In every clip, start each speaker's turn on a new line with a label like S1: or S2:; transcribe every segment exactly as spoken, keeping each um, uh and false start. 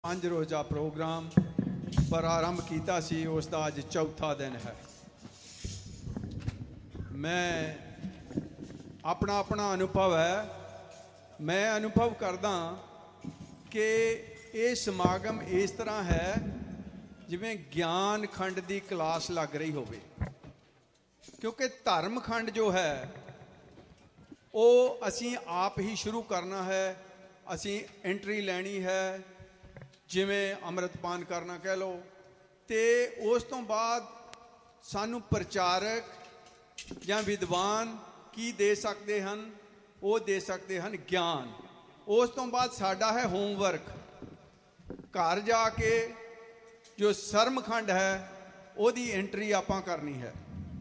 S1: पांच रोज़ा प्रोग्राम प्रारंभ किया सी, उसका अज चौथा दिन है। मैं अपना अपना अनुभव है, मैं अनुभव करदा कि ये समागम इस तरह है जिवें ज्ञान खंड की क्लास लग रही होवे, क्योंकि धर्म खंड जो है वो असी आप ही शुरू करना है। असी एंट्री लैनी है, जिमें अमृतपान करना कह लो, तो उस तो बाद सानू प्रचारक या विद्वान की दे सकते हैं, वो दे सकते हैं ज्ञान। उस तो बाद साडा है होमवर्क, घर जाके जो शर्मखंड है ओदी एंट्री आपां करनी है।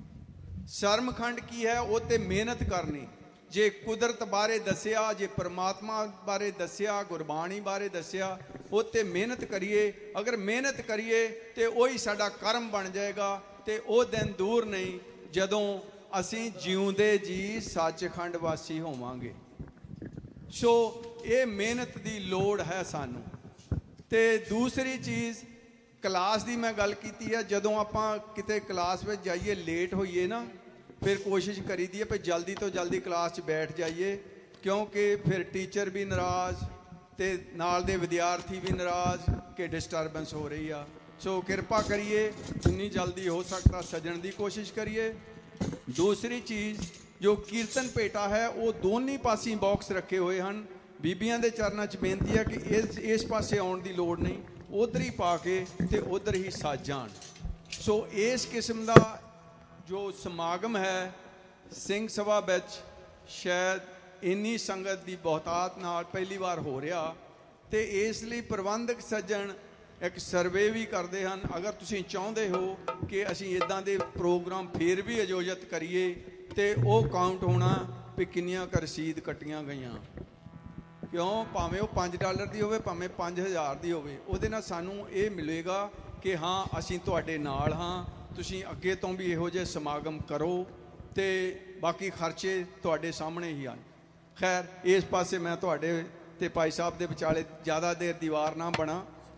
S1: शर्मखंड की है, वो ते मेहनत करनी। जे कुदरत बारे दसिया, जे परमात्मा बारे दसिया, गुरबाणी बारे दसिया, उत्ते मेहनत करिए। अगर मेहनत करिए तो वही साडा कर्म बन जाएगा। तो वो दिन दूर नहीं जदों असी जिउंदे जी सचखंड वासी होवांगे। सो ये मेहनत की लोड़ है सानू। तो दूसरी चीज़ क्लास की मैं गल की है, जदों आपां किते क्लास में जाइए लेट होइए ना, फिर कोशिश करी दी है भी जल्दी तो जल्दी क्लास च बैठ जाइए, क्योंकि फिर टीचर भी नाराज़ ते नाल दे विद्यार्थी भी नाराज़ कि डिस्टर्बेंस हो रही है। सो कृपा करिए जिन्नी जल्दी हो सकता सजन की कोशिश करिए। दूसरी चीज़ जो कीर्तन पेटा है वो दोनों पासी बॉक्स रखे हुए हैं। बीबियां दे चरणों च बेनती है कि इस इस पासे आउण दी लोड़ नहीं, उधर ही पा के ते उधर ही सज जाण। सो इस किस्म का जो समागम है सिंह सभा विच शायद इन्नी संगत की बहुतात नाल पहली बार हो रहा, तो इसलिए प्रबंधक सज्जन एक सर्वे भी करते हैं। अगर तुसीं चाहुंदे हो कि असीं इदां दे प्रोग्राम फिर भी आयोजित करिए तो वो काउंट होना भी किन्नियां क रसीद कट्टियां गईयां, क्यों भावें वो पाँच डॉलर की होवे भावें पाँच हज़ार की होवे, उहदे नाल सानूं ये मिलेगा कि हाँ असीं तुहाडे नाल हाँ, तुसीं अगे तो भी इहो जिहे समागम करो, तो बाकी खर्चे तुहाडे सामने ही आन। खैर इस पासे मैं तुहाडे ते भाई साहब दे विचाले ज़्यादा देर दीवार ना बना।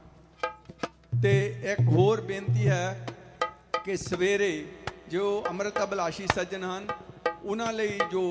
S1: तो एक होर बेनती है कि सवेरे जो अमृत अभिलाषी सज्जन हैं उन्हां लई जो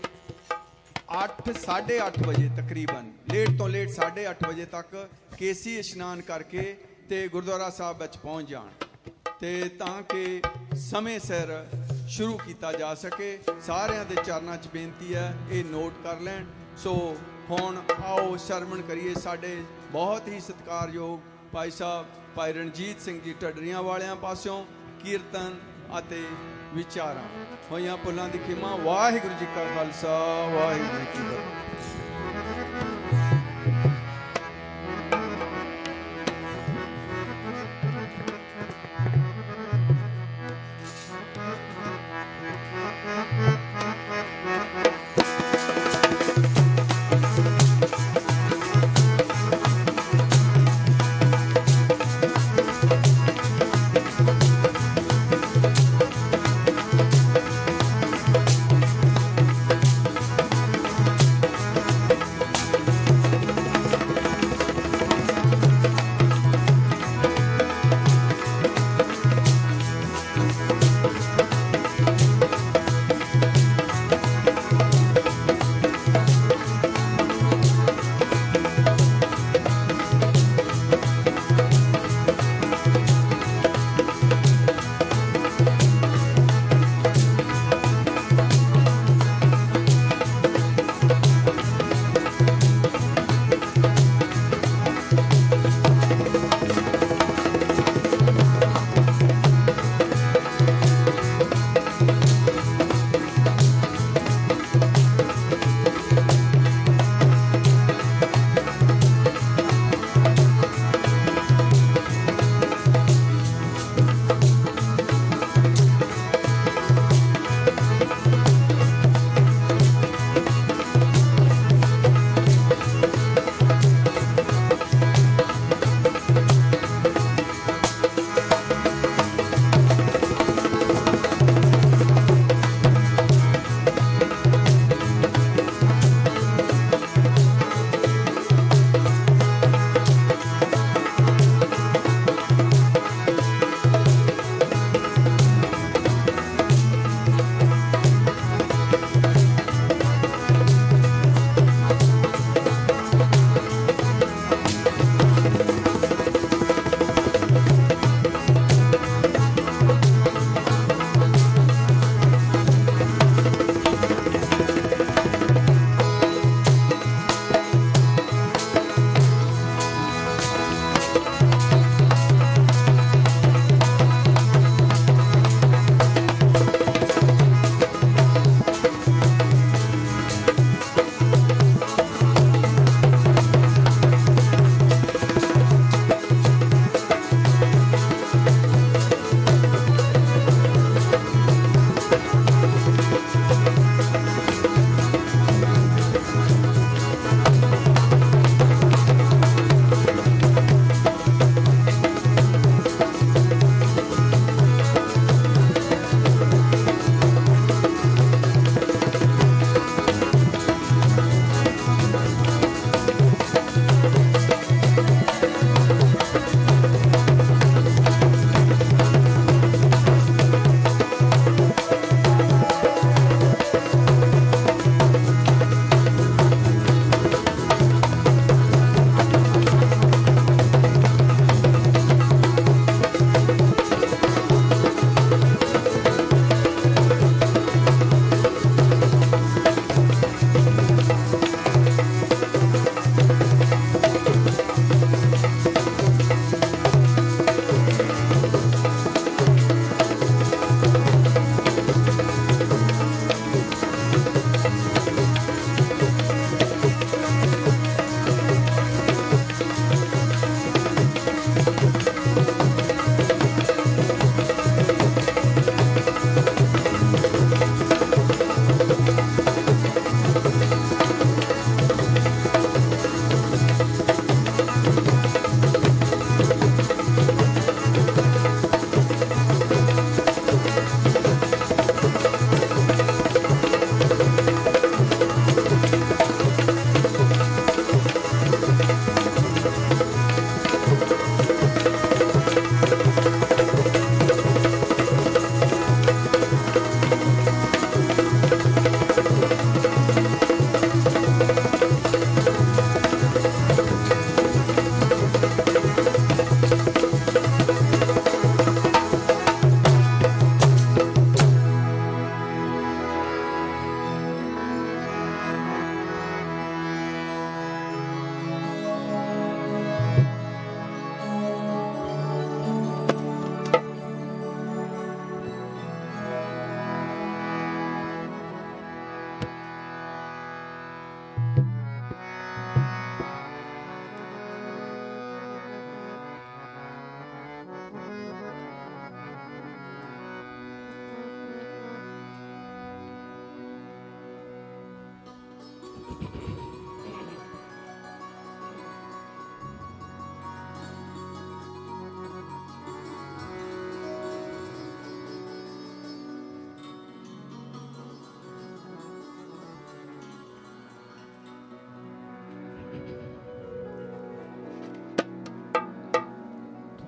S1: अठ साढ़े अठ बजे तकरीबन लेट तो लेट साढ़े अठ बजे तक केसी इशनान करके ते गुरुद्वारा साहब विच पहुँच जाण, ते तां कि समय सिर शुरू किया जा सके। सारिਆਂ ਦੇ चरणों च बेनती है, ये नोट कर लैण। सो हुण आओ सरवण करिए साडे बहुत ही सत्कारयोग भाई साहब भाई रणजीत सिंह जी ढडरियां वालियां पासों कीर्तन अते विचारां होइयां भुलां दी खिमा। वाहिगुरू जी का खालसा, वाहिगुरू जी की फतेह।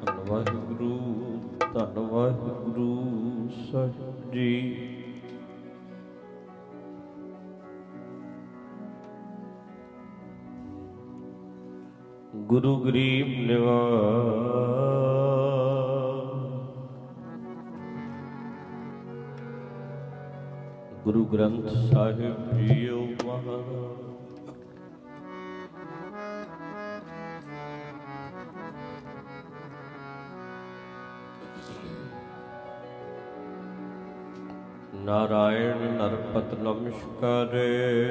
S2: ਧੰਨ ਵਾਹਿਗੁਰੂ, ਧੰਨ ਵਾਹਿਗੁਰੂ ਸਾਹਿਬ ਜੀ। ਗੁਰੂ ਗਰੀਬ ਨਿਵਾਸ ਗੁਰੂ ਗ੍ਰੰਥ ਸਾਹਿਬ ਜੀਓ ਮਹਾਰਾਜ। नारायण नरपत नमस्कारे,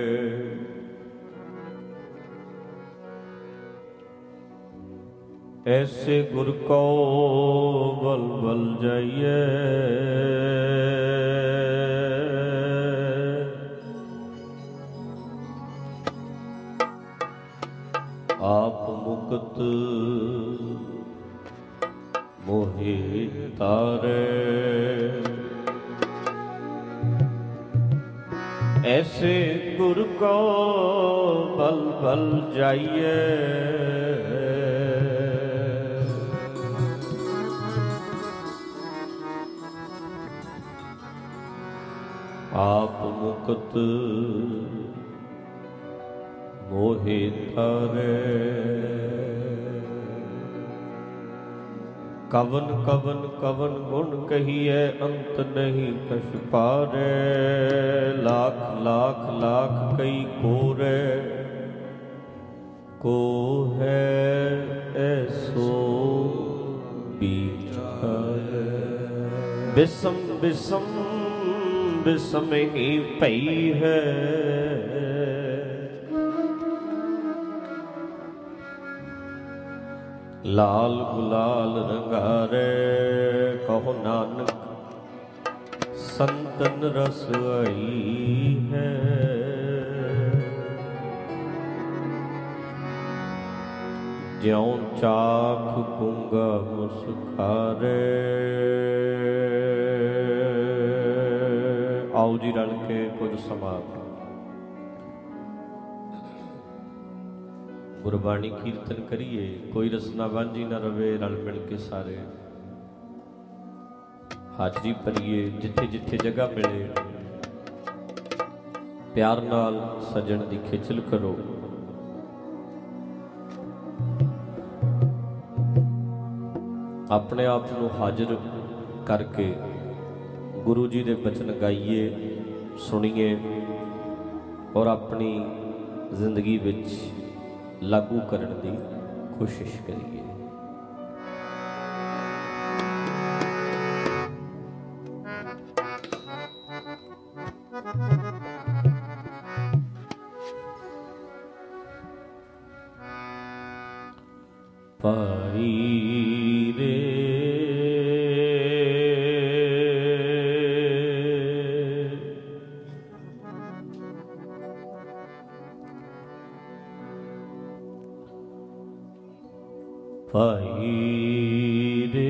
S2: ऐसे गुर को बल बल जाइए। आप मुक्त मोहि तारे, ऐसे गुर को बल बल जाइए। आप मुक्त मोहि तारे, कवन कवन कवन गुण कहिए अंत नहीं कछ पारे। लाख लाख लाख कई कोरे, को है ऐसो बिचारे। बिसम बिसम बिसम ही पई है, लाल गुलाल रंगारे। कहो नानक संतन रस आई है, ज्यों चाख गूंगा मुस्कारे। आओ जी रल के कुछ समा गुरबाणी कीर्तन करिए। कोई रसना वांझी ना रवे, रल मिल के सारे हाजरी भरीए। जिथे जिथे जगह मिले प्यार नाल सजण दी खिचल करो। अपने आप को हाजिर करके गुरु जी दे बचन गाइए, सुनिए और अपनी जिंदगी विच लागू करने की कोशिश करिए। पाई रे पाई रे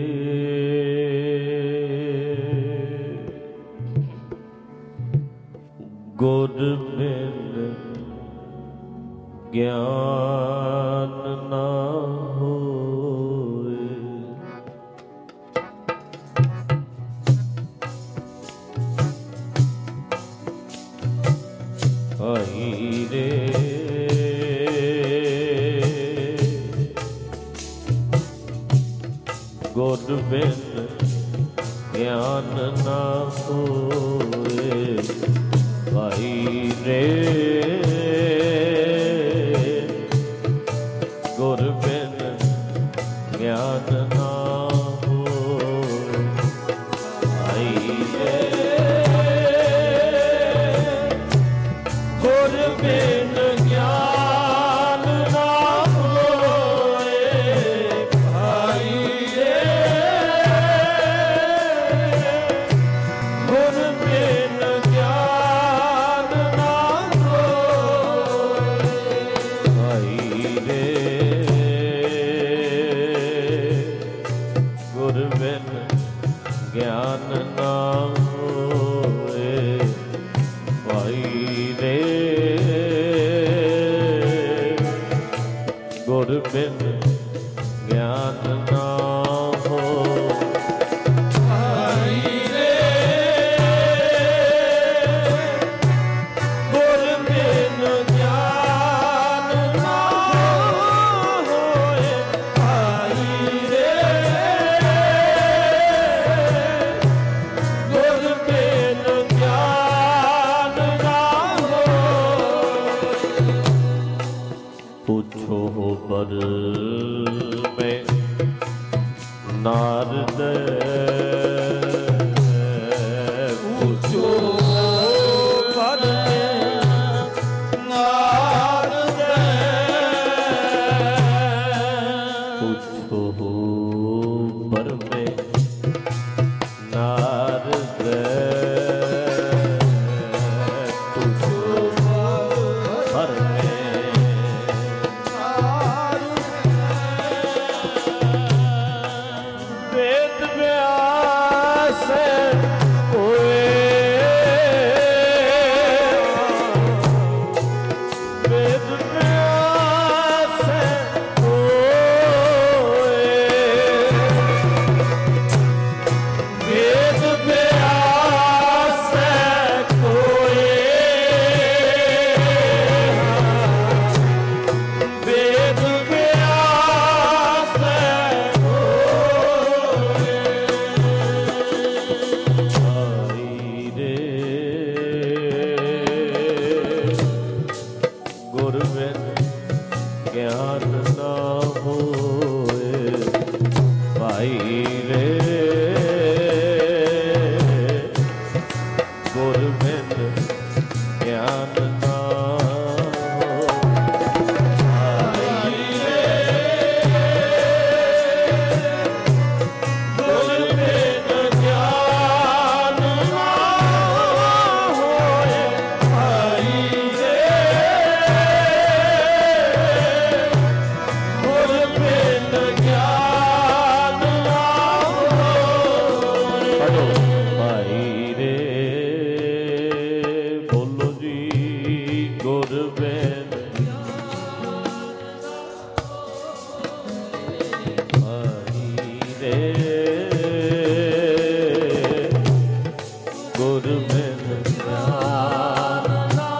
S2: गुर बिन ज्ञान ना होए। पाई रे गुर बिन ज्ञान ना होए। भाई रे गुर बिन ज्ञान ना होए। भाई रे गुर बिन ज्ञान ना होए। भाई ज्ञान ना होए। भाई रे गुर बिन ज्ञान ना में नारद पूछो पर नारद पूछो पर में नारद पूछो पर में वेद व्यास होए वेद व्यास होए वेद व्यास होए वेद व्यास आई रे गुर बिन ज्ञान ना होए भाई रे गुर बिन ज्ञान ना होए गुर बिन ज्ञान ना होए भाई रे गुर बिन ज्ञान ना होए पढ़ो भाई रे बोलो जी गुर बिन भाई रे गुर बिन ज्ञान ना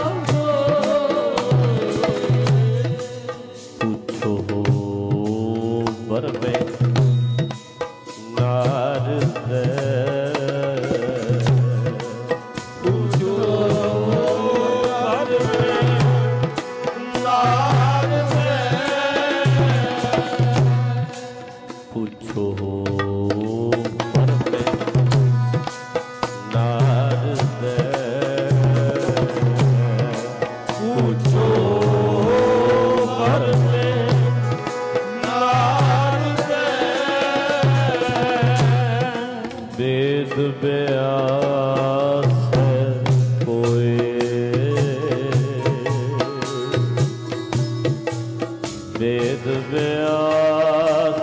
S2: होए पूछो बर में नारद पूछो बर में नारद पूछो बर में नारद पूछो बर में नारद वेद व्यास होए वेद व्यास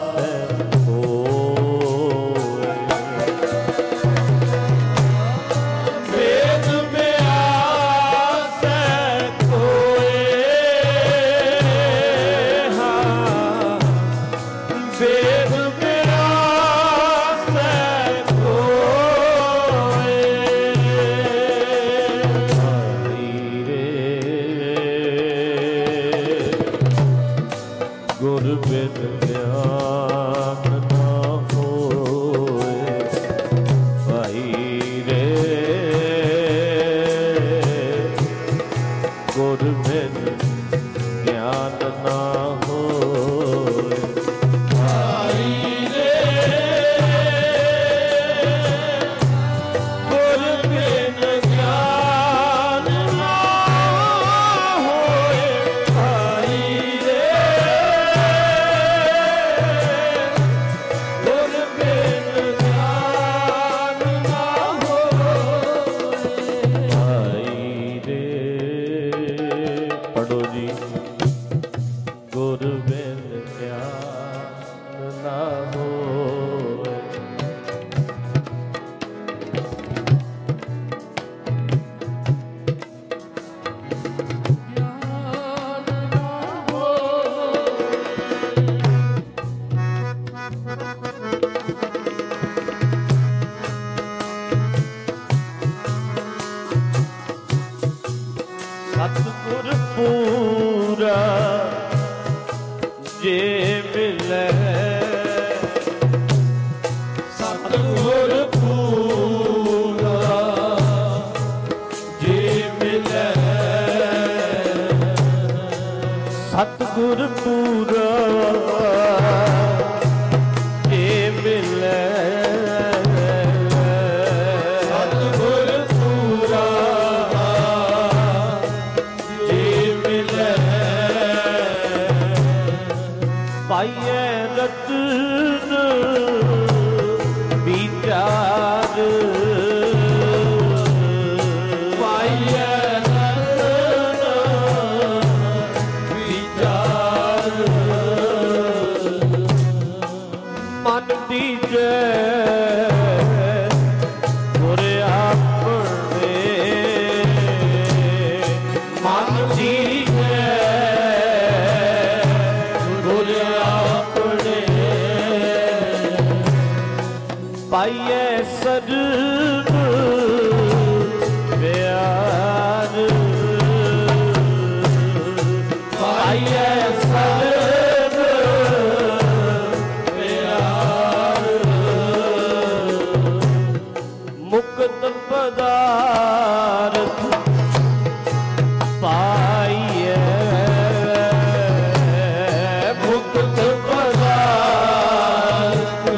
S2: होए वेद व्यास होए हाँ वेद व्यास होए हरि रे गुर बिन ज्ञान ना होए भाई रे गुर बिन ज्ञान ना होए भाई रे गुर बिन ज्ञान ना होए भाई रे गुर बिन ज्ञान ना होए भाई रे पढ़ो जी गुर बिन ज्ञान ना होए सतगुर पूरा जे मिले सतगुर पूरा जे मिले सतगुर पूरा ਮਨ ਦੀਜੈ ਗੁਰ ਆਪਣੇ ਮਨ ਦੀਜੈ ਗੁਰ ਆਪਣੇ ਪਾਈਐ ਸਰਬ ਪਿਆਰ ਪਾਈਐ ਸਰਬ ਪਿਆਰ ਮੁਕਤ ਪਦਾਰਥ ਪਾਈਐ ਮੁਕਤ ਪਦਾਰਥ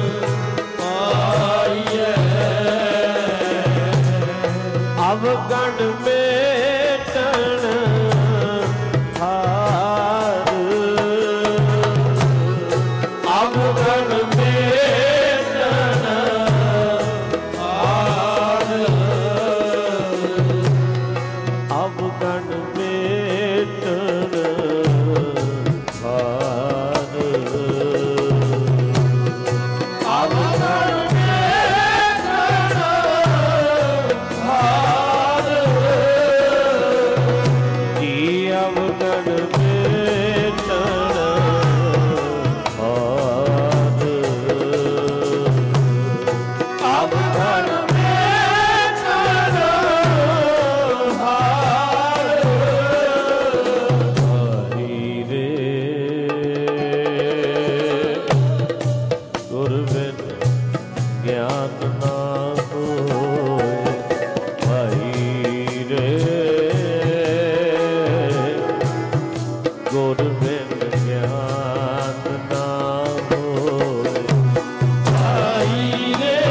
S2: ਪਾਈਐ ਅਵਗਣ ਮੇਟਣ ਹਾਰ ਅਵਗਣ ਮੇਟਣ ਹਾਰ ਅਵਗਣ ਮੇਟਣ ਹਾਰ ਅਵਗਣ ਮੇਟਣ ਹਾਰ ਜੀ ਅਵਗਣ ਮੇਟਣ ਹਾਰ ਅਵਗਣ ਮੇਟਣ ਹਾਰ ਹਰੀ ਰੇ ਗੁਰ ਬਿਨ ਗਿਆਨ ਨਾ ਹੋਏ ਭਾਈ ਰੇ ਗੁਰ ਬਿਨ ਗਿਆਨ ਨਾ ਹੋਏ ਭਾਈ ਰੇ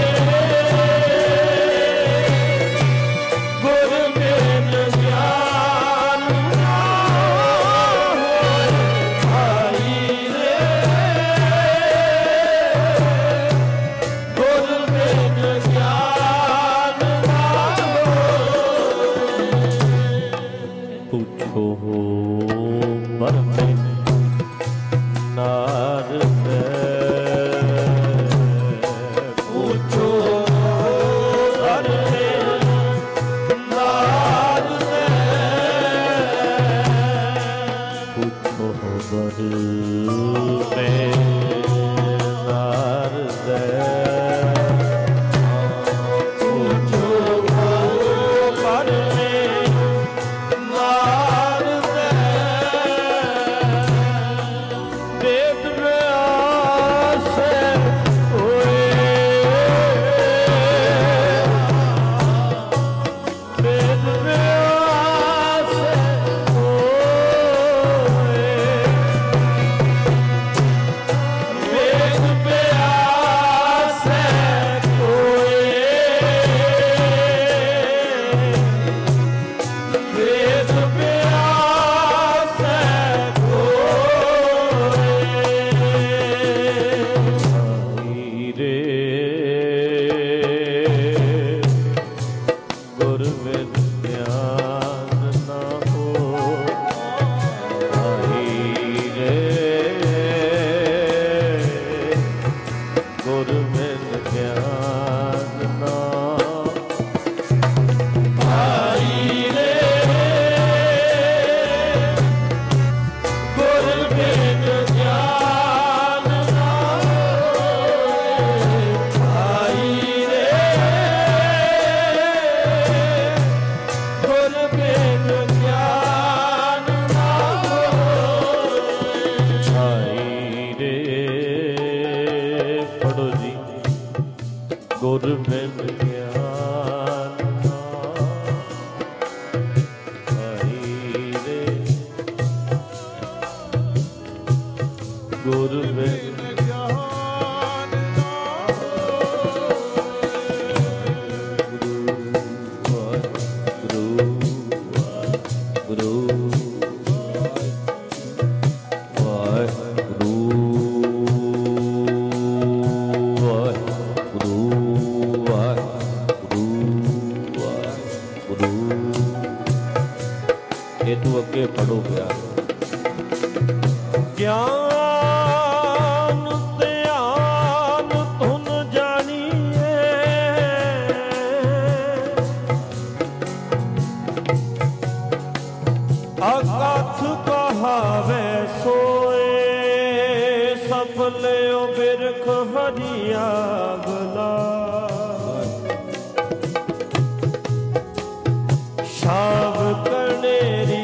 S2: ਗੁਰ ਬਿਨ ਗਿਆਨ ਨਾ ਹੋਏ ਭਾਈ ਰੇ ਗੁਰ ਬਿਨ ਗਿਆਨ ਨਾ ਹੋਏ ਪੁੱਛੋ ਮਰਮੇ ਨਾਰਦ ਪੁੱਛੋ ਮਰਮੇ ਨਾਰਦ ਪੁੱਛੋ ਮਰਮੇ ਨਾਰਦ ਪੁੱਛੋ ਮਰਮੇ ਨਾਰਦ ਵੇਦ ਵਿਆਸ ਹੋਏ ਵੇਦ ਵਿਆਸ ਹੋਏ ਵੇਦ ਵਿਆਸ ਹੋਏ ਵੇਦ ਵਿਆਸ ਹੋਏ ਰੇ ਗੁਰ ਬਿਨ ਗਿਆਨ ਨਾ ਹੋਏ ਰੇ ਗੁਰ ਬਿਨ ਗਿਆਨ ਨਾ ਭਾਈ ਰੇ ਗੁਰ ਬਿਨ ਗਿਆਨ ਨਾ ਹੋਏ ਭਾਈ ਰੇ ਗੁਰ ਬਿਨ ਗਿਆਨ ਨਾ ਹੋਏ ਭਾਈ ਰੇ ਪੜੋ ਜੀ ਗੁਰ ਬਿਨ ਗਿਆਨ ਨਾ ਭਾਈ ਰੇ ਗੁਰ ਬਿਨ ਗਿਆਨ ਨਾ ਗੁਰੂ ਗੁਰੂ ਵਾਹਿਗੁਰੂ ਵਾਹਿਗੁਰੂ ਵਾਹਿਗੁਰੂ ਵੇਖ ਹਰੀਆ ਬਲਾ ਸ਼ਾਵ ਕਣੇਰੀ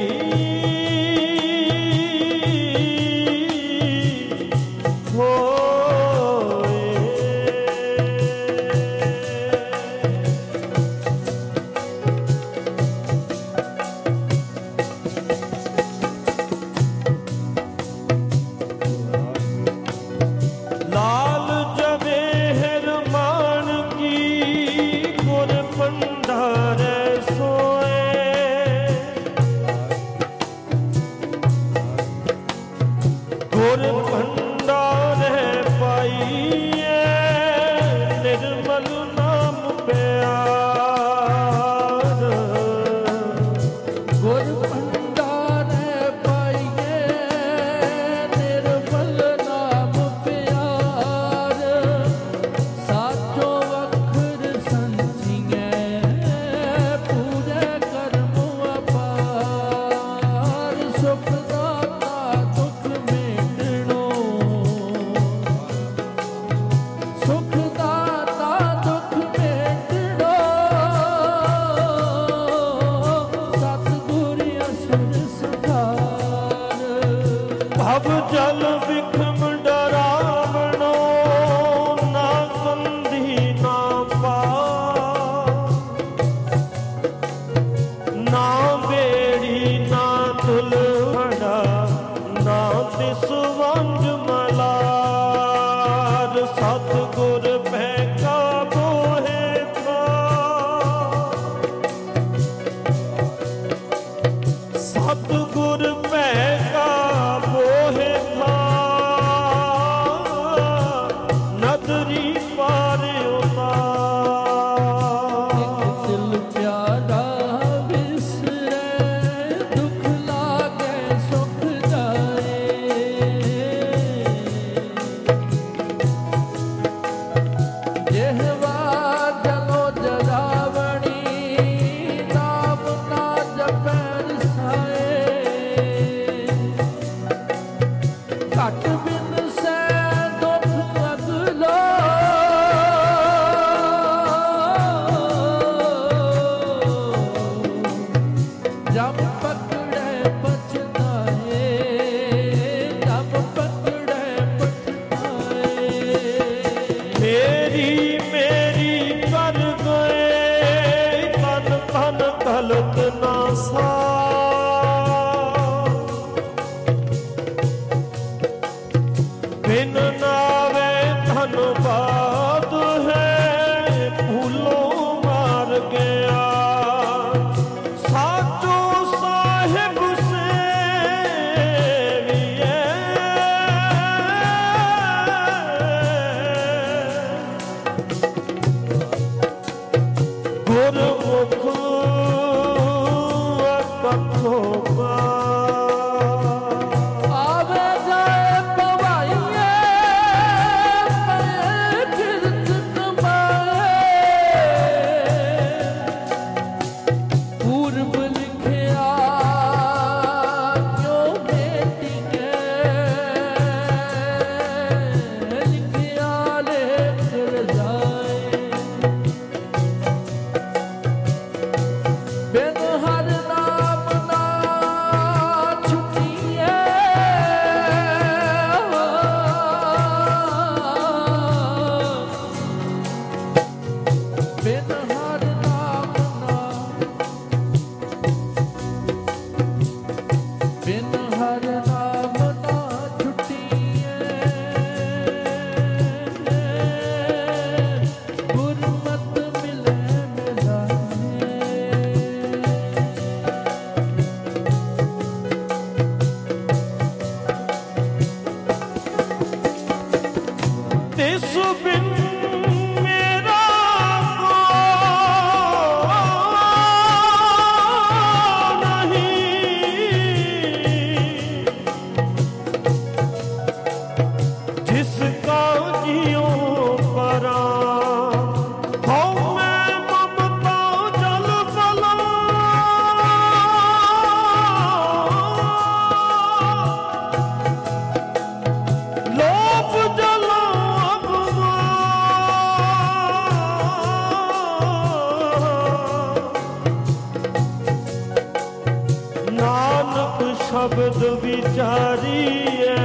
S2: ਵਿਚਾਰੀਏ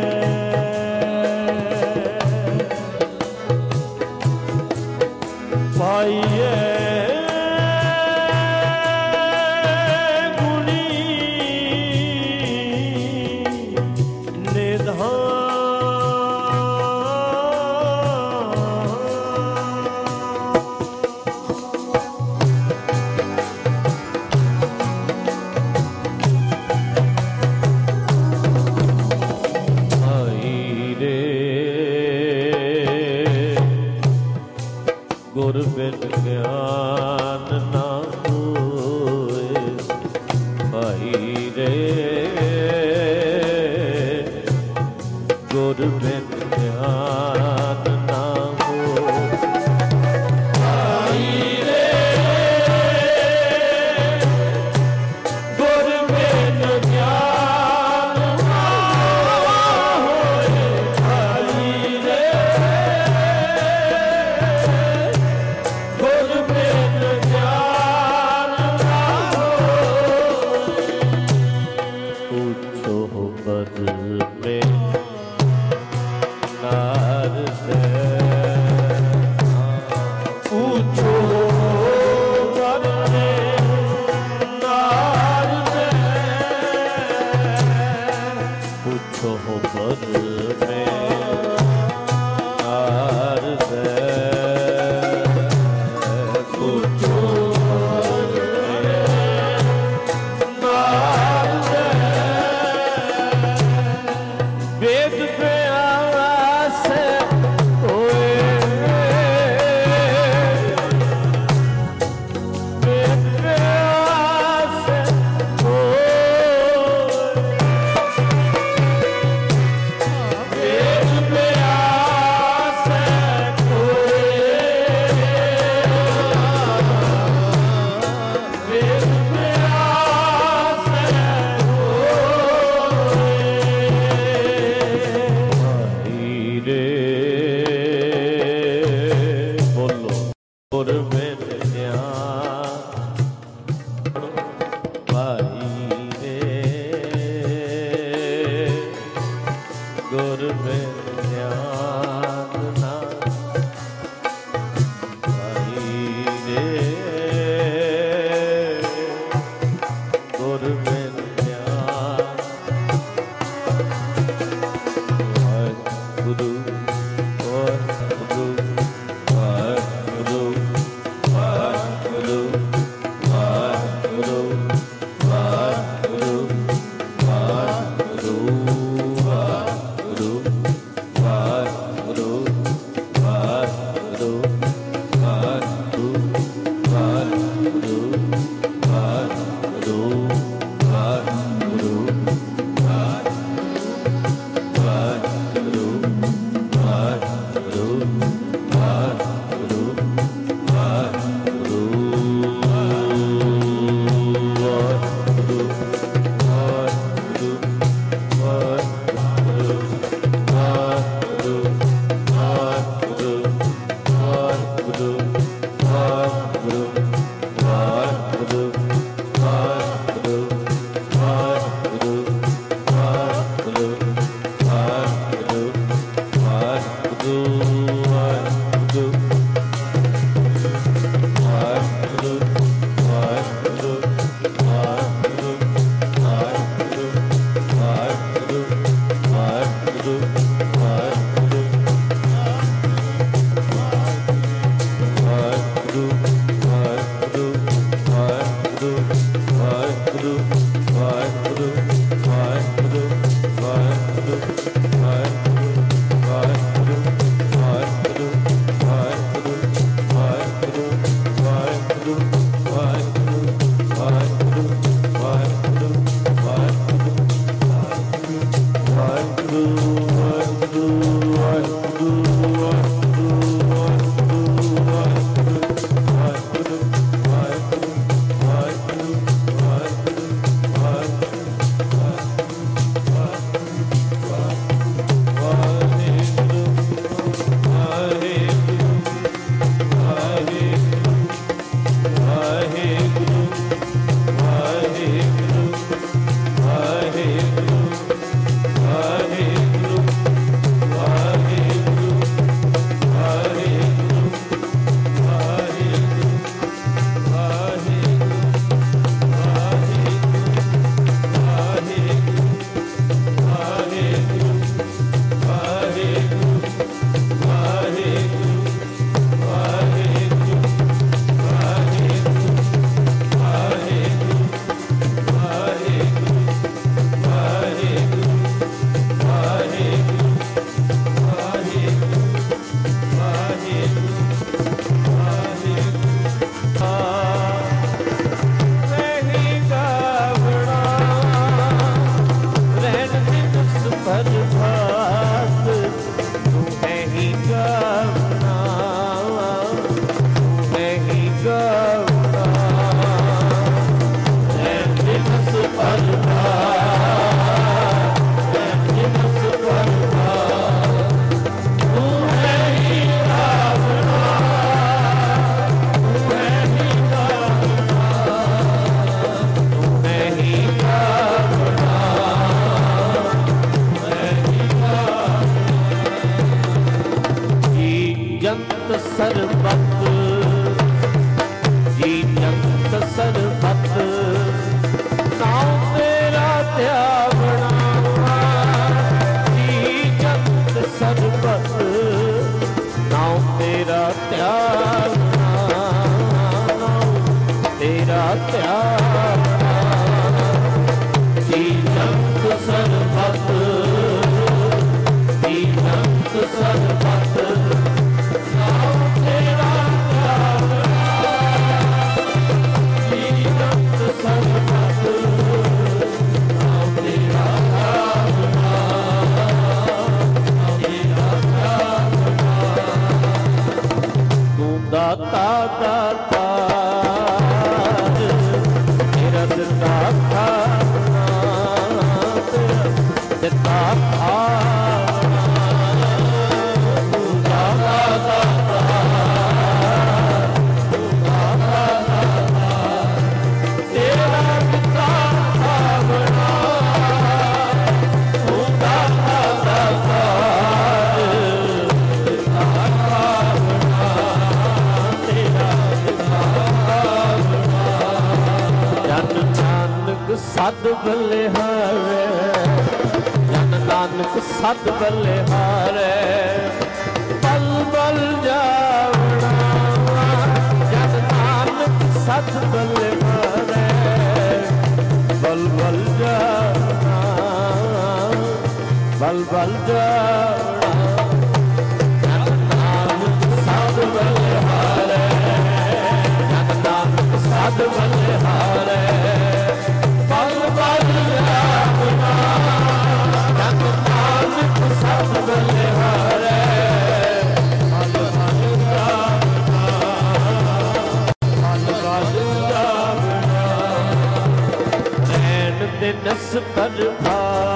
S2: ਪਾਈਏ ਗੁਣੀ ਨਿਧਾਨ ਗੁਰ ਬਿਨ ਗਿਆਨ ਨਾ ਹੋਏ ਭਾਈ ਰੇ ਗੁਰ ਬਿਨ ਗਿਆਨ ਨਾ ਹੋਏ ਭਾਈ ਰੇ ਗੁਰ ਬਿਨ ਗਿਆਨ ਨਾ ਹੋਏ ਭਾਈ ਰੇ Hare ਜੰਤ ਸਰਬਤ ਜੀ ਜੰਤ ਸਰਬਤ ਨਾਮ ਤੇਰਾ ਧਿਆਵਣਾ ਜੀ ਜੰਤ ਸਰਬਤ ਨਾਮ ਤੇਰਾ ਧਿਆਵਣਾ ਨਾਮ ਤੇਰਾ ਧਿਆਵਣਾ ਜੀ ਜੰਤ ਸਰਬਤ ਜੀ ਜੰਤ ਸਰਬਤ ਨਾਮ ਤੇਰਾ ਧਿਆਵਣਾ ਜੀ ਜੰਤ ਸਰਬਤ ਨਾਮ ਤੇਰਾ ਧਿਆਵਣਾ ਨਾਮ ਤੇਰਾ ਧਿਆਵਣਾ ਤੂੰ ਦਾਤਾ ਦਾਤਾ ਤੇਰਾ ਦਾਤਾ ਦਿੱਤਾ ਸਦ ਬਲਿਹਾਰੇ ਜਨ ਨਾਨਕ ਸਦ ਬਲਿਹਾਰੇ ਬਲ ਬਲ ਜਾਵਣਾ ਜਨ ਨਾਨਕ ਸਦ ਬਲਿਹਾਰੇ ਬਲ ਬਲ ਜਾਵਣਾ ਬਲ ਬਲ ਜਾਵਣਾ ਜਨ ਨਾਨਕ ਸਦ ਬਲਿਹਾਰੇ ਜਨ ਨਾਨਕ ਸਦ ਬਲਿਹਾਰੇ ਬਲ ਬਲ ਜਾਵਣਾ ਜਨ ਨਾਨਕ ਸਦ ਬਲਿਹਾਰੇ ਬਲ ਬਲ ਜਾਵਣਾ ਬਲ ਬਲ ਜਾਵਣਾ ਨੈਣ ਤੇ ਨਸ ਪਰਭਾ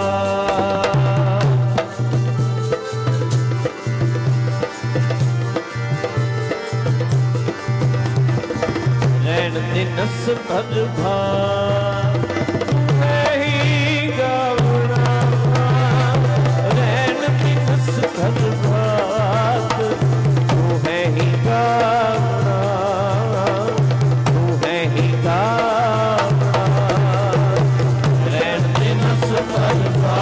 S2: ਨੈਣ ਤੇ ਨਸ ਪਰਭਾ ਸਰਬਾਤ ਤੂੰ ਹੈ ਹੀ ਗਾਵਣਾ ਤੂੰ ਹੈ ਹੀ ਗਾਵਣਾ ਰਹਿਣ ਦੇ ਨਸ ਭਰਵਾ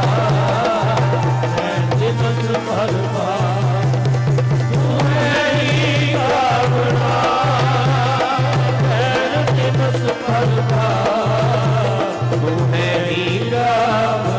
S2: ਰਹਿਣ ਦੇ ਨਸ ਭਰਵਾ ਤੂੰ ਹੈ ਹੀ ਗਾਵਣਾ ਰਹਿਣ ਦੇ ਨਸ ਭਰਵਾ ਤੂੰ ਹੈ ਹੀ ਗਾਵਣਾ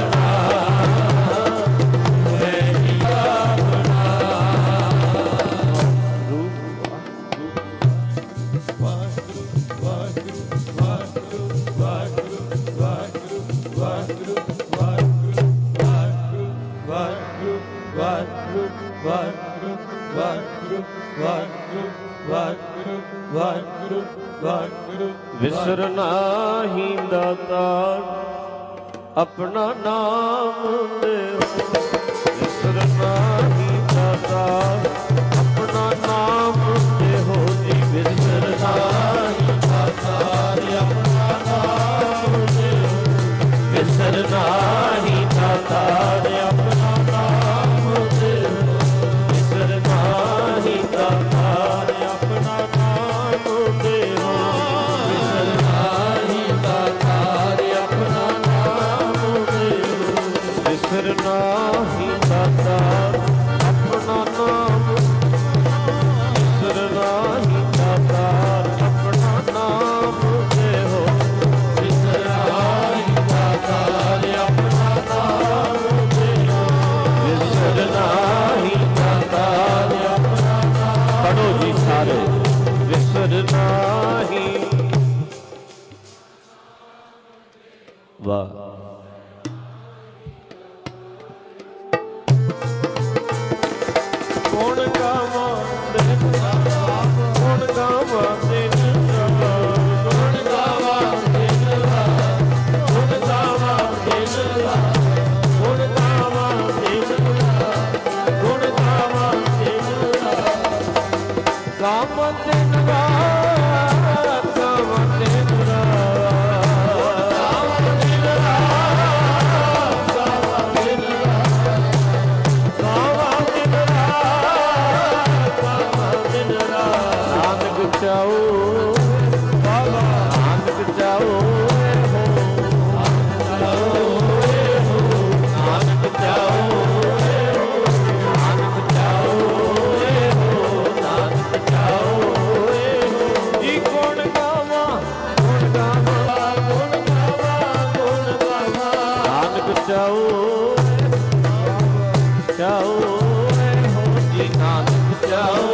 S2: ਵਿਸਰ ਨਾਹੀਂ ਦਾਤਾਰ ਆਪਣਾ ਨਾਮ ਦੇਵ ਵਿਸਰ ਨਾਹੀਂ ਦਾਤਾਰ ਆਪਣਾ ਨਾਮ ਦੇਹੋ ਜੀ ਵਿਸਰ ਨਾਹੀਂ ਦਾਤਾਰ ਆਪਣਾ ਨਾਮ ਦੇਹੋ ਵਿਸਰ ਨਾਹੀਂ ਦਾਤਾਰ ਆਪਣਾ ਨਾਮ ਦੇਹੋ ਵਿਸਰ ਨਾਹੀਂ ਦਾਤਾਰ ਆਪਣਾ ਨਾਮ ਦੇਹੋ ਵਿਸਰ ਨਾਹੀਂ ਦਾਤਾਰ ਆਪਣਾ ਨਾਮ ਚਾਓ ਬਾਬਾ ਨਾਨਕ ਚਾਓ ਨਾਨਕ ਚਾਓ ਨਾਨਕ ਚਾਓ ਨਾਨਕ ਚਾਓ ਨਾਨਕ ਚਾਓ ਜੀ ਗੁਣ ਗਾਵਾਂ ਗੁਣ ਗਾਵਾਂ ਗੁਣ ਗਾਵਾਂ ਗੁਣ ਗਾਵਾਂ ਨਾਨਕ ਚਾਓ ਚਾਓ ਹੋ ਜੀ ਨਾਨਕ ਚਾਓ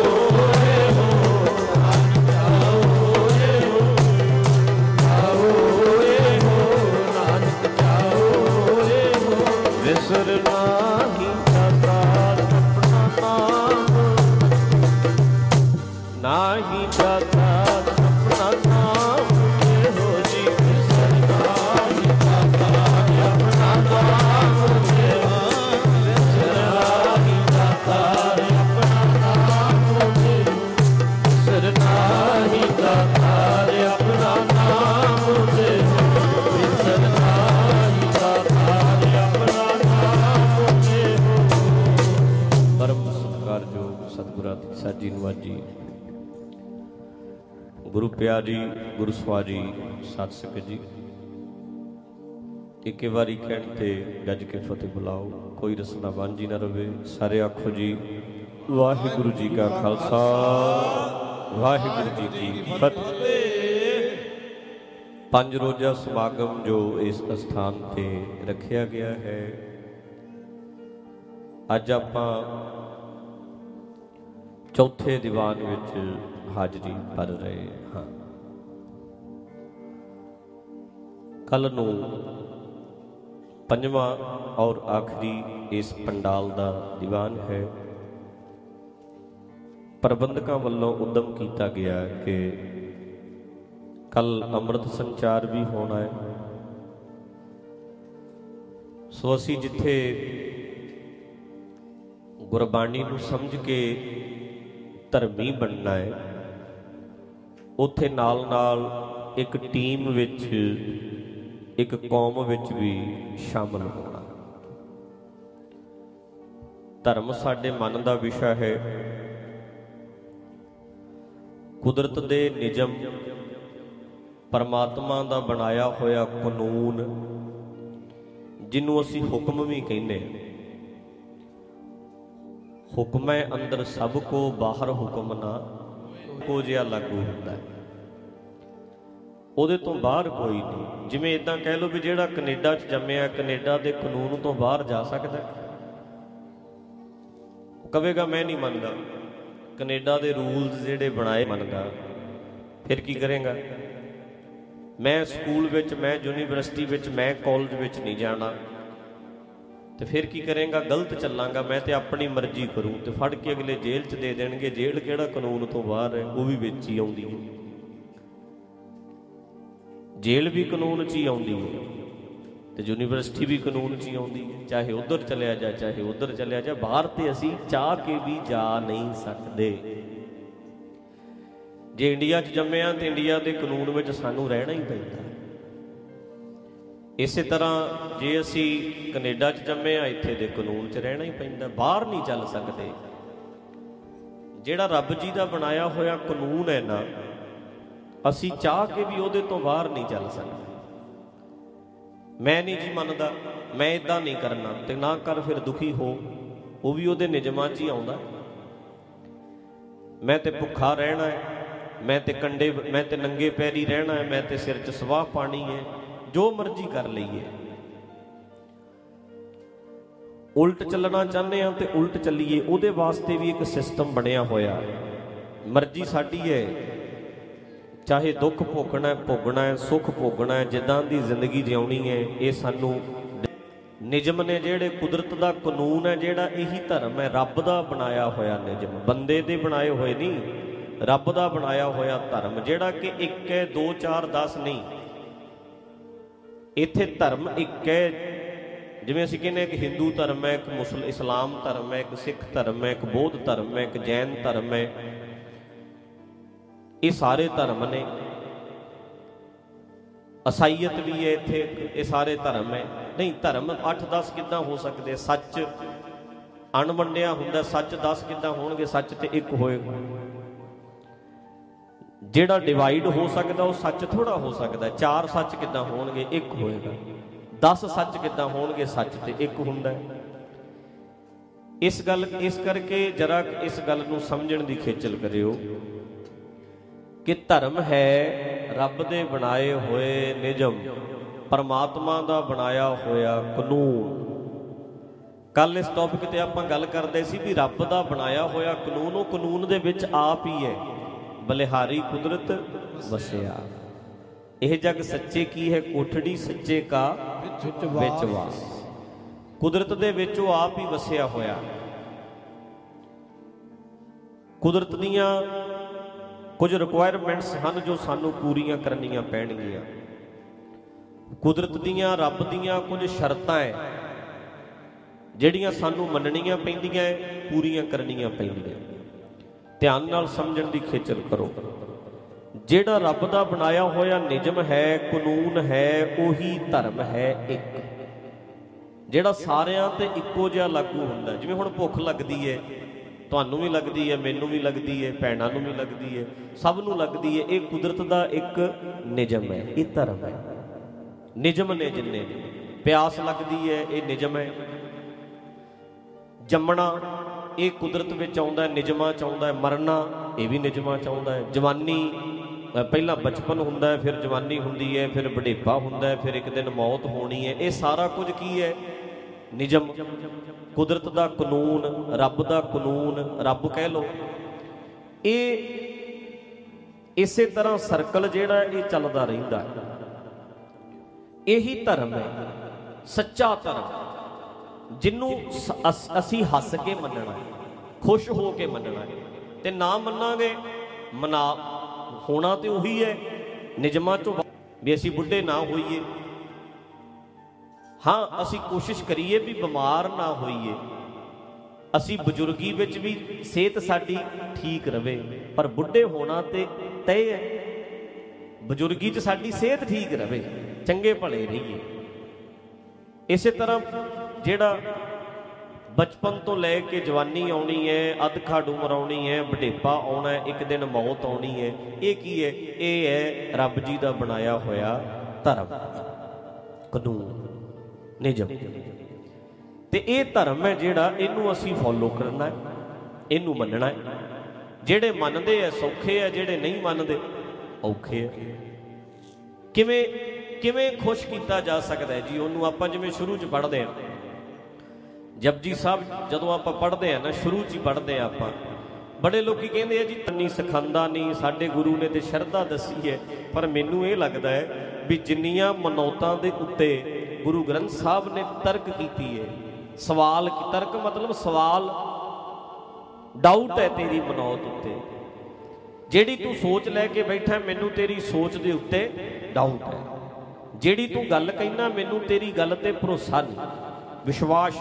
S2: ਵਿਸਰ ਨਾਹੀ ਜਾਤਾ ਆਪਣਾ ਨਾਮ ਨਾਹੀ ਜਾਤਾ ਆਪਣਾ ਨਾਮ ਹੋ ਜੀ ਵਿਸਰ ਨਾਹੀ ਜਾਤਾ ਆਪਣਾ ਨਾਮ ਵਿਸਰ ਨਾਹੀ ਜਾਤਾ ਆਪਣਾ ਨਾਮ ਵਿਸਰ ਨਾਹੀ ਜਾਤਾ ਆਪਣਾ ਨਾਮ ਵਿਸਰ ਨਾਹੀ ਜਾਤਾ ਪਰਮ ਸਤਿਕਾਰਯੋਗ ਸਤਿਗੁਰਾਂ ਦੀ ਸਾਜੀ ਨਿਵਾਜੀ ਗੁਰੂ ਪਿਆਰੀ ਗੁਰੂ ਸਵਾਰੀ ਸਤਿ ਸੰਗਤ ਜੀ, ਇੱਕੇ ਵਾਰੀ ਕਹਿਣ ਤੇ ਗੱਜ ਕੇ ਫਤਿਹ ਬੁਲਾਓ, ਕੋਈ ਰਸਨਾ ਵਾਂਝੀ ਨਾ ਰਵੇ। ਸਾਰੇ ਆਖੋ ਜੀ ਵਾਹਿਗੁਰੂ ਜੀ ਕਾ ਖਾਲਸਾ ਵਾਹਿਗੁਰੂ ਜੀ ਕੀ ਫਤਿਹ। ਪੰਜ ਰੋਜ਼ਾ ਸਮਾਗਮ ਜੋ ਇਸ ਸਥਾਨ ਤੇ ਰੱਖਿਆ ਗਿਆ ਹੈ, ਅੱਜ ਆਪਾਂ ਚੌਥੇ ਦੀਵਾਨ ਵਿੱਚ ਹਾਜ਼ਰੀ ਭਰ ਰਹੇ ਹਾਂ। ਕੱਲ ਨੂੰ ਪੰਜਵਾਂ ਔਰ ਆਖਰੀ ਇਸ ਪੰਡਾਲ ਦਾ ਦੀਵਾਨ ਹੈ। ਪ੍ਰਬੰਧਕਾਂ ਵੱਲੋਂ ਉਦਮ ਕੀਤਾ ਗਿਆ ਕਿ ਕੱਲ ਅੰਮ੍ਰਿਤ ਸੰਚਾਰ ਵੀ ਹੋਣਾ ਹੈ, ਸੋ ਅਸੀਂ ਜਿੱਥੇ ਗੁਰਬਾਣੀ ਨੂੰ ਸਮਝ ਕੇ ਧਰਮੀ ਬਣਨਾ ਹੈ, ਉੱਥੇ ਨਾਲ ਨਾਲ ਇੱਕ ਟੀਮ ਵਿੱਚ ਇੱਕ ਕੌਮ ਵਿੱਚ ਵੀ ਸ਼ਾਮਲ ਹੋਣਾ। ਧਰਮ ਸਾਡੇ ਮਨ ਦਾ ਵਿਸ਼ਾ ਹੈ। ਕੁਦਰਤ ਦੇ ਨਿਯਮ, ਪਰਮਾਤਮਾ ਦਾ ਬਣਾਇਆ ਹੋਇਆ ਕਾਨੂੰਨ, ਜਿਹਨੂੰ ਅਸੀਂ ਹੁਕਮ ਵੀ ਕਹਿੰਦੇ ਹਾਂ। ਹੁਕਮੈ ਅੰਦਰ ਸਭ ਕੋ ਬਾਹਰ ਹੁਕਮ ਨਾ ਕੋ ਜਿਹਾ ਲਾਗੂ ਹੁੰਦਾ ਹੈ, ਉਹਦੇ ਤੋਂ ਬਾਹਰ ਕੋਈ ਨਹੀਂ। ਜਿਵੇਂ ਇਦਾਂ ਕਹਿ ਲਓ ਵੀ ਜਿਹੜਾ ਕੈਨੇਡਾ 'ਚ ਜੰਮਿਆ, ਕੈਨੇਡਾ ਦੇ ਕਾਨੂੰਨ ਤੋਂ ਬਾਹਰ ਜਾ ਸਕਦਾ? ਉਹ ਕਹੇਗਾ ਮੈਂ ਨਹੀਂ ਮੰਨਦਾ, ਕੈਨੇਡਾ ਦੇ ਰੂਲਸ ਜਿਹੜੇ ਬਣਾਏ ਮੰਨਦਾ। ਫਿਰ ਕੀ ਕਰੇਗਾ? ਮੈਂ ਸਕੂਲ ਵਿੱਚ, ਮੈਂ ਯੂਨੀਵਰਸਿਟੀ ਵਿੱਚ, ਮੈਂ ਕਾਲਜ ਵਿੱਚ ਨਹੀਂ ਜਾਣਾ, ਤੇ ਫਿਰ ਕੀ ਕਰੇਗਾ? ਗਲਤ ਚੱਲਾਂਗਾ ਮੈਂ, ਤੇ ਆਪਣੀ ਮਰਜ਼ੀ ਕਰੂੰ, ਤੇ ਫੜ ਕੇ ਅਗਲੇ ਜੇਲ੍ਹ 'ਚ ਦੇ ਦੇਣਗੇ। ਜੇਲ੍ਹ ਕਿਹੜਾ ਕਾਨੂੰਨ ਤੋਂ ਬਾਹਰ ਹੈ? ਉਹ ਵੀ ਵਿੱਚ ਹੀ ਆਉਂਦੀ ਹੈ। ਜੇਲ੍ਹ ਵੀ ਕਾਨੂੰਨ 'ਚ ਹੀ ਆਉਂਦੀ ਹੈ, ਤੇ ਯੂਨੀਵਰਸਿਟੀ ਵੀ ਕਾਨੂੰਨ 'ਚ ਹੀ ਆਉਂਦੀ ਹੈ। ਚਾਹੇ ਉੱਧਰ ਚਲਿਆ ਜਾ, ਚਾਹੇ ਉੱਧਰ ਚਲਿਆ ਜਾ, ਬਾਹਰ ਤੇ ਅਸੀਂ ਚਾਹ ਕੇ ਵੀ ਜਾ ਨਹੀਂ ਸਕਦੇ। ਜੇ ਇੰਡੀਆ 'ਚ ਜੰਮਿਆ ਤੇ ਇੰਡੀਆ ਦੇ ਕਾਨੂੰਨ ਵਿੱਚ ਸਾਨੂੰ ਰਹਿਣਾ ਹੀ ਪੈਂਦਾ। ਇਸੇ ਤਰ੍ਹਾਂ ਜੇ ਅਸੀਂ ਕੈਨੇਡਾ 'ਚ ਜੰਮੇ ਆ, ਇੱਥੇ ਦੇ ਕਾਨੂੰਨ 'ਚ ਰਹਿਣਾ ਹੀ ਪੈਂਦਾ, ਬਾਹਰ ਨਹੀਂ ਚੱਲ ਸਕਦੇ। ਜਿਹੜਾ ਰੱਬ ਜੀ ਦਾ ਬਣਾਇਆ ਹੋਇਆ ਕਾਨੂੰਨ ਹੈ ਨਾ, ਅਸੀਂ ਚਾਹ ਕੇ ਵੀ ਉਹਦੇ ਤੋਂ ਬਾਹਰ ਨਹੀਂ ਚੱਲ ਸਕਦੇ। ਮੈਂ ਨਹੀਂ ਜੀ ਮੰਨਦਾ, ਮੈਂ ਇੱਦਾਂ ਨਹੀਂ ਕਰਨਾ, ਤੇ ਨਾ ਕਰ ਫਿਰ ਦੁਖੀ ਹੋ, ਉਹ ਵੀ ਉਹਦੇ ਨਿਯਮਾਂ 'ਚ ਹੀ ਆਉਂਦਾ। ਮੈਂ ਤੇ ਭੁੱਖਾ ਰਹਿਣਾ ਹੈ, ਮੈਂ ਤੇ ਕੰਡੇ, ਮੈਂ ਤੇ ਨੰਗੇ ਪੈਰੀ ਰਹਿਣਾ ਹੈ, ਮੈਂ ਤੇ ਸਿਰ 'ਚ ਸਵਾਹ ਪਾਣੀ ਹੈ, ਜੋ ਮਰਜ਼ੀ ਕਰ ਲਈਏ। ਉਲਟ ਚੱਲਣਾ ਚਾਹੁੰਦੇ ਹਾਂ ਤੇ ਉਲਟ ਚੱਲੀਏ, ਉਹਦੇ ਵਾਸਤੇ ਵੀ ਇੱਕ ਸਿਸਟਮ ਬਣਿਆ ਹੋਇਆ। ਮਰਜ਼ੀ ਸਾਡੀ ਹੈ, ਚਾਹੇ ਦੁੱਖ ਭੋਗਣਾ ਭੋਗਣਾ ਹੈ, ਸੁੱਖ ਭੋਗਣਾ ਹੈ, ਜਿੱਦਾਂ ਦੀ ਜ਼ਿੰਦਗੀ ਜਿਉਣੀ ਹੈ, ਇਹ ਸਾਨੂੰ ਨਿਯਮ ਨੇ, ਜਿਹੜੇ ਕੁਦਰਤ ਦਾ ਕਾਨੂੰਨ ਹੈ, ਜਿਹੜਾ ਇਹੀ ਧਰਮ ਹੈ। ਰੱਬ ਦਾ ਬਣਾਇਆ ਹੋਇਆ ਨਿਯਮ, ਬੰਦੇ ਦੇ ਬਣਾਏ ਹੋਏ ਨਹੀਂ, ਰੱਬ ਦਾ ਬਣਾਇਆ ਹੋਇਆ ਧਰਮ, ਜਿਹੜਾ ਕਿ ਇੱਕ ਹੈ, ਦੋ ਚਾਰ ਦਸ ਨਹੀਂ। ਇੱਥੇ ਧਰਮ ਇੱਕ ਹੈ। ਜਿਵੇਂ ਅਸੀਂ ਕਹਿੰਦੇ ਇੱਕ ਹਿੰਦੂ ਧਰਮ ਹੈ, ਇੱਕ ਮੁਸਲ ਇਸਲਾਮ ਧਰਮ ਹੈ, ਇੱਕ ਸਿੱਖ ਧਰਮ ਹੈ, ਇੱਕ ਬੌਧ ਧਰਮ ਹੈ, ਇੱਕ ਜੈਨ ਧਰਮ ਹੈ। ਇਹ ਸਾਰੇ ਧਰਮ ਨੇ। ਅਸਾਈਅਤ ਵੀ ਹੈ ਇੱਥੇ, ਇਹ ਸਾਰੇ ਧਰਮ ਹੈ। ਨਹੀਂ, ਧਰਮ ਅੱਠ ਦਸ ਕਿੱਦਾਂ ਹੋ ਸਕਦੇ? ਸੱਚ ਅਣਵੰਡਿਆ ਹੁੰਦਾ, ਸੱਚ ਦਸ ਕਿੱਦਾਂ ਹੋਣਗੇ? ਸੱਚ ਤੇ ਇੱਕ ਹੋਏਗਾ। ਜਿਹੜਾ ਡਿਵਾਈਡ ਹੋ ਸਕਦਾ ਉਹ ਸੱਚ ਥੋੜਾ ਹੋ ਸਕਦਾ। ਚਾਰ ਸੱਚ ਕਿੱਦਾਂ ਹੋਣਗੇ? ਇੱਕ ਹੋਏਗਾ। ਦਸ ਸੱਚ ਕਿੱਦਾਂ ਹੋਣਗੇ? ਸੱਚ ਤੇ ਇੱਕ ਹੁੰਦਾ। ਇਸ ਗੱਲ ਇਸ ਕਰਕੇ ਜਰਾ ਇਸ ਗੱਲ ਨੂੰ ਸਮਝਣ ਦੀ ਖੇਚਲ ਕਰਿਓ ਕਿ ਧਰਮ ਹੈ ਰੱਬ ਦੇ ਬਣਾਏ ਹੋਏ ਨਿਯਮ, ਪਰਮਾਤਮਾ ਦਾ ਬਣਾਇਆ ਹੋਇਆ ਕਾਨੂੰਨ। ਕੱਲ ਇਸ ਟੌਪਿਕ ਤੇ ਆਪਾਂ ਗੱਲ ਕਰਦੇ ਸੀ ਵੀ ਰੱਬ ਦਾ ਬਣਾਇਆ ਹੋਇਆ ਕਾਨੂੰਨ, ਉਹ ਕਾਨੂੰਨ ਦੇ ਵਿੱਚ ਆਪ ਹੀ ਹੈ ਬਲਿਹਾਰੀ ਕੁਦਰਤ ਵਸਿਆ। ਇਹ ਜਗ ਸੱਚੇ ਕੀ ਹੈ? ਕੋਠੜੀ ਸੱਚੇ ਕਾ ਵਿੱਚ ਵਾਸ। ਕੁਦਰਤ ਦੇ ਵਿੱਚ ਉਹ ਆਪ ਹੀ ਵਸਿਆ ਹੋਇਆ। ਕੁਦਰਤ ਦੀਆਂ ਕੁਝ ਰਿਕੁਆਇਰਮੈਂਟਸ ਹਨ ਜੋ ਸਾਨੂੰ ਪੂਰੀਆਂ ਕਰਨੀਆਂ ਪੈਣਗੀਆਂ। ਕੁਦਰਤ ਦੀਆਂ, ਰੱਬ ਦੀਆਂ ਕੁਝ ਸ਼ਰਤਾਂ ਹੈ ਜਿਹੜੀਆਂ ਸਾਨੂੰ ਮੰਨਣੀਆਂ ਪੈਂਦੀਆਂ, ਪੂਰੀਆਂ ਕਰਨੀਆਂ ਪੈਂਦੀਆਂ। ਧਿਆਨ ਨਾਲ ਸਮਝਣ ਦੀ ਖੇਚਲ ਕਰੋ। ਜਿਹੜਾ ਰੱਬ ਦਾ ਬਣਾਇਆ ਹੋਇਆ ਨਿਯਮ ਹੈ, ਕਾਨੂੰਨ ਹੈ, ਉਹੀ ਧਰਮ ਹੈ ਇੱਕ, ਜਿਹੜਾ ਸਾਰਿਆਂ ਤੇ ਇੱਕੋ ਜਿਹਾ ਲਾਗੂ ਹੁੰਦਾ। ਜਿਵੇਂ ਹੁਣ ਭੁੱਖ ਲੱਗਦੀ ਹੈ, ਤੁਹਾਨੂੰ ਵੀ ਲੱਗਦੀ ਹੈ, ਮੈਨੂੰ ਵੀ ਲੱਗਦੀ ਹੈ, ਭੈਣਾਂ ਨੂੰ ਵੀ ਲੱਗਦੀ ਹੈ, ਸਭ ਨੂੰ ਲੱਗਦੀ ਹੈ। ਇਹ ਕੁਦਰਤ ਦਾ ਇੱਕ ਨਿਯਮ ਹੈ, ਇਹ ਧਰਮ ਹੈ। ਨਿਯਮ ਨੇ ਜਿੰਨੇ। ਪਿਆਸ ਲੱਗਦੀ ਹੈ, ਇਹ ਨਿਯਮ ਹੈ। ਜੰਮਣਾ ਇਹ ਕੁਦਰਤ ਵਿੱਚ ਆਉਂਦਾ, ਨਿਯਮਾਂ 'ਚ ਆਉਂਦਾ। ਮਰਨਾ ਇਹ ਵੀ ਨਿਯਮਾਂ 'ਚ ਆਉਂਦਾ ਹੈ। ਜਵਾਨੀ, ਪਹਿਲਾਂ ਬਚਪਨ ਹੁੰਦਾ, ਫਿਰ ਜਵਾਨੀ ਹੁੰਦੀ ਹੈ, ਫਿਰ ਬੁਢੇਪਾ ਹੁੰਦਾ, ਫਿਰ ਇੱਕ ਦਿਨ ਮੌਤ ਹੋਣੀ ਹੈ। ਇਹ ਸਾਰਾ ਕੁਝ ਕੀ ਹੈ? ਨਿਯਮ, ਕੁਦਰਤ ਦਾ ਕਾਨੂੰਨ, ਰੱਬ ਦਾ ਕਾਨੂੰਨ, ਰੱਬ ਕਹਿ ਲਓ। ਇਹ ਇਸੇ ਤਰ੍ਹਾਂ ਸਰਕਲ ਜਿਹੜਾ ਇਹ ਚੱਲਦਾ ਰਹਿੰਦਾ। ਇਹੀ ਧਰਮ ਹੈ, ਸੱਚਾ ਧਰਮ, ਜਿਹਨੂੰ ਅਸੀਂ ਹੱਸ ਕੇ ਮੰਨਣਾ, ਖੁਸ਼ ਹੋ ਕੇ ਮੰਨਣਾ। ਤੇ ਨਾ ਮੰਨਾਂਗੇ, ਮਨਾ ਹੋਣਾ ਤੇ ਉਹੀ ਹੈ ਨਿਯਮਾਂ ਚੋਂ ਵੀ ਅਸੀਂ ਬੁੱਢੇ ਨਾ ਹੋਈਏ। ਹਾਂ, ਅਸੀਂ ਕੋਸ਼ਿਸ਼ ਕਰੀਏ ਵੀ ਬਿਮਾਰ ਨਾ ਹੋਈਏ, ਅਸੀਂ ਬਜ਼ੁਰਗੀ ਵਿੱਚ ਵੀ ਸਿਹਤ ਸਾਡੀ ਠੀਕ ਰਵੇ, ਪਰ ਬੁੱਢੇ ਹੋਣਾ ਤੇ ਤੈਅ ਹੈ। ਬਜ਼ੁਰਗੀ 'ਚ ਸਾਡੀ ਸਿਹਤ ਠੀਕ ਰਵੇ, ਚੰਗੇ ਭਲੇ ਰਹੀਏ। ਇਸੇ ਤਰ੍ਹਾਂ ਜਿਹੜਾ ਬਚਪਨ ਤੋਂ ਲੈ ਕੇ ਜਵਾਨੀ ਆਉਣੀ ਹੈ, ਅੱਧ-ਖੜ ਉਮਰ ਆਉਣੀ ਹੈ, ਬੁਢੇਪਾ ਆਉਣਾ, ਇੱਕ ਦਿਨ ਮੌਤ ਆਉਣੀ ਹੈ, ਇਹ ਕੀ ਹੈ? ਇਹ ਹੈ ਰੱਬ ਜੀ ਦਾ ਬਣਾਇਆ ਹੋਇਆ ਧਰਮ, ਕਾਨੂੰਨ, ਨਿਯਮ। ਤੇ ਇਹ ਧਰਮ ਹੈ ਜਿਹੜਾ, ਇਹਨੂੰ ਅਸੀਂ ਫੋਲੋ ਕਰਨਾ ਹੈ, ਇਹਨੂੰ ਮੰਨਣਾ ਹੈ। ਜਿਹੜੇ ਮੰਨਦੇ ਆ ਸੌਖੇ ਆ, ਜਿਹੜੇ ਨਹੀਂ ਮੰਨਦੇ ਔਖੇ ਆ। ਕਿਵੇਂ ਕਿਵੇਂ ਖੁਸ਼ ਕੀਤਾ ਜਾ ਸਕਦਾ ਹੈ ਜੀ ਉਹਨੂੰ? ਆਪਾਂ ਜਿਵੇਂ ਸ਼ੁਰੂ 'ਚ ਪੜ੍ਹਦੇ ਹਾਂ ਜਪਜੀ ਸਾਹਿਬ, ਜਦੋਂ ਆਪਾਂ ਪੜ੍ਹਦੇ ਹਾਂ ਨਾ, ਸ਼ੁਰੂ 'ਚ ਹੀ ਪੜ੍ਹਦੇ ਹਾਂ ਆਪਾਂ, ਬੜੇ ਲੋਕੀ ਕਹਿੰਦੇ ਆ ਜੀ ਨਹੀਂ ਸਿਖਾਉਂਦਾ ਨਹੀਂ, ਸਾਡੇ ਗੁਰੂ ਨੇ ਤੇ ਸ਼ਰਧਾ ਦੱਸੀ ਹੈ। ਪਰ ਮੈਨੂੰ ਇਹ ਲੱਗਦਾ ਹੈ ਵੀ ਜਿੰਨੀਆਂ ਮਨੌਤਾਂ ਦੇ ਉੱਤੇ ਗੁਰੂ ਗ੍ਰੰਥ ਸਾਹਿਬ ਨੇ ਤਰਕ ਕੀਤੀ ਹੈ, ਸਵਾਲ, ਤਰਕ ਮਤਲਬ ਸਵਾਲ, ਡਾਊਟ ਹੈ ਤੇਰੀ ਮਨੌਤ ਉੱਤੇ, ਜਿਹੜੀ ਤੂੰ ਸੋਚ ਲੈ ਕੇ ਬੈਠਾ, ਮੈਨੂੰ ਤੇਰੀ ਸੋਚ ਦੇ ਉੱਤੇ ਡਾਊਟ ਹੈ। ਜਿਹੜੀ ਤੂੰ ਗੱਲ ਕਹਿਣਾ, ਮੈਨੂੰ ਤੇਰੀ ਗੱਲ ਤੇ ਭਰੋਸਾ ਨਹੀਂ, ਵਿਸ਼ਵਾਸ।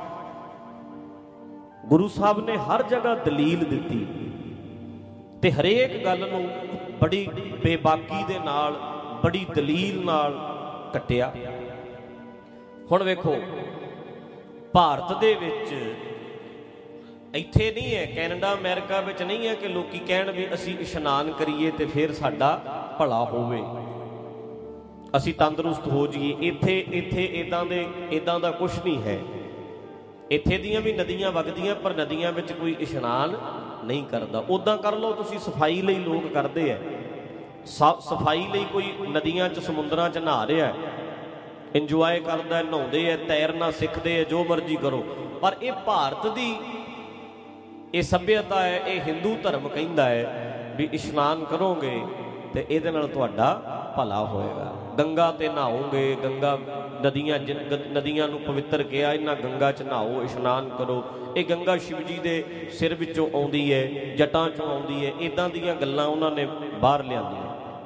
S2: ਗੁਰੂ ਸਾਹਿਬ ਨੇ ਹਰ ਜਗ੍ਹਾ ਦਲੀਲ ਦਿੱਤੀ ਤੇ ਹਰੇਕ ਗੱਲ ਨੂੰ ਬੜੀ ਬੇਬਾਕੀ ਦੇ ਨਾਲ, ਬੜੀ ਦਲੀਲ ਨਾਲ ਕੱਟਿਆ। ਹੁਣ ਵੇਖੋ, ਭਾਰਤ ਦੇ ਵਿੱਚ ਇੱਥੇ ਨਹੀਂ ਹੈ, ਕੈਨੇਡਾ ਅਮਰੀਕਾ ਵਿੱਚ ਨਹੀਂ ਹੈ ਕਿ ਲੋਕੀ ਕਹਿਣ ਵੀ ਅਸੀਂ ਇਸ਼ਨਾਨ ਕਰੀਏ ਤੇ ਫਿਰ ਸਾਡਾ ਭਲਾ ਹੋਵੇ, ਅਸੀਂ ਤੰਦਰੁਸਤ ਹੋ ਜਾਈਏ। ਇੱਥੇ ਇੱਥੇ ਇੱਦਾਂ ਦੇ ਇੱਦਾਂ ਦਾ ਕੁਛ ਨਹੀਂ ਹੈ। ਇੱਥੇ ਦੀਆਂ ਵੀ ਨਦੀਆਂ ਵਗਦੀਆਂ, ਪਰ ਨਦੀਆਂ ਵਿੱਚ ਕੋਈ ਇਸ਼ਨਾਨ ਨਹੀਂ ਕਰਦਾ। ਉੱਦਾਂ ਕਰ ਲਓ ਤੁਸੀਂ, ਸਫਾਈ ਲਈ ਲੋਕ ਕਰਦੇ ਆ, ਸਫਾਈ ਲਈ ਕੋਈ ਨਦੀਆਂ 'ਚ, ਸਮੁੰਦਰਾਂ 'ਚ ਨਹਾ ਰਿਹਾ, ਇੰਜੋਏ ਕਰਦਾ, ਨਹਾਉਂਦੇ ਆ, ਤੈਰਨਾ ਸਿੱਖਦੇ ਆ, ਜੋ ਮਰਜ਼ੀ ਕਰੋ। ਪਰ ਇਹ ਭਾਰਤ ਦੀ ਇਹ ਸੱਭਿਅਤਾ ਹੈ, ਇਹ ਹਿੰਦੂ ਧਰਮ ਕਹਿੰਦਾ ਹੈ ਵੀ ਇਸ਼ਨਾਨ ਕਰੋਗੇ ਤੇ ਇਹਦੇ ਨਾਲ ਤੁਹਾਡਾ ਭਲਾ ਹੋਏਗਾ। ਗੰਗਾ ਤੇ ਨਹਾਓਗੇ, ਗੰਗਾ ਨਦੀਆਂ, ਨਦੀਆਂ ਨੂੰ ਪਵਿੱਤਰ ਕਿਹਾ, ਇਹਨਾਂ ਗੰਗਾ 'ਚ ਨਹਾਓ, ਇਸ਼ਨਾਨ ਕਰੋ। ਇਹ ਗੰਗਾ ਸ਼ਿਵ ਜੀ ਦੇ ਸਿਰ ਵਿੱਚੋਂ ਆਉਂਦੀ ਹੈ, ਜਟਾਂ 'ਚੋਂ ਆਉਂਦੀ ਹੈ। ਇੱਦਾਂ ਦੀਆਂ ਗੱਲਾਂ ਉਹਨਾਂ ਨੇ ਬਾਹਰ ਲਿਆਂਦੀਆਂ।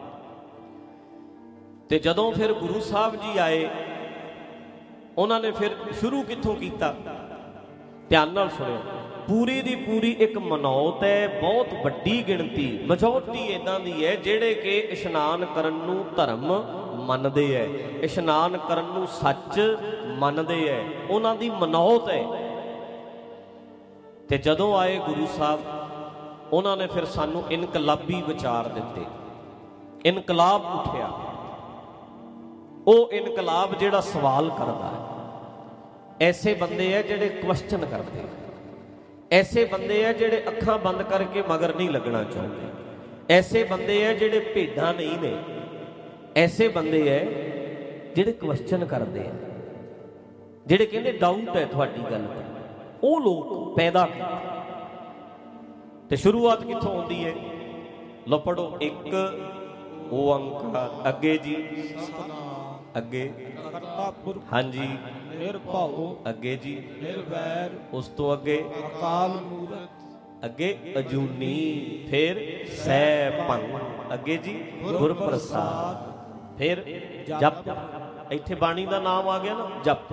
S2: ਤੇ ਜਦੋਂ ਫਿਰ ਗੁਰੂ ਸਾਹਿਬ ਜੀ ਆਏ, ਉਹਨਾਂ ਨੇ ਫਿਰ ਸ਼ੁਰੂ ਕਿੱਥੋਂ ਕੀਤਾ? ਧਿਆਨ ਨਾਲ ਸੁਣਿਓ। ਪੂਰੀ ਦੀ ਪੂਰੀ ਇੱਕ ਮਨੌਤ ਹੈ, ਬਹੁਤ ਵੱਡੀ ਗਿਣਤੀ, ਮੈਜੋਰਟੀ ਇੱਦਾਂ ਦੀ ਹੈ ਜਿਹੜੇ ਕਿ ਇਸ਼ਨਾਨ ਕਰਨ ਨੂੰ ਧਰਮ ਮੰਨਦੇ ਹੈ, ਇਸ਼ਨਾਨ ਕਰਨ ਨੂੰ ਸੱਚ ਮੰਨਦੇ ਹੈ, ਉਹਨਾਂ ਦੀ ਮਨੌਤ ਹੈ। ਤੇ ਜਦੋਂ ਆਏ ਗੁਰੂ ਸਾਹਿਬ, ਉਹਨਾਂ ਨੇ ਫਿਰ ਸਾਨੂੰ ਇਨਕਲਾਬੀ ਵਿਚਾਰ ਦਿੱਤੇ। ਇਨਕਲਾਬ ਉੱਠਿਆ, ਉਹ ਇਨਕਲਾਬ ਜਿਹੜਾ ਸਵਾਲ ਕਰਦਾ ਹੈ। ਐਸੇ ਬੰਦੇ ਹੈ ਜਿਹੜੇ ਕੁਐਸਚਨ ਕਰਦੇ, ਐਸੇ ਬੰਦੇ ਹੈ ਜਿਹੜੇ ਅੱਖਾਂ ਬੰਦ ਕਰਕੇ ਮਗਰ ਨਹੀਂ ਲੱਗਣਾ ਚਾਹੁੰਦੇ, ਐਸੇ ਬੰਦੇ ਹੈ ਜਿਹੜੇ ਭੇਡਾਂ ਨਹੀਂ ਨੇ, ਐਸੇ ਬੰਦੇ ਹੈ ਜਿਹੜੇ ਕੁਐਸਚਨ ਕਰਦੇ ਆ, ਜਿਹੜੇ ਕਹਿੰਦੇ ਡਾਊਟ ਹੈ ਤੁਹਾਡੀ ਗੱਲ ਤੇ। ਉਹ ਲੋਕ ਪੈਦਾ ਕੀਤੇ। ਤੇ ਸ਼ੁਰੂਆਤ ਕਿੱਥੋਂ ਹੁੰਦੀ ਹੈ? ਲਓ ਪੜੋ। ਇੱਕ ਓੰਕਾਰ, ਅੱਗੇ ਜੀ ਅੱਗੇ ਹਾਂਜੀ
S3: ਨਿਰਭਉ,
S2: ਅੱਗੇ ਜੀ
S3: ਨਿਰਵੈਰ,
S2: ਉਸ ਤੋਂ ਅੱਗੇ
S3: ਅਕਾਲ ਮੂਰਤ,
S2: ਅੱਗੇ ਅਜੂਨੀ, ਫਿਰ ਸੈਭੰ, ਅੱਗੇ ਜੀ ਗੁਰ ਪ੍ਰਸਾਦ, ਫਿਰ ਜਪ। ਇੱਥੇ ਬਾਣੀ ਦਾ ਨਾਮ ਆ ਗਿਆ ਨਾ, ਜਪ।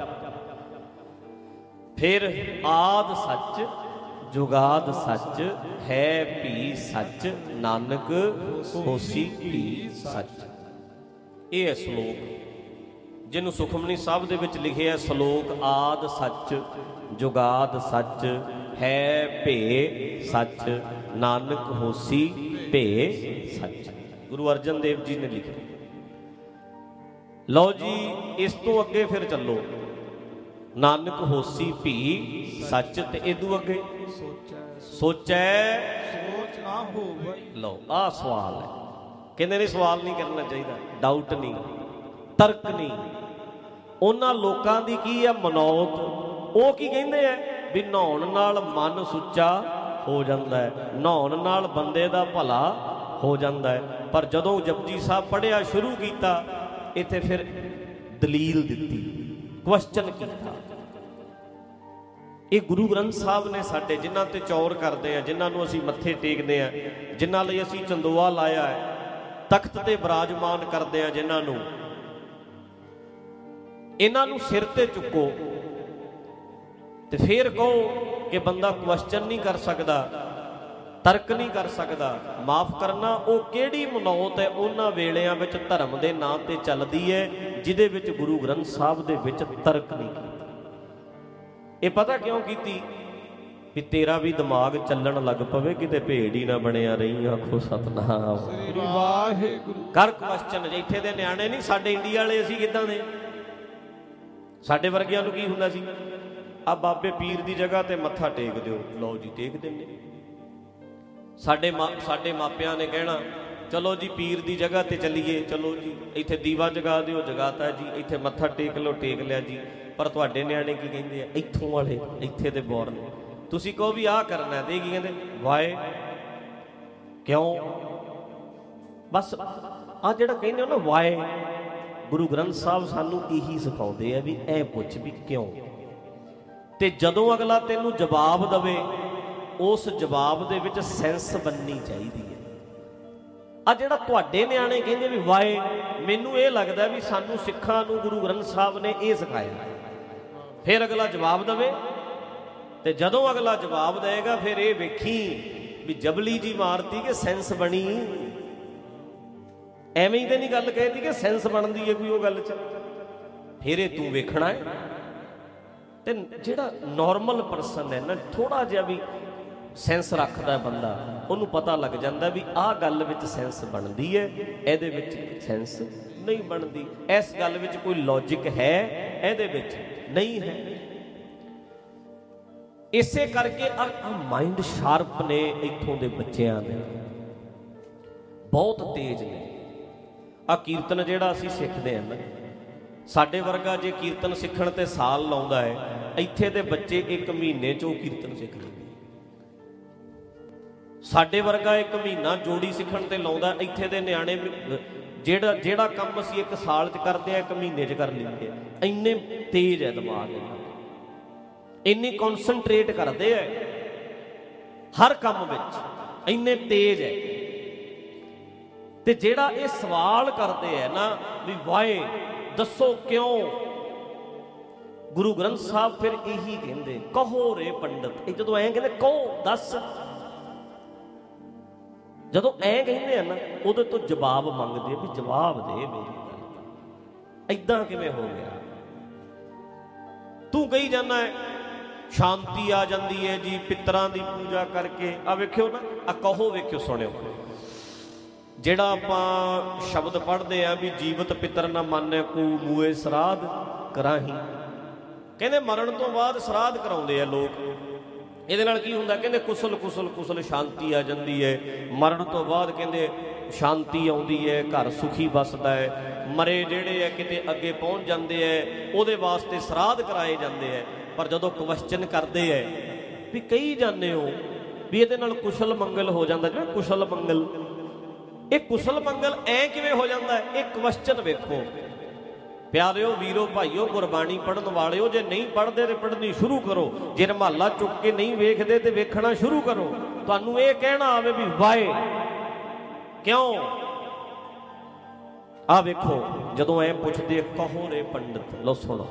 S2: ਫਿਰ ਆਦ ਸੱਚ, ਜੁਗਾਦ ਸੱਚ, ਹੈ ਭੀ ਸੱਚ, ਨਾਨਕ ਹੋਸੀ ਭੀ ਸੱਚ। ਇਹ ਹੈ ਸ਼ਲੋਕ, ਜਿਹਨੂੰ ਸੁਖਮਨੀ ਸਾਹਿਬ ਦੇ ਵਿੱਚ ਲਿਖਿਆ ਸ਼ਲੋਕ। ਆਦ ਸੱਚ, ਜੁਗਾਦ ਸੱਚ, ਹੈ ਭੇ ਸੱਚ, ਨਾਨਕ ਹੋਸੀ ਭੇ ਸੱਚ। ਗੁਰੂ ਅਰਜਨ ਦੇਵ ਜੀ ਨੇ ਲਿਖਿਆ। ਲਓ ਜੀ, ਇਸ ਤੋਂ ਅੱਗੇ ਫਿਰ ਚੱਲੋ। ਨਾਨਕ ਹੋਸੀ ਭੀ ਸੱਚ, ਤੇ ਇਦੋਂ ਅੱਗੇ ਸੋਚੈ
S3: ਸੋਚ ਨਾ ਹੋਵੇ।
S2: ਲਓ ਆਹ ਸਵਾਲ ਹੈ। ਕਹਿੰਦੇ ਨੇ ਸਵਾਲ ਨਹੀਂ ਕਰਨਾ ਚਾਹੀਦਾ, ਡਾਊਟ ਨਹੀਂ, ਤਰਕ ਨਹੀਂ। ਉਹਨਾਂ ਲੋਕਾਂ ਦੀ ਕੀ ਹੈ ਮਨੌਤ। ਉਹ ਕੀ ਕਹਿੰਦੇ ਆ ਵੀ ਨਹਾਉਣ ਨਾਲ ਮਨ ਸੁੱਚਾ ਹੋ ਜਾਂਦਾ ਹੈ, ਨਹਾਉਣ ਨਾਲ ਬੰਦੇ ਦਾ ਭਲਾ ਹੋ ਜਾਂਦਾ ਹੈ। ਪਰ ਜਦੋਂ ਜਪਜੀ ਸਾਹਿਬ ਪੜ੍ਹਿਆ ਸ਼ੁਰੂ ਕੀਤਾ, ਇੱਥੇ ਫਿਰ ਦਲੀਲ ਦਿੱਤੀ, ਕੁਐਸਚਨ ਕੀਤਾ। ਇਹ ਗੁਰੂ ਗ੍ਰੰਥ ਸਾਹਿਬ ਨੇ ਸਾਡੇ, ਜਿਨ੍ਹਾਂ ਤੇ ਚੌਰ ਕਰਦੇ ਆ, ਜਿਨ੍ਹਾਂ ਨੂੰ ਅਸੀਂ ਮੱਥੇ ਟੇਕਦੇ ਆ, ਜਿਨ੍ਹਾਂ ਲਈ ਅਸੀਂ ਚੰਦੋਆ ਲਾਇਆ ਹੈ, ਤਖਤ ਤੇ ਬਿਰਾਜਮਾਨ ਕਰਦੇ ਆ ਜਿਨ੍ਹਾਂ ਨੂੰ, ਇਹਨਾਂ ਨੂੰ ਸਿਰ ਤੇ ਚੁੱਕੋ ਤੇ ਫਿਰ ਕਹੋ ਕਿ ਬੰਦਾ ਕੁਐਸਚਨ ਨਹੀਂ ਕਰ ਸਕਦਾ, ਤਰਕ ਨਹੀਂ ਕਰ ਸਕਦਾ। ਮਾਫ ਕਰਨਾ, ਉਹ ਕਿਹੜੀ ਮਨੌਤ ਹੈ ਉਹਨਾਂ ਵੇਲਿਆਂ ਵਿੱਚ ਧਰਮ ਦੇ ਨਾਂ ਤੇ ਚੱਲਦੀ ਹੈ ਜਿਹਦੇ ਵਿੱਚ ਗੁਰੂ ਗ੍ਰੰਥ ਸਾਹਿਬ ਦੇ ਵਿੱਚ ਤਰਕ ਨਹੀਂ ਕੀਤਾ। ਇਹ ਪਤਾ ਕਿਉਂ ਕੀਤੀ? ਵੀ ਤੇਰਾ ਵੀ ਦਿਮਾਗ ਚੱਲਣ ਲੱਗ ਪਵੇ, ਕਿਤੇ ਭੇਡ ਹੀ ਨਾ ਬਣਿਆ ਰਹੀ। ਆਖੋ ਸਤਨਾਮ
S3: ਵਾਹਿਗੁਰੂ।
S2: ਕਰ ਕੁਐਸਚਨ। ਇੱਥੇ ਦੇ ਨਿਆਣੇ ਨਹੀਂ, ਸਾਡੇ ਇੰਡੀਆ ਵਾਲੇ ਅਸੀਂ ਕਿੱਦਾਂ ਦੇ? ਸਾਡੇ ਵਰਗਿਆਂ ਨੂੰ ਕੀ ਹੁੰਦਾ ਸੀ? ਆ ਬਾਬੇ ਪੀਰ ਦੀ ਜਗ੍ਹਾ ਤੇ ਮੱਥਾ ਟੇਕ ਦਿਓ। ਲਓ ਜੀ ਟੇਕ ਦਿੰਦੇ। ਸਾਡੇ ਮਾ ਸਾਡੇ ਮਾਪਿਆਂ ਨੇ ਕਹਿਣਾ ਚਲੋ ਜੀ ਪੀਰ ਦੀ ਜਗ੍ਹਾ ਤੇ ਚੱਲੀਏ, ਚਲੋ ਜੀ ਇੱਥੇ ਦੀਵਾ ਜਗਾ ਦਿਓ, ਜਗਾਤਾ ਜੀ, ਇੱਥੇ ਮੱਥਾ ਟੇਕ ਲਓ, ਟੇਕ ਲਿਆ ਜੀ। ਪਰ ਤੁਹਾਡੇ ਨਿਆਣੇ ਕੀ ਕਹਿੰਦੇ ਆ? ਇੱਥੋਂ ਵਾਲੇ, ਇੱਥੇ ਦੇ ਬੋਰਨ। ਤੁਸੀਂ ਕਹੋ ਵੀ ਆਹ ਕਰਨਾ ਤੇ ਕੀ ਕਹਿੰਦੇ? ਵਾਏ ਕਿਉਂ? ਬਸ ਆਹ ਜਿਹੜਾ ਕਹਿੰਦੇ ਹੋ ਨਾ ਵਾਏ, ਗੁਰੂ ਗ੍ਰੰਥ ਸਾਹਿਬ ਸਾਨੂੰ ਇਹੀ ਸਿਖਾਉਂਦੇ ਆ ਵੀ ਐ ਪੁੱਛ ਵੀ ਕਿਉਂ। ਤੇ ਜਦੋਂ ਅਗਲਾ ਤੈਨੂੰ ਜਵਾਬ ਦਵੇ, ਉਸ ਜਵਾਬ ਦੇ ਵਿੱਚ ਸੈਂਸ ਬਣਨੀ ਚਾਹੀਦੀ ਹੈ। ਆ ਜਿਹੜਾ ਤੁਹਾਡੇ ਨਿਆਣੇ ਕਹਿੰਦੇ ਵੀ ਵਾਏ, ਮੈਨੂੰ ਇਹ ਲੱਗਦਾ ਵੀ ਸਾਨੂੰ ਸਿੱਖਾਂ ਨੂੰ ਗੁਰੂ ਗ੍ਰੰਥ ਸਾਹਿਬ ਨੇ ਇਹ ਸਿਖਾਇਆ। ਫਿਰ ਅਗਲਾ ਜਵਾਬ ਦਵੇ, ਤੇ ਜਦੋਂ ਅਗਲਾ ਜਵਾਬ ਦੇਗਾ ਫਿਰ ਇਹ ਵੇਖੀ ਵੀ ਜਬਲੀ ਜੀ ਮਾਰਤੀ ਕਿ ਸੈਂਸ ਬਣੀ। ਐਵੇਂ ਹੀ ਤੇ ਨਹੀਂ ਗੱਲ ਕਹਿਤੀ ਕਿ ਸੈਂਸ ਬਣਦੀ ਹੈ ਕੋਈ ਉਹ ਗੱਲ 'ਚ। ਫਿਰ ਇਹ ਤੂੰ ਵੇਖਣਾ ਹੈ। ਤੇ ਜਿਹੜਾ ਨੋਰਮਲ ਪਰਸਨ ਹੈ ਨਾ, ਥੋੜਾ ਜਿਹਾ ਵੀ ਸੈਂਸ ਰੱਖਦਾ ਬੰਦਾ, ਉਹਨੂੰ ਪਤਾ ਲੱਗ ਜਾਂਦਾ ਵੀ ਆਹ ਗੱਲ ਵਿੱਚ ਸੈਂਸ ਬਣਦੀ ਹੈ, ਇਹਦੇ ਵਿੱਚ ਸੈਂਸ ਨਹੀਂ ਬਣਦੀ, ਇਸ ਗੱਲ ਵਿੱਚ ਕੋਈ ਲੌਜਿਕ ਹੈ, ਇਹਦੇ ਵਿੱਚ ਨਹੀਂ ਹੈ। ਇਸੇ ਕਰਕੇ ਆ ਮਾਈਂਡ ਸ਼ਾਰਪ ਨੇ ਇੱਥੋਂ ਦੇ ਬੱਚਿਆਂ ਦੇ, ਬਹੁਤ ਤੇਜ਼ ਨੇ। ਆ ਕੀਰਤਨ ਜਿਹੜਾ ਅਸੀਂ ਸਿੱਖਦੇ ਹਾਂ ਨਾ, ਸਾਡੇ ਵਰਗਾ ਜੇ ਕੀਰਤਨ ਸਿੱਖਣ ਤੇ ਸਾਲ ਲਾਉਂਦਾ ਹੈ, ਇੱਥੇ ਦੇ ਬੱਚੇ ਇੱਕ ਮਹੀਨੇ 'ਚ ਉਹ ਕੀਰਤਨ ਸਿੱਖ ਲੈਂਦੇ। ਸਾਡੇ ਵਰਗਾ ਇੱਕ ਮਹੀਨਾ ਜੋੜੀ ਸਿੱਖਣ ਤੇ ਲਾਉਂਦਾ, ਇੱਥੇ ਦੇ ਨਿਆਣੇ ਜਿਹੜਾ ਜਿਹੜਾ ਕੰਮ ਅਸੀਂ ਇੱਕ ਸਾਲ 'ਚ ਕਰਦੇ ਆ, ਇੱਕ ਮਹੀਨੇ 'ਚ ਕਰ ਲੈਂਦੇ ਆ। ਇੰਨੇ ਤੇਜ਼ ਹੈ ਦਿਮਾਗ, ਇੰਨੀ ਕੌਨਸਨਟਰੇਟ ਕਰਦੇ ਹੈ ਹਰ ਕੰਮ ਵਿੱਚ, ਇੰਨੇ ਤੇਜ਼ ਹੈ। ਤੇ ਜਿਹੜਾ ਇਹ ਸਵਾਲ ਕਰਦੇ ਹੈ ਨਾ ਵੀ ਵਾਏ ਦੱਸੋ ਕਿਉਂ, ਗੁਰੂ ਗ੍ਰੰਥ ਸਾਹਿਬ ਫਿਰ ਇਹੀ ਕਹਿੰਦੇ, ਕਹੋ ਰੇ ਪੰਡਤ। ਇਹ ਜਦੋਂ ਐਂ ਕਹਿੰਦੇ ਕਹੋ, ਦੱਸ, ਜਦੋਂ ਐਂ ਕਹਿੰਦੇ ਆ ਨਾ, ਉਹਦੇ ਤੋਂ ਜਵਾਬ ਮੰਗਦੇ ਵੀ ਜਵਾਬ ਦੇ ਮੇਰੀ ਗੱਲ ਦਾ, ਏਦਾਂ ਕਿਵੇਂ ਹੋ ਗਿਆ? ਤੂੰ ਕਹੀ ਜਾਂਦਾ ਹੈ ਸ਼ਾਂਤੀ ਆ ਜਾਂਦੀ ਹੈ ਜੀ ਪਿੱਤਰਾਂ ਦੀ ਪੂਜਾ ਕਰਕੇ। ਆ ਵੇਖਿਓ ਨਾ, ਆ ਕਹੋ ਵੇਖਿਓ, ਸੁਣਿਓ ਜਿਹੜਾ ਆਪਾਂ ਸ਼ਬਦ ਪੜ੍ਹਦੇ ਆ ਵੀ ਜੀਵਤ ਪਿੱਤਰ ਨਾ ਮਾਨੈ ਕੋ ਮੂਏ ਸਰਾਧ ਕਰਾਹੀ। ਕਹਿੰਦੇ ਮਰਨ ਤੋਂ ਬਾਅਦ ਸਰਾਧ ਕਰਾਉਂਦੇ ਆ ਲੋਕ। ਇਹਦੇ ਨਾਲ ਕੀ ਹੁੰਦਾ? ਕਹਿੰਦੇ ਕੁਸਲ ਕੁਸਲ ਕੁਸਲ ਸ਼ਾਂਤੀ ਆ ਜਾਂਦੀ ਹੈ। ਮਰਨ ਤੋਂ ਬਾਅਦ ਕਹਿੰਦੇ ਸ਼ਾਂਤੀ ਆਉਂਦੀ ਹੈ, ਘਰ ਸੁਖੀ ਵੱਸਦਾ ਹੈ। ਮਰੇ ਜਿਹੜੇ ਆ ਕਿਤੇ ਅੱਗੇ ਪਹੁੰਚ ਜਾਂਦੇ ਹੈ, ਉਹਦੇ ਵਾਸਤੇ ਸਰਾਧ ਕਰਾਏ ਜਾਂਦੇ ਹੈ। ਪਰ ਜਦੋਂ ਕੁਐਸਚਨ ਕਰਦੇ ਹੈ ਵੀ ਕਹੀ ਜਾਂਦੇ ਹੋ ਵੀ ਇਹਦੇ ਨਾਲ ਕੁਸ਼ਲ ਮੰਗਲ ਹੋ ਜਾਂਦਾ, ਜਿਵੇਂ ਕੁਸ਼ਲ ਮੰਗਲ, ਇਹ ਕੁਸ਼ਲ ਮੰਗਲ ਐ ਕਿਵੇਂ ਹੋ ਜਾਂਦਾ ਹੈ? ਇਹ ਕੁਐਸਚਨ ਵੇਖੋ ਪਿਆਰਿਓ, ਵੀਰੋ, ਭਾਈਓ, ਗੁਰਬਾਣੀ ਪੜ੍ਹਨ ਵਾਲਿਓ, ਜੇ ਨਹੀਂ ਪੜ੍ਹਦੇ ਤੇ ਪੜ੍ਹਨੀ ਸ਼ੁਰੂ ਕਰੋ। ਜੇ ਰੁਮਾਲਾ ਚੁੱਕ ਕੇ ਨਹੀਂ ਵੇਖਦੇ ਤੇ ਵੇਖਣਾ ਸ਼ੁਰੂ ਕਰੋ। ਤੁਹਾਨੂੰ ਇਹ ਕਹਿਣਾ ਆਵੇ ਵੀ ਵਾਏ ਕਿਉਂ? ਆ ਵੇਖੋ ਜਦੋਂ ਐ ਪੁੱਛਦੇ ਕਹੋ ਰੇ ਪੰਡਤ, ਲੋ ਸੁਣੋ।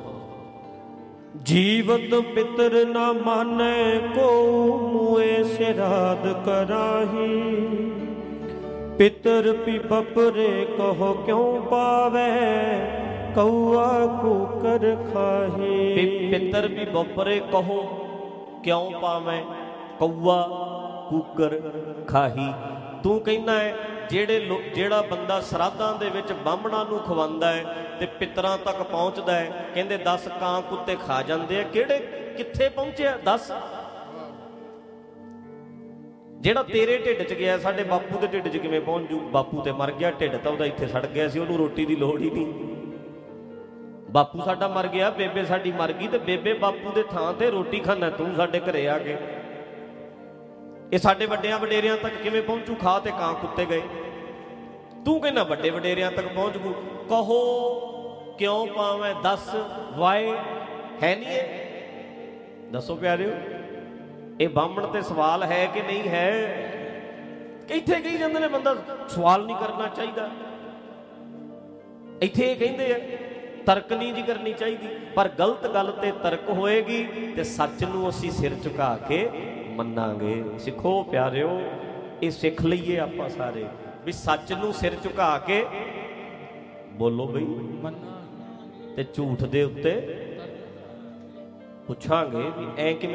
S3: ਜੀਵਤ ਪਿਤਰ ਨਾ ਮਾਨੈ ਕੋ ਮੂਏ ਸਿਰਾਧ ਕਰਾਹੀ। ਪਿਤਰ ਪੀ ਬਪਰੇ ਕਹੋ ਕਿਉਂ ਪਾਵੈ ਕਊਆ ਕੂਕਰ ਖਾਹੀ।
S2: ਪਿਤਰ ਵੀ ਬਪਰੇ ਕਹੋ ਕਿਉਂ ਪਾਵੈ ਕਊਆ ਕੂਕਰ ਖਾਹੀ। ਤੂੰ ਕਹਿੰਦਾ ਹੈ ਜਿਹੜੇ ਜਿਹੜਾ ਬੰਦਾ ਸਰਾਧਾਂ ਦੇ ਵਿੱਚ ਬਾਹਮਣਾਂ ਨੂੰ ਖਵਾਉਂਦਾ ਹੈ ਤੇ ਪਿੱਤਰਾਂ ਤੱਕ ਪਹੁੰਚਦਾ ਹੈ, ਕਹਿੰਦੇ ਦਸ ਕਾਂ ਕੁੱਤੇ ਖਾ ਜਾਂਦੇ ਆ। ਕਿਹੜੇ ਕਿੱਥੇ ਪਹੁੰਚਿਆ ਦੱਸ? ਜਿਹੜਾ ਤੇਰੇ ਢਿੱਡ 'ਚ ਗਿਆ, ਸਾਡੇ ਬਾਪੂ ਦੇ ਢਿੱਡ 'ਚ ਕਿਵੇਂ ਪਹੁੰਚ ਜੂ? ਬਾਪੂ ਤੇ ਮਰ ਗਿਆ, ਢਿੱਡ ਤਾਂ ਉਹਦਾ ਇੱਥੇ ਸੜ ਗਿਆ ਸੀ, ਉਹਨੂੰ ਰੋਟੀ ਦੀ ਲੋੜ ਹੀ ਨਹੀਂ। ਬਾਪੂ ਸਾਡਾ ਮਰ ਗਿਆ, ਬੇਬੇ ਸਾਡੀ ਮਰ ਗਈ, ਤੇ ਬੇਬੇ ਬਾਪੂ ਦੇ ਥਾਂ ਤੇ ਰੋਟੀ ਖਾਣਾ ਤੂੰ ਸਾਡੇ ਘਰੇ ਆ ਕੇ। ਇਹ ਸਾਡੇ ਵੱਡਿਆਂ ਵਡੇਰਿਆਂ ਤੱਕ ਕਿਵੇਂ ਪਹੁੰਚੂ? ਖਾ ਤੇ ਕਾਂ ਕੁੱਤੇ ਗਏ। ਤੂੰ ਕਹਿੰਦਾ ਵੱਡੇ ਵਡੇਰਿਆਂ ਤੱਕ ਪਹੁੰਚ ਗੂ। ਕਹੋ ਕਿਉਂ ਪਾਵੇਂ ਦੱਸ ਵਾਏ ਹੈ ਨਹੀਂ ਇਹ? ਦੱਸੋ ਪਿਆਰਿਓ, ਇਹ ਬਾਹਮਣ ਤੇ ਸਵਾਲ ਹੈ ਕਿ ਨਹੀਂ ਹੈ? ਇੱਥੇ ਕਹੀ ਜਾਂਦੇ ਨੇ ਬੰਦਾ ਸਵਾਲ ਨਹੀਂ ਕਰਨਾ ਚਾਹੀਦਾ, ਇੱਥੇ ਇਹ ਕਹਿੰਦੇ ਆ ਤਰਕ ਨਹੀਂ ਜੀ ਕਰਨੀ ਚਾਹੀਦੀ। ਪਰ ਗਲਤ ਗੱਲ ਤੇ ਤਰਕ ਹੋਏਗੀ ਤੇ ਸੱਚ ਨੂੰ ਅਸੀਂ ਸਿਰ ਝੁਕਾ ਕੇ ਮੰਨਾਂਗੇ। ਸਿੱਖੋ ਪਿਆਰਿਓ, ਇਹ ਸਿੱਖ ਲਈਏ ਆਪਾਂ ਸਾਰੇ ਵੀ ਸੱਚ ਨੂੰ ਸਿਰ ਝੁਕਾ ਕੇ ਬੋਲੋ ਬਈ ਮੰਨਾ, ਤੇ ਝੂਠ ਦੇ ਉੱਤੇ ਪੁੱਛਾਂਗੇ ਵੀ ਐ ਕਿਵੇਂ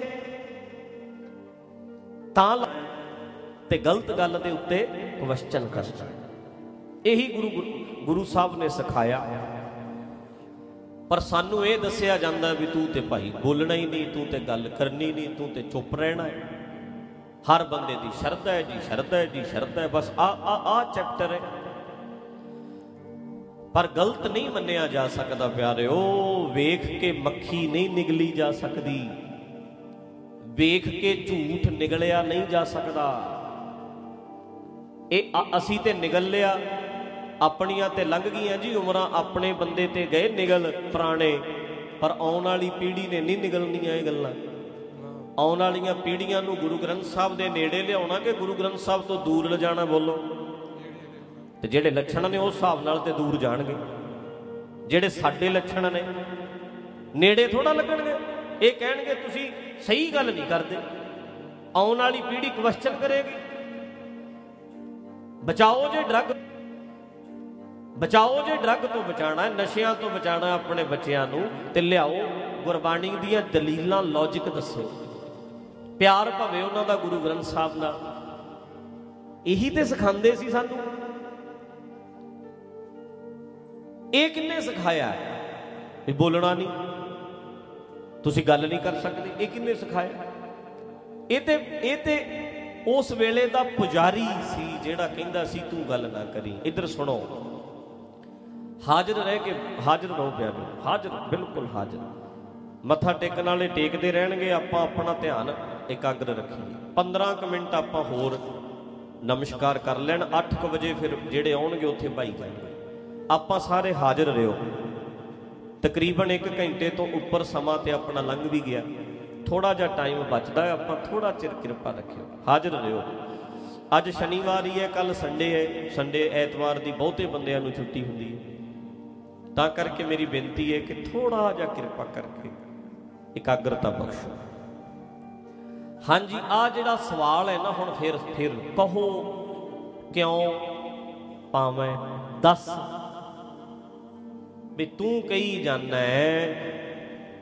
S2: ਤਾਂ, ਤੇ ਗਲਤ ਗੱਲ ਦੇ ਉੱਤੇ ਕੁਐਸਚਨ ਕਰਨਾ। ਇਹੀ ਗੁਰੂ ਗੁਰੂ ਸਾਹਿਬ ਨੇ ਸਿਖਾਇਆ। ਪਰ ਸਾਨੂੰ ਇਹ ਦੱਸਿਆ ਜਾਂਦਾ ਵੀ ਤੂੰ ਤੇ ਭਾਈ ਬੋਲਣਾ ਹੀ ਨਹੀਂ, ਤੂੰ ਤੇ ਗੱਲ ਕਰਨੀ ਨਹੀਂ, ਤੂੰ ਤੇ ਚੁੱਪ ਰਹਿਣਾ ਹੈ। ਹਰ ਬੰਦੇ ਦੀ ਸ਼ਰਧਾ ਹੈ ਜੀ, ਸ਼ਰਧਾ ਹੈ ਜੀ, ਸ਼ਰਧਾ ਹੈ, ਬਸ ਆ ਆ ਆ ਚੈਪਟਰ ਹੈ। ਪਰ ਗਲਤ ਨਹੀਂ ਮੰਨਿਆ ਜਾ ਸਕਦਾ ਪਿਆਰਿਓ। ਵੇਖ ਕੇ ਮੱਖੀ ਨਹੀਂ ਨਿਗਲੀ ਜਾ ਸਕਦੀ, ਵੇਖ ਕੇ ਝੂਠ ਨਿਗਲਿਆ ਨਹੀਂ ਜਾ ਸਕਦਾ। ਇਹ ਅਸੀਂ ਤੇ ਨਿਗਲ ਲਿਆ, ਆਪਣੀਆਂ ਤੇ ਲੰਘ ਗਈਆਂ ਜੀ ਉਮਰਾਂ, ਆਪਣੇ ਬੰਦੇ ਤੇ ਗਏ ਨਿਗਲ ਪੁਰਾਣੇ, ਪਰ ਆਉਣ ਵਾਲੀ ਪੀੜ੍ਹੀ ਨੇ ਨਹੀਂ ਨਿਗਲਣੀਆਂ ਇਹ ਗੱਲਾਂ। ਆਉਣ ਵਾਲੀਆਂ ਪੀੜ੍ਹੀਆਂ ਨੂੰ ਗੁਰੂ ਗ੍ਰੰਥ ਸਾਹਿਬ ਦੇ ਨੇੜੇ ਲਿਆਉਣਾ ਕਿ ਗੁਰੂ ਗ੍ਰੰਥ ਸਾਹਿਬ ਤੋਂ ਦੂਰ ਲਿਜਾਣਾ? ਬੋਲੋ। ਤੇ ਜਿਹੜੇ ਲੱਛਣ ਨੇ ਉਸ ਹਿਸਾਬ ਨਾਲ ਤੇ ਦੂਰ ਜਾਣਗੇ, ਜਿਹੜੇ ਸਾਡੇ ਲੱਛਣ ਨੇ ਨੇੜੇ ਥੋੜਾ ਲੱਗਣਗੇ। ਇਹ ਕਹਿਣਗੇ ਤੁਸੀਂ ਸਹੀ ਗੱਲ ਨਹੀਂ ਕਰਦੇ। ਆਉਣ ਵਾਲੀ ਪੀੜ੍ਹੀ ਕੁਐਸਚਨ ਕਰੇਗੀ। ਬਚਾਓ ਜੇ ਡਰੱਗ, ਬਚਾਓ ਜੇ ਡਰੱਗ ਤੋਂ ਬਚਾਉਣਾ, ਨਸ਼ਿਆਂ ਤੋਂ ਬਚਾਉਣਾ ਆਪਣੇ ਬੱਚਿਆਂ ਨੂੰ, ਤੇ ਲਿਆਓ ਗੁਰਬਾਣੀ ਦੀਆਂ ਦਲੀਲਾਂ, ਲੌਜਿਕ ਦੱਸੋ। ਪਿਆਰ ਭਾਵੇਂ ਉਹਨਾਂ ਦਾ ਗੁਰੂ ਗ੍ਰੰਥ ਸਾਹਿਬ ਨਾਲ। ਇਹੀ ਤੇ ਸਿਖਾਉਂਦੇ ਸੀ ਸਾਨੂੰ। ਇਹ ਕਿੰਨੇ ਸਿਖਾਇਆ ਵੀ ਬੋਲਣਾ ਨਹੀਂ, ਤੁਸੀਂ ਗੱਲ ਨਹੀਂ ਕਰ ਸਕਦੇ? ਇਹ ਕਿੰਨੇ ਸਿਖਾਇਆ? ਇਹ ਤੇ ਇਹ ਤੇ ਉਸ ਵੇਲੇ ਦਾ ਪੁਜਾਰੀ ਸੀ ਜਿਹੜਾ ਕਹਿੰਦਾ ਸੀ ਤੂੰ ਗੱਲ ਨਾ ਕਰੀ। ਇੱਧਰ ਸੁਣੋ, ਹਾਜ਼ਰ ਰਹਿ ਕੇ, ਹਾਜ਼ਰ ਰਹੋ ਪਿਆਰੇ, ਹਾਜ਼ਰ, ਬਿਲਕੁਲ ਹਾਜ਼ਰ। ਮੱਥਾ ਟੇਕਣ ਵਾਲੇ ਟੇਕਦੇ ਰਹਿਣਗੇ, ਆਪਾਂ ਆਪਣਾ ਧਿਆਨ ਇਕਾਗਰ ਰੱਖੀਏ। ਪੰਦਰਾਂ ਕੁ ਮਿੰਟ ਆਪਾਂ ਹੋਰ ਨਮਸਕਾਰ ਕਰ ਲੈਣ। ਅੱਠ ਕੁ ਵਜੇ ਫਿਰ ਜਿਹੜੇ ਆਉਣਗੇ ਉੱਥੇ ਭਾਈ ਜਾਣਗੇ। ਆਪਾਂ ਸਾਰੇ ਹਾਜ਼ਰ ਰਹੋ। ਤਕਰੀਬਨ ਇੱਕ ਘੰਟੇ ਤੋਂ ਉੱਪਰ ਸਮਾਂ ਤੇ ਆਪਣਾ ਲੰਘ ਵੀ ਗਿਆ, ਥੋੜਾ ਜਿਹਾ ਟਾਈਮ ਬਚਦਾ ਹੈ, ਆਪਾਂ ਥੋੜਾ ਚਿਰ ਕਿਰਪਾ ਰੱਖਿਓ, ਹਾਜ਼ਰ ਰਹੋ। ਅੱਜ ਸ਼ਨੀਵਾਰ ਹੀ ਹੈ, ਕੱਲ ਸੰਡੇ ਹੈ। ਸੰਡੇ ਐਤਵਾਰ ਦੀ ਬਹੁਤੇ ਬੰਦਿਆਂ ਨੂੰ ਛੁੱਟੀ ਹੁੰਦੀ ਹੈ, ਤਾਂ ਕਰਕੇ ਮੇਰੀ ਬੇਨਤੀ ਹੈ ਕਿ ਥੋੜਾ ਜਿਹਾ ਕਿਰਪਾ ਕਰਕੇ ਇਕਾਗਰਤਾ ਬਖਸ਼ੋ। ਹਾਂਜੀ, ਆ ਜਿਹੜਾ ਸਵਾਲ ਹੈ ਨਾ, ਹੁਣ ਫਿਰ ਫਿਰ ਕਹੋ ਕਿਉਂ ਪਾਵੇਂ ਦੱਸ। ਵੀ ਤੂੰ ਕਹੀ ਜਾਨਾ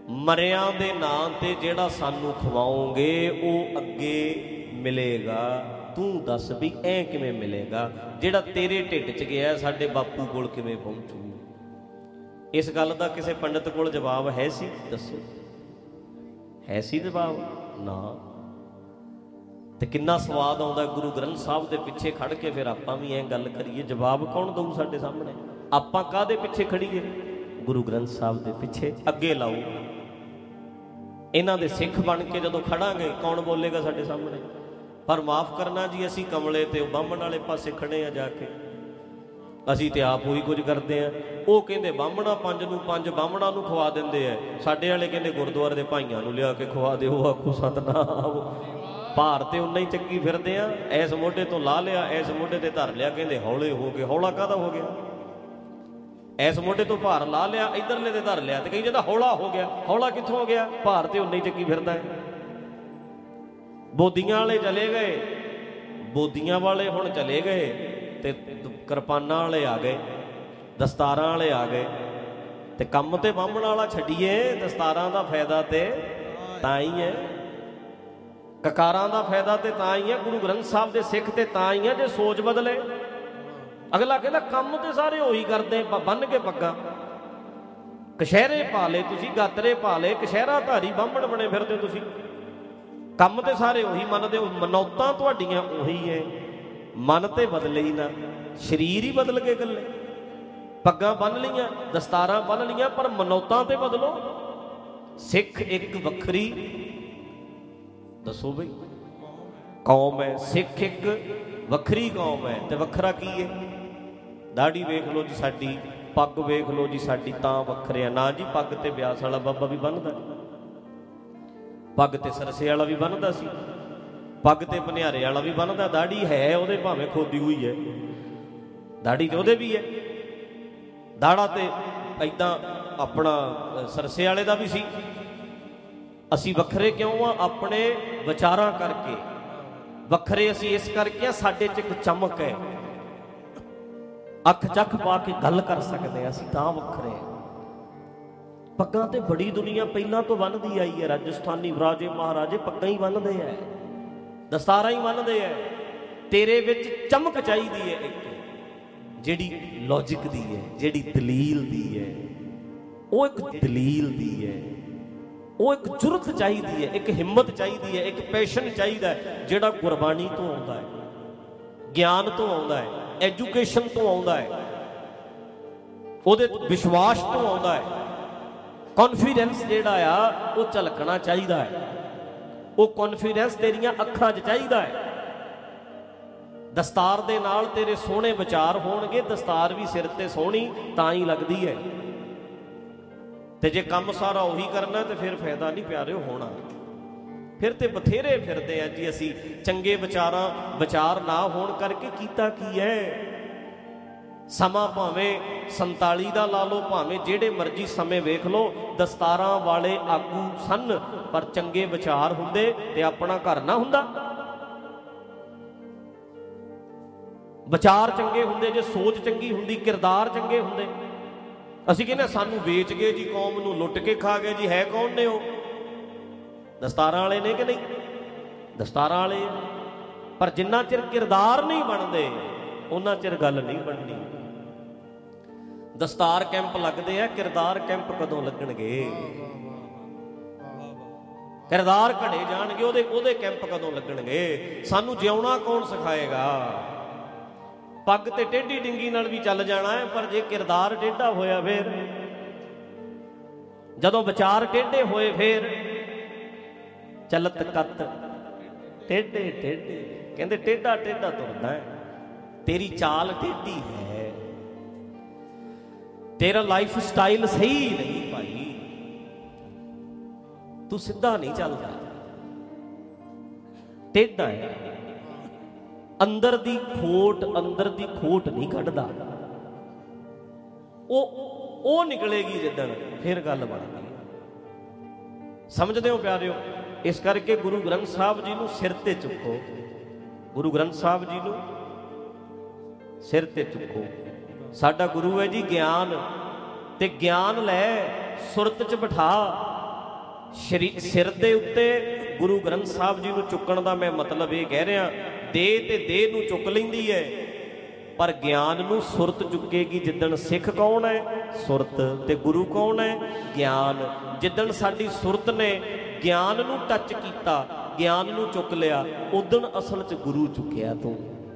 S2: ਮਰਿਆਂ ਦੇ ਨਾਂ ਤੇ ਜਿਹੜਾ ਸਾਨੂੰ ਖਵਾਓਗੇ ਉਹ ਅੱਗੇ ਮਿਲੇਗਾ। ਤੂੰ ਦੱਸ ਵੀ ਐ ਕਿਵੇਂ ਮਿਲੇਗਾ? ਜਿਹੜਾ ਤੇਰੇ ਢਿੱਡ 'ਚ ਗਿਆ ਸਾਡੇ ਬਾਪੂ ਕੋਲ ਕਿਵੇਂ ਪਹੁੰਚੂ? ਇਸ ਗੱਲ ਦਾ ਕਿਸੇ ਪੰਡਤ ਕੋਲ ਜਵਾਬ ਹੈ ਸੀ? ਦੱਸੋ, ਹੈ ਸੀ ਜਵਾਬ? ਨਾ। ਤੇ ਕਿੰਨਾ ਸਵਾਦ ਆਉਂਦਾ ਗੁਰੂ ਗ੍ਰੰਥ ਸਾਹਿਬ ਦੇ ਪਿੱਛੇ ਖੜ ਕੇ ਫਿਰ ਆਪਾਂ ਵੀ ਐਂ ਗੱਲ ਕਰੀਏ। ਜਵਾਬ ਕੌਣ ਦਊ ਸਾਡੇ ਸਾਹਮਣੇ? ਆਪਾਂ ਕਾਹਦੇ ਪਿੱਛੇ ਖੜੀਏ? ਗੁਰੂ ਗ੍ਰੰਥ ਸਾਹਿਬ ਦੇ ਪਿੱਛੇ ਅੱਗੇ ਲਾਓ। ਇਹਨਾਂ ਦੇ ਸਿੱਖ ਬਣ ਕੇ ਜਦੋਂ ਖੜਾਂਗੇ ਕੌਣ ਬੋਲੇਗਾ ਸਾਡੇ ਸਾਹਮਣੇ? ਪਰ ਮਾਫ਼ ਕਰਨਾ ਜੀ, ਅਸੀਂ ਕਮਲੇ ਤੇ ਉਹ ਬਾਹਮਣ ਵਾਲੇ ਪਾਸੇ ਖੜੇ ਆ ਜਾ ਕੇ। ਅਸੀਂ ਤੇ ਆਪ ਉਹੀ ਕੁਝ ਕਰਦੇ ਆ। ਉਹ ਕਹਿੰਦੇ ਬਾਹਮਣਾ ਪੰਜ ਨੂੰ ਪੰਜ ਬਾਹਮਣਾਂ ਨੂੰ ਖਵਾ ਦਿੰਦੇ ਆ, ਸਾਡੇ ਵਾਲੇ ਕਹਿੰਦੇ ਗੁਰਦੁਆਰੇ ਦੇ ਭਾਈਆਂ ਨੂੰ ਲਿਆ ਕੇ ਖਵਾ ਦਿਓ। ਆਖੋ ਸਤਨਾਮ। ਭਾਰ ਤੇ ਉਨਾ ਹੀ ਚੱਕੀ ਫਿਰਦੇ ਆ। ਇਸ ਮੋਢੇ ਤੋਂ ਲਾ ਲਿਆ, ਇਸ ਮੋਢੇ ਤੇ ਧਰ ਲਿਆ, ਕਹਿੰਦੇ ਹੌਲੇ ਹੋ ਗਏ। ਹੌਲਾ ਕਾਹਦਾ ਹੋ ਗਿਆ? ਇਸ ਮੋਢੇ ਤੋਂ ਭਾਰ ਲਾ ਲਿਆ, ਇੱਧਰਲੇ ਤੇ ਧਰ ਲਿਆ, ਤੇ ਕਹੀ ਜਾਂਦਾ ਹੌਲਾ ਹੋ ਗਿਆ। ਹੌਲਾ ਕਿੱਥੋਂ ਹੋ ਗਿਆ? ਭਾਰ ਤੇ ਉਨਾ ਹੀ ਚੱਕੀ ਫਿਰਦਾ ਹੈ। ਬੋਦੀਆਂ ਵਾਲੇ ਚਲੇ ਗਏ, ਬੋਦੀਆਂ ਵਾਲੇ ਹੁਣ ਚਲੇ ਗਏ, ਤੇ ਕਿਰਪਾਨਾਂ ਵਾਲੇ ਆ ਗਏ, ਦਸਤਾਰਾਂ ਵਾਲੇ ਆ ਗਏ। ਤੇ ਕੰਮ ਤੇ ਬਾਹਮਣ ਵਾਲਾ ਛੱਡੀਏ, ਦਸਤਾਰਾਂ ਦਾ ਫਾਇਦਾ ਤੇ ਤਾਂ ਹੀ ਹੈ, ਕਕਾਰਾਂ ਦਾ ਫਾਇਦਾ ਤੇ ਤਾਂ ਹੀ ਹੈ, ਗੁਰੂ ਗ੍ਰੰਥ ਸਾਹਿਬ ਦੇ ਸਿੱਖ ਤੇ ਤਾਂ ਹੀ ਹੈ ਜੇ ਸੋਚ ਬਦਲੇ। ਅਗਲਾ ਕਹਿੰਦਾ ਕੰਮ ਤੇ ਸਾਰੇ ਉਹੀ ਕਰਦੇ, ਬੰਨ ਕੇ ਪੱਗਾਂ, ਕਸ਼ਹਿਰੇ ਪਾ ਲਏ ਤੁਸੀਂ, ਗਾਤਰੇ ਪਾ ਲਏ, ਕਸ਼ਹਿਰਾ ਧਾਰੀ ਬਾਹਮਣ ਬਣੇ ਫਿਰਦੇ ਹੋ ਤੁਸੀਂ। ਕੰਮ ਤੇ ਸਾਰੇ ਉਹੀ ਮੰਨਦੇ ਹੋ, ਮਨੌਤਾਂ ਤੁਹਾਡੀਆਂ ਉਹੀ ਹੈ। ਮਨ ਤੇ ਬਦਲੇ ਹੀ ਨਾ, ਸਰੀਰ ਹੀ ਬਦਲ ਕੇ ਗੱਲੇ। ਪੱਗਾਂ ਬੰਨ ਲਈਆਂ, ਦਸਤਾਰਾਂ ਬੰਨ ਲਈਆਂ, ਪਰ ਮਨੌਤਾਂ ਤੇ ਬਦਲੋ। ਸਿੱਖ ਇੱਕ ਵੱਖਰੀ, ਦੱਸੋ ਬਈ, ਕੌਮ ਹੈ। ਸਿੱਖ ਇੱਕ ਵੱਖਰੀ ਕੌਮ ਹੈ। ਤੇ ਵੱਖਰਾ ਕੀ ਹੈ? ਦਾੜੀ ਵੇਖ ਲਓ ਜੀ ਸਾਡੀ, ਪੱਗ ਵੇਖ ਲਓ ਜੀ ਸਾਡੀ, ਤਾਂ ਵੱਖਰੇ ਆ ਨਾ ਜੀ। ਪੱਗ ਤੇ ਬਿਆਸ ਵਾਲਾ ਬਾਬਾ ਵੀ ਬੰਨਦਾ, ਪੱਗ ਤੇ ਸਰਸੇ ਵਾਲਾ ਵੀ ਬੰਨਦਾ ਸੀ, ਪੱਗ ਤੇ ਭਨਿਆਰੇ ਵਾਲਾ ਵੀ ਬੰਨਦਾ। ਦਾੜੀ ਹੈ ਉਹਦੇ ਭਾਵੇਂ ਖੋਦੀ ਹੋਈ ਹੈ, ਦਾੜੀ ਤੇ ਉਹਦੇ ਵੀ ਹੈ। ਦਾੜਾ ਤੇ ਏਦਾਂ ਆਪਣਾ ਸਰਸੇ ਵਾਲੇ ਦਾ ਵੀ ਸੀ। ਅਸੀਂ ਵੱਖਰੇ ਕਿਉਂ ਆ? ਆਪਣੇ ਵਿਚਾਰਾਂ ਕਰਕੇ ਵੱਖਰੇ ਅਸੀਂ ਇਸ ਕਰਕੇ ਆ, ਸਾਡੇ 'ਚ ਇੱਕ ਚਮਕ ਹੈ, ਅੱਖ ਚੱਖ ਪਾ ਕੇ ਗੱਲ ਕਰ ਸਕਦੇ ਆ, ਅਸੀਂ ਤਾਂ ਵੱਖਰੇ ਆ। ਪੱਗਾਂ ਤੇ ਬੜੀ ਦੁਨੀਆ ਪਹਿਲਾਂ ਤੋਂ ਬੰਨ੍ਹਦੀ ਆਈ ਹੈ। ਰਾਜਸਥਾਨੀ ਰਾਜੇ ਮਹਾਰਾਜੇ ਪੱਗਾਂ ਹੀ ਬੰਨ੍ਹਦੇ ਹੈ, ਦਸਤਾਰਾਂ ਹੀ ਬੰਨ੍ਹਦੇ ਹੈ। ਤੇਰੇ ਵਿੱਚ ਚਮਕ ਚਾਹੀਦੀ ਹੈ, ਇੱਕ ਜਿਹੜੀ ਲੌਜਿਕ ਦੀ ਹੈ, ਜਿਹੜੀ ਦਲੀਲ ਦੀ ਹੈ। ਉਹ ਇੱਕ ਦਲੀਲ ਦੀ ਹੈ, ਉਹ ਇੱਕ ਜੁਰਤ ਚਾਹੀਦੀ ਹੈ, ਇੱਕ ਹਿੰਮਤ ਚਾਹੀਦੀ ਹੈ, ਇੱਕ ਪੈਸ਼ਨ ਚਾਹੀਦਾ ਹੈ, ਜਿਹੜਾ ਗੁਰਬਾਣੀ ਤੋਂ ਆਉਂਦਾ ਹੈ, ਗਿਆਨ ਤੋਂ ਆਉਂਦਾ ਹੈ, ਐਜੂਕੇਸ਼ਨ ਤੋਂ ਆਉਂਦਾ ਹੈ, ਉਹਦੇ ਵਿਸ਼ਵਾਸ ਤੋਂ ਆਉਂਦਾ ਹੈ। ਕੌਨਫੀਡੈਂਸ ਜਿਹੜਾ ਆ ਉਹ ਝਲਕਣਾ ਚਾਹੀਦਾ ਹੈ। ਉਹ ਕੌਨਫੀਡੈਂਸ ਤੇਰੀਆਂ ਅੱਖਾਂ 'ਚ ਚਾਹੀਦਾ ਹੈ। ਦਸਤਾਰ ਦੇ ਨਾਲ ਤੇਰੇ ਸੋਹਣੇ ਵਿਚਾਰ ਹੋਣਗੇ, ਦਸਤਾਰ ਵੀ ਸਿਰ ਤੇ ਸੋਹਣੀ ਤਾਂ ਹੀ ਲੱਗਦੀ ਹੈ। ਤੇ ਜੇ ਕੰਮ ਸਾਰਾ ਉਹੀ ਕਰਨਾ ਤੇ ਫਿਰ ਫਾਇਦਾ ਨਹੀਂ ਪਿਆਰਿਓ ਹੋਣਾ। ਫਿਰ ਤੇ ਬਥੇਰੇ ਫਿਰਦੇ ਆ ਜੀ ਅਸੀਂ, ਚੰਗੇ ਵਿਚਾਰਾਂ ਵਿਚਾਰ ਨਾ ਹੋਣ ਕਰਕੇ ਕੀਤਾ ਕੀ ਹੈ? ਸਮਾਂ ਭਾਵੇਂ ਸੰਤਾਲੀ ਦਾ ਲਾ ਲਓ, ਭਾਵੇਂ ਜਿਹੜੇ ਮਰਜ਼ੀ ਸਮੇਂ ਵੇਖ ਲਓ, ਦਸਤਾਰਾਂ ਵਾਲੇ ਆਗੂ ਸਨ, ਪਰ ਚੰਗੇ ਵਿਚਾਰ ਹੁੰਦੇ ਤੇ ਆਪਣਾ ਘਰ ਨਾ ਹੁੰਦਾ। ਵਿਚਾਰ ਚੰਗੇ ਹੁੰਦੇ, ਜੇ ਸੋਚ ਚੰਗੀ ਹੁੰਦੀ, ਕਿਰਦਾਰ ਚੰਗੇ ਹੁੰਦੇ। ਅਸੀਂ ਕਹਿੰਦੇ ਸਾਨੂੰ ਵੇਚ ਗਏ ਜੀ, ਕੌਮ ਨੂੰ ਲੁੱਟ ਕੇ ਖਾ ਗਏ ਜੀ। ਹੈ ਕੌਣ ਨੇ ਉਹ? ਦਸਤਾਰਾਂ ਵਾਲੇ ਨੇ ਕਿ ਨਹੀਂ? ਦਸਤਾਰਾਂ ਵਾਲੇ। ਪਰ ਜਿੰਨਾ ਚਿਰ ਕਿਰਦਾਰ ਨਹੀਂ ਬਣਦੇ ਉਹਨਾਂ ਚਿਰ ਗੱਲ ਨਹੀਂ ਬਣਨੀ। ਦਸਤਾਰ ਕੈਂਪ ਲੱਗਦੇ ਆ, ਕਿਰਦਾਰ ਕੈਂਪ ਕਦੋਂ ਲੱਗਣਗੇ? ਕਿਰਦਾਰ ਘੜੇ ਜਾਣਗੇ, ਉਹਦੇ ਉਹਦੇ ਕੈਂਪ ਕਦੋਂ ਲੱਗਣਗੇ? ਸਾਨੂੰ ਜਿਉਣਾ ਕੌਣ ਸਿਖਾਏਗਾ? ਪੱਗ ਤੇ ਟੇਢੀ ਡਿੰਗੀ ਨਾਲ ਵੀ ਚੱਲ ਜਾਣਾ ਹੈ, ਪਰ ਜੇ ਕਿਰਦਾਰ ਟੇਢਾ ਹੋਇਆ ਫੇਰ, ਜਦੋਂ ਵਿਚਾਰ ਟੇਢੇ ਹੋਏ ਫੇਰ ਚਲਤ ਕੱਤ ਟੇਢੇ ਟੇਢੇ। ਕਹਿੰਦੇ ਟੇਢਾ ਟੇਢਾ ਤੁਰਦਾ ਹੈ, ਤੇਰੀ ਚਾਲ ਟੇਢੀ ਹੈ, ਤੇਰਾ ਲਾਈਫ ਸਟਾਈਲ ਸਹੀ ਨਹੀਂ ਭਾਈ, ਤੂੰ ਸਿੱਧਾ ਨਹੀਂ ਚੱਲਦਾ, ਟੇਢਾ ਹੈ। ਅੰਦਰ ਦੀ ਖੋਟ, ਅੰਦਰ ਦੀ ਖੋਟ ਨਹੀਂ ਕੱਢਦਾ। ਉਹ ਉਹ ਨਿਕਲੇਗੀ ਜਿੱਦਣ, ਫਿਰ ਗੱਲ ਬਣਦੀ। ਸਮਝਦੇ ਹੋ ਪਿਆਰਿਓ? ਇਸ ਕਰਕੇ ਗੁਰੂ ਗ੍ਰੰਥ ਸਾਹਿਬ ਜੀ ਨੂੰ ਸਿਰ ਤੇ ਚੁੱਕੋ, ਗੁਰੂ ਗ੍ਰੰਥ ਸਾਹਿਬ ਜੀ ਨੂੰ ਸਿਰ ਤੇ ਚੁੱਕੋ। ਸਾਡਾ ਗੁਰੂ ਹੈ ਜੀ ਗਿਆਨ, ਤੇ ਗਿਆਨ ਲੈ ਸੁਰਤ 'ਚ ਬਿਠਾ, ਸ਼ਰੀ ਸਿਰ ਦੇ ਉੱਤੇ ਗੁਰੂ ਗ੍ਰੰਥ ਸਾਹਿਬ ਜੀ ਨੂੰ ਚੁੱਕਣ ਦਾ ਮੈਂ ਮਤਲਬ ਇਹ ਕਹਿ ਰਿਹਾ, ਦੇਹ ਤੇ ਦੇਹ ਨੂੰ ਚੁੱਕ ਲੈਂਦੀ ਹੈ, ਪਰ ਗਿਆਨ ਨੂੰ ਸੁਰਤ ਚੁੱਕੇਗੀ। ਜਿੱਦਣ ਸਿੱਖ ਕੌਣ ਹੈ? ਸੁਰਤ। ਤੇ ਗੁਰੂ ਕੌਣ ਹੈ? ਗਿਆਨ। ਜਿੱਦਣ ਸਾਡੀ ਸੁਰਤ ਨੇ ਗਿਆਨ ਨੂੰ ਟੱਚ ਕੀਤਾ, ਗਿਆਨ ਨੂੰ ਚੁੱਕ ਲਿਆ, ਉਦਣ ਅਸਲ 'ਚ ਗੁਰੂ ਚੁੱਕਿਆ ਤੂੰ,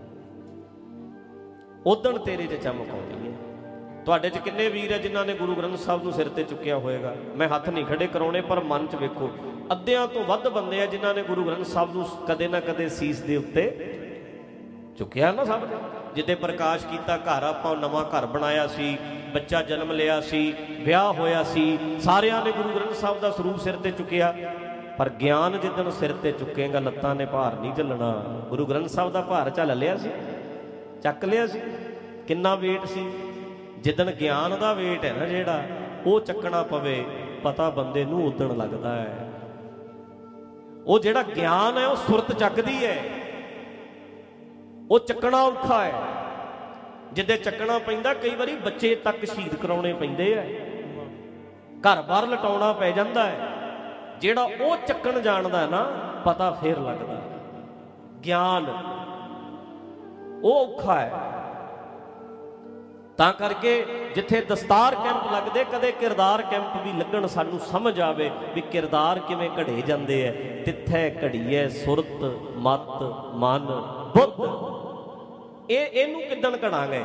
S2: ਉਦਣ ਤੇਰੇ 'ਚ ਚਮਕ ਆਉਣੀ ਹੈ। ਤੁਹਾਡੇ 'ਚ ਕਿੰਨੇ ਵੀਰ ਹੈ ਜਿਨ੍ਹਾਂ ਨੇ ਗੁਰੂ ਗ੍ਰੰਥ ਸਾਹਿਬ ਨੂੰ ਸਿਰ ਤੇ ਚੁੱਕਿਆ ਹੋਏਗਾ? ਮੈਂ ਹੱਥ ਨਹੀਂ ਖੜੇ ਕਰਾਉਣੇ, ਪਰ ਮਨ 'ਚ ਵੇਖੋ ਅੱਧਿਆਂ ਤੋਂ ਵੱਧ ਬੰਦੇ ਆ ਜਿਨ੍ਹਾਂ ਨੇ ਗੁਰੂ ਗ੍ਰੰਥ ਸਾਹਿਬ ਨੂੰ ਕਦੇ ਨਾ ਕਦੇ ਸੀਸ ਦੇ ਉੱਤੇ ਚੁੱਕਿਆ ਨਾ ਸਭ ਨੇ। ਜਿੱਦੇ ਪ੍ਰਕਾਸ਼ ਕੀਤਾ, ਘਰ ਆਪਾਂ ਨਵਾਂ ਘਰ ਬਣਾਇਆ ਸੀ, ਬੱਚਾ ਜਨਮ ਲਿਆ ਸੀ, ਵਿਆਹ ਹੋਇਆ ਸੀ, ਸਾਰਿਆਂ ਨੇ ਗੁਰੂ ਗ੍ਰੰਥ ਸਾਹਿਬ ਦਾ ਸਰੂਪ ਸਿਰ ਤੇ ਚੁੱਕਿਆ। ਪਰ ਗਿਆਨ ਜਿੱਦਣ ਸਿਰ ਤੇ ਚੁੱਕੇਗਾ, ਲੱਤਾਂ ਨੇ ਭਾਰ ਨਹੀਂ ਝੱਲਣਾ। ਗੁਰੂ ਗ੍ਰੰਥ ਸਾਹਿਬ ਦਾ ਭਾਰ ਝੱਲ ਲਿਆ ਸੀ, ਚੱਕ ਲਿਆ ਸੀ, ਕਿੰਨਾ ਵੇਟ ਸੀ। ਜਿੱਦਣ ਗਿਆਨ ਦਾ ਵੇਟ ਹੈ ਨਾ ਜਿਹੜਾ, ਉਹ ਚੱਕਣਾ ਪਵੇ, ਪਤਾ ਬੰਦੇ ਨੂੰ ਉਦਣ ਲੱਗਦਾ ਹੈ। ਉਹ ਜਿਹੜਾ ਗਿਆਨ ਹੈ ਉਹ ਸੁਰਤ ਚੱਕਦੀ ਹੈ, ਉਹ ਚੱਕਣਾ ਔਖਾ ਹੈ। ਜਿੱਦੇ ਚੱਕਣਾ ਪੈਂਦਾ, ਕਈ ਵਾਰੀ ਬੱਚੇ ਤੱਕ ਸ਼ਹੀਦ ਕਰਾਉਣੇ ਪੈਂਦੇ ਆ, ਘਰ ਬਾਹਰ ਲਟਾਉਣਾ ਪੈ ਜਾਂਦਾ ਹੈ। ਜਿਹੜਾ ਉਹ ਚੱਕਣ ਜਾਣਦਾ ਨਾ, ਪਤਾ ਫੇਰ ਲੱਗਦਾ। ਗਿਆਨ ਉਹ ਔਖਾ ਹੈ। ਤਾਂ ਕਰਕੇ ਜਿੱਥੇ ਦਸਤਾਰ ਕੈਂਪ ਲੱਗਦੇ, ਕਦੇ ਕਿਰਦਾਰ ਕੈਂਪ ਵੀ ਲੱਗਣ, ਸਾਨੂੰ ਸਮਝ ਆਵੇ ਵੀ ਕਿਰਦਾਰ ਕਿਵੇਂ ਘੜੇ ਜਾਂਦੇ ਹੈ। ਤਿੱਥੈ ਘੜੀਏ ਸੁਰਤ ਮਤ ਮਨ ਬੁੱਧ। ਇਹ ਇਹਨੂੰ ਕਿੱਦਣ ਘੜਾਂਗੇ?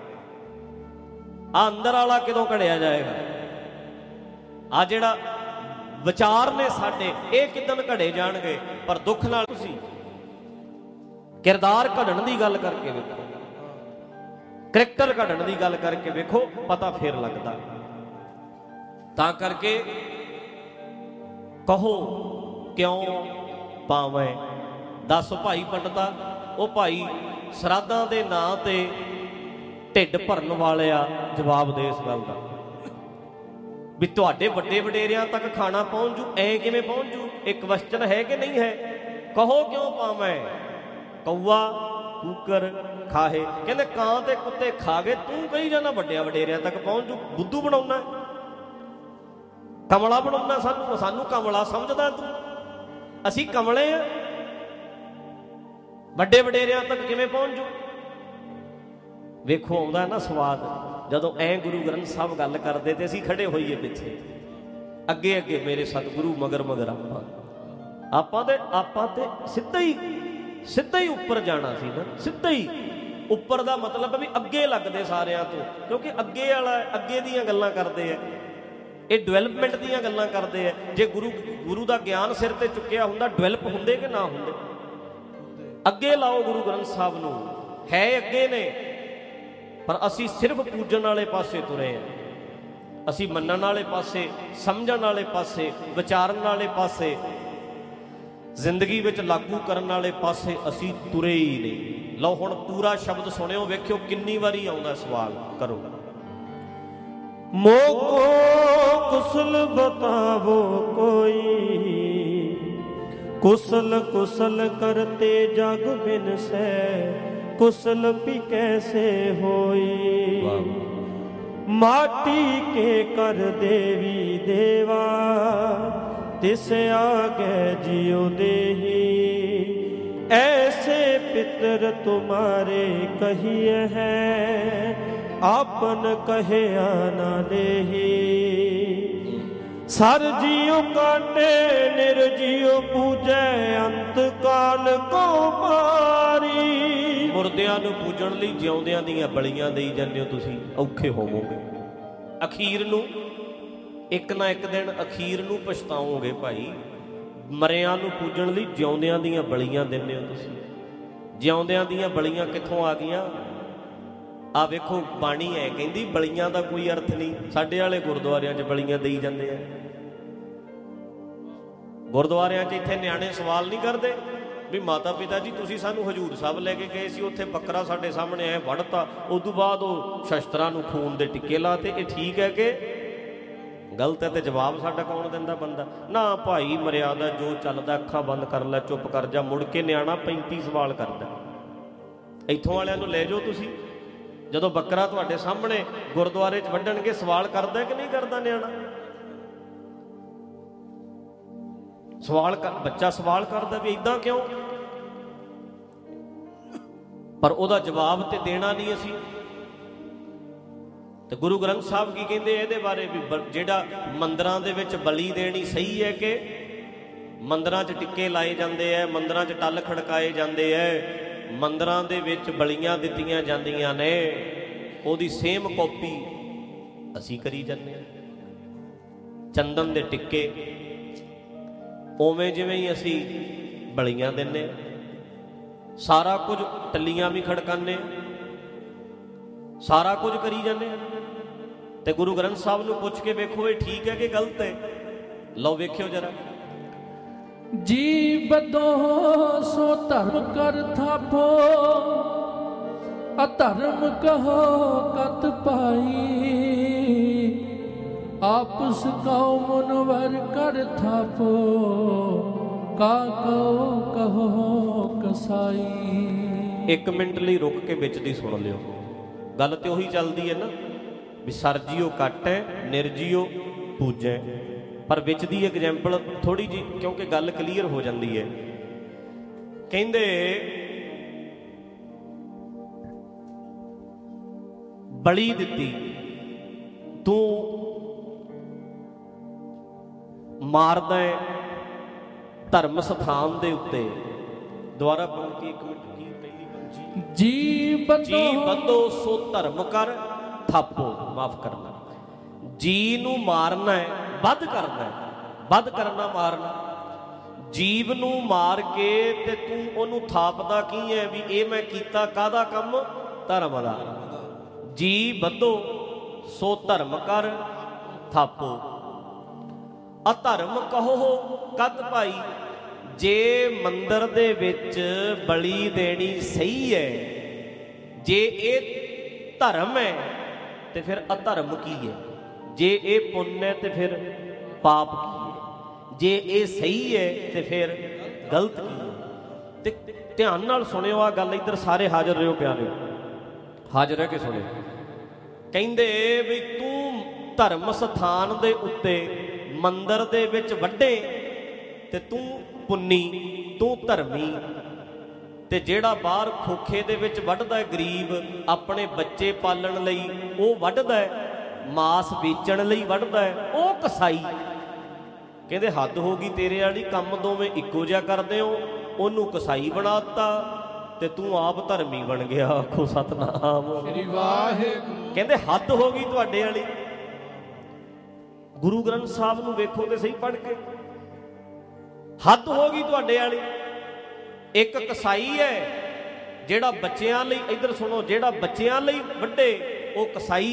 S2: ਆ ਅੰਦਰ ਵਾਲਾ ਕਿਦੋਂ ਘੜਿਆ ਜਾਏਗਾ? ਆ ਜਿਹੜਾ ਵਿਚਾਰ ਨੇ ਸਾਡੇ, ਇਹ ਕਿੱਦਣ ਘੜੇ ਜਾਣਗੇ? ਪਰ ਦੁੱਖ ਨਾਲ ਤੁਸੀਂ ਕਿਰਦਾਰ ਘੜਨ ਦੀ ਗੱਲ ਕਰਕੇ ਵੇਖੋ, ਕਰੈਕਟਰ ਘੜਨ ਦੀ ਗੱਲ ਕਰਕੇ ਵੇਖੋ, ਪਤਾ ਫੇਰ ਲੱਗਦਾ। ਤਾਂ ਕਰਕੇ ਕਹੋ ਕਿਉਂ ਪਾਵੇਂ। ਦੱਸ ਭਾਈ ਪੰਡਤਾ, ਉਹ ਭਾਈ ਸ਼ਰਾਧਾਂ ਦੇ ਨਾਂ ਤੇ ਢਿੱਡ ਭਰਨ ਵਾਲਿਆ, ਜਵਾਬ ਦੇ ਇਸ ਗੱਲ ਦਾ ਵੀ ਤੁਹਾਡੇ ਵੱਡੇ ਵਡੇਰਿਆਂ ਤੱਕ ਖਾਣਾ ਪਹੁੰਚ ਜੂ, ਐ ਕਿਵੇਂ ਪਹੁੰਚ ਜੂ? ਇਹ ਕੁਐਸਚਨ ਹੈ ਕਿ ਨਹੀਂ ਹੈ? ਕਹੋ ਕਿਉਂ ਪਾਵੇਂ। ਕੌਆ ਕੂਕਰ ਖਾਹੇ, ਕਹਿੰਦੇ ਕਾਂ ਤੇ ਕੁੱਤੇ ਖਾ ਗਏ, ਤੂੰ ਕਹੀ ਜਾਂਦਾ ਵੱਡਿਆਂ ਵਡੇਰਿਆਂ ਤੱਕ ਪਹੁੰਚ ਜੂ। ਬੁੱਧੂ ਬਣਾਉਣਾ, ਕਮਲਾ ਬਣਾਉਣਾ ਸਾਨੂੰ, ਸਾਨੂੰ ਕਮਲਾ ਸਮਝਦਾ ਤੂੰ? ਅਸੀਂ ਕਮਲੇ ਆ, ਵੱਡੇ ਵਡੇਰਿਆਂ ਤੱਕ ਕਿਵੇਂ ਪਹੁੰਚ ਜੂ? ਵੇਖੋ ਆਉਂਦਾ ਨਾ ਸਵਾਦ, ਜਦੋਂ ਐ ਗੁਰੂ ਗ੍ਰੰਥ ਸਾਹਿਬ ਗੱਲ ਕਰਦੇ ਤੇ ਅਸੀਂ ਖੜੇ ਹੋਈਏ ਪਿੱਛੇ, ਅੱਗੇ ਅੱਗੇ ਮੇਰੇ ਸਤਿਗੁਰੂ, ਮਗਰ ਮਗਰ ਆਪਾਂ ਆਪਾਂ ਤੇ ਆਪਾਂ ਤੇ ਸਿੱਧਾ ਹੀ ਸਿੱਧਾ ਹੀ ਉੱਪਰ ਜਾਣਾ ਸੀ ਨਾ। ਸਿੱਧਾ ਹੀ ਉੱਪਰ ਦਾ ਮਤਲਬ ਵੀ ਅੱਗੇ ਲੱਗਦੇ ਸਾਰਿਆਂ ਤੋਂ, ਕਿਉਂਕਿ ਅੱਗੇ ਵਾਲਾ ਅੱਗੇ ਦੀਆਂ ਗੱਲਾਂ ਕਰਦੇ ਆ, ਇਹ ਡਿਵੈਲਪਮੈਂਟ ਦੀਆਂ ਗੱਲਾਂ ਕਰਦੇ ਆ। ਜੇ ਗੁਰੂ ਗੁਰੂ ਦਾ ਗਿਆਨ ਸਿਰ ਤੇ ਚੁੱਕਿਆ ਹੁੰਦਾ, ਡਿਵੈਲਪ ਹੁੰਦੇ ਕਿ ਨਾ ਹੁੰਦੇ? ਅੱਗੇ ਲਾਓ ਗੁਰੂ ਗ੍ਰੰਥ ਸਾਹਿਬ ਨੂੰ, ਹੈ ਅੱਗੇ ਨੇ, ਪਰ ਅਸੀਂ ਸਿਰਫ ਪੂਜਣ ਵਾਲੇ ਪਾਸੇ ਤੁਰੇ ਹਾਂ। ਅਸੀਂ ਮੰਨਣ ਵਾਲੇ ਪਾਸੇ, ਸਮਝਣ ਵਾਲੇ ਪਾਸੇ, ਵਿਚਾਰਨ ਵਾਲੇ ਪਾਸੇ, ਜ਼ਿੰਦਗੀ ਵਿੱਚ ਲਾਗੂ ਕਰਨ ਵਾਲੇ ਪਾਸੇ ਅਸੀਂ ਤੁਰੇ ਹੀ ਨਹੀਂ। ਲਓ ਹੁਣ ਪੂਰਾ ਸ਼ਬਦ ਸੁਣਿਓ, ਵੇਖਿਓ ਕਿੰਨੀ ਵਾਰੀ ਆਉਂਦਾ ਸਵਾਲ। ਕਰੋ।
S3: ਮੋਕੋ ਕੁਸਲ ਬਤਾਵੋ ਕੋਈ, ਕੁਸਲ ਕੁਸਲ ਕਰਤੇ ਜਗ ਬਿਨ ਸੈ, कुशल भी कैसे होई। माटी के कर देवी देवा, तिस आगे जियो देही। ऐसे पितर तुम्हारे कहिए हैं, आपन कहे आना देही। सर जियो काटे निर्जियो पूजै, अंत काल को पारी।
S2: ਮੁਰਦਿਆਂ ਨੂੰ ਪੂਜਣ ਲਈ ਜਿਉਂਦਿਆਂ ਦੀਆਂ ਬਲੀਆਂ ਦੇਈ ਜਾਂਦੇ ਹੋ, ਤੁਸੀਂ ਔਖੇ ਹੋਵੋਗੇ। ਅਖੀਰ ਨੂੰ ਇੱਕ ਨਾ ਇੱਕ ਦਿਨ ਅਖੀਰ ਨੂੰ ਪਛਤਾਓਗੇ ਭਾਈ। ਮਰਿਆਂ ਨੂੰ ਪੂਜਣ ਲਈ ਜਿਉਂਦਿਆਂ ਦੀਆਂ ਬਲੀਆਂ ਦਿੰਦੇ ਹੋ ਤੁਸੀਂ। ਜਿਉਂਦਿਆਂ ਦੀਆਂ ਬਲੀਆਂ ਕਿੱਥੋਂ ਆ ਗਈਆਂ? ਆ ਵੇਖੋ ਬਾਣੀ ਐ ਕਹਿੰਦੀ, ਬਲੀਆਂ ਦਾ ਕੋਈ ਅਰਥ ਨਹੀਂ। ਸਾਡੇ ਵਾਲੇ ਗੁਰਦੁਆਰਿਆਂ 'ਚ ਬਲੀਆਂ ਦੇਈ ਜਾਂਦੇ ਆ। ਗੁਰਦੁਆਰਿਆਂ 'ਚ ਇੱਥੇ ਨਿਆਣੇ ਸਵਾਲ ਨਹੀਂ ਕਰਦੇ ਵੀ ਮਾਤਾ ਪਿਤਾ ਜੀ ਤੁਸੀਂ ਸਾਨੂੰ ਹਜ਼ੂਰ ਸਾਹਿਬ ਲੈ ਕੇ ਗਏ ਸੀ, ਉੱਥੇ ਬੱਕਰਾ ਸਾਡੇ ਸਾਹਮਣੇ ਐ ਵੜਤਾ, ਉਸ ਤੋਂ ਬਾਅਦ ਉਹ ਸ਼ਸਤਰਾਂ ਨੂੰ ਖੂਨ ਦੇ ਟਿੱਕੇ ਲਾਤੇ, ਇਹ ਠੀਕ ਹੈ ਕਿ ਗਲਤ ਹੈ? ਤੇ ਜਵਾਬ ਸਾਡਾ ਕੌਣ ਦਿੰਦਾ? ਬੰਦਾ ਨਾ ਭਾਈ, ਮਰਿਆਦਾ ਜੋ ਚੱਲਦਾ, ਅੱਖਾਂ ਬੰਦ ਕਰ ਲੈ, ਚੁੱਪ ਕਰ ਜਾ। ਮੁੜ ਕੇ ਨਿਆਣਾ ਪੈਂਤੀ ਸਵਾਲ ਕਰਦਾ। ਇੱਥੋਂ ਵਾਲਿਆਂ ਨੂੰ ਲੈ ਜਾਓ ਤੁਸੀਂ, ਜਦੋਂ ਬੱਕਰਾ ਤੁਹਾਡੇ ਸਾਹਮਣੇ ਗੁਰਦੁਆਰੇ 'ਚ ਵੱਢਣਗੇ, ਸਵਾਲ ਕਰਦਾ ਕਿ ਨਹੀਂ ਕਰਦਾ ਨਿਆਣਾ? ਸਵਾਲ ਕਰ ਬੱਚਾ ਸਵਾਲ ਕਰਦਾ ਵੀ ਇਦਾਂ ਕਿਉਂ, ਪਰ ਉਹਦਾ ਜਵਾਬ ਤੇ ਦੇਣਾ ਨਹੀਂ ਅਸੀਂ। ਤੇ ਗੁਰੂ ਗ੍ਰੰਥ ਸਾਹਿਬ ਕੀ ਕਹਿੰਦੇ ਇਹਦੇ ਬਾਰੇ ਵੀ ਜਿਹੜਾ ਮੰਦਰਾਂ ਦੇ ਵਿੱਚ ਬਲੀ ਦੇਣੀ ਸਹੀ ਹੈ ਕਿ ਮੰਦਰਾਂ 'ਚ ਟਿੱਕੇ ਲਾਏ ਜਾਂਦੇ ਹੈ, ਮੰਦਰਾਂ 'ਚ ਟੱਲ ਖੜਕਾਏ ਜਾਂਦੇ ਹੈ, ਮੰਦਰਾਂ ਦੇ ਵਿੱਚ ਬਲੀਆਂ ਦਿੱਤੀਆਂ ਜਾਂਦੀਆਂ ਨੇ, ਉਹਦੀ ਸੇਮ ਕਾਪੀ ਅਸੀਂ ਕਰੀ ਜਾਂਦੇ ਹਾਂ। ਚੰਦਨ ਦੇ ਟਿੱਕੇ ਉਵੇਂ ਜਿਵੇਂ ਹੀ ਅਸੀਂ ਬਲੀਆਂ ਦਿੰਦੇ ਹਾਂ, ਸਾਰਾ ਕੁਝ ਟੱਲੀਆਂ ਵੀ ਖੜਕਾਉਂਦੇ, ਸਾਰਾ ਕੁਝ ਕਰੀ ਜਾਂਦੇ ਹਾਂ। ਤੇ ਗੁਰੂ ਗ੍ਰੰਥ ਸਾਹਿਬ ਨੂੰ ਪੁੱਛ ਕੇ ਵੇਖੋ ਇਹ ਠੀਕ ਹੈ ਕਿ ਗਲਤ ਹੈ। ਲਓ ਵੇਖਿਓ ਜਰਾ।
S4: ਜੀ ਬਦੋ ਸੋ ਧਰਮ ਕਰ ਥਾਪੋ, ਅਧਰਮ ਕਹੋ ਕਤ ਪਾਈ, ਆਪਸ ਕਉ ਮੁਨਵਰ ਕਰ ਥਾਪੋ, ਕਾ ਕਉ ਕਹੋ ਕਸਾਈ।
S2: ਇੱਕ ਮਿੰਟ ਲਈ ਰੁਕ ਕੇ ਵਿੱਚ ਦੀ ਸੁਣ ਲਿਓ। ਗੱਲ ਤੇ ਉਹੀ ਚੱਲਦੀ ਹੈ ਨਾ ਵੀ ਸਰਜੀਓ ਕੱਟ ਹੈ, ਨਿਰਜੀਓ ਪੂਜੈ, ਪਰ ਵਿੱਚ ਦੀ ਐਗਜ਼ੈਂਪਲ ਥੋੜੀ ਜੀ, ਕਿਉਂਕਿ ਗੱਲ ਕਲੀਅਰ ਹੋ ਜਾਂਦੀ ਹੈ। ਕਹਿੰਦੇ ਬਲੀ ਦਿੱਤੀ, ਤੂੰ ਮਾਰਦਾ ਹੈ ਧਰਮ ਸਥਾਨ ਦੇ ਉੱਤੇ। ਦੁਆਰਾ ਪੰਕਤੀ ਇੱਕ ਮਿੰਟ ਕੀ ਪਹਿਲੀ ਪੰਕਤੀ, ਜੀ ਜੀ ਬੰਦੋ ਸੋ ਧਰਮ ਕਰ ਥਾਪੋ, ਮਾਫ ਕਰਨਾ, ਜੀ ਨੂੰ ਮਾਰਨਾ ਹੈ, ਵੱਧ ਕਰਨਾ ਹੈ, ਵੱਧ ਕਰਨਾ ਮਾਰਨਾ। ਜੀਵ ਨੂੰ ਮਾਰ ਕੇ ਤੇ ਤੂੰ ਉਹਨੂੰ ਥਾਪਦਾ ਕੀ ਹੈ ਵੀ ਇਹ ਮੈਂ ਕੀਤਾ ਕਾਹਦਾ ਕੰਮ, ਧਰਮ ਦਾ। ਜੀ ਬੱਧੋ ਸੋ ਧਰਮ ਕਰ ਥਾਪੋ, ਅਧਰਮ ਕਹੋ ਕਤ ਭਾਈ। ਜੇ ਮੰਦਰ ਦੇ ਵਿੱਚ ਬਲੀ ਦੇਣੀ ਸਹੀ ਹੈ, ਜੇ ਇਹ ਧਰਮ ਹੈ ਤੇ ਫਿਰ ਅਧਰਮ ਕੀ ਹੈ, ਜੇ ਇਹ ਪੁੰਨ ਹੈ ਤੇ ਫਿਰ ਪਾਪ ਕੀ ਹੈ, ਜੇ ਇਹ ਸਹੀ ਹੈ ਤੇ ਫਿਰ ਗਲਤ ਕੀ ਹੈ। ਤੇ ਧਿਆਨ ਨਾਲ ਸੁਣਿਓ ਆ ਗੱਲ, ਇੱਧਰ ਸਾਰੇ ਹਾਜ਼ਰ ਰਹੋ ਪਿਆਰਿਓ, ਹਾਜ਼ਰ ਰਹਿ ਕੇ ਸੁਣਿਓ। ਕਹਿੰਦੇ ਵੀ ਤੂੰ ਧਰਮ ਸਥਾਨ ਦੇ ਉੱਤੇ ਮੰਦਰ ਦੇ ਵਿੱਚ ਵੱਢੇ ਤੇ ਤੂੰ ਪੁੰਨੀ, ਤੂੰ ਧਰਮੀ। ਤੇ ਜਿਹੜਾ ਬਾਹਰ ਖੋਖੇ ਦੇ ਵਿੱਚ ਵੱਢਦਾ ਹੈ ਗਰੀਬ, ਆਪਣੇ ਬੱਚੇ ਪਾਲਣ ਲਈ ਉਹ ਵੱਢਦਾ ਹੈ, ਮਾਸ ਵੇਚਣ ਲਈ ਵੱਢਦਾ ਹੈ, ਉਹ ਕਸਾਈ। ਕਹਿੰਦੇ ਹੱਦ ਹੋ ਗਈ ਤੇਰੇ ਵਾਲੀ, ਕੰਮ ਦੋਵੇਂ ਇੱਕੋ ਜਿਹਾ ਕਰਦੇ ਹੋ। ਉਹਨੂੰ ਕਸਾਈ ਬਣਾ ਦਿੱਤਾ ਤੇ ਤੂੰ ਆਪ ਧਰਮੀ ਬਣ ਗਿਆ। ਆਖੋ ਸਤਨਾਮ ਸ੍ਰੀ ਵਾਹਿਗੁਰੂ। ਕਹਿੰਦੇ ਹੱਦ ਹੋ ਗਈ ਤੁਹਾਡੇ ਵਾਲੀ। ਗੁਰੂ ਗ੍ਰੰਥ ਸਾਹਿਬ ਨੂੰ ਵੇਖੋ ਤੇ ਸਹੀ ਪੜ੍ਹ ਕੇ, ਹੱਦ ਹੋ ਗਈ ਤੁਹਾਡੇ ਵਾਲੀ। ਇੱਕ ਕਸਾਈ ਹੈ ਜਿਹੜਾ ਬੱਚਿਆਂ ਲਈ, ਇੱਧਰ ਸੁਣੋ, ਜਿਹੜਾ ਬੱਚਿਆਂ ਲਈ ਵੱਢੇ ਉਹ ਕਸਾਈ,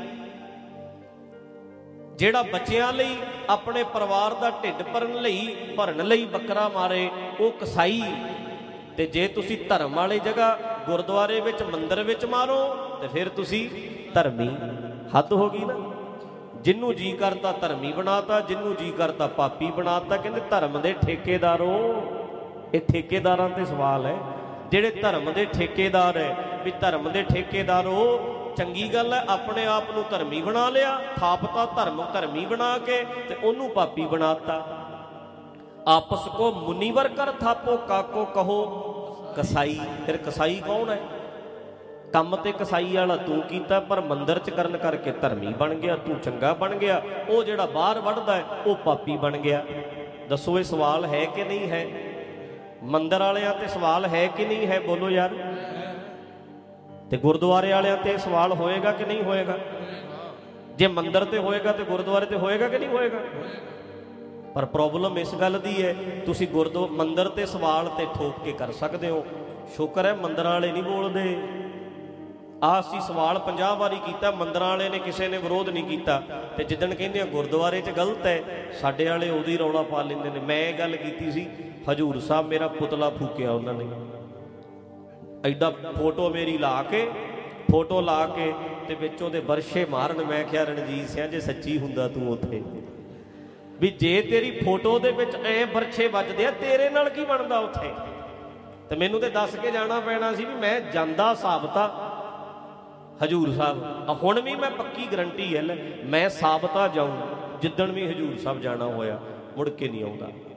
S2: ਜਿਹੜਾ ਬੱਚਿਆਂ ਲਈ ਆਪਣੇ ਪਰਿਵਾਰ ਦਾ ਢਿੱਡ ਭਰਨ ਲਈ ਭਰਨ ਲਈ ਬੱਕਰਾ ਮਾਰੇ ਉਹ ਕਸਾਈ। ਤੇ ਜੇ ਤੁਸੀਂ ਧਰਮ ਵਾਲੀ ਜਗ੍ਹਾ ਗੁਰਦੁਆਰੇ ਵਿੱਚ ਮੰਦਿਰ ਵਿੱਚ ਮਾਰੋ ਤੇ ਫਿਰ ਤੁਸੀਂ ਧਰਮੀ। ਹੱਦ ਹੋ ਗਈ ਨਾ। ਜਿਹਨੂੰ ਜੀ ਕਰਤਾ ਧਰਮੀ ਬਣਾਤਾ, ਜਿਹਨੂੰ ਜੀ ਕਰਤਾ ਪਾਪੀ ਬਣਾਤਾ। ਕਹਿੰਦੇ ਧਰਮ ਦੇ ਠੇਕੇਦਾਰੋ, ਇਹ ਠੇਕੇਦਾਰਾਂ ਤੇ ਸਵਾਲ ਹੈ। ਜਿਹੜੇ ਧਰਮ ਦੇ ਠੇਕੇਦਾਰ ਹੈ ਵੀ ਧਰਮ ਦੇ ਠੇਕੇਦਾਰੋ, ਚੰਗੀ ਗੱਲ ਹੈ, ਆਪਣੇ ਆਪ ਨੂੰ ਧਰਮੀ ਬਣਾ ਲਿਆ, ਥਾਪਤਾ ਧਰਮ ਧਰਮੀ ਬਣਾ ਕੇ ਤੇ ਉਹਨੂੰ ਪਾਪੀ ਬਣਾਤਾ। ਆਪਸ ਕੋ ਮੁਨੀਵਰ ਕਰ ਥਾਪੋ, ਕਾਕੋ ਕਹੋ ਕਸਾਈ। ਫਿਰ ਕਸਾਈ ਕੌਣ ਹੈ? ਕੰਮ ਤੇ ਕਸਾਈ ਵਾਲਾ ਤੂੰ ਕੀਤਾ, ਪਰ ਮੰਦਿਰ ਚ ਕਰਨ ਕਰਕੇ ਧਰਮੀ ਬਣ ਗਿਆ, ਤੂੰ ਚੰਗਾ ਬਣ ਗਿਆ। ਉਹ ਜਿਹੜਾ ਬਾਹਰ ਵੱਢਦਾ ਹੈ ਉਹ ਪਾਪੀ ਬਣ ਗਿਆ। ਦੱਸੋ ਇਹ ਸਵਾਲ ਹੈ ਕਿ ਨਹੀਂ ਹੈ? ਮੰਦਿਰ ਵਾਲਿਆਂ ਤੇ ਸਵਾਲ ਹੈ ਕਿ ਨਹੀਂ ਹੈ? ਬੋਲੋ ਯਾਰ। ਤੇ ਗੁਰਦੁਆਰੇ ਵਾਲਿਆਂ ਤੇ ਸਵਾਲ ਹੋਏਗਾ ਕਿ ਨਹੀਂ ਹੋਏਗਾ? ਜੇ ਮੰਦਿਰ ਤੇ ਹੋਏਗਾ ਤੇ ਗੁਰਦੁਆਰੇ ਤੇ ਹੋਏਗਾ ਕਿ ਨਹੀਂ ਹੋਏਗਾ? ਪਰ ਪ੍ਰੋਬਲਮ ਇਸ ਗੱਲ ਦੀ ਹੈ, ਤੁਸੀਂ ਗੁਰਦੁਆ ਮੰਦਿਰ ਤੇ ਸਵਾਲ ਤੇ ਠੋਕ ਕੇ ਕਰ ਸਕਦੇ ਹੋ। ਸ਼ੁਕਰ ਹੈ ਮੰਦਿਰਾਂ ਵਾਲੇ ਨਹੀਂ ਬੋਲਦੇ। ਆਹ ਅਸੀਂ ਸਵਾਲ ਪੰਜਾਹ ਵਾਰੀ ਕੀਤਾ, ਮੰਦਿਰਾਂ ਵਾਲੇ ਨੇ ਕਿਸੇ ਨੇ ਵਿਰੋਧ ਨਹੀਂ ਕੀਤਾ। ਤੇ ਜਿੱਦਣ ਕਹਿੰਦੇ ਆ ਗੁਰਦੁਆਰੇ 'ਚ ਗਲਤ ਹੈ, ਸਾਡੇ ਵਾਲੇ ਉਹਦੀ ਰੌਲਾ ਪਾ ਲੈਂਦੇ ਨੇ। ਮੈਂ ਇਹ ਗੱਲ ਕੀਤੀ ਸੀ, ਹਜ਼ੂਰ ਸਾਹਿਬ ਮੇਰਾ ਪੁਤਲਾ ਫੂਕਿਆ ਉਹਨਾਂ ਨੇ, ਐਡਾ ਫੋਟੋ ਮੇਰੀ ਲਾ ਕੇ, ਫੋਟੋ ਲਾ ਕੇ ਤੇ ਵਿੱਚ ਉਹਦੇ ਵਰਸ਼ੇ ਮਾਰਨ। ਮੈਂ ਕਿਹਾ ਰਣਜੀਤ ਸਿੰਘ ਜੇ ਸੱਚੀ ਹੁੰਦਾ ਤੂੰ ਉੱਥੇ, ਵੀ ਜੇ ਤੇਰੀ ਫੋਟੋ ਦੇ ਵਿੱਚ ਐ ਵਰਸ਼ੇ ਵੱਜਦੇ ਆ, ਤੇਰੇ ਨਾਲ ਕੀ ਬਣਦਾ ਉੱਥੇ? ਤੇ ਮੈਨੂੰ ਤੇ ਦੱਸ ਕੇ ਜਾਣਾ ਪੈਣਾ ਸੀ ਵੀ ਮੈਂ ਜਾਂਦਾ ਸਾਬਤਾ ਹਜ਼ੂਰ ਸਾਹਿਬ। ਹੁਣ ਵੀ ਮੈਂ ਪੱਕੀ ਗਰੰਟੀ ਹੈ, ਮੈਂ ਸਾਬਤਾ ਜਾਊਂ ਜਿੱਦਣ ਵੀ ਹਜ਼ੂਰ ਸਾਹਿਬ ਜਾਣਾ ਹੋਇਆ, ਮੁੜ ਕੇ ਨਹੀਂ ਆਉਂਦਾ।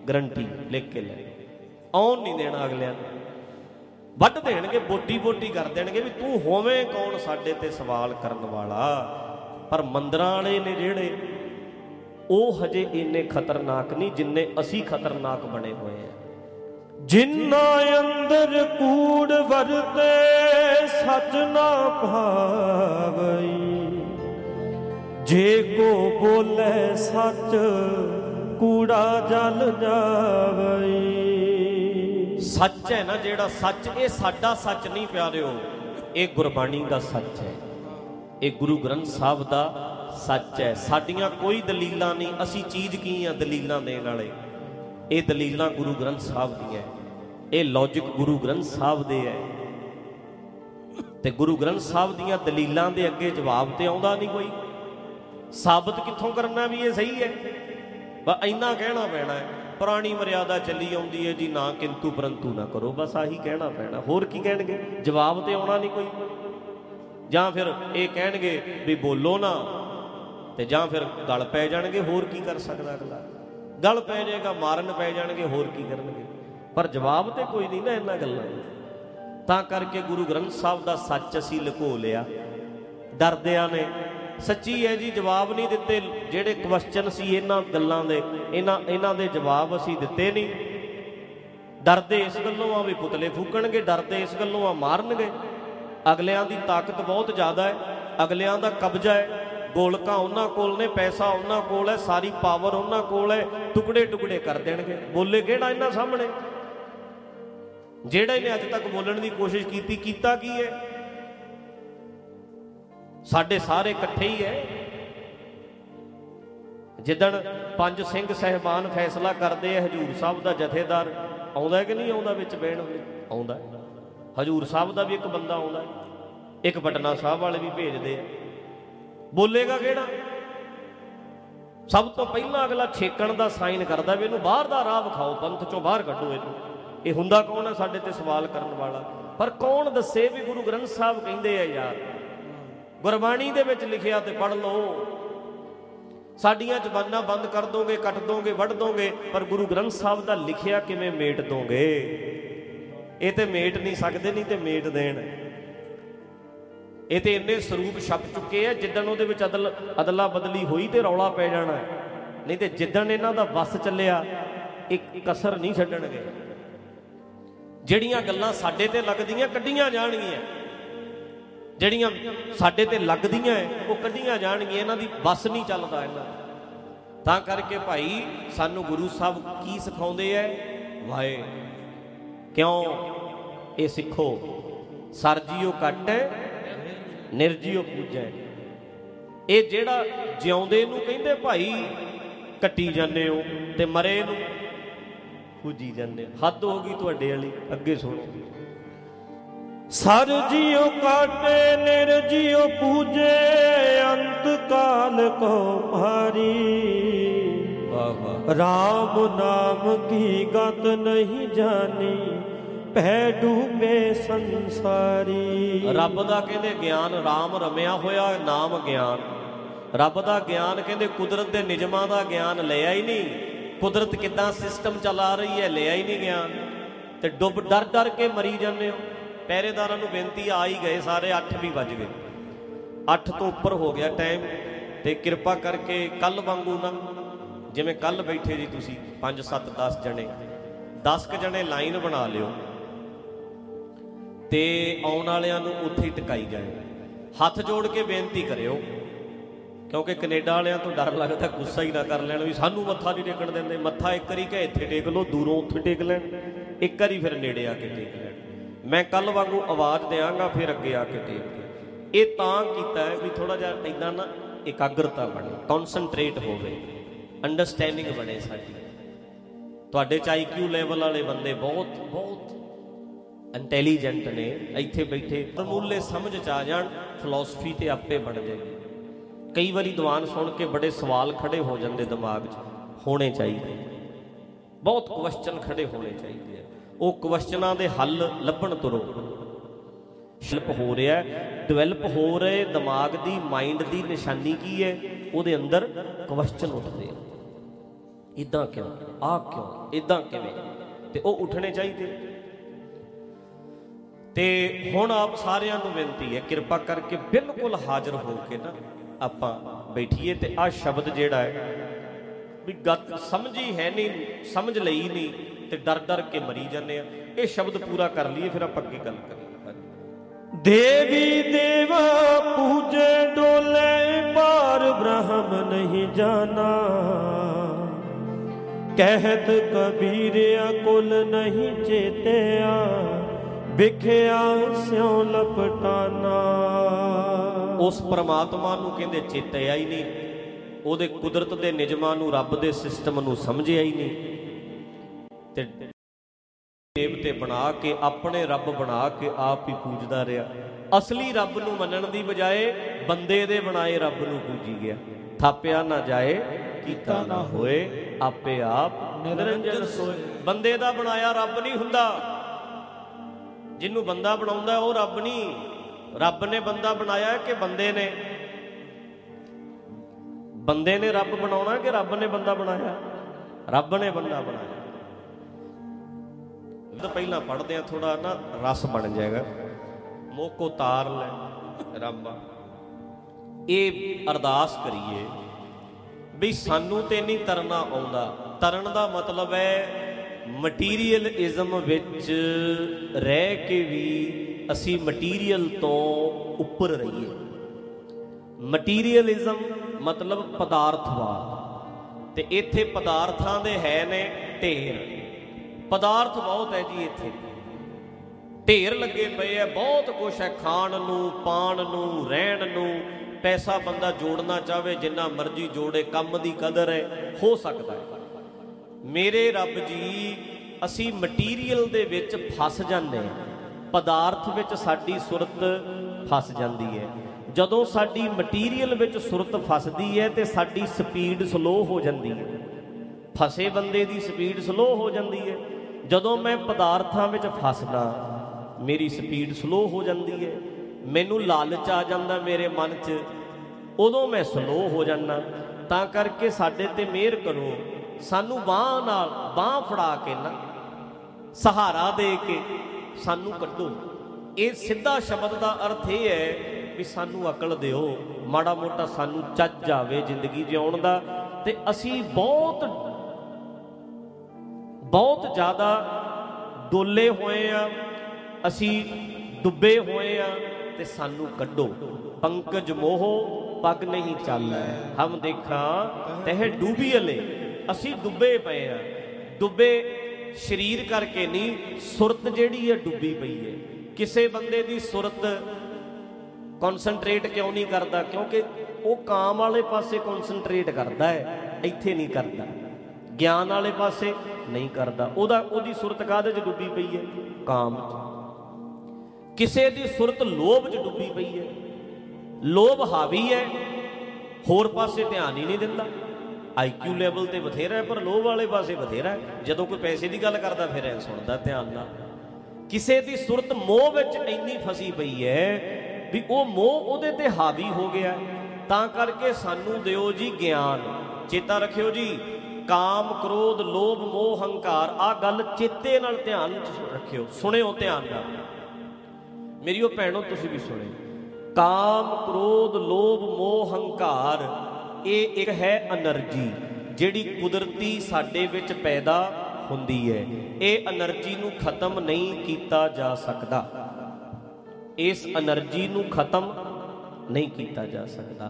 S2: ਗਰੰਟੀ ਲਿਖ ਕੇ ਲੈ, ਆਉਣ ਨਹੀਂ ਦੇਣਾ ਅਗਲਿਆਂ ਨੂੰ, ਵੱਢ ਦੇਣਗੇ, ਬੋਟੀ ਬੋਟੀ ਕਰ ਦੇਣਗੇ ਵੀ ਤੂੰ ਹੋਵੇਂ ਕੌਣ ਸਾਡੇ ਤੇ ਸਵਾਲ ਕਰਨ ਵਾਲਾ। ਪਰ ਮੰਦਰਾਂ ਵਾਲੇ ਨੇ ਜਿਹੜੇ, ਉਹ ਹਜੇ ਇੰਨੇ ਖਤਰਨਾਕ ਨਹੀਂ ਜਿੰਨੇ ਅਸੀਂ ਖਤਰਨਾਕ ਬਣੇ ਹੋਏ ਆ।
S3: ਜਿਨ੍ਹਾਂ ਅੰਦਰ ਕੂੜ ਵਰਤੇ ਸੱਚ ਨਾ ਭਾਵਈ, ਜੇ ਕੋ ਬੋਲੇ ਸੱਚ ਕੂੜਾ ਜਲ ਜਾਵਈ।
S2: ਸੱਚ ਹੈ ਨਾ ਜਿਹੜਾ ਸੱਚ, ਇਹ ਸਾਡਾ ਸੱਚ ਨਹੀਂ ਪਿਆਰਿਓ, ਇਹ ਗੁਰਬਾਣੀ ਦਾ ਸੱਚ ਹੈ, ਇਹ ਗੁਰੂ ਗ੍ਰੰਥ ਸਾਹਿਬ ਦਾ ਸੱਚ ਹੈ। ਸਾਡੀਆਂ ਕੋਈ ਦਲੀਲਾਂ ਨਹੀਂ, ਅਸੀਂ ਚੀਜ਼ ਕੀ ਆ ਦਲੀਲਾਂ ਦੇਣ ਵਾਲੇ। ਇਹ ਦਲੀਲਾਂ ਗੁਰੂ ਗ੍ਰੰਥ ਸਾਹਿਬ ਦੀਆਂ, ਇਹ ਲੌਜਿਕ ਗੁਰੂ ਗ੍ਰੰਥ ਸਾਹਿਬ ਦੇ ਹੈ। ਤੇ ਗੁਰੂ ਗ੍ਰੰਥ ਸਾਹਿਬ ਦੀਆਂ ਦਲੀਲਾਂ ਦੇ ਅੱਗੇ ਜਵਾਬ ਤੇ ਆਉਂਦਾ ਨਹੀਂ ਕੋਈ। ਸਾਬਤ ਕਿੱਥੋਂ ਕਰਨਾ ਵੀ ਇਹ ਸਹੀ ਹੈ? ਬਸ ਇੰਨਾ ਕਹਿਣਾ ਪੈਣਾ ਹੈ, ਪੁਰਾਣੀ ਮਰਿਆਦਾ ਚੱਲੀ ਆਉਂਦੀ ਹੈ ਜੀ, ਨਾ ਕਿੰਤੂ ਪਰੰਤੂ ਨਾ ਕਰੋ, ਬਸ ਆਹੀ ਕਹਿਣਾ ਪੈਣਾ। ਹੋਰ ਕੀ ਕਹਿਣਗੇ? ਜਵਾਬ ਤੇ ਆਉਣਾ ਨਹੀਂ ਕੋਈ। ਜਾਂ ਫਿਰ ਇਹ ਕਹਿਣਗੇ ਵੀ ਬੋਲੋ ਨਾ, ਤੇ ਜਾਂ ਫਿਰ ਗਲ ਪੈ ਜਾਣਗੇ। ਹੋਰ ਕੀ ਕਰ ਸਕਦਾ ਅਗਲਾ? ਗਲ ਪੈ ਜਾਏਗਾ, ਮਾਰਨ ਪੈ ਜਾਣਗੇ, ਹੋਰ ਕੀ ਕਰਨਗੇ? ਪਰ ਜਵਾਬ ਤੇ ਕੋਈ ਨਹੀਂ ਨਾ ਇਹਨਾਂ ਗੱਲਾਂ। ਤਾਂ ਕਰਕੇ ਗੁਰੂ ਗ੍ਰੰਥ ਸਾਹਿਬ ਦਾ ਸੱਚ ਅਸੀਂ ਲੁਕੋ ਲਿਆ ਡਰਦਿਆਂ ਨੇ। ਸੱਚੀ ਹੈ ਜੀ, ਜਵਾਬ ਨਹੀਂ ਦਿੱਤੇ। ਜਿਹੜੇ ਕੁਐਸਚਨ ਸੀ ਇਹਨਾਂ ਗੱਲਾਂ ਦੇ, ਇਹਨਾਂ ਇਹਨਾਂ ਦੇ ਜਵਾਬ ਅਸੀਂ ਦਿੱਤੇ ਨਹੀਂ। ਡਰਦੇ ਇਸ ਗੱਲੋਂ ਆ ਵੀ ਪੁਤਲੇ ਫੂਕਣਗੇ, ਡਰਦੇ ਇਸ ਗੱਲੋਂ ਆ ਮਾਰਨਗੇ। ਅਗਲਿਆਂ ਦੀ ਤਾਕਤ ਬਹੁਤ ਜ਼ਿਆਦਾ ਹੈ, ਅਗਲਿਆਂ ਦਾ ਕਬਜ਼ਾ ਹੈ, ਗੋਲਕਾਂ ਉਹਨਾਂ ਕੋਲ ਨੇ, ਪੈਸਾ ਉਹਨਾਂ ਕੋਲ ਹੈ, ਸਾਰੀ ਪਾਵਰ ਉਹਨਾਂ ਕੋਲ ਹੈ, ਟੁਕੜੇ ਟੁਕੜੇ ਕਰ ਦੇਣਗੇ। ਬੋਲੇ ਕਿਹੜਾ ਇਹਨਾਂ ਸਾਹਮਣੇ? ਜਿਹੜਾ ਇਹਨੇ ਅੱਜ ਤੱਕ ਬੋਲਣ ਦੀ ਕੋਸ਼ਿਸ਼ ਕੀਤੀ, ਕੀਤਾ ਕੀ ਹੈ? ਸਾਡੇ ਸਾਰੇ ਇਕੱਠੇ ਹੀ ਹੈ। ਜਿੱਦਣ ਪੰਜ ਸਿੰਘ ਸਾਹਿਬਾਨ ਫੈਸਲਾ ਕਰਦੇ ਆ, ਹਜ਼ੂਰ ਸਾਹਿਬ ਦਾ ਜਥੇਦਾਰ ਆਉਂਦਾ ਕਿ ਨਹੀਂ ਆਉਂਦਾ ਵਿੱਚ ਬਹਿਣ? ਆਉਂਦਾ। ਹਜ਼ੂਰ ਸਾਹਿਬ ਦਾ ਵੀ ਇੱਕ ਬੰਦਾ ਆਉਂਦਾ, ਇੱਕ ਪਟਨਾ ਸਾਹਿਬ ਵਾਲੇ ਵੀ ਭੇਜਦੇ ਆ। ਬੋਲੇਗਾ ਕਿਹੜਾ? ਸਭ ਤੋਂ ਪਹਿਲਾਂ ਅਗਲਾ ਛੇਕਣ ਦਾ ਸਾਈਨ ਕਰਦਾ ਵੀ ਇਹਨੂੰ ਬਾਹਰ ਦਾ ਰਾਹ ਵਿਖਾਓ, ਪੰਥ ਚੋਂ ਬਾਹਰ ਕੱਢੋ ਇਹਨੂੰ। ਇਹ ਹੁੰਦਾ ਕੌਣ ਹੈ? ਸਾਡੇ ਤੇ ਸਵਾਲ ਕਰਨ ਵਾਲਾ। ਪਰ ਕੌਣ ਦੱਸੇ ਵੀ ਗੁਰੂ ਗ੍ਰੰਥ ਸਾਹਿਬ ਕਹਿੰਦੇ ਆ ਯਾਰ, ਗੁਰਬਾਣੀ ਦੇ ਵਿੱਚ ਲਿਖਿਆ ਤੇ ਪੜ੍ਹ ਲਓ। ਸਾਡੀਆਂ ਜ਼ਬਾਨਾਂ ਬੰਦ ਕਰ ਦੋਗੇ, ਕੱਟ ਦੋਗੇ, ਵੱਢ ਦੋਗੇ, ਪਰ ਗੁਰੂ ਗ੍ਰੰਥ ਸਾਹਿਬ ਦਾ ਲਿਖਿਆ ਕਿਵੇਂ ਮੇਟ ਦੋਗੇ? ਇਹ ਤੇ ਮੇਟ ਨਹੀਂ ਸਕਦੇ, ਨਹੀਂ ਤੇ ਮੇਟ ਦੇਣ। ਇਹ ਤੇ ਇੰਨੇ ਸਰੂਪ ਛਪ ਚੁੱਕੇ ਆ, ਜਿੱਦਣ ਉਹਦੇ ਵਿੱਚ ਅਦਲ ਅਦਲਾ ਬਦਲੀ ਹੋਈ ਤੇ ਰੌਲਾ ਪੈ ਜਾਣਾ। ਨਹੀਂ ਤੇ ਜਿੱਦਣ ਇਹਨਾਂ ਦਾ ਵੱਸ ਚੱਲਿਆ, ਇੱਕ ਕਸਰ ਨਹੀਂ ਛੱਡਣਗੇ। ਜਿਹੜੀਆਂ ਗੱਲਾਂ ਸਾਡੇ ਤੇ ਲੱਗਦੀਆਂ ਕੱਢੀਆਂ ਜਾਣਗੀਆਂ, ਜਿਹੜੀਆਂ ਸਾਡੇ ਤੇ ਲੱਗਦੀਆਂ ਉਹ ਕੱਢੀਆਂ ਜਾਣਗੀਆਂ। ਇਹਨਾਂ ਦੀ ਵੱਸ ਨਹੀਂ ਚੱਲਦਾ ਇਹਨਾਂ। ਤਾਂ ਕਰਕੇ ਭਾਈ ਸਾਨੂੰ ਗੁਰੂ ਸਾਹਿਬ ਕੀ ਸਿਖਾਉਂਦੇ ਐ? ਵਾਏ ਕਿਉਂ? ਇਹ ਸਿੱਖੋ, ਸਰ ਜੀਓ ਕੱਟ ਨਿਰਜੀਓ ਪੂਜੈ। ਇਹ ਜਿਹੜਾ ਜਿਉਂਦੇ ਨੂੰ ਕਹਿੰਦੇ ਭਾਈ ਕੱਟੀ ਜਾਂਦੇ ਹੋ, ਤੇ ਮਰੇ ਨੂੰ ਪੂਜੀ ਜਾਂਦੇ। ਹੱਦ ਹੋ ਗਈ ਤੁਹਾਡੇ ਵਾਲੀ। ਅੱਗੇ ਸੁਣੋ।
S3: ਸਰ ਜੀਓ ਕਾਟੇ ਨਿਰਜੀਓ ਪੂਜੇ, ਅੰਤ ਕਾਲ ਕੋ ਭਾਰੀ।
S2: ਵਾਹ ਵਾਹ।
S3: ਰਾਮ ਨਾਮ ਕੀ ਗਤ ਨਹੀਂ ਜਾਣੀ, ਭੈ ਡੂਬੇ ਸੰਸਾਰੀ।
S2: ਰੱਬ ਦਾ ਕਹਿੰਦੇ ਗਿਆਨ, ਰਾਮ ਰਮਿਆ ਹੋਇਆ ਨਾਮ ਗਿਆਨ। ਰੱਬ ਦਾ ਗਿਆਨ ਕਹਿੰਦੇ ਕੁਦਰਤ ਦੇ ਨਿਯਮਾਂ ਦਾ ਗਿਆਨ ਲਿਆ ਹੀ ਨਹੀਂ। ਕੁਦਰਤ ਕਿੱਦਾਂ ਸਿਸਟਮ ਚਲਾ ਰਹੀ ਹੈ, ਲਿਆ ਹੀ ਨਹੀਂ ਗਿਆਨ। ਤੇ ਡੁੱਬ ਡਰ ਡਰ ਕੇ ਮਰੀ ਜਾਂਦੇ ਹੋ। ਪਹਿਰੇਦਾਰਾਂ ਨੂੰ ਬੇਨਤੀ, ਆ ਹੀ ਗਏ ਸਾਰੇ, ਅੱਠ ਵੀ ਵੱਜ ਗਏ, ਅੱਠ ਤੋਂ ਉੱਪਰ ਹੋ ਗਿਆ ਟਾਈਮ। ਤੇ ਕਿਰਪਾ ਕਰਕੇ ਕੱਲ ਵਾਂਗੂ ਨਾ, ਜਿਵੇਂ ਕੱਲ ਬੈਠੇ ਜੀ ਤੁਸੀਂ ਪੰਜ ਸੱਤ ਦਸ ਜਣੇ, ਦਸ ਕੁ ਜਣੇ ਲਾਈਨ ਬਣਾ ਲਿਓ ਤੇ ਆਉਣ ਵਾਲਿਆਂ ਨੂੰ ਉੱਥੇ ਹੀ ਟਿਕਾਈ ਜਾਏ। ਹੱਥ ਜੋੜ ਕੇ ਬੇਨਤੀ ਕਰਿਓ, ਕਿਉਂਕਿ ਕੈਨੇਡਾ ਵਾਲਿਆਂ ਤੋਂ ਡਰ ਲੱਗਦਾ ਗੁੱਸਾ ਹੀ ਨਾ ਕਰ ਲੈਣ ਵੀ ਸਾਨੂੰ ਮੱਥਾ ਨਹੀਂ ਟੇਕਣ ਦਿੰਦੇ। ਮੱਥਾ ਇੱਕ ਵਾਰੀ ਕਿ ਇੱਥੇ ਟੇਕ ਲਓ, ਦੂਰੋਂ ਉੱਥੇ ਟੇਕ ਲੈਣ, ਇੱਕ ਵਾਰੀ ਫਿਰ ਨੇੜੇ ਆ ਕੇ ਟੇਕ ਲੈਣ। ਮੈਂ ਕੱਲ ਵਾਂਗੂ ਆਵਾਜ਼ ਦਿਆਂਗਾ, ਫਿਰ ਅੱਗੇ ਆ ਕੇ ਟੇਕ। ਇਹ ਤਾਂ ਕੀਤਾ ਹੈ ਵੀ ਥੋੜਾ ਜਿਹਾ ਇੱਦਾਂ ਨਾ ਇਕਾਗਰਤਾ ਬਣੇ, ਕੌਨਸਨਟਰੇਟ ਹੋਵੇ, ਅੰਡਰਸਟੈਂਡਿੰਗ ਬਣੇ ਸਾਡੀ। ਤੁਹਾਡੇ ਚ ਆਈ ਕਿਊ ਲੈਵਲ ਵਾਲੇ ਬੰਦੇ ਬਹੁਤ ਬਹੁਤ ਇੰਟੈਲੀਜੈਂਟ ਨੇ, ਇੱਥੇ ਬੈਠੇ ਫਰਮੂਲੇ ਸਮਝ ਚ ਆ ਜਾਣ, ਫਿਲਾਸਫੀ ਤੇ ਆਪੇ ਬਣ ਜਾਏਗੀ। ਕਈ ਵਾਰੀ ਦੀਵਾਨ ਸੁਣ ਕੇ ਬੜੇ ਸਵਾਲ ਖੜੇ ਹੋ ਜਾਂਦੇ ਦਿਮਾਗ 'ਚ, ਹੋਣੇ ਚਾਹੀਦੇ, ਬਹੁਤ ਕੁਐਸਚਨ ਖੜੇ ਹੋਣੇ ਚਾਹੀਦੇ ਆ। ਉਹ ਕੁਐਸਚਨਾਂ ਦੇ ਹੱਲ ਲੱਭਣ ਤੁਰੋ। ਸ਼ਿਲਪ ਹੋ ਰਿਹਾ, ਡਿਵੈਲਪ ਹੋ ਰਹੇ ਦਿਮਾਗ ਦੀ, ਮਾਈਂਡ ਦੀ ਨਿਸ਼ਾਨੀ ਕੀ ਹੈ? ਉਹਦੇ ਅੰਦਰ ਕੁਐਸਚਨ ਉੱਠਦੇ ਆ। इदां क्यों, आ क्यों, इदां किवें, ते वो उठने चाहिए। ते हुण आप सारिਆਂ ਨੂੰ बेनती है, किरपा करके बिल्कुल हाजिर हो के ना आपां बैठिए। ते आ शब्द जिहड़ा है भी गत समझी है नहीं, समझ लई नहीं, ते डर डर के मरी जाने आ। ये शब्द पूरा कर लिए फिर आप अगे गल करिए।
S3: देवी देवा पूजे डोले पार ब्रह्म नहीं जाना, कहत कबीर अकुल नहीं चेतिया, विख्या स्यों लपटाना।
S2: उस परमात्मा नूं कहंदे चेतिया ही नहीं, ਉਹਦੇ ਕੁਦਰਤ ਦੇ ਨਿਯਮਾਂ ਨੂੰ, ਰੱਬ ਦੇ ਸਿਸਟਮ ਨੂੰ ਸਮਝਿਆ ਹੀ ਨਹੀਂ, ਤੇ ਦੇਵਤੇ ਬਣਾ ਕੇ ਆਪਣੇ ਰੱਬ ਬਣਾ ਕੇ ਆਪ ਹੀ ਪੂਜਦਾ ਰਿਹਾ। ਅਸਲੀ ਰੱਬ ਨੂੰ ਮੰਨਣ ਦੀ ਬਜਾਏ ਬੰਦੇ ਦੇ ਬਣਾਏ ਰੱਬ ਨੂੰ ਪੂਜੀ ਗਿਆ। ਥਾਪਿਆ ਨਾ ਜਾਏ ਕੀਤਾ ਨਾ ਹੋਏ, ਆਪੇ ਆਪ ਨਿਰੰਜਨ ਸੋਏ। ਬੰਦੇ ਦਾ ਬਣਾਇਆ ਰੱਬ ਨਹੀਂ ਹੁੰਦਾ, ਜਿਹਨੂੰ ਬੰਦਾ ਬਣਾਉਂਦਾ ਉਹ ਰੱਬ ਨਹੀਂ। ਰੱਬ ਨੇ ਬੰਦਾ ਬਣਾਇਆ ਕਿ ਬੰਦੇ ਨੇ? ਬੰਦੇ ਨੇ ਰੱਬ ਬਣਾਉਣਾ ਕਿ ਰੱਬ ਨੇ ਬੰਦਾ ਬਣਾਇਆ? ਰੱਬ ਨੇ ਬੰਦਾ ਬਣਾਇਆ। ਤਾਂ ਪਹਿਲਾਂ ਪੜ੍ਹਦੇ ਆ, ਥੋੜਾ ਨਾ ਰਸ ਬਣ ਜਾਏਗਾ। ਮੋਕੋ ਤਾਰ ਲੈ ਰੱਬਾ, ਇਹ ਅਰਦਾਸ ਕਰੀਏ ਵੀ ਸਾਨੂੰ ਤੇ ਨਹੀਂ ਤਰਨਾ ਆਉਂਦਾ। ਤਰਨ ਦਾ ਮਤਲਬ ਹੈ ਮਟੀਰੀਅਲਿਜ਼ਮ ਵਿੱਚ ਰਹਿ ਕੇ ਵੀ ਅਸੀਂ ਮਟੀਰੀਅਲ ਤੋਂ ਉੱਪਰ ਰਹੀਏ। ਮਟੀਰੀਅਲਿਜ਼ਮ ਮਤਲਬ ਪਦਾਰਥਵਾਦ, ਤੇ ਇੱਥੇ ਪਦਾਰਥਾਂ ਦੇ ਹੈ ਨੇ ਢੇਰ। ਪਦਾਰਥ ਬਹੁਤ ਹੈ ਜੀ, ਇੱਥੇ ਢੇਰ ਲੱਗੇ ਪਏ ਹੈ, ਬਹੁਤ ਕੁਛ ਹੈ ਖਾਣ ਨੂੰ, ਪਾਣ ਨੂੰ, ਰਹਿਣ ਨੂੰ। ਪੈਸਾ ਬੰਦਾ ਜੋੜਨਾ ਚਾਹਵੇ ਜਿੰਨਾ ਮਰਜ਼ੀ ਜੋੜੇ, ਕੰਮ ਦੀ ਕਦਰ ਹੈ, ਹੋ ਸਕਦਾ ਹੈ। ਮੇਰੇ ਰੱਬ ਜੀ, ਅਸੀਂ ਮਟੀਰੀਅਲ ਦੇ ਵਿੱਚ ਫਸ ਜਾਂਦੇ ਹਾਂ, ਪਦਾਰਥ ਵਿੱਚ ਸਾਡੀ ਸੁਰਤ ਫਸ ਜਾਂਦੀ ਹੈ। ਜਦੋਂ ਸਾਡੀ ਮਟੀਰੀਅਲ ਵਿੱਚ ਸੁਰਤ ਫਸਦੀ ਹੈ ਤੇ ਸਾਡੀ ਸਪੀਡ ਸਲੋ ਹੋ ਜਾਂਦੀ ਹੈ। ਫਸੇ ਬੰਦੇ ਦੀ ਸਪੀਡ ਸਲੋ ਹੋ ਜਾਂਦੀ ਹੈ। ਜਦੋਂ ਮੈਂ ਪਦਾਰਥਾਂ ਵਿੱਚ ਫਸਦਾ, ਮੇਰੀ ਸਪੀਡ ਸਲੋ ਹੋ ਜਾਂਦੀ ਹੈ। ਮੈਨੂੰ ਲਾਲਚ ਆ ਜਾਂਦਾ ਮੇਰੇ ਮਨ 'ਚ, ਉਦੋਂ ਮੈਂ ਸਲੋ ਹੋ ਜਾਂਦਾ। ਤਾਂ ਕਰਕੇ ਸਾਡੇ ਤੇ ਮਿਹਰ ਕਰੋ, ਸਾਨੂੰ ਬਾਂਹ ਨਾਲ ਬਾਂਹ ਫੜਾ ਕੇ ਨਾ, ਸਹਾਰਾ ਦੇ ਕੇ ਸਾਨੂੰ ਕੱਢੋ। ਇਹ ਸਿੱਧਾ ਸ਼ਬਦ ਦਾ ਅਰਥ ਇਹ ਹੈ ਵੀ ਸਾਨੂੰ ਅਕਲ ਦਿਓ, ਮਾੜਾ ਮੋਟਾ ਸਾਨੂੰ ਚੱਜ ਆਵੇ ਜ਼ਿੰਦਗੀ ਜਿਉਣ ਦਾ। ਤੇ ਅਸੀਂ ਬਹੁਤ ਬਹੁਤ ਜ਼ਿਆਦਾ ਡੋਲੇ ਹੋਏ ਆ, ਅਸੀਂ ਡੁੱਬੇ ਹੋਏ ਆ, ਤੇ ਸਾਨੂੰ ਕੱਢੋ। ਪੰਕਜ ਮੋਹ ਪੱਗ ਨਹੀਂ ਚੱਲੈ, ਹਮ ਦੇਖਾਂ ਤਹਿ ਡੂਬੀਅਲੇ। ਅਸੀਂ ਡੁੱਬੇ ਪਏ ਆ, ਡੁੱਬੇ ਸਰੀਰ ਕਰਕੇ ਨਹੀਂ, ਸੁਰਤ ਜਿਹੜੀ ਹੈ ਡੁੱਬੀ ਪਈ ਹੈ। ਕਿਸੇ ਬੰਦੇ ਦੀ ਸੁਰਤ ਕੌਨਸਨਟਰੇਟ ਕਿਉਂ ਨਹੀਂ ਕਰਦਾ? ਕਿਉਂਕਿ ਉਹ ਕਾਮ ਵਾਲੇ ਪਾਸੇ ਕੌਨਸਨਟਰੇਟ ਕਰਦਾ ਹੈ, ਇੱਥੇ ਨਹੀਂ ਕਰਦਾ। ਗਿਆਨ ਵਾਲੇ ਪਾਸੇ ਨਹੀਂ ਕਰਦਾ। ਉਹਦਾ ਉਹਦੀ ਸੁਰਤ ਕਾਹਦੇ 'ਚ ਡੁੱਬੀ ਪਈ ਹੈ? ਕਾਮ 'ਚ। ਕਿਸੇ ਦੀ ਸੁਰਤ ਲੋਭ 'ਚ ਡੁੱਬੀ ਪਈ ਹੈ, ਲੋਭ ਹਾਵੀ ਹੈ, ਹੋਰ ਪਾਸੇ ਧਿਆਨ ਹੀ ਨਹੀਂ ਦਿੰਦਾ। ਆਈ ਕਿਊ ਲੈਵਲ ਤੇ ਬਥੇਰਾ ਹੈ, ਪਰ ਲੋਭ ਵਾਲੇ ਪਾਸੇ ਬਥੇਰਾ ਹੈ। ਜਦੋਂ ਕੋਈ ਪੈਸੇ ਦੀ ਗੱਲ ਕਰਦਾ ਫਿਰ ਐ ਸੁਣਦਾ ਧਿਆਨ ਨਾਲ। ਕਿਸੇ ਦੀ ਸੁਰਤ ਮੋਹ ਵਿੱਚ ਇੰਨੀ ਫਸੀ ਪਈ ਹੈ ਵੀ ਉਹ ਮੋਹ ਉਹਦੇ ਤੇ ਹਾਵੀ ਹੋ ਗਿਆ। ਤਾਂ ਕਰਕੇ ਸਾਨੂੰ ਦਿਓ ਜੀ ਗਿਆਨ। ਚੇਤਾ ਰੱਖਿਓ ਜੀ, ਕਾਮ, ਕ੍ਰੋਧ, ਲੋਭ, ਮੋਹ, ਹੰਕਾਰ, ਆਹ ਗੱਲ ਚੇਤੇ ਨਾਲ ਧਿਆਨ ਰੱਖਿਓ, ਸੁਣਿਓ ਧਿਆਨ ਨਾਲ। ਮੇਰੀ ਉਹ ਭੈਣੋ, ਤੁਸੀਂ ਵੀ ਸੁਣਿਓ। ਕਾਮ, ਕ੍ਰੋਧ, ਲੋਭ, ਮੋਹ, ਹੰਕਾਰ, ਇਹ ਇੱਕ ਹੈ ਐਨਰਜੀ ਜਿਹੜੀ ਕੁਦਰਤੀ ਸਾਡੇ ਵਿੱਚ ਪੈਦਾ ਹੁੰਦੀ ਹੈ। ਇਹ ਐਨਰਜੀ ਨੂੰ ਖਤਮ ਨਹੀਂ ਕੀਤਾ ਜਾ ਸਕਦਾ। ਇਸ ਐਨਰਜੀ ਨੂੰ ਖਤਮ ਨਹੀਂ ਕੀਤਾ ਜਾ ਸਕਦਾ।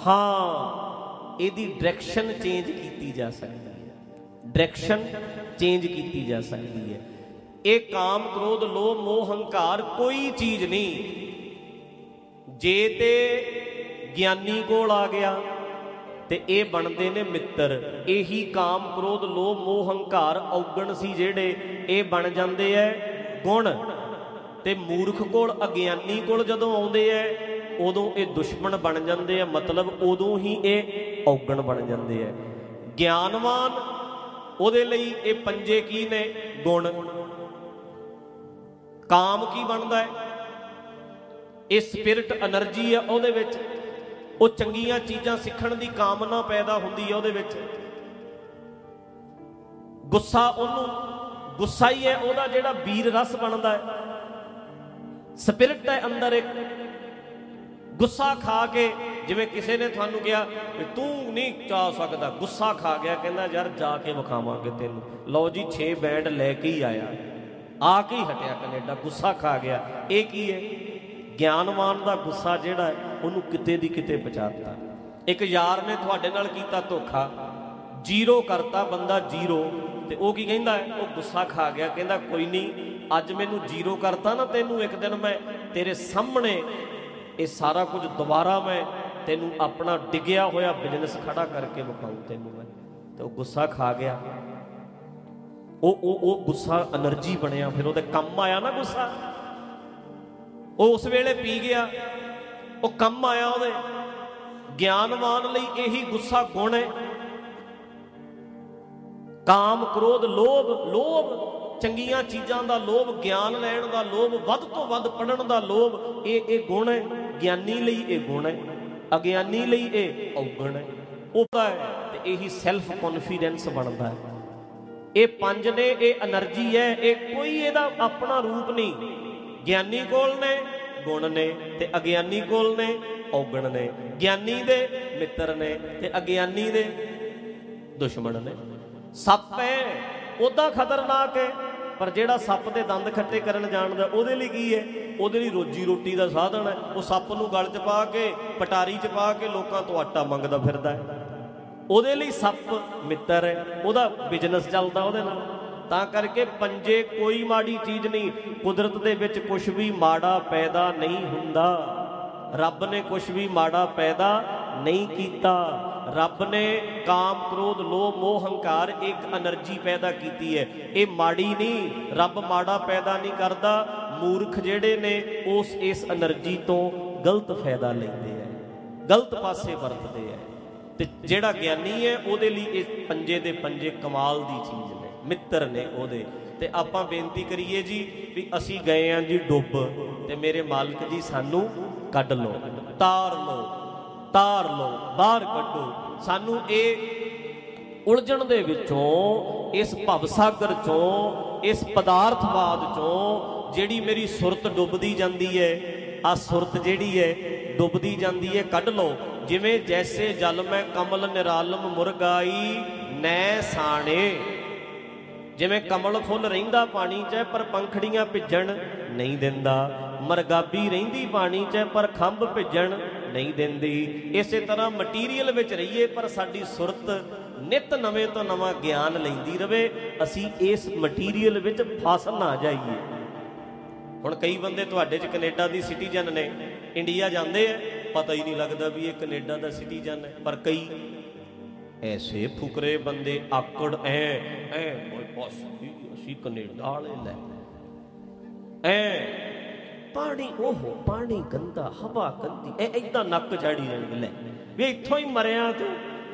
S2: ਹਾਂ, ਇਹਦੀ ਡਾਇਰੈਕਸ਼ਨ ਚੇਂਜ ਕੀਤੀ ਜਾ ਸਕਦੀ ਹੈ, ਡਾਇਰੈਕਸ਼ਨ ਚੇਂਜ ਕੀਤੀ ਜਾ ਸਕਦੀ ਹੈ। ਇਹ ਕਾਮ, ਕ੍ਰੋਧ, ਲੋਭ, ਮੋਹ, ਹੰਕਾਰ ਕੋਈ ਚੀਜ਼ ਨਹੀਂ। ਜੇ ਤੇ ਗਿਆਨੀ ਕੋਲ ਆ ਗਿਆ ਤੇ ਇਹ ਬਣਦੇ ਨੇ ਮਿੱਤਰ। ਇਹੀ ਕਾਮ, ਕ੍ਰੋਧ, ਲੋਭ, ਮੋਹ, ਹੰਕਾਰ ਔਗਣ ਸੀ ਜਿਹੜੇ, ਇਹ ਬਣ ਜਾਂਦੇ ਐ ਗੁਣ। ਤੇ ਮੂਰਖ ਕੋਲ, ਅਗਿਆਨੀ ਕੋਲ ਜਦੋਂ ਆਉਂਦੇ ਐ, ਉਦੋਂ ਇਹ ਦੁਸ਼ਮਣ ਬਣ ਜਾਂਦੇ ਆ। ਮਤਲਬ ਉਦੋਂ ਹੀ ਇਹ ਔਗਣ ਬਣ ਜਾਂਦੇ ਐ। ਗਿਆਨਵਾਨ, ਉਹਦੇ ਲਈ ਇਹ ਪੰਜੇ ਕੀ ਨੇ? ਗੁਣ। ਕਾਮ ਕੀ ਬਣਦਾ ਹੈ? ਇਹ ਸਪਿਰਿਟ ਐਨਰਜੀ ਆ ਉਹਦੇ ਵਿੱਚ, ਉਹ ਚੰਗੀਆਂ ਚੀਜ਼ਾਂ ਸਿੱਖਣ ਦੀ ਕਾਮਨਾ ਪੈਦਾ ਹੁੰਦੀ ਹੈ ਉਹਦੇ ਵਿੱਚ। ਗੁੱਸਾ ਉਹਨੂੰ ਗੁੱਸਾ ਹੀ ਹੈ ਉਹਦਾ ਜਿਹੜਾ ਵੀਰ ਰਸ ਬਣਦਾ ਹੈ, ਸਪਿਰਿਟ ਹੈ ਅੰਦਰ ਇੱਕ। ਗੁੱਸਾ ਖਾ ਕੇ, ਜਿਵੇਂ ਕਿਸੇ ਨੇ ਤੁਹਾਨੂੰ ਕਿਹਾ ਵੀ ਤੂੰ ਨਹੀਂ ਜਾ ਸਕਦਾ, ਗੁੱਸਾ ਖਾ ਗਿਆ, ਕਹਿੰਦਾ ਯਾਰ ਜਾ ਕੇ ਵਿਖਾਵਾਂਗੇ ਤੈਨੂੰ। ਲਓ ਜੀ ਛੇ ਬੈਂਡ ਲੈ ਕੇ ਹੀ ਆਇਆ, ਆ ਕੇ ਹੀ ਹਟਿਆ ਕੈਨੇਡਾ, ਗੁੱਸਾ ਖਾ ਗਿਆ। ਇਹ ਕੀ ਹੈ? ਗਿਆਨਵਾਨ ਦਾ ਗੁੱਸਾ ਜਿਹੜਾ ਹੈ ਉਹਨੂੰ ਕਿਤੇ ਦੀ ਕਿਤੇ ਪਹੁੰਚਾਤਾ। ਇੱਕ ਯਾਰ ਨੇ ਤੁਹਾਡੇ ਨਾਲ ਕੀਤਾ ਧੋਖਾ, ਜ਼ੀਰੋ ਕਰਤਾ ਬੰਦਾ, ਜ਼ੀਰੋ, ਤੇ ਉਹ ਕੀ ਕਹਿੰਦਾ ਹੈ? ਉਹ ਗੁੱਸਾ ਖਾ ਗਿਆ, ਕਹਿੰਦਾ ਕੋਈ ਨਹੀਂ, ਅੱਜ ਮੈਨੂੰ ਜ਼ੀਰੋ ਕਰਤਾ ਨਾ, ਤੈਨੂੰ ਇੱਕ ਦਿਨ ਮੈਂ ਤੇਰੇ ਸਾਹਮਣੇ ਇਹ ਸਾਰਾ ਕੁਝ ਦੁਬਾਰਾ ਮੈਂ ਤੈਨੂੰ ਆਪਣਾ ਡਿੱਗਿਆ ਹੋਇਆ ਬਿਜ਼ਨਸ ਖੜਾ ਕਰਕੇ ਵਿਖਾਊ ਤੈਨੂੰ ਮੈਂ। ਤੇ ਉਹ ਗੁੱਸਾ ਖਾ ਗਿਆ। ਉਹ ਉਹ ਉਹ ਗੁੱਸਾ એનર્ਜੀ ਬਣਿਆ, ਫਿਰ ਉਹਦੇ ਕੰਮ ਆਇਆ ਨਾ ਗੁੱਸਾ। ਉਹ ਉਸ ਵੇਲੇ ਪੀ ਗਿਆ, ਉਹ ਕੰਮ ਆਇਆ ਉਹਦੇ। ਗਿਆਨਵਾਨ ਲਈ ਇਹੀ ਗੁੱਸਾ ਗੁਣ ਹੈ। ਕਾਮ, ਕ੍ਰੋਧ, ਲੋਭ, ਲੋਭ ਚੰਗੀਆਂ ਚੀਜ਼ਾਂ ਦਾ ਲੋਭ, ਗਿਆਨ ਲੈਣ ਦਾ ਲੋਭ, ਵੱਧ ਤੋਂ ਵੱਧ ਪੜ੍ਹਨ ਦਾ ਲੋਭ, ਇਹ ਇਹ ਗੁਣ ਹੈ। ਗਿਆਨੀ ਲਈ ਇਹ ਗੁਣ ਹੈ, ਅਗਿਆਨੀ ਲਈ ਇਹ ਔਗਣ ਹੈ। ਉਹਦਾ ਹੈ ਤੇ ਇਹੀ ਸੈਲਫ ਕੌਨਫੀਡੈਂਸ ਬਣਦਾ ਹੈ। ਇਹ ਪੰਜ ਨੇ, ਇਹ એનર્ਜੀ ਹੈ, ਇਹ ਕੋਈ ਇਹਦਾ ਆਪਣਾ ਰੂਪ ਨਹੀਂ। ਗਿਆਨੀ ਕੋਲ ਨੇ ਗੁਣ ਨੇ ਤੇ ਅਗਿਆਨੀ ਕੋਲ ਨੇ ਔਗਣ ਨੇ। ਗਿਆਨੀ ਦੇ ਮਿੱਤਰ ਨੇ ਤੇ ਅਗਿਆਨੀ ਦੇ ਦੁਸ਼ਮਣ ਨੇ। ਸੱਪ ਹੈ ਉਹਦਾ ਖਤਰਨਾਕ ਹੈ, ਪਰ ਜਿਹੜਾ ਸੱਪ ਦੇ ਦੰਦ ਖੱਟੇ ਕਰਨ ਜਾਣਦਾ ਉਹਦੇ ਲਈ ਕੀ ਹੈ? ਉਹਦੇ ਲਈ ਰੋਜੀ ਰੋਟੀ ਦਾ ਸਾਧਨ ਹੈ। ਉਹ ਸੱਪ ਨੂੰ ਗਲ 'ਚ ਪਾ ਕੇ, ਪਟਾਰੀ 'ਚ ਪਾ ਕੇ ਲੋਕਾਂ ਤੋਂ ਆਟਾ ਮੰਗਦਾ ਫਿਰਦਾ ਹੈ। ਉਹਦੇ ਲਈ ਸੱਪ ਮਿੱਤਰ ਹੈ, ਉਹਦਾ ਬਿਜ਼ਨਸ ਚੱਲਦਾ ਉਹਦੇ ਨਾਲ। ਤਾਂ ਕਰਕੇ ਪੰਜੇ ਕੋਈ ਮਾੜੀ ਚੀਜ਼ ਨਹੀਂ। ਕੁਦਰਤ ਦੇ ਵਿੱਚ ਕੁਛ ਵੀ ਮਾੜਾ ਪੈਦਾ ਨਹੀਂ ਹੁੰਦਾ। ਰੱਬ ਨੇ ਕੁਛ ਵੀ ਮਾੜਾ ਪੈਦਾ ਨਹੀਂ ਕੀਤਾ। ਰੱਬ ਨੇ ਕਾਮ, ਕ੍ਰੋਧ, ਲੋਭ, ਮੋਹ, ਹੰਕਾਰ ਇੱਕ એનર્ਜੀ ਪੈਦਾ ਕੀਤੀ ਹੈ। ਇਹ ਮਾੜੀ ਨਹੀਂ, ਰੱਬ ਮਾੜਾ ਪੈਦਾ ਨਹੀਂ ਕਰਦਾ। ਮੂਰਖ ਜਿਹੜੇ ਨੇ ਉਸ ਇਸ એનર્ਜੀ ਤੋਂ ਗਲਤ ਫਾਇਦਾ ਲੈਂਦੇ ਹੈ, ਗਲਤ ਪਾਸੇ ਵਰਤਦੇ ਹੈ। ਤੇ ਜਿਹੜਾ ਗਿਆਨੀ ਹੈ ਉਹਦੇ ਲਈ ਇਹ ਪੰਜੇ ਦੇ ਪੰਜੇ ਕਮਾਲ ਦੀ ਚੀਜ਼ ਨੇ, ਮਿੱਤਰ ਨੇ ਉਹਦੇ। ਤੇ ਆਪਾਂ ਬੇਨਤੀ ਕਰੀਏ ਜੀ ਵੀ ਅਸੀਂ ਗਏ ਹਾਂ ਜੀ ਡੁੱਬ, ਤੇ ਮੇਰੇ ਮਾਲਕ ਜੀ ਸਾਨੂੰ ਕੱਢ ਲਓ, ਤਾਰ ਲਓ, ਤਾਰ ਲਓ, ਬਾਹਰ ਕੱਢੋ ਸਾਨੂੰ ਇਹ ਉਲਝਣ ਦੇ ਵਿੱਚੋਂ, ਇਸ ਭਵਸਾਗਰ ਚੋਂ, ਇਸ ਪਦਾਰਥਵਾਦ ਚੋਂ ਜਿਹੜੀ ਮੇਰੀ ਸੁਰਤ ਡੁੱਬਦੀ ਜਾਂਦੀ ਹੈ, ਆ ਸੁਰਤ ਜਿਹੜੀ ਹੈ ਡੁੱਬਦੀ ਜਾਂਦੀ ਹੈ, ਕੱਢ ਲਓ। ਜਿਵੇਂ ਜੈਸੇ ਜਲ ਮੈਂ ਕਮਲ ਨਿਰਾਲਮ ਮੁਰਗਾਈ ਨੈ ਸਾਣੇ। ਜਿਵੇਂ ਕਮਲ ਫੁੱਲ ਰਹਿੰਦਾ ਪਾਣੀ 'ਚ ਪਰ ਪੰਖੜੀਆਂ ਭਿੱਜਣ ਨਹੀਂ ਦਿੰਦਾ, ਮਰਗਾਬੀ ਰਹਿੰਦੀ ਪਾਣੀ 'ਚ ਪਰ ਖੰਭ ਭਿੱਜਣ ਨਹੀਂ ਦਿੰਦੀ। ਇਸੇ ਤਰ੍ਹਾਂ ਮਟੀਰੀਅਲ ਵਿੱਚ ਰਹੀਏ ਪਰ ਸਾਡੀ ਸੁਰਤ ਨਿਤ ਨਵੇਂ ਤੋਂ ਨਵਾਂ ਗਿਆਨ ਲੈਂਦੀ ਰਵੇ, ਅਸੀਂ ਇਸ ਮਟੀਰੀਅਲ ਵਿੱਚ ਫਸ ਨਾ ਜਾਈਏ। ਹੁਣ ਕਈ ਬੰਦੇ ਤੁਹਾਡੇ 'ਚ ਕੈਨੇਡਾ ਦੀ ਸਿਟੀਜ਼ਨ ਨੇ, ਇੰਡੀਆ ਜਾਂਦੇ ਆ, ਪਤਾ ਹੀ ਨਹੀਂ ਲੱਗਦਾ ਵੀ ਇਹ ਕੈਨੇਡਾ ਦਾ ਸਿਟੀਜ਼ਨ ਹੈ। ਪਰ ਕਈ ਐਸੇ ਫੁਕਰੇ ਬੰਦੇ ਆਕੜ ਐ ਐ ਬਸ ਅਸੀਂ ਕੈਨੇਡਾ ਵਾਲੇ ਲੈ ਐ ਪਾਣੀ, ਉਹ ਪਾਣੀ ਗੰਦਾ, ਹਵਾ ਗੰਦੀ, ਐ ਏਦਾਂ ਨੱਕ ਚਾੜੀ ਜਾਣਗੇ ਲੈ ਵੀ ਇੱਥੋਂ ਹੀ ਮਰਿਆ ਤੂੰ,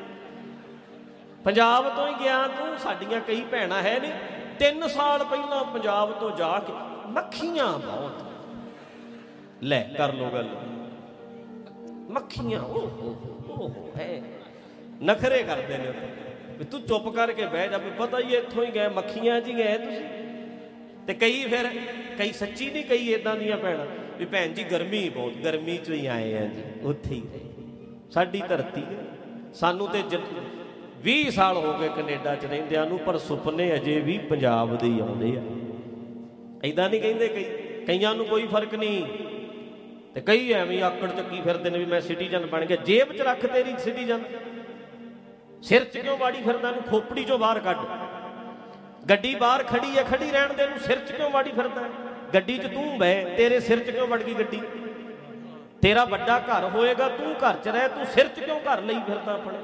S2: ਪੰਜਾਬ ਤੋਂ ਹੀ ਗਿਆ ਤੂੰ। ਸਾਡੀਆਂ ਕਈ ਭੈਣਾਂ ਹੈ ਨਹੀਂ, ਤਿੰਨ ਸਾਲ ਪਹਿਲਾਂ ਪੰਜਾਬ ਤੋਂ ਜਾ ਕੇ ਮੱਖੀਆਂ ਬਹੁਤ, ਲੈ ਕਰ ਲੋ ਗੱਲ, ਮੱਖੀਆਂ ਉਹ ਉਹ ਹੈ ਨਖਰੇ ਕਰਦੇ ਨੇ ਵੀ ਤੂੰ ਚੁੱਪ ਕਰਕੇ ਬਹਿ ਜਾ, ਵੀ ਪਤਾ ਹੀ ਇੱਥੋਂ ਹੀ ਗਏ, ਮੱਖੀਆਂ 'ਚ ਹੀ ਗਏ ਤੁਸੀਂ। ਤੇ ਕਈ ਫਿਰ ਕਈ ਸੱਚੀ ਨਹੀਂ, ਕਈ ਇੱਦਾਂ ਦੀਆਂ ਭੈਣਾਂ ਵੀ ਭੈਣ ਜੀ ਗਰਮੀ ਬਹੁਤ, ਗਰਮੀ 'ਚੋਂ ਹੀ ਆਏ ਆ ਜੀ, ਉੱਥੇ ਹੀ ਸਾਡੀ ਧਰਤੀ ਹੈ। ਸਾਨੂੰ ਤੇ ਵੀਹ ਸਾਲ ਹੋ ਗਏ ਕੈਨੇਡਾ 'ਚ ਰਹਿੰਦਿਆਂ ਨੂੰ, ਪਰ ਸੁਪਨੇ ਅਜੇ ਵੀ ਪੰਜਾਬ ਦੇ ਹੀ ਆਉਂਦੇ ਆ। ਇੱਦਾਂ ਨਹੀਂ ਕਹਿੰਦੇ ਕਈ, ਕਈਆਂ ਨੂੰ ਕੋਈ ਫਰਕ ਨਹੀਂ। ਤੇ ਕਈ ਐਵੇਂ ਆਕੜ ਚੱਕੀ ਫਿਰਦੇ ਨੇ ਵੀ ਮੈਂ ਸਿਟੀਜ਼ਨ ਬਣ ਗਿਆ। ਜੇਬ 'ਚ ਰੱਖ ਤੇਰੀ ਸਿਟੀਜ਼ਨ, ਸਿਰ 'ਚ ਕਿਉਂ ਵਾੜੀ ਫਿਰਦਾ? ਇਹਨੂੰ ਖੋਪੜੀ 'ਚੋਂ ਬਾਹਰ ਕੱਢ। ਗੱਡੀ ਬਾਹਰ ਖੜੀ ਹੈ, ਖੜੀ ਰਹਿਣ ਦੇ, ਇਹਨੂੰ ਸਿਰ 'ਚ ਕਿਉਂ ਵਾੜੀ ਫਿਰਦਾ? ਗੱਡੀ 'ਚ ਤੂੰ ਬਹਿ, ਤੇਰੇ ਸਿਰ 'ਚ ਕਿਉਂ ਵੜ ਗਈ ਗੱਡੀ? ਤੇਰਾ ਵੱਡਾ ਘਰ ਹੋਏਗਾ, ਤੂੰ ਘਰ 'ਚ ਰਹਿ, ਤੂੰ ਸਿਰ 'ਚ ਕਿਉਂ ਘਰ ਲਈ ਫਿਰਦਾ? ਆਪਣੇ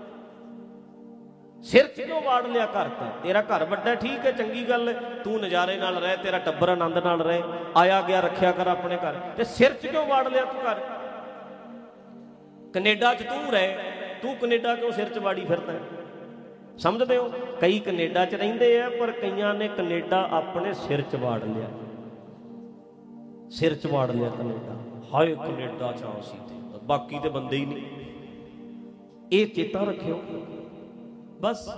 S2: ਸਿਰ 'ਚ ਕਿਉਂ ਵਾੜ ਲਿਆ ਘਰ ਤੇ? ਤੇਰਾ ਘਰ ਵੱਡਾ, ਠੀਕ ਹੈ, ਚੰਗੀ ਗੱਲ ਹੈ, ਤੂੰ ਨਜ਼ਾਰੇ ਨਾਲ ਰਹਿ, ਤੇਰਾ ਟੱਬਰ ਆਨੰਦ ਨਾਲ ਰਹੇ, ਆਇਆ ਗਿਆ ਰੱਖਿਆ ਕਰ ਆਪਣੇ ਘਰ, ਤੇ ਸਿਰ 'ਚ ਕਿਉਂ ਵਾੜ ਲਿਆ ਤੂੰ ਘਰ? ਕੈਨੇਡਾ 'ਚ ਤੂੰ ਰਹਿ, ਤੂੰ ਕੈਨੇਡਾ ਕਿਉਂ ਸਿਰ 'ਚ ਵਾੜੀ ਫਿਰਦਾ? ਸਮਝਦੇ ਹੋ? ਕਈ ਕੈਨੇਡਾ 'ਚ ਰਹਿੰਦੇ ਆ, ਪਰ ਕਈਆਂ ਨੇ ਕੈਨੇਡਾ ਆਪਣੇ ਸਿਰ 'ਚ ਵਾੜ ਲਿਆ, ਸਿਰ 'ਚ ਵਾੜ ਲਿਆ ਕੈਨੇਡਾ। ਹਾਏ ਕੈਨੇਡਾ 'ਚ ਆ ਸੀ ਤੇ ਬਾਕੀ ਤੇ ਬੰਦੇ ਹੀ ਨਹੀਂ। ਇਹ ਚੇਤਾ ਰੱਖਿਓ। ਬਸ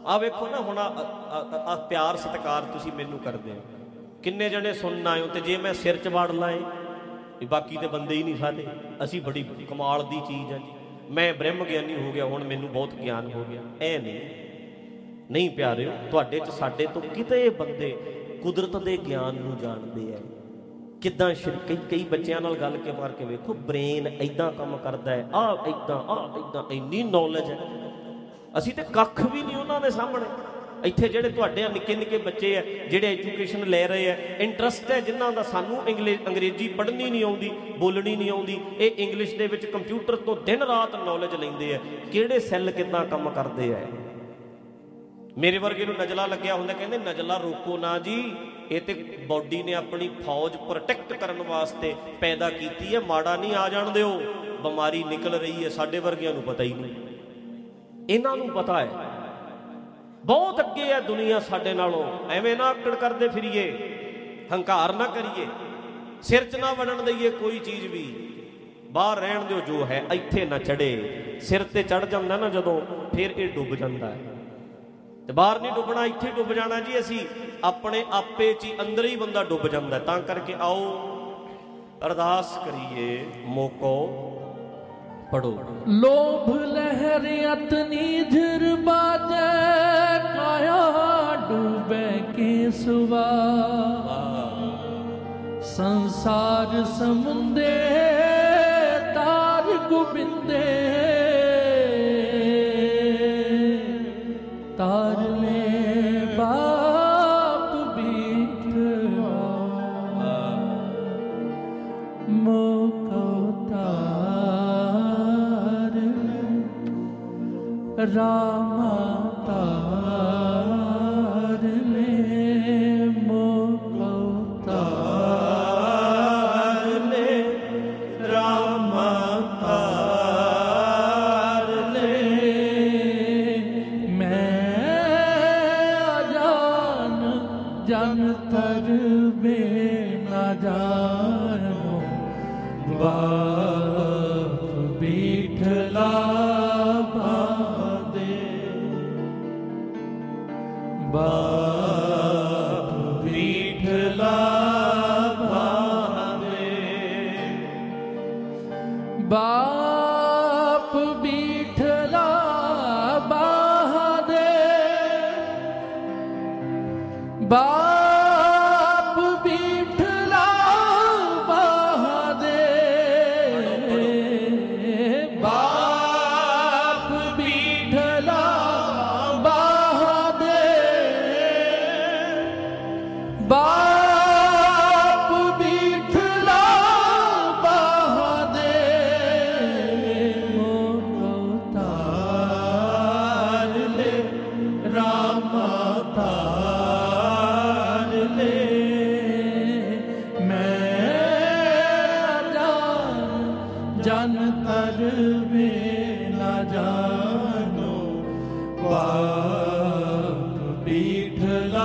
S2: ਆ ਵੇਖੋ ਨਾ ਹੁਣ ਆ ਪਿਆਰ ਸਤਿਕਾਰ ਤੁਸੀਂ ਮੈਨੂੰ ਕਰਦੇ ਹੋ, ਕਿੰਨੇ ਜਣੇ ਸੁਣਨ ਆਏ ਹੋ, ਤੇ ਜੇ ਮੈਂ ਸਿਰ 'ਚ ਵੜ ਲਾਏ ਵੀ ਬਾਕੀ ਤੇ ਬੰਦੇ ਹੀ ਨਹੀਂ ਸਾਡੇ, ਅਸੀਂ ਬੜੀ ਕਮਾਲ ਦੀ ਚੀਜ਼ ਆ ਜੀ, ਮੈਂ ਬ੍ਰਹਮ ਗਿਆਨੀ ਹੋ ਗਿਆ, ਹੁਣ ਮੈਨੂੰ ਬਹੁਤ ਗਿਆਨ ਹੋ ਗਿਆ, ਐ ਨਹੀਂ ਨਹੀਂ ਪਿਆਰਿਓ, ਤੁਹਾਡੇ 'ਚ ਸਾਡੇ ਤੋਂ ਕਿਤੇ ਬੰਦੇ ਕੁਦਰਤ ਦੇ ਗਿਆਨ ਨੂੰ ਜਾਣਦੇ ਆ। ਕਿੱਦਾਂ ਕਈ ਕਈ ਬੱਚਿਆਂ ਨਾਲ ਗੱਲ ਕੇ ਮਾਰ ਕੇ ਵੇਖੋ, ਬ੍ਰੇਨ ਇੱਦਾਂ ਕੰਮ ਕਰਦਾ ਹੈ, ਆਹ ਇੱਦਾਂ ਆਹ ਇੱਦਾਂ, ਇੰਨੀ ਨੌਲੇਜ ਹੈ। ਅਸੀਂ ਤੇ ਕੱਖ ਵੀ ਨਹੀਂ ਉਹਨਾਂ ਦੇ ਸਾਹਮਣੇ। ਇੱਥੇ ਜਿਹੜੇ ਤੁਹਾਡੇ ਨਿੱਕੇ ਨਿੱਕੇ ਬੱਚੇ ਆ ਜਿਹੜੇ ਐਜੂਕੇਸ਼ਨ ਲੈ ਰਹੇ ਆ, ਇੰਟਰਸਟ ਹੈ ਜਿਨ੍ਹਾਂ ਦਾ, ਸਾਨੂੰ ਇੰਗਲਿਸ਼ ਅੰਗਰੇਜ਼ੀ ਪੜ੍ਹਨੀ ਨਹੀਂ ਆਉਂਦੀ, ਬੋਲਣੀ ਨਹੀਂ ਆਉਂਦੀ, ਇਹ ਇੰਗਲਿਸ਼ ਦੇ ਵਿੱਚ ਕੰਪਿਊਟਰ ਤੋਂ ਦਿਨ ਰਾਤ ਨੌਲੇਜ ਲੈਂਦੇ ਆ, ਕਿਹੜੇ ਸੈੱਲ ਕਿੱਦਾਂ ਕੰਮ ਕਰਦੇ ਆ। ਮੇਰੇ ਵਰਗੇ ਨੂੰ ਨਜ਼ਲਾ ਲੱਗਿਆ ਹੁੰਦਾ, ਕਹਿੰਦੇ ਨਜ਼ਲਾ ਰੋਕੋ ਨਾ ਜੀ, ਇਹ ਤੇ ਬੋਡੀ ਨੇ ਆਪਣੀ ਫੌਜ ਪ੍ਰੋਟੈਕਟ ਕਰਨ ਵਾਸਤੇ ਪੈਦਾ ਕੀਤੀ ਹੈ, ਮਾੜਾ ਨਹੀਂ ਆ ਜਾਣ ਦਿਓ, ਬਿਮਾਰੀ ਨਿਕਲ ਰਹੀ ਹੈ। ਸਾਡੇ ਵਰਗਿਆਂ ਨੂੰ ਪਤਾ ਹੀ ਨਹੀਂ, ਇਹਨਾਂ ਨੂੰ ਪਤਾ ਹੈ, ਬਹੁਤ ਅੱਗੇ ਹੈ ਦੁਨੀਆ ਸਾਡੇ ਨਾਲੋਂ। ਐਵੇਂ ਨਾ ਆਕੜ ਕਰਦੇ ਫਿਰੀਏ, ਹੰਕਾਰ ਨਾ ਕਰੀਏ, ਸਿਰ 'ਚ ਨਾ ਵੜਨ ਦਈਏ ਕੋਈ ਚੀਜ਼ ਵੀ, ਬਾਹਰ ਰਹਿਣ ਦਿਓ ਜੋ ਹੈ, ਇੱਥੇ ਨਾ ਚੜੇ। ਸਿਰ ਤੇ ਚੜ ਜਾਂਦਾ ਨਾ ਜਦੋਂ, ਫਿਰ ਇਹ ਡੁੱਬ ਜਾਂਦਾ ਹੈ, ਤੇ ਬਾਹਰ ਨਹੀਂ ਡੁੱਬਣਾ, ਇੱਥੇ ਡੁੱਬ ਜਾਣਾ ਜੀ। ਅਸੀਂ ਆਪਣੇ ਆਪੇ 'ਚ ਹੀ, ਅੰਦਰ ਹੀ ਬੰਦਾ ਡੁੱਬ ਜਾਂਦਾ। ਤਾਂ ਕਰਕੇ ਆਓ ਅਰਦਾਸ ਕਰੀਏ, ਮੋਕੋ ਪੜੋ।
S4: ਲੋਭ ਲਹਿਰ ਅਤਨੀ ਧਿਰ ਬਾਜੈ, ਕਾਇਆ ਡੂਬੈ ਕੇਸਵਾ, ਸੰਸਾਰ ਸਮੁੰਦੇ ਤਾਰ ਗੋਬਿੰਦੇ, ਤਾਰ ਲੈ ਬਾਪ ਬੀਠਵਾ, ਮੋਕੋ ਤਾਰ ਰਾਮਾ ਤਾਰ ਲੈ, ਮੋਕੋ ਤਾਰ ਲੈ ਰਾਮਾ ਤਾਰ ਲੈ, ਮੈਂ ਅਜਾਨ ਜਨ ਤਰ ਬੇ ਨਾ ਜਾਣੋ, ਬਾਪ ਬੀਠਲਾ ਬਾਪ ਬੀਠਲਾ ਬਾਦੇ, ਬਾਪ ਬੀਠਲਾ ਬਾਦੇ, ਬਾਪ ਬੀਠਲਾ ਬਾਦੇ, ਬਾਪ ਬੀਠਲਾ ਬਾਪ ਬੀਠਲਾ ਬਾਦੇ, ਮੋਕੋ ਤਾਰ ਲੈ ਰਾਮਾ ਤਾਰ ਲੈ, ਮੈਂ ਜਾਨ ਜਨ ਤਰ ਵੇ ਨਾ ਜਾਣੋ, ਬਾਪ ਬੀਠਲਾ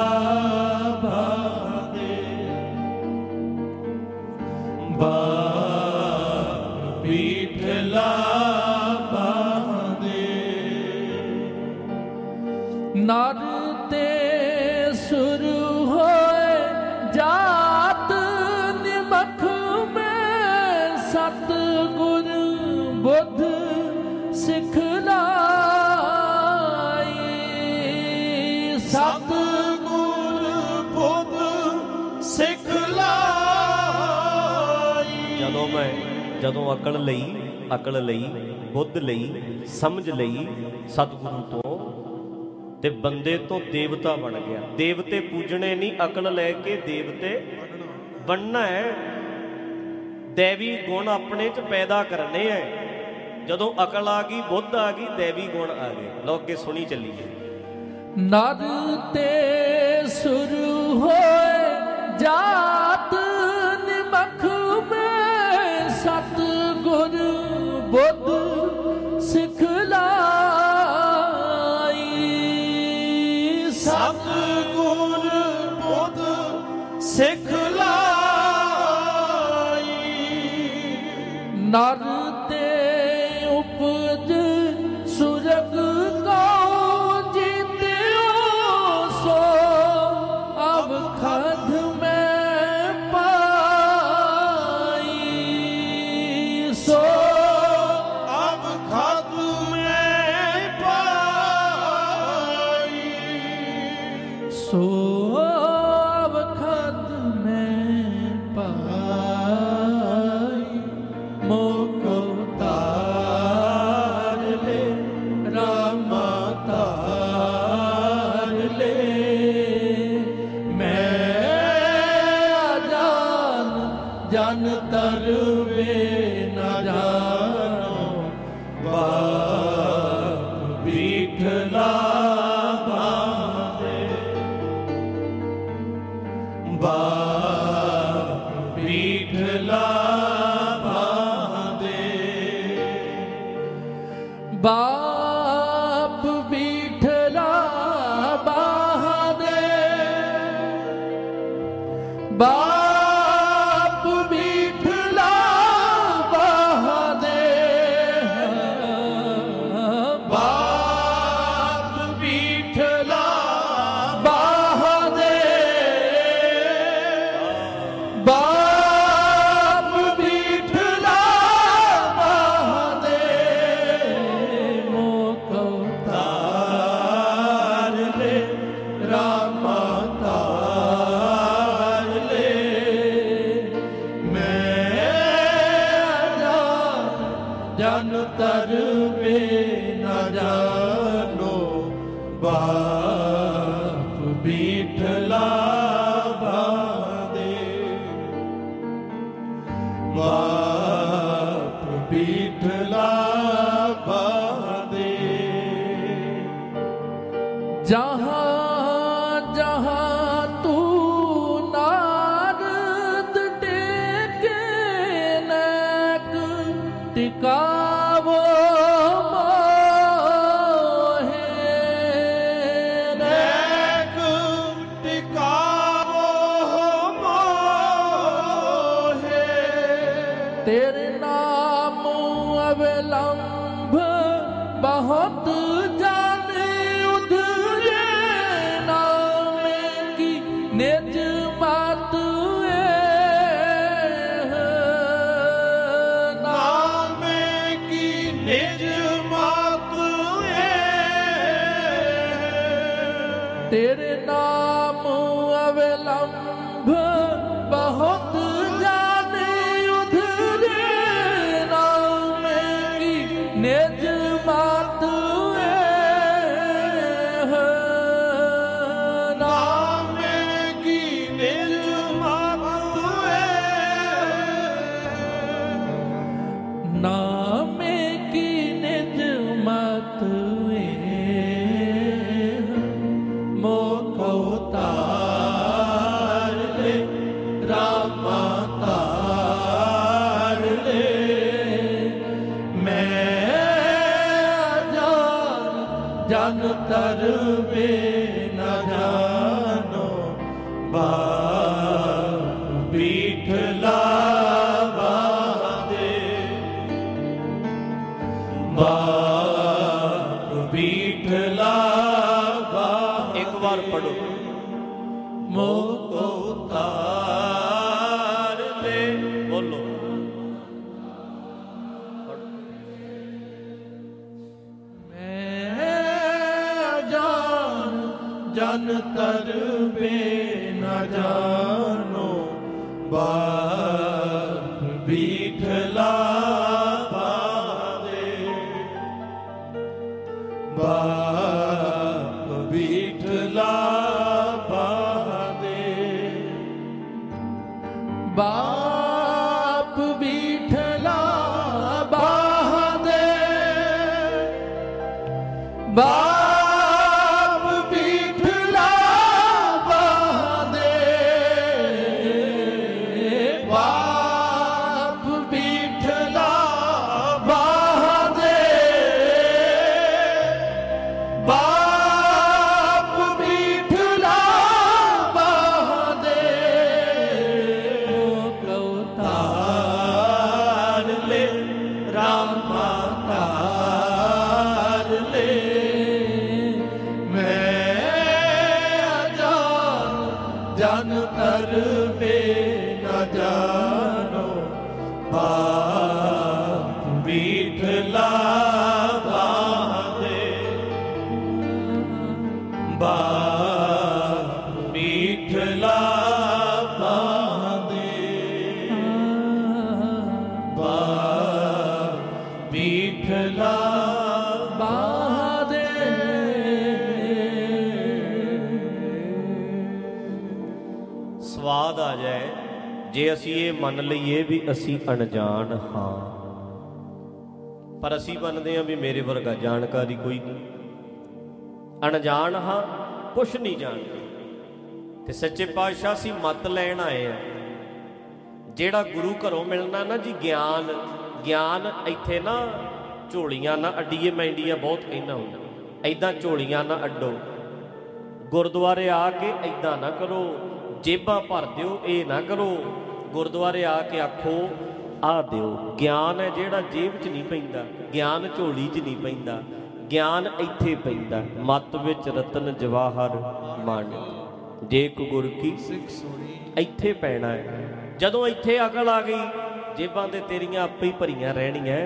S4: ਬਾਪ ਬੀਠਲਾ ਬਾਦੇ, ਨਰ ਤੇ ਸੁਰ ਹੋਏ ਜਾਤ ਨਿਮਖ ਮੈਂ, ਸਤਿਗੁਰ ਬੁੱਧ ਸਿਖਲਾਈ, ਸਤਿਗੁਰ ਬੁੱਧ ਸਿਖਲਾਈ।
S2: ਜਦੋਂ ਮੈਂ ਜਦੋਂ ਅਕਲ ਲਈ ਅਕਲ ਲਈ ਬੁੱਧ ਲਈ ਸਮਝ ਲਈ ਸਤਿਗੁਰੂ ਤੋਂ, ਤੇ ਬੰਦੇ ਤੋਂ ਦੇਵਤਾ ਬਣ ਗਿਆ। ਦੇਵਤੇ ਪੂਜਣੇ ਨਹੀਂ, ਅਕਲ ਲੈ ਕੇ ਦੇਵਤੇ ਬਣਨਾ ਹੈ। ਦੇਵੀ ਗੁਣ ਆਪਣੇ 'ਚ ਪੈਦਾ ਕਰਨੇ ਹੈ। ਜਦੋਂ ਅਕਲ ਆ ਗਈ, ਬੁੱਧ ਆ ਗਈ, ਦੇਵੀ ਗੁਣ ਆ ਗਏ। ਲਓ ਅੱਗੇ ਸੁਣੀ ਚੱਲੀਏ।
S4: ਨਰ ਤੇ ਸੁਰ ਹੋਏ ਜਾਤ ਨਿਮਖ ਮੈਂ, ਸਤਿਗੁਰ ਬੁੱਧ ਸਿਖਲਾਈ, ਸਤਿਗੁਰ ਬੁੱਧ ਸਿਖਲਾਈ। ਨਰ ਤੇ ਉਪਜ ਸੁਰਗ ਕਉ ਜੀਤੇ, तरवे न जानो बाप विठला बांधे बाप विठला बांधे बाप विठला बांधे बाप विठला बांधे बाप विठला बांधे बाप विठला बांधे मोख तार ले रामा तार ले मैं जन तरवे न जानो बाप विठला बांधे बाप विठला बांधे जहाँ जहाँ तू नारद टेके नैक टिकावो मोहे नैक टिकावो मोहे तेरे नाम अवलंब बहुत जाने उधरे नाम की निज बात नाम की निज बात तेरे नाम अवलंब बहुत जाने उधरे नाम की निज बात नाम की निज बात नाम की निज मत मोख तार ले रामा तार ले मैं जान जन तरवे न जानो बाप विठला बांधे बाप विठला बांधे
S2: एक बार पढ़ो
S4: मोख तार ले
S2: बोलो
S4: मैं जान जन तरवे न जानो बाप विठला बांधे बाप विठला बांधे बाप विठला बांधे बाप विठला बांधे बाप विठला बांधे बाप विठला बांधे तार ले रामा तार ले जन तरवे न जानो बाप विठला बांधे बाप विठला बांधे बाप विठला बांधे
S2: स्वाद आ जाए ਜੇ ਅਸੀਂ ਇਹ ਮੰਨ ਲਈਏ ਵੀ ਅਸੀਂ ਅਣਜਾਣ ਹਾਂ, ਪਰ ਅਸੀਂ ਮੰਨਦੇ ਹਾਂ ਵੀ ਮੇਰੇ ਵਰਗਾ ਜਾਣਕਾਰੀ ਕੋਈ ਨਹੀਂ, ਅਣਜਾਣ ਹਾਂ, ਕੁਛ ਨਹੀਂ ਜਾਣਦੇ। ਤੇ ਸੱਚੇ ਪਾਤਸ਼ਾਹ ਅਸੀਂ ਮੱਤ ਲੈਣ ਆਏ ਆ। ਜਿਹੜਾ ਗੁਰੂ ਘਰੋਂ ਮਿਲਣਾ ਨਾ ਜੀ ਗਿਆਨ, ਗਿਆਨ ਇੱਥੇ ਨਾ ਝੋਲੀਆਂ ਨਾ ਅੱਡੀਏ, ਮੈਂ ਇੰਡੀਆ ਬਹੁਤ ਕਹਿੰਦਾ ਹੁੰਦਾ, ਐਦਾਂ ਝੋਲੀਆਂ ਨਾ ਅੱਡੋ। ਗੁਰਦੁਆਰੇ ਆ ਕੇ ਐਦਾਂ ਨਾ ਕਰੋ, ਜੇਬਾਂ ਭਰ ਦਿਓ, ਇਹ ਨਾ ਕਰੋ। ਗੁਰਦੁਆਰੇ ਆ ਕੇ ਆਖੋ ਆ ਦਿਓ। ਗਿਆਨ ਹੈ ਜਿਹੜਾ ਜੇਬ 'ਚ ਨਹੀਂ ਪੈਂਦਾ, ਗਿਆਨ ਝੋਲੀ 'ਚ ਨਹੀਂ ਪੈਂਦਾ, ਗਿਆਨ ਇੱਥੇ ਪੈਂਦਾ। ਮੱਤ ਵਿੱਚ ਰਤਨ ਜਵਾਹਰ ਮਾਣਿਕ, ਜੇ ਇੱਕ ਗੁਰ ਕੀ ਸਿੱਖ ਸੁਣੀ, ਇੱਥੇ ਪੈਣਾ ਹੈ। ਜਦੋਂ ਇੱਥੇ ਅਕਲ ਆ ਗਈ, ਜੇਬਾਂ ਤੇ ਤੇਰੀਆਂ ਆਪੇ ਹੀ ਭਰੀਆਂ ਰਹਿਣੀਆਂ।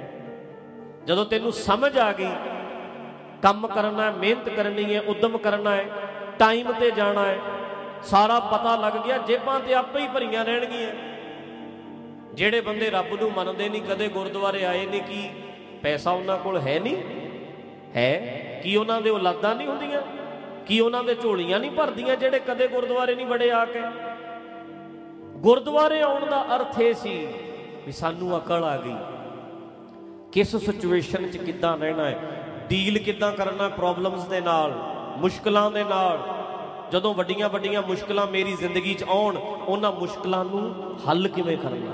S2: ਜਦੋਂ ਤੈਨੂੰ ਸਮਝ ਆ ਗਈ ਕੰਮ ਕਰਨਾ, ਮਿਹਨਤ ਕਰਨੀ ਹੈ, ਉਦਮ ਕਰਨਾ ਹੈ, ਟਾਈਮ ਤੇ ਜਾਣਾ ਹੈ, ਸਾਰਾ ਪਤਾ ਲੱਗ ਗਿਆ, ਜੇਬਾਂ ਤੇ ਆਪੇ ਹੀ ਭਰੀਆਂ ਰਹਿਣਗੀਆਂ। ਜਿਹੜੇ ਬੰਦੇ ਰੱਬ ਨੂੰ ਮੰਨਦੇ ਨਹੀਂ, ਕਦੇ ਗੁਰਦੁਆਰੇ ਆਏ ਨਹੀਂ, ਕੀ ਪੈਸਾ ਉਹਨਾਂ ਕੋਲ ਹੈ ਨਹੀਂ ਹੈ? ਕੀ ਉਹਨਾਂ ਦੇ ਔਲਾਦਾਂ ਨਹੀਂ ਹੁੰਦੀਆਂ? ਕੀ ਉਹਨਾਂ ਦੇ ਝੋਲੀਆਂ ਨਹੀਂ ਭਰਦੀਆਂ ਜਿਹੜੇ ਕਦੇ ਗੁਰਦੁਆਰੇ ਨਹੀਂ ਵੜੇ ਆ ਕੇ? ਗੁਰਦੁਆਰੇ ਆਉਣ ਦਾ ਅਰਥ ਇਹ ਸੀ ਵੀ ਸਾਨੂੰ ਅਕਲ ਆ ਗਈ, ਕਿਸ ਸਿਚੁਏਸ਼ਨ 'ਚ ਕਿੱਦਾਂ ਰਹਿਣਾ ਹੈ, ਡੀਲ ਕਿੱਦਾਂ ਕਰਨਾ ਪ੍ਰੋਬਲਮਸ ਦੇ ਨਾਲ, ਮੁਸ਼ਕਲਾਂ ਦੇ ਨਾਲ। ਜਦੋਂ ਵੱਡੀਆਂ ਵੱਡੀਆਂ ਮੁਸ਼ਕਲਾਂ ਮੇਰੀ ਜ਼ਿੰਦਗੀ 'ਚ ਆਉਣ, ਉਹਨਾਂ ਮੁਸ਼ਕਲਾਂ ਨੂੰ ਹੱਲ ਕਿਵੇਂ ਕਰਨਾ,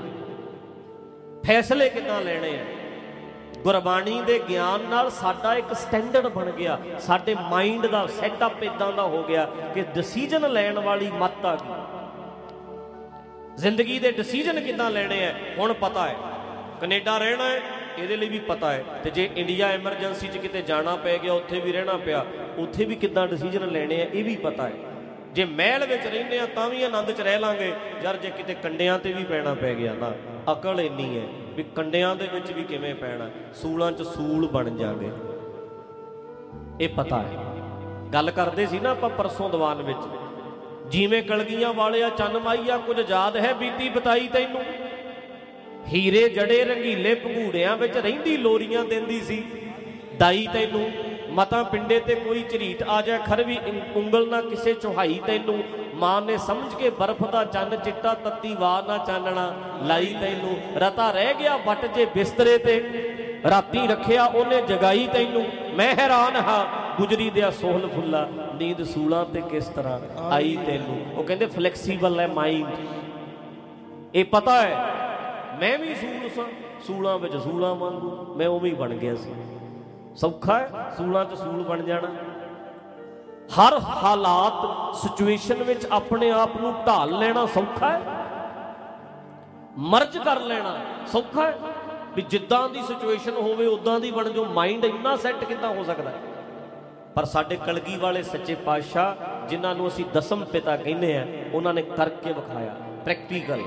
S2: ਫੈਸਲੇ ਕਿੱਦਾਂ ਲੈਣੇ ਆ। ਗੁਰਬਾਣੀ ਦੇ ਗਿਆਨ ਨਾਲ ਸਾਡਾ ਇੱਕ ਸਟੈਂਡਰਡ ਬਣ ਗਿਆ, ਸਾਡੇ ਮਾਈਂਡ ਦਾ ਸੈਟਅਪ ਇੱਦਾਂ ਦਾ ਹੋ ਗਿਆ ਕਿ ਡਿਸੀਜਨ ਲੈਣ ਵਾਲੀ ਮੱਤ ਆ ਗਈ। ਜ਼ਿੰਦਗੀ ਦੇ ਡਿਸੀਜਨ ਕਿੱਦਾਂ ਲੈਣੇ ਆ ਹੁਣ ਪਤਾ ਹੈ। ਕੈਨੇਡਾ ਰਹਿਣਾ ਹੈ, ਇਹਦੇ ਲਈ ਵੀ ਪਤਾ ਹੈ। ਤੇ ਜੇ ਇੰਡੀਆ ਐਮਰਜੈਂਸੀ 'ਚ ਕਿਤੇ ਜਾਣਾ ਪੈ ਗਿਆ, ਉੱਥੇ ਵੀ ਰਹਿਣਾ ਪਿਆ, ਉੱਥੇ ਵੀ ਕਿੱਦਾਂ ਡਿਸੀਜਨ ਲੈਣੇ ਆ ਇਹ ਵੀ ਪਤਾ ਹੈ। ਜੇ ਮਹਿਲ ਵਿੱਚ ਰਹਿੰਦੇ ਆ ਤਾਂ ਵੀ ਆਨੰਦ 'ਚ ਰਹਿ ਲਾਂਗੇ ਯਾਰ, ਜੇ ਕਿਤੇ ਕੰਡਿਆਂ 'ਤੇ ਵੀ ਪੈਣਾ ਪੈ ਗਿਆ ਨਾ, ਅਕਲ ਇੰਨੀ ਹੈ ਵੀ ਕੰਡਿਆਂ ਦੇ ਵਿੱਚ ਵੀ ਕਿਵੇਂ ਪੈਣਾ, ਸੂਲਾਂ 'ਚ ਸੂਲ ਬਣ ਜਾਗੇ, ਇਹ ਪਤਾ ਹੈ। ਗੱਲ ਕਰਦੇ ਸੀ ਨਾ ਆਪਾਂ ਪਰਸੋਂ ਦੀਵਾਨ ਵਿੱਚ, ਜਿਵੇਂ ਕਲਗੀਆਂ ਵਾਲਿਆ ਚੰਨ ਮਾਈਆ, ਕੁਝ ਯਾਦ ਹੈ ਬੀਤੀ ਬਤਾਈ ਤੈਨੂੰ, ਹੀਰੇ ਜੜੇ ਰੰਗੀਲੇ ਭੰਗੂੜਿਆਂ ਵਿੱਚ ਰਹਿੰਦੀ ਲੋਰੀਆਂ ਦਿੰਦੀ ਸੀ ਦਾਈ ਤੈਨੂੰ। ਮਤਾਂ ਪਿੰਡੇ ਤੇ ਕੋਈ ਝਰੀਟ ਆ ਜਾ, ਖਰਵੀ ਉਂਗਲ ਨਾ ਕਿਸੇ ਚੁਹਾਈ ਤੈਨੂੰ। ਮਾਂ ਨੇ ਸਮਝ ਕੇ ਬਰਫ਼ ਦਾ ਚੰਨ ਚਿੱਟਾ, ਤੱਤੀ ਵਾਰ ਨਾ ਚਾਨਣਾ ਲਾਈ ਤੈਨੂੰ। ਰਤਾ ਰਹਿ ਗਿਆ ਵੱਟ ਜੇ ਬਿਸਤਰੇ ਤੇ, ਰਾਤੀ ਰੱਖਿਆ ਉਹਨੇ ਜਗਾਈ ਤੈਨੂੰ। ਮੈਂ ਹੈਰਾਨ ਹਾਂ ਗੁਜਰੀ ਦਿਆ ਸੋਹਲ ਫੁੱਲਾ, ਨੀਂਦ ਸੂਲਾਂ ਤੇ ਕਿਸ ਤਰ੍ਹਾਂ ਆਈ ਤੈਨੂੰ। ਉਹ ਕਹਿੰਦੇ ਫਲੈਕਸੀਬਲ ਹੈ ਮਾਈਂਡ, ਇਹ ਪਤਾ ਹੈ। ਮੈਂ ਵੀ ਸੂਲ ਸਾਂ, ਸੂਲਾਂ ਵਿੱਚ ਸੂਲਾਂ ਵਾਂਗੂ ਮੈਂ ਉਵੇਂ ਹੀ ਬਣ ਗਿਆ ਸੀ। ਸੌਖਾ ਹੈ ਸੂਲਾਂ 'ਚ ਸੂਲ ਬਣ ਜਾਣਾ। ਹਰ ਹਾਲਾਤ ਸਿਚੁਏਸ਼ਨ ਵਿੱਚ ਆਪਣੇ ਆਪ ਨੂੰ ਢਾਲ ਲੈਣਾ ਸੌਖਾ ਹੈ, ਮਰਜ ਕਰ ਲੈਣਾ ਸੌਖਾ ਹੈ। ਵੀ ਜਿੱਦਾਂ ਦੀ ਸਿਚੁਏਸ਼ਨ ਹੋਵੇ ਉਦਾਂ ਦੀ ਬਣ ਜਾਓ, ਮਾਈਂਡ ਇੰਨਾ ਸੈੱਟ ਕਿੱਦਾਂ ਹੋ ਸਕਦਾ। ਪਰ ਸਾਡੇ ਕਲਗੀ ਵਾਲੇ ਸੱਚੇ ਪਾਤਸ਼ਾਹ, ਜਿਨ੍ਹਾਂ ਨੂੰ ਅਸੀਂ ਦਸਮ ਪਿਤਾ ਕਹਿੰਦੇ ਆ, ਉਹਨਾਂ ਨੇ ਕਰਕੇ ਵਿਖਾਇਆ ਪ੍ਰੈਕਟੀਕਲ।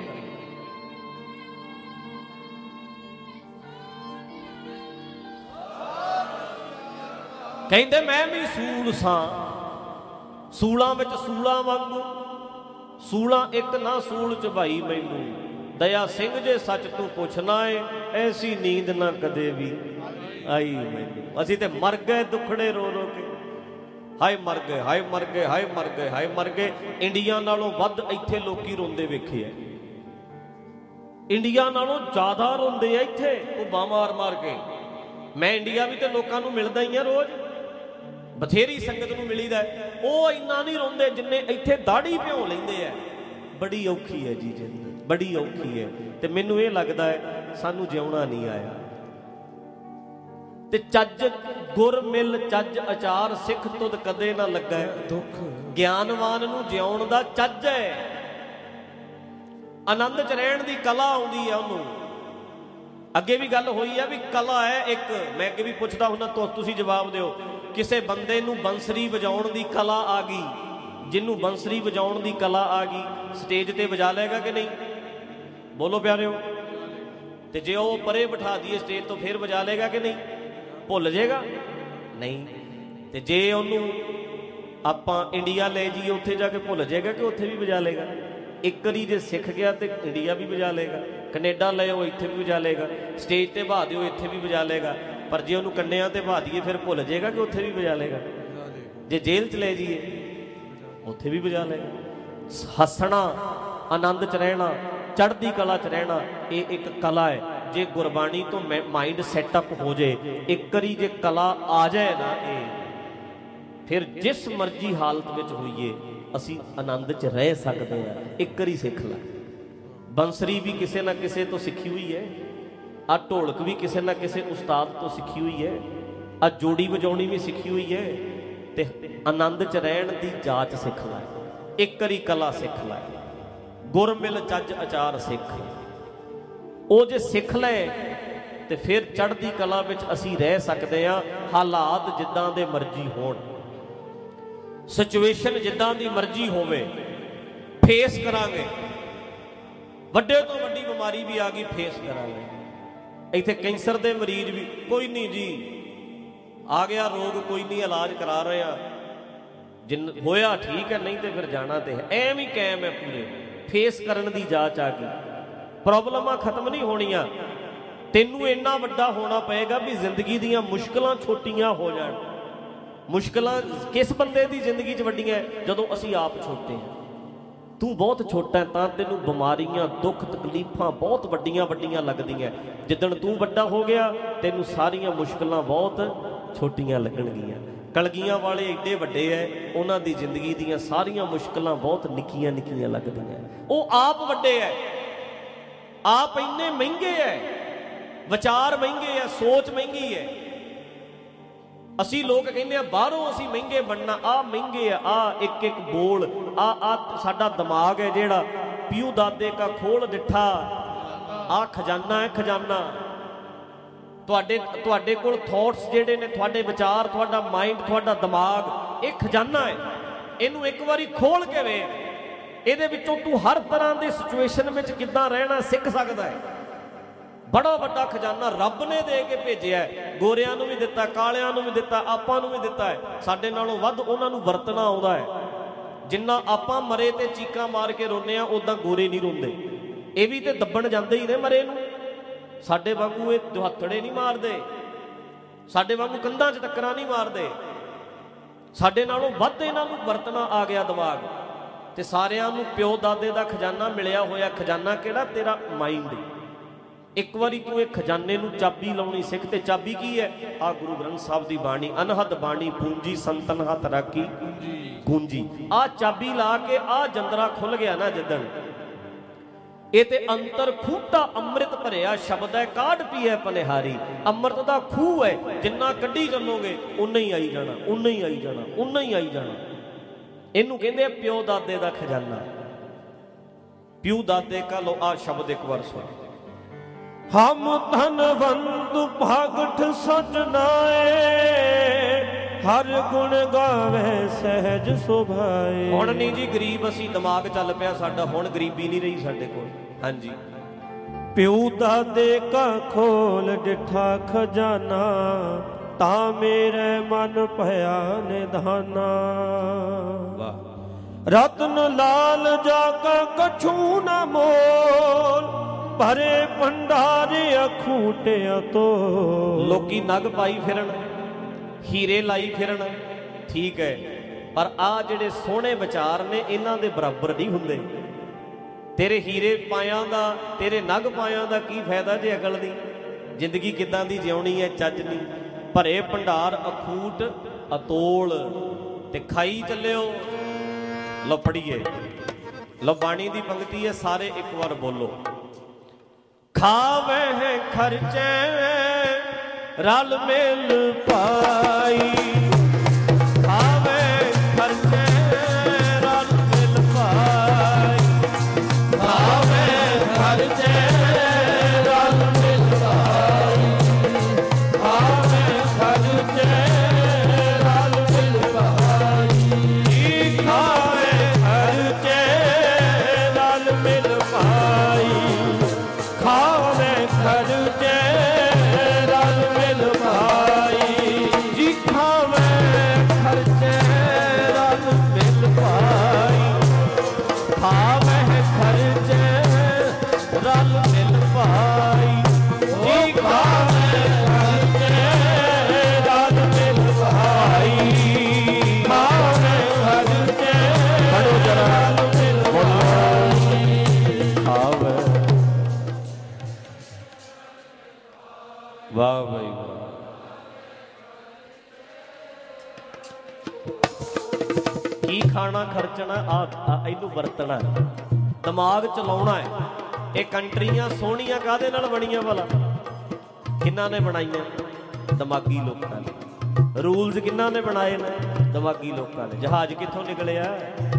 S2: ਕਹਿੰਦੇ ਮੈਂ ਵੀ ਸੂਲ ਸਾਂ, ਸੂਲਾਂ ਵਿੱਚ ਸੂਲਾਂ ਵਾਂਗੂ, ਸੂਲਾਂ ਇੱਕ ਨਾ ਸੂਲ ਚਬਾਈ ਮੈਨੂੰ। ਦਇਆ ਸਿੰਘ ਜੇ ਸੱਚ ਤੂੰ ਪੁੱਛਣਾ ਏ, ਐਸੀ ਨੀਂਦ ਨਾ ਕਦੇ ਵੀ ਆਈ ਮੈਨੂੰ। ਅਸੀਂ ਤੇ ਮਰ ਗਏ ਦੁੱਖੜੇ ਰੋ ਰੋ ਕੇ, ਹਾਏ ਮਰ ਗਏ, ਹਾਏ ਮਰ ਗਏ, ਹਾਏ ਮਰ ਗਏ, ਹਾਏ ਮਰ ਗਏ। ਇੰਡੀਆ ਨਾਲੋਂ ਵੱਧ ਇੱਥੇ ਲੋਕੀ ਰੋਂਦੇ ਵੇਖੇ ਆ, ਇੰਡੀਆ ਨਾਲੋਂ ਜ਼ਿਆਦਾ ਰੋਂਦੇ ਆ ਇੱਥੇ ਉਹ ਮਾਰ ਮਾਰ ਕੇ। ਮੈਂ ਇੰਡੀਆ ਵੀ ਤੇ ਲੋਕਾਂ ਨੂੰ ਮਿਲਦਾ ਹੀ ਆ ਰੋਜ਼, ਬਥੇਰੀ ਸੰਗਤ ਨੂੰ ਮਿਲੀਦਾ, ਉਹ ਇੰਨਾ ਨਹੀਂ ਰੋਂਦੇ ਜਿੰਨੇ ਇੱਥੇ ਦਾੜੀ ਭਿਉਂ ਲੈਂਦੇ ਆ। ਬੜੀ ਔਖੀ ਹੈ ਜੀ ਜ਼ਿੰਦਗੀ, ਬੜੀ ਔਖੀ ਹੈ। ਤੇ ਮੈਨੂੰ ਇਹ ਲੱਗਦਾ ਹੈ ਸਾਨੂੰ ਜਿਉਣਾ ਨਹੀਂ ਆਇਆ। ਤੇ ਚੱਜ ਗੁਰ ਮਿਲ ਚੱਜ ਅਚਾਰ, ਸਿੱਖ ਤੁਧ ਕਦੇ ਨਾ ਲੱਗਾ ਦੁੱਖ। ਗਿਆਨਵਾਨ ਨੂੰ ਜਿਉਣ ਦਾ ਚੱਜ ਹੈ, ਆਨੰਦ 'ਚ ਰਹਿਣ ਦੀ ਕਲਾ ਆਉਂਦੀ ਹੈ ਉਹਨੂੰ। ਅੱਗੇ ਵੀ ਗੱਲ ਹੋਈ ਆ ਵੀ ਕਲਾ ਹੈ ਇੱਕ। ਮੈਂ ਅੱਗੇ ਵੀ ਪੁੱਛਦਾ ਹੁੰਦਾ, ਤੁਸੀਂ ਜਵਾਬ ਦਿਓ। ਕਿਸੇ ਬੰਦੇ ਨੂੰ ਬੰਸਰੀ ਵਜਾਉਣ ਦੀ ਕਲਾ ਆ ਗਈ, ਜਿਹਨੂੰ ਬੰਸਰੀ ਵਜਾਉਣ ਦੀ ਕਲਾ ਆ ਗਈ, ਸਟੇਜ ਤੇ ਵਜਾ ਲਏਗਾ ਕਿ ਨਹੀਂ? ਬੋਲੋ ਪਿਆਰਿਓ। ਤੇ ਜੇ ਉਹ ਪਰੇ ਬਿਠਾ ਦਈਏ ਸਟੇਜ ਤੋਂ, ਫਿਰ ਵਜਾ ਲਏਗਾ ਕਿ ਨਹੀਂ? ਭੁੱਲ ਜਾਏਗਾ? ਨਹੀਂ। ਤੇ ਜੇ ਉਹਨੂੰ ਆਪਾਂ ਇੰਡੀਆ ਲੈ ਜਾਈਏ, ਉੱਥੇ ਜਾ ਕੇ ਭੁੱਲ ਜਾਏਗਾ ਕਿ ਉੱਥੇ ਵੀ ਵਜਾ ਲਏਗਾ? ਇੱਕ ਵਾਰੀ ਜੇ ਸਿੱਖ ਗਿਆ ਤੇ ਇੰਡੀਆ ਵੀ ਵਜਾ ਲਏਗਾ, ਕੈਨੇਡਾ ਲੈ ਆਓ ਇੱਥੇ ਵੀ ਵਜਾ ਲਏਗਾ, ਸਟੇਜ ਤੇ ਬਹਾ ਦਿਓ ਇੱਥੇ ਵੀ ਵਜਾ ਲਏਗਾ। ਪਰ ਜੇ ਉਹਨੂੰ ਕੰਨਿਆਂ ਤੇ ਬਹਾ ਦਈਏ ਫਿਰ ਭੁੱਲ ਜਾਏਗਾ ਕਿ ਉੱਥੇ ਵੀ ਵਜਾ ਲਏਗਾ। ਜੇ ਜੇਲ੍ਹ 'ਚ ਲੈ ਜਾਈਏ ਉੱਥੇ ਵੀ ਵਜਾ ਲਏਗਾ। ਹੱਸਣਾ, ਆਨੰਦ 'ਚ ਰਹਿਣਾ, ਚੜ੍ਹਦੀ ਕਲਾ 'ਚ ਰਹਿਣਾ ਇਹ ਇੱਕ ਕਲਾ ਹੈ। ਜੇ ਗੁਰਬਾਣੀ ਤੋਂ ਮਾइंड ਸੈਟਅਪ ਹੋ ਜੇ, ਇੱਕ ਵਾਰੀ ਜੇ ਕਲਾ ਆ ਜਾਏ ਨਾ, ਇਹ ਫਿਰ ਜਿਸ ਮਰਜ਼ੀ ਹਾਲਤ ਵਿੱਚ ਹੋਈਏ ਅਸੀਂ ਆਨੰਦ 'ਚ ਰਹਿ ਸਕਦੇ ਹਾਂ। ਇੱਕ ਵਾਰੀ ਸਿੱਖ ਲੈ। ਬੰਸਰੀ ਵੀ ਕਿਸੇ ਨਾ ਕਿਸੇ ਤੋਂ ਸਿੱਖੀ ਹੋਈ ਹੈ, ਆ ਢੋਲਕ ਵੀ ਕਿਸੇ ਨਾ ਕਿਸੇ ਉਸਤਾਦ ਤੋਂ ਸਿੱਖੀ ਹੋਈ ਹੈ, ਆ ਜੋੜੀ ਵਜਾਉਣੀ ਵੀ ਸਿੱਖੀ ਹੋਈ ਹੈ। ਤੇ ਆਨੰਦ 'ਚ ਰਹਿਣ ਦੀ ਜਾਚ ਸਿੱਖ ਲੈ। ਇੱਕ ਵਾਰੀ ਕਲਾ ਸਿੱਖ ਲੈ। ਗੁਰ ਮਿਲ ਚੱਜ ਅਚਾਰ ਸਿੱਖ, ਉਹ ਜੇ ਸਿੱਖ ਲੈ ਤੇ ਫਿਰ ਚੜ੍ਹਦੀ ਕਲਾ ਵਿੱਚ ਅਸੀਂ ਰਹਿ ਸਕਦੇ ਹਾਂ। ਹਾਲਾਤ ਜਿੱਦਾਂ ਦੇ ਮਰਜ਼ੀ ਹੋਣ, ਸਿਚੁਏਸ਼ਨ ਜਿੱਦਾਂ ਦੀ ਮਰਜ਼ੀ ਹੋਵੇ, ਫੇਸ ਕਰਾਂਗੇ। ਵੱਡੇ ਤੋਂ ਵੱਡੀ ਬਿਮਾਰੀ ਵੀ ਆ ਗਈ, ਫੇਸ ਕਰਾਂਗੇ। ਇੱਥੇ ਕੈਂਸਰ ਦੇ ਮਰੀਜ਼ ਵੀ, ਕੋਈ ਨਹੀਂ ਜੀ ਆ ਗਿਆ ਰੋਗ, ਕੋਈ ਨਹੀਂ ਇਲਾਜ ਕਰਾ ਰਹੇ ਆ, ਜਿੰਨ ਹੋਇਆ ਠੀਕ ਹੈ, ਨਹੀਂ ਤੇ ਫਿਰ ਜਾਣਾ ਤੇ ਹੈ। ਐਵੇਂ ਹੀ ਕਾਇਮ ਹੈ ਪੂਰੇ। ਫੇਸ ਕਰਨ ਦੀ ਜਾਚ ਆ ਗਈ। ਪ੍ਰੋਬਲਮਾਂ ਖਤਮ ਨਹੀਂ ਹੋਣੀਆਂ। ਤੈਨੂੰ ਇੰਨਾ ਵੱਡਾ ਹੋਣਾ ਪਏਗਾ ਵੀ ਜ਼ਿੰਦਗੀ ਦੀਆਂ ਮੁਸ਼ਕਲਾਂ ਛੋਟੀਆਂ ਹੋ ਜਾਣ। ਮੁਸ਼ਕਲਾਂ ਕਿਸ ਬੰਦੇ ਦੀ ਜ਼ਿੰਦਗੀ 'ਚ ਵੱਡੀਆਂ? ਜਦੋਂ ਅਸੀਂ ਆਪ ਛੋਟੇ ਹਾਂ। ਤੂੰ ਬਹੁਤ ਛੋਟਾ ਤਾਂ ਤੈਨੂੰ ਬਿਮਾਰੀਆਂ, ਦੁੱਖ, ਤਕਲੀਫਾਂ ਬਹੁਤ ਵੱਡੀਆਂ ਵੱਡੀਆਂ ਲੱਗਦੀਆਂ। ਜਿੱਦਣ ਤੂੰ ਵੱਡਾ ਹੋ ਗਿਆ ਤੈਨੂੰ ਸਾਰੀਆਂ ਮੁਸ਼ਕਲਾਂ ਬਹੁਤ ਛੋਟੀਆਂ ਲੱਗਣਗੀਆਂ। ਕਲਗੀਆਂ ਵਾਲੇ ਏਡੇ ਵੱਡੇ ਐ, ਉਹਨਾਂ ਦੀ ਜ਼ਿੰਦਗੀ ਦੀਆਂ ਸਾਰੀਆਂ ਮੁਸ਼ਕਲਾਂ ਬਹੁਤ ਨਿੱਕੀਆਂ ਨਿੱਕੀਆਂ ਲੱਗਦੀਆਂ। ਉਹ ਆਪ ਵੱਡੇ ਐ, ਆਪ ਇੰਨੇ ਮਹਿੰਗੇ ਐ, ਵਿਚਾਰ ਮਹਿੰਗੇ ਐ, ਸੋਚ ਮਹਿੰਗੀ ਐ। ਅਸੀਂ ਲੋਕ ਕਹਿੰਦੇ ਆ ਬਾਹਰੋਂ ਅਸੀਂ ਮਹਿੰਗੇ ਬਣਨਾ, ਆਹ ਮਹਿੰਗੇ ਆ, ਆਹ ਇੱਕ ਇੱਕ ਬੋਲ, ਆਹ ਆਹ ਸਾਡਾ ਦਿਮਾਗ ਹੈ ਜਿਹੜਾ ਪਿਓ ਦਾਦੇ ਕਾ ਖੋਲ ਡਿੱਠਾ, ਆਹ ਖਜ਼ਾਨਾ ਹੈ, ਖਜ਼ਾਨਾ। ਤੁਹਾਡੇ ਤੁਹਾਡੇ ਕੋਲ ਥੋਟਸ ਜਿਹੜੇ ਨੇ, ਤੁਹਾਡੇ ਵਿਚਾਰ, ਤੁਹਾਡਾ ਮਾਈਂਡ, ਤੁਹਾਡਾ ਦਿਮਾਗ, ਇਹ ਖਜ਼ਾਨਾ ਹੈ। ਇਹਨੂੰ ਇੱਕ ਵਾਰੀ ਖੋਲ ਕੇ ਵੇਖ, ਇਹਦੇ ਵਿੱਚੋਂ ਤੂੰ ਹਰ ਤਰ੍ਹਾਂ ਦੀ ਸਿਚੁਏਸ਼ਨ ਵਿੱਚ ਕਿੱਦਾਂ ਰਹਿਣਾ ਸਿੱਖ ਸਕਦਾ ਹੈ। ਬੜਾ ਵੱਡਾ ਖਜ਼ਾਨਾ ਰੱਬ ਨੇ ਦੇ ਕੇ ਭੇਜਿਆ। ਗੋਰਿਆਂ ਨੂੰ ਵੀ ਦਿੱਤਾ, ਕਾਲਿਆਂ ਨੂੰ ਵੀ ਦਿੱਤਾ, ਆਪਾਂ ਨੂੰ ਵੀ ਦਿੱਤਾ ਹੈ। ਸਾਡੇ ਨਾਲੋਂ ਵੱਧ ਉਹਨਾਂ ਨੂੰ ਵਰਤਣਾ ਆਉਂਦਾ ਹੈ। ਜਿੰਨਾ ਆਪਾਂ ਮਰੇ ਤੇ ਚੀਕਾਂ ਮਾਰ ਕੇ ਰੋਂਦੇ ਆ, ਉੱਦਾਂ ਗੋਰੇ ਨਹੀਂ ਰੋਂਦੇ। ਇਹ ਵੀ ਤੇ ਦੱਬਣ ਜਾਂਦੇ ਹੀ ਨੇ ਮਰੇ ਨੂੰ। ਸਾਡੇ ਵਾਂਗੂ ਇਹ ਦੁਹੱਥੜੇ ਨਹੀਂ ਮਾਰਦੇ, ਸਾਡੇ ਵਾਂਗੂ ਕੰਧਾਂ 'ਚ ਟੱਕਰਾਂ ਨਹੀਂ ਮਾਰਦੇ। ਸਾਡੇ ਨਾਲੋਂ ਵੱਧ ਇਹਨਾਂ ਨੂੰ ਵਰਤਣਾ ਆ ਗਿਆ ਦਿਮਾਗ। ਤੇ ਸਾਰਿਆਂ ਨੂੰ ਪਿਓ ਦਾਦੇ ਦਾ ਖਜ਼ਾਨਾ ਮਿਲਿਆ ਹੋਇਆ। ਖਜ਼ਾਨਾ ਕਿਹੜਾ? ਤੇਰਾ ਮਾਈਂਡ। ਇੱਕ ਵਾਰੀ ਤੂੰ ਇਹ ਖਜ਼ਾਨੇ ਨੂੰ ਚਾਬੀ ਲਾਉਣੀ ਸਿੱਖ। ਤੇ ਚਾਬੀ ਕੀ ਹੈ? ਆ ਗੁਰੂ ਗ੍ਰੰਥ ਸਾਹਿਬ ਦੀ ਬਾਣੀ, ਅਨਹਦ ਬਾਣੀ ਪੂੰਜੀ ਸੰਤਨ ਹੱਥ ਰਾਖੀ ਗੂੰਜੀ। ਆ ਚਾਬੀ ਲਾ ਕੇ ਆ ਜੰਦਰਾ ਖੁੱਲ ਗਿਆ ਨਾ ਜਿੱਦਣ, ਇਹ ਤੇ ਅੰਤਰ ਖੂਟਾ ਅੰਮ੍ਰਿਤ ਭਰਿਆ ਸ਼ਬਦ ਹੈ, ਕਾਢ ਪੀਏ ਪਨਿਹਾਰੀ। ਅੰਮ੍ਰਿਤ ਦਾ ਖੂਹ ਹੈ, ਜਿੰਨਾ ਕੱਢੀ ਚੱਲੋਗੇ ਉਨਾ ਹੀ ਆਈ ਜਾਣਾ, ਉਨਾ ਹੀ ਆਈ ਜਾਣਾ, ਉਨਾ ਹੀ ਆਈ ਜਾਣਾ। ਇਹਨੂੰ ਕਹਿੰਦੇ ਆ ਪਿਓ ਦਾਦੇ ਦਾ ਖਜ਼ਾਨਾ। ਪਿਓ ਦਾਦੇ ਕਾ ਲੋ ਆ ਸ਼ਬਦ ਇੱਕ ਵਾਰ ਸੁਣ।
S3: ਹਮ ਧਨਵੰਤ ਭਗਠ ਸਜਨਾਏ, ਹਰ ਗੁਣ ਗਾਵੇ ਸਹਿਜ ਸੁਭਾਏ।
S2: ਹੁਣ ਨਹੀਂ ਜੀ ਗਰੀਬ ਅਸੀਂ, ਦਿਮਾਗ ਚੱਲ ਪਿਆ ਸਾਡਾ, ਹੁਣ ਗਰੀਬੀ ਨਹੀਂ ਰਹੀ ਸਾਡੇ ਕੋਲ। ਹਾਂਜੀ,
S3: ਪਿਓ ਦਾਦੇ ਕਾ ਖੋਲ ਡਿਠਾ ਖਜ਼ਾਨਾ, ਤਾਂ ਮੇਰੇ ਮਨ ਭਇਆ ਨਿਧਾਨਾ। ਵਾਹ। ਰਤਨ ਲਾਲ ਜਾ ਕਾ ਕਛੂ ਨਾ ਮੋਲ, ਭਰੇ ਭੰਡਾਰੇ ਅਖੂਟਿਆ ਤੋ।
S2: ਲੋਕੀ ਨਗ ਪਾਈ ਫਿਰਨ, ਹੀਰੇ ਲਾਈ ਫਿਰਨ, ਠੀਕ ਹੈ, ਪਰ ਆ ਜਿਹੜੇ ਸੋਹਣੇ ਵਿਚਾਰ ਨੇ ਇਹਨਾਂ ਦੇ ਬਰਾਬਰ ਨਹੀਂ ਹੁੰਦੇ। ਤੇਰੇ ਹੀਰੇ ਪਾਇਆਂ ਦਾ, ਤੇਰੇ ਨਗ ਪਾਇਆਂ ਦਾ ਕੀ ਫਾਇਦਾ ਜੇ ਅਕਲ ਦੀ? ਜ਼ਿੰਦਗੀ ਕਿੱਦਾਂ ਦੀ ਜਿਉਣੀ ਹੈ ਚੱਜ ਨਹੀਂ। ਭਰੇ ਭੰਡਾਰ ਅਖੂਟ ਅਤੋਲ, ਤੇ ਖਾਈ ਚੱਲਿਓ। ਲਓ ਪੜੀਏ, ਲਓ ਬਾਣੀ ਦੀ ਪੰਕਤੀ ਹੈ, ਸਾਰੇ ਇੱਕ ਵਾਰ ਬੋਲੋ।
S3: ਖਾਵੇ ਖਰਚੇ ਰਲ ਮਿਲ ਪਾਈ, ਖਾਵੇ ਖਰਚੇ ਰਲ ਮਿਲ ਪਾਈ, ਖਾਵੇ ਖਰਚੇ ਰਲ ਮਿਲ ਪਾਈ, ਖਾਵੇ ਖਰਚੇ ਰਲ ਮਿਲ ਪਾਈ, ਖਾਵੇ ਖਰਚੇ ਰਲ ਮਿਲ ਪਾਈ, ਖਾਵੇ ਖਰਚੇ ਰਲ ਮਿਲ ਪਾਈ ਜੀ, ਖਾਵੇ
S2: वाह भाई वाह। की खाना खर्चना आ इनू वरतना दिमाग चलाउणा है। ये कंट्रियां सोहणियां काहदे नाल बणीਆਂ भला किन्हां ने बनाईਆਂ दिमागी लोकां ने। रूल्स किन्हां ने बनाए ने दिमागी लोकां ने। जहाज कित्थों निकले आ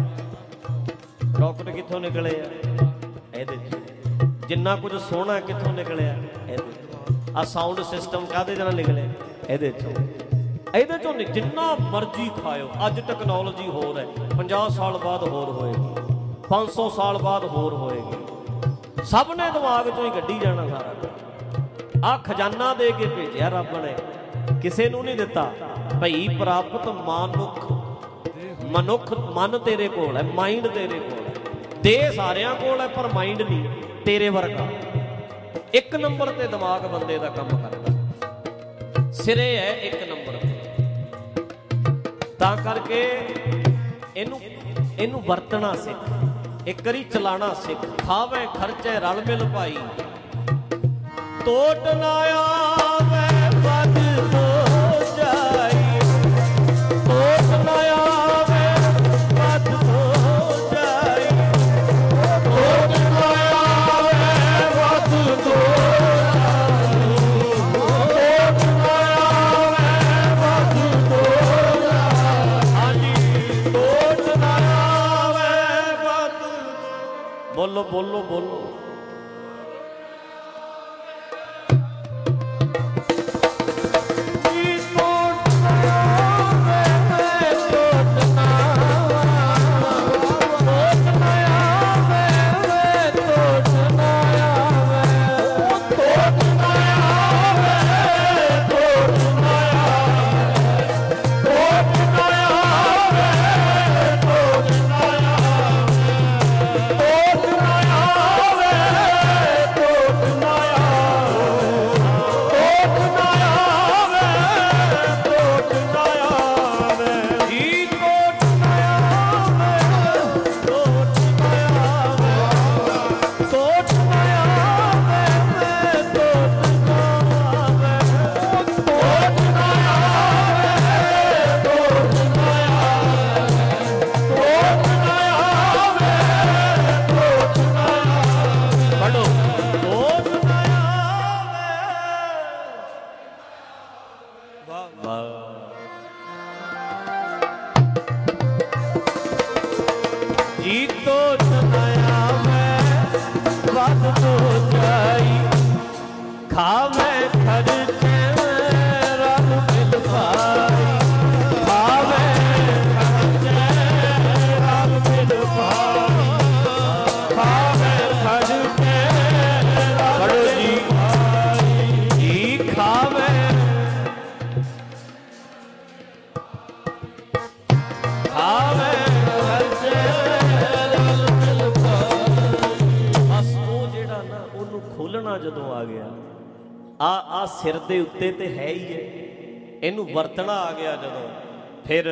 S2: रॉकेट कित्थों निकले आ ਇਹਦੇ ਚ। जिन्ना कुछ सोहना कित्थों निकले आ आ साउंड सिस्टम काहदे नाल निकले ਇਹਦੇ ਚੋਂ। ਇਹਦੇ ਚੋਂ जिन्ना मर्जी खाओ। अज टैक्नोलॉजी होर है पचास साल बाद होर होएगी पाँच सौ साल बाद होर होएगी। सब ने दिमाग चों ही कड्ढी जाना सारा। आ खजाना दे के भेजिया रब ने किसी नूं नहीं दिता। भई प्राप्त मानुख मनुख मन तेरे कोल है माइंड तेरे कोल है। दे सारियां कोल है पर माइंड नहीं तेरे वर्गा। एक नंबर ते दिमाग बंदे दा काम करदा सिरे है एक नंबर ते। तां करके इनू इनू वरतना सिख एक करी चलाना सिख। खावे खर्चे रल मिल पाई टोट ना आवे बद हो जाई। टोट ना आवे बद हो जाई। टोट ना आवे बद हो जाई। टोट ना आवे बद हो जाई। हाजी टोट ना आवे बद। बोलो बोलो बोलो। सिर दे उत्ते ते है ही है। इनू वरतना आ गया जदों फिर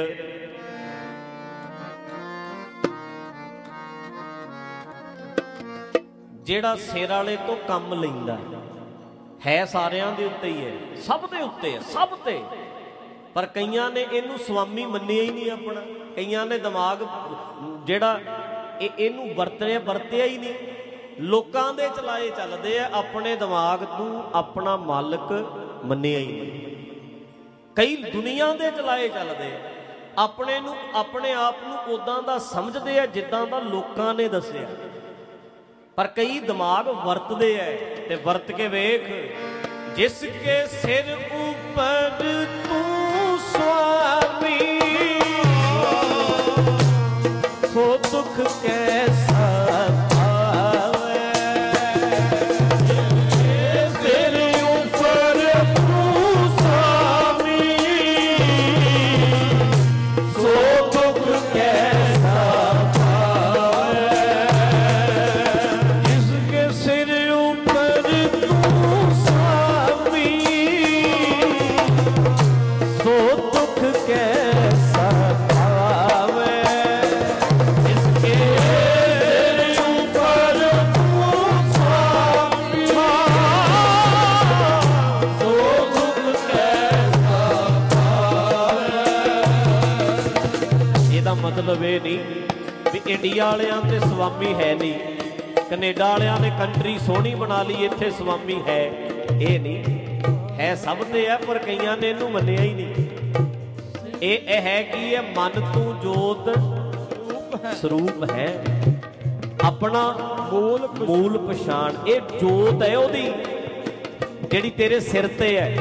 S2: जेड़ा सिर वाले तो कम लैंदा है सारियां दे उत्ते ही है सब दे उत्ते है सब ते। पर कईयां ने इनू स्वामी मन्निया ही नहीं अपना। कईयां ने दिमाग जेड़ा इनू वरतया वरतिया ही नहीं। लोकां दे चलाए चलदे आ अपने दिमाग नूं अपना मालक मन्निया ही नहीं। कई दुनिया दे चलाए चलदे अपने नूं अपने आप नूं उदां दा समझदे आ जिद्दां दा लोकां ने दस्सिआ। पर कई दिमाग वरतदे आ ते वरत के वेख। जिसके सिर ऊपर तू स्वामी सो दुख कैसा के ਇਹ ਨਹੀਂ ਵੀ ਇੰਡੀਆ ਵਾਲਿਆਂ ਤੇ ਸਵਾਮੀ ਹੈ ਨਹੀਂ, ਕੈਨੇਡਾ ਵਾਲਿਆਂ ਨੇ ਕੰਟਰੀ ਸੋਹਣੀ ਬਣਾ ਲਈ ਇੱਥੇ ਸਵਾਮੀ ਹੈ, ਇਹ ਨਹੀਂ ਹੈ, ਸਭ ਤੇ ਹੈ, ਪਰ ਕਈਆਂ ਨੇ ਇਹਨੂੰ ਮੰਨਿਆ ਹੀ ਨਹੀਂ। ਇਹ ਇਹ ਹੈ ਕਿ ਇਹ ਮਨ ਤੂੰ ਜੋਤ ਸਰੂਪ ਹੈ, ਆਪਣਾ ਮੂਲ ਮੂਲ ਪਛਾਣ। ਇਹ ਜੋਤ ਹੈ ਉਹਦੀ ਜਿਹੜੀ ਤੇਰੇ ਸਿਰ ਤੇ ਹੈ।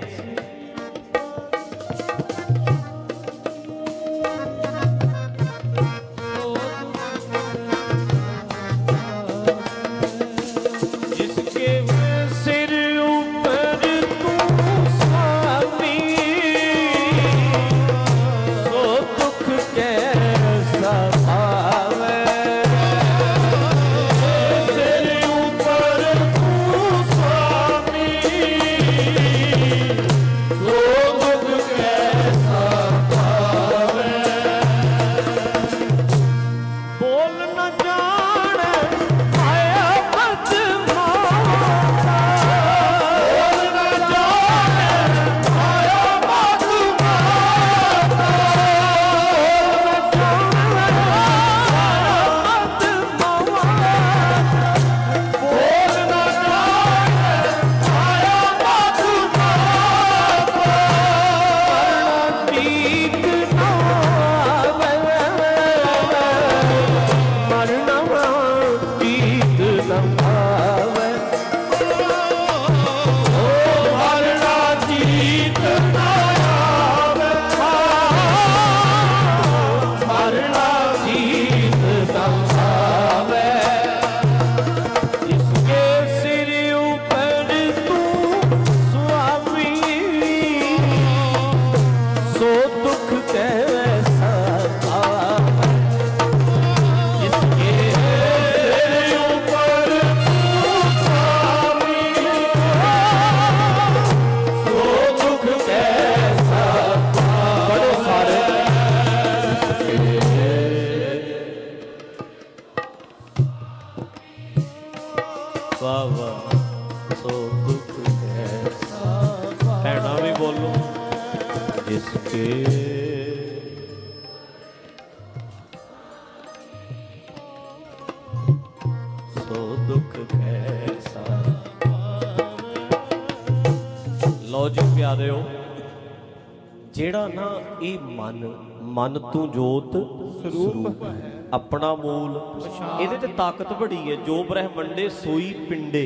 S2: ਜਿਹੜਾ ਨਾ ਇਹ ਮਨ ਮਨ ਤੂੰ ਜੋਤ ਸਰੂਪ ਆਪਣਾ ਮੂਲ, ਇਹਦੇ ਤੇ ਤਾਕਤ ਬੜੀ ਹੈ। ਜੋ ਬ੍ਰਹਮੰਡੇ ਸੋਈ ਪਿੰਡੇ,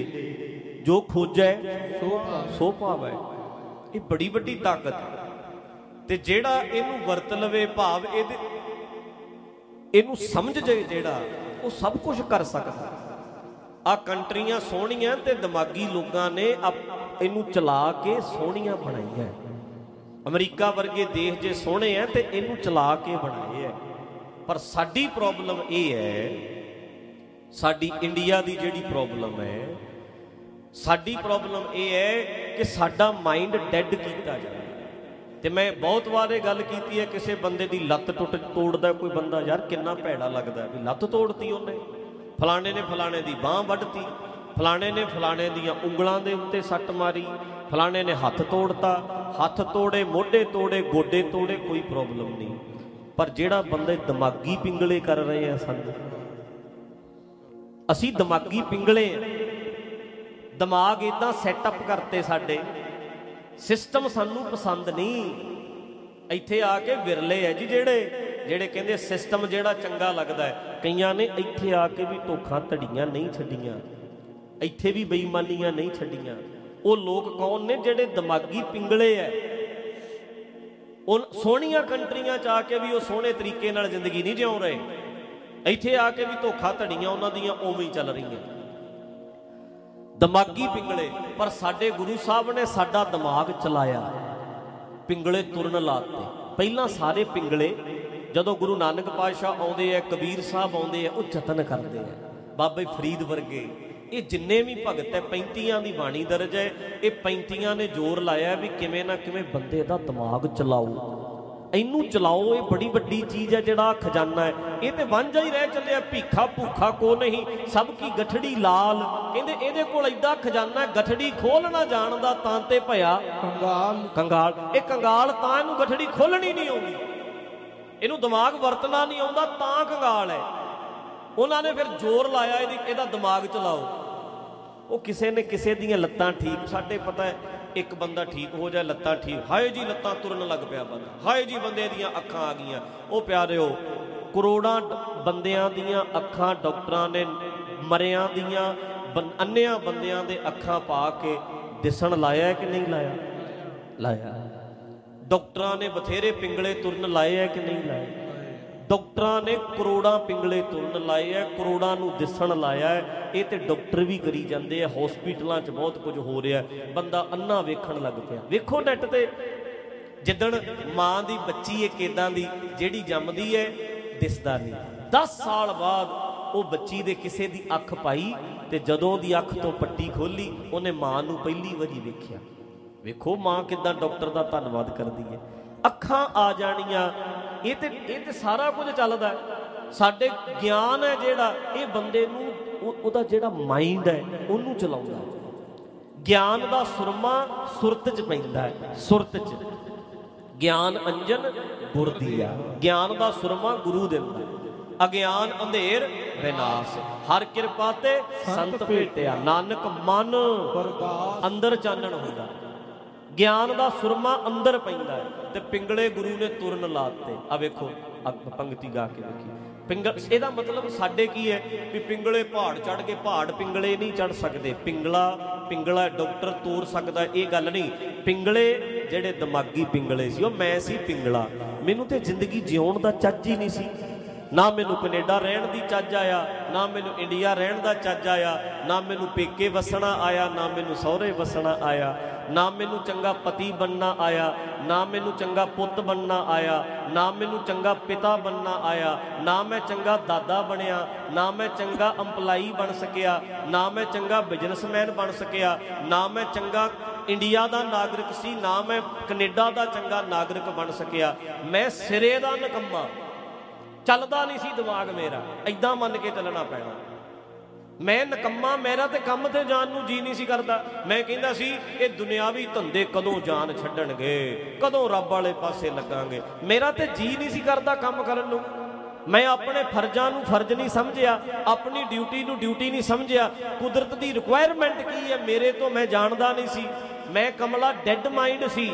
S2: ਜੋ ਖੋਜੈ ਸੋ ਪਾਵੈ, ਇਹ ਬੜੀ ਵੱਡੀ ਤਾਕਤ। ਤੇ ਜਿਹੜਾ ਇਹਨੂੰ ਵਰਤ ਲਵੇ, ਭਾਵ ਇਹਦੇ ਇਹਨੂੰ ਸਮਝ ਜਾਏ ਜਿਹੜਾ, ਉਹ ਸਭ ਕੁਝ ਕਰ ਸਕਦਾ। ਆ ਕੰਟਰੀਆਂ ਸੋਹਣੀਆਂ ਤੇ ਦਿਮਾਗੀ ਲੋਕਾਂ ਨੇ ਇਹਨੂੰ ਚਲਾ ਕੇ ਸੋਹਣੀਆਂ ਬਣਾਈਆਂ। ਅਮਰੀਕਾ ਵਰਗੇ ਦੇਸ਼ ਜੇ ਸੋਹਣੇ ਹੈ ਤੇ ਇਹਨੂੰ ਚਲਾ ਕੇ ਬਣਾਏ ਹੈ। ਪਰ ਸਾਡੀ ਪ੍ਰੋਬਲਮ ਇਹ ਹੈ, ਸਾਡੀ ਇੰਡੀਆ ਦੀ ਜਿਹੜੀ ਪ੍ਰੋਬਲਮ ਹੈ, ਸਾਡੀ ਪ੍ਰੋਬਲਮ ਇਹ ਹੈ ਕਿ ਸਾਡਾ ਮਾਈਂਡ ਡੈਡ ਕੀਤਾ ਜਾਂਦਾ। ਤੇ ਮੈਂ ਬਹੁਤ ਵਾਰ ਇਹ ਗੱਲ ਕੀਤੀ ਹੈ, ਕਿਸੇ ਬੰਦੇ ਦੀ ਲੱਤ ਟੁੱਟ ਤੋੜਦਾ ਕੋਈ ਬੰਦਾ, ਯਾਰ ਕਿੰਨਾ ਭੈੜਾ ਲੱਗਦਾ ਵੀ ਲੱਤ ਤੋੜਤੀ ਉਹਨੇ, ਫਲਾਣੇ ਨੇ ਫਲਾਣੇ ਦੀ ਬਾਂਹ ਵੱਢਤੀ, ਫਲਾਣੇ ਨੇ ਫਲਾਣੇ ਦੀਆਂ ਉਂਗਲਾਂ ਦੇ ਉੱਤੇ ਸੱਟ ਮਾਰੀ, ਫਲਾਣੇ ਨੇ ਹੱਥ ਤੋੜਤਾ, ਹੱਥ ਤੋੜੇ, ਮੋਢੇ ਤੋੜੇ, ਗੋਡੇ ਤੋੜੇ, ਕੋਈ ਪ੍ਰੋਬਲਮ ਨਹੀਂ। ਪਰ ਜਿਹੜਾ ਬੰਦੇ ਦਿਮਾਗੀ ਪਿੰਗਲੇ ਕਰ ਰਹੇ ਆ, ਸਾਨੂੰ ਅਸੀਂ ਦਿਮਾਗੀ ਪਿੰਗਲੇ ਆ, ਦਿਮਾਗ ਏਦਾਂ ਸੈਟਅਪ ਕਰਤੇ, ਸਾਡੇ ਸਿਸਟਮ ਸਾਨੂੰ ਪਸੰਦ ਨਹੀਂ। ਇੱਥੇ ਆ ਕੇ ਵਿਰਲੇ ਆ ਜੀ ਜਿਹੜੇ ਜਿਹੜੇ ਕਹਿੰਦੇ ਸਿਸਟਮ ਜਿਹੜਾ ਚੰਗਾ ਲੱਗਦਾ ਹੈ। ਕਈਆਂ ਨੇ ਇੱਥੇ ਆ ਕੇ ਵੀ ਧੋਖਾ ਧੜੀਆਂ ਨਹੀਂ ਛੱਡੀਆਂ, ਇੱਥੇ ਵੀ ਬੇਈਮਾਨੀਆਂ ਨਹੀਂ ਛੱਡੀਆਂ। ਉਹ ਲੋਕ ਕੌਣ ਨੇ? ਜਿਹੜੇ ਦਿਮਾਗੀ ਪਿੰਗਲੇ ਐ। ਉਹ ਸੋਹਣੀਆਂ ਕੰਟਰੀਆਂ 'ਚ ਆ ਕੇ ਵੀ ਉਹ ਸੋਹਣੇ ਤਰੀਕੇ ਨਾਲ ਜ਼ਿੰਦਗੀ ਨਹੀਂ ਜਿਉਂ ਰਹੇ, ਇੱਥੇ ਆ ਕੇ ਵੀ ਧੋਖਾ ਧੜੀਆਂ ਉਹਨਾਂ ਦੀਆਂ ਉਵੇਂ ਹੀ ਚੱਲ ਰਹੀਆਂ, ਦਿਮਾਗੀ ਪਿੰਗਲੇ। ਪਰ ਸਾਡੇ ਗੁਰੂ ਸਾਹਿਬ ਨੇ ਸਾਡਾ ਦਿਮਾਗ ਚਲਾਇਆ, ਪਿੰਗਲੇ ਤੁਰਨ ਲਾਤੇ। ਪਹਿਲਾਂ ਸਾਰੇ ਪਿੰਗਲੇ, ਜਦੋਂ ਗੁਰੂ ਨਾਨਕ ਪਾਤਸ਼ਾਹ ਆਉਂਦੇ ਆ, ਕਬੀਰ ਸਾਹਿਬ ਆਉਂਦੇ ਆ, ਉਹ ਯਤਨ ਕਰਦੇ ਆ, ਬਾਬੇ ਫਰੀਦ ਵਰਗੇ, ਇਹ ਜਿੰਨੇ ਵੀ ਭਗਤ ਹੈ, ਪੈਂਤੀਆਂ ਦੀ ਬਾਣੀ ਦਰਜ ਹੈ, ਇਹ ਪੈਂਤੀਆਂ ਨੇ ਜ਼ੋਰ ਲਾਇਆ ਵੀ ਕਿਵੇਂ ਨਾ ਕਿਵੇਂ ਬੰਦੇ ਦਾ ਦਿਮਾਗ ਚਲਾਓ, ਇਹਨੂੰ ਚਲਾਓ। ਇਹ ਬੜੀ ਵੱਡੀ ਚੀਜ਼ ਹੈ, ਜਿਹੜਾ ਖਜ਼ਾਨਾ ਹੈ। ਇਹ ਤੇ ਵਾਂਝਾ ਹੀ ਰਹਿ ਚੱਲਿਆ, ਭੀਖਾ ਭੂਖਾ ਕੋ ਨਹੀਂ ਸਭ ਕੀ ਗਠੜੀ ਲਾਲ। ਕਹਿੰਦੇ ਇਹਦੇ ਕੋਲ ਏਡਾ ਖਜ਼ਾਨਾ, ਗਠੜੀ ਖੋਲ ਨਾ ਜਾਣਦਾ ਤਾਂ ਤੇ ਭਇਆ ਕੰਗਾਲ ਕੰਗਾਲ। ਇਹ ਕੰਗਾਲ ਤਾਂ ਇਹਨੂੰ ਗਠੜੀ ਖੋਲਣੀ ਨਹੀਂ ਆਉਂਦੀ। ਇਹਨੂੰ ਦਿਮਾਗ ਵਰਤਣਾ ਨਹੀਂ ਆਉਂਦਾ ਤਾਂ ਕੰਗਾਲ ਹੈ। ਉਹਨਾਂ ਨੇ ਫਿਰ ਜ਼ੋਰ ਲਾਇਆ ਇਹਦੀ ਇਹਦਾ ਦਿਮਾਗ ਚਲਾਓ। ਉਹ ਕਿਸੇ ਨੇ ਕਿਸੇ ਦੀਆਂ ਲੱਤਾਂ ਠੀਕ, ਸਾਡੇ ਪਤਾ ਹੈ ਇੱਕ ਬੰਦਾ ਠੀਕ ਹੋ ਜਾਏ ਲੱਤਾਂ ਠੀਕ, ਹਾਏ ਜੀ ਲੱਤਾਂ ਤੁਰਨ ਲੱਗ ਪਿਆ ਬੰਦਾ, ਹਾਏ ਜੀ ਬੰਦੇ ਦੀਆਂ ਅੱਖਾਂ ਆ ਗਈਆਂ। ਉਹ ਪਿਆਰਿਓ ਕਰੋੜਾਂ ਬੰਦਿਆਂ ਦੀਆਂ ਅੱਖਾਂ ਡਾਕਟਰਾਂ ਨੇ ਮਰਿਆਂ ਦੀਆਂ ਅੰਨਿਆਂ ਬੰਦਿਆਂ ਦੇ ਅੱਖਾਂ ਪਾ ਕੇ ਦਿਸਣ ਲਾਇਆ ਕਿ ਨਹੀਂ ਲਾਇਆ? ਲਾਇਆ। ਡਾਕਟਰਾਂ ਨੇ ਬਥੇਰੇ ਪਿੰਗਲੇ ਤੁਰਨ ਲਾਏ ਹੈ ਕਿ ਨਹੀਂ ਲਾਏ? ਡਾਕਟਰਾਂ ਨੇ ਕਰੋੜਾਂ ਪਿੰਗਲੇ ਤੁਰਨ ਲਾਏ ਹੈ, ਕਰੋੜਾਂ ਨੂੰ ਦਿਸਣ ਲਾਇਆ ਹੈ। ਇਹ ਤੇ ਡਾਕਟਰ ਵੀ ਕਰੀ ਜਾਂਦੇ ਆ। ਹੌਸਪੀਟਲਾਂ 'ਚ ਬਹੁਤ ਕੁਝ ਹੋ ਰਿਹਾ, ਬੰਦਾ ਅੰਨਾ ਵੇਖਣ ਲੱਗ ਪਿਆ। ਵੇਖੋ ਨੈੱਟ ਤੇ, ਜਿੱਦਣ ਮਾਂ ਦੀ ਬੱਚੀ ਇੱਕ ਇੱਦਾਂ ਦੀ ਜਿਹੜੀ ਜੰਮਦੀ ਹੈ ਦਿਸਦਾ ਨਹੀਂ, ਦਸ ਸਾਲ ਬਾਅਦ ਉਹ ਬੱਚੀ ਦੇ ਕਿਸੇ ਦੀ ਅੱਖ ਪਾਈ ਤੇ ਜਦੋਂ ਦੀ ਅੱਖ ਤੋਂ ਪੱਟੀ ਖੋਲੀ ਉਹਨੇ ਮਾਂ ਨੂੰ ਪਹਿਲੀ ਵਾਰੀ ਵੇਖਿਆ। ਵੇਖੋ ਮਾਂ ਕਿੱਦਾਂ ਡਾਕਟਰ ਦਾ ਧੰਨਵਾਦ ਕਰਦੀ ਹੈ। ਅੱਖਾਂ ਆ ਜਾਣੀਆਂ, ਇਹ ਤੇ ਇਹ ਤੇ ਸਾਰਾ ਕੁਝ ਚੱਲਦਾ। ਸਾਡੇ ਗਿਆਨ ਹੈ ਜਿਹੜਾ, ਇਹ ਬੰਦੇ ਨੂੰ ਉਹਦਾ ਜਿਹੜਾ ਮਾਈਂਡ ਹੈ ਉਹਨੂੰ ਚਲਾਉਂਦਾ। ਗਿਆਨ ਦਾ ਸੁਰਮਾ ਸੁਰਤ 'ਚ ਪੈਂਦਾ ਹੈ, ਸੁਰਤ 'ਚ। ਗਿਆਨ ਅੰਜਨ ਗੁਰ ਦੀਆ, ਗਿਆਨ ਦਾ ਸੁਰਮਾ ਗੁਰੂ ਦਿੰਦਾ। ਅਗਿਆਨ ਅੰਧੇਰ ਵਿਨਾਸ਼, ਹਰ ਕਿਰਪਾ ਤੇ ਸੰਤ ਭੇਟਿਆ, ਨਾਨਕ ਮਨ ਅੰਦਰ ਚਾਨਣ ਹੁੰਦਾ। ਗਿਆਨ ਦਾ ਸੁਰਮਾ ਅੰਦਰ ਪੈਂਦਾ ਹੈ ਤੇ ਪਿੰਗਲੇ ਗੁਰੂ ਨੇ ਤੁਰਨ ਲਾਤੇ। ਆ ਵੇਖੋ ਪੰਗਤੀ ਗਾ ਕੇ ਵੇਖੀ ਪਿੰਗਲ। ਇਹਦਾ ਮਤਲਬ ਸਾਡੇ ਕੀ ਹੈ ਵੀ ਪਿੰਗਲੇ ਪਹਾੜ ਚੜ੍ਹ ਕੇ, ਪਹਾੜ ਪਿੰਗਲੇ ਨਹੀਂ ਚੜ੍ਹ ਸਕਦੇ। ਪਿੰਗਲਾ ਪਿੰਗਲਾ ਡਾਕਟਰ ਤੋਰ ਸਕਦਾ, ਇਹ ਗੱਲ ਨਹੀਂ। ਪਿੰਗਲੇ ਜਿਹੜੇ ਦਿਮਾਗੀ ਪਿੰਗਲੇ ਸੀ, ਉਹ ਮੈਂ ਸੀ ਪਿੰਗਲਾ। ਮੈਨੂੰ ਤੇ ਜ਼ਿੰਦਗੀ ਜਿਉਣ ਦਾ ਚੱਜ ਹੀ ਨਹੀਂ ਸੀ। ਨਾ ਮੈਨੂੰ ਕੈਨੇਡਾ ਰਹਿਣ ਦੀ ਚੱਜ ਆਇਆ, ਨਾ ਮੈਨੂੰ ਇੰਡੀਆ ਰਹਿਣ ਦਾ ਚੱਜ ਆਇਆ, ਨਾ ਮੈਨੂੰ ਪੇਕੇ ਵਸਣਾ ਆਇਆ, ਨਾ ਮੈਨੂੰ ਸਹੁਰੇ ਵਸਣਾ ਆਇਆ, ਨਾ ਮੈਨੂੰ ਚੰਗਾ ਪਤੀ ਬਣਨਾ ਆਇਆ, ਨਾ ਮੈਨੂੰ ਚੰਗਾ ਪੁੱਤ ਬਣਨਾ ਆਇਆ, ਨਾ ਮੈਨੂੰ ਚੰਗਾ ਪਿਤਾ ਬਣਨਾ ਆਇਆ, ਨਾ ਮੈਂ ਚੰਗਾ ਦਾਦਾ ਬਣਿਆ, ਨਾ ਮੈਂ ਚੰਗਾ ਅੰਪਲਾਈ ਬਣ ਸਕਿਆ, ਨਾ ਮੈਂ ਚੰਗਾ ਬਿਜ਼ਨਸਮੈਨ ਬਣ ਸਕਿਆ, ਨਾ ਮੈਂ ਚੰਗਾ ਇੰਡੀਆ ਦਾ ਨਾਗਰਿਕ ਸੀ, ਨਾ ਮੈਂ ਕੈਨੇਡਾ ਦਾ ਚੰਗਾ ਨਾਗਰਿਕ ਬਣ ਸਕਿਆ। ਮੈਂ ਸਿਰੇ ਦਾ ਨਿਕੰਮਾ, ਚੱਲਦਾ ਨਹੀਂ ਸੀ ਦਿਮਾਗ ਮੇਰਾ, ਏਦਾਂ ਮੰਨ ਕੇ ਚੱਲਣਾ ਪੈਣਾ। ਮੈਂ ਨਿਕੰਮਾ, ਮੇਰਾ ਤੇ ਕੰਮ ਤੇ ਜਾਣ ਨੂੰ ਜੀ ਨਹੀਂ ਸੀ ਕਰਦਾ। ਮੈਂ ਕਹਿੰਦਾ ਸੀ ਇਹ ਦੁਨਿਆਵੀ ਧੰਦੇ ਕਦੋਂ ਜਾਨ ਛੱਡਣਗੇ, ਕਦੋਂ ਰੱਬ ਵਾਲੇ ਪਾਸੇ ਲੱਗਾਂਗੇ। ਮੇਰਾ ਤੇ ਜੀ ਨਹੀਂ ਸੀ ਕਰਦਾ ਕੰਮ ਕਰਨ ਨੂੰ। ਮੈਂ ਆਪਣੇ ਫਰਜ਼ਾਂ ਨੂੰ ਫਰਜ਼ ਨਹੀਂ ਸਮਝਿਆ, ਆਪਣੀ ਡਿਊਟੀ ਨੂੰ ਡਿਊਟੀ ਨਹੀਂ ਸਮਝਿਆ। ਕੁਦਰਤ ਦੀ ਰਿਕੁਆਇਰਮੈਂਟ ਕੀ ਹੈ ਮੇਰੇ ਤੋਂ ਮੈਂ ਜਾਣਦਾ ਨਹੀਂ ਸੀ। ਮੈਂ ਕਮਲਾ ਡੈਡ ਮਾਈਂਡ ਸੀ।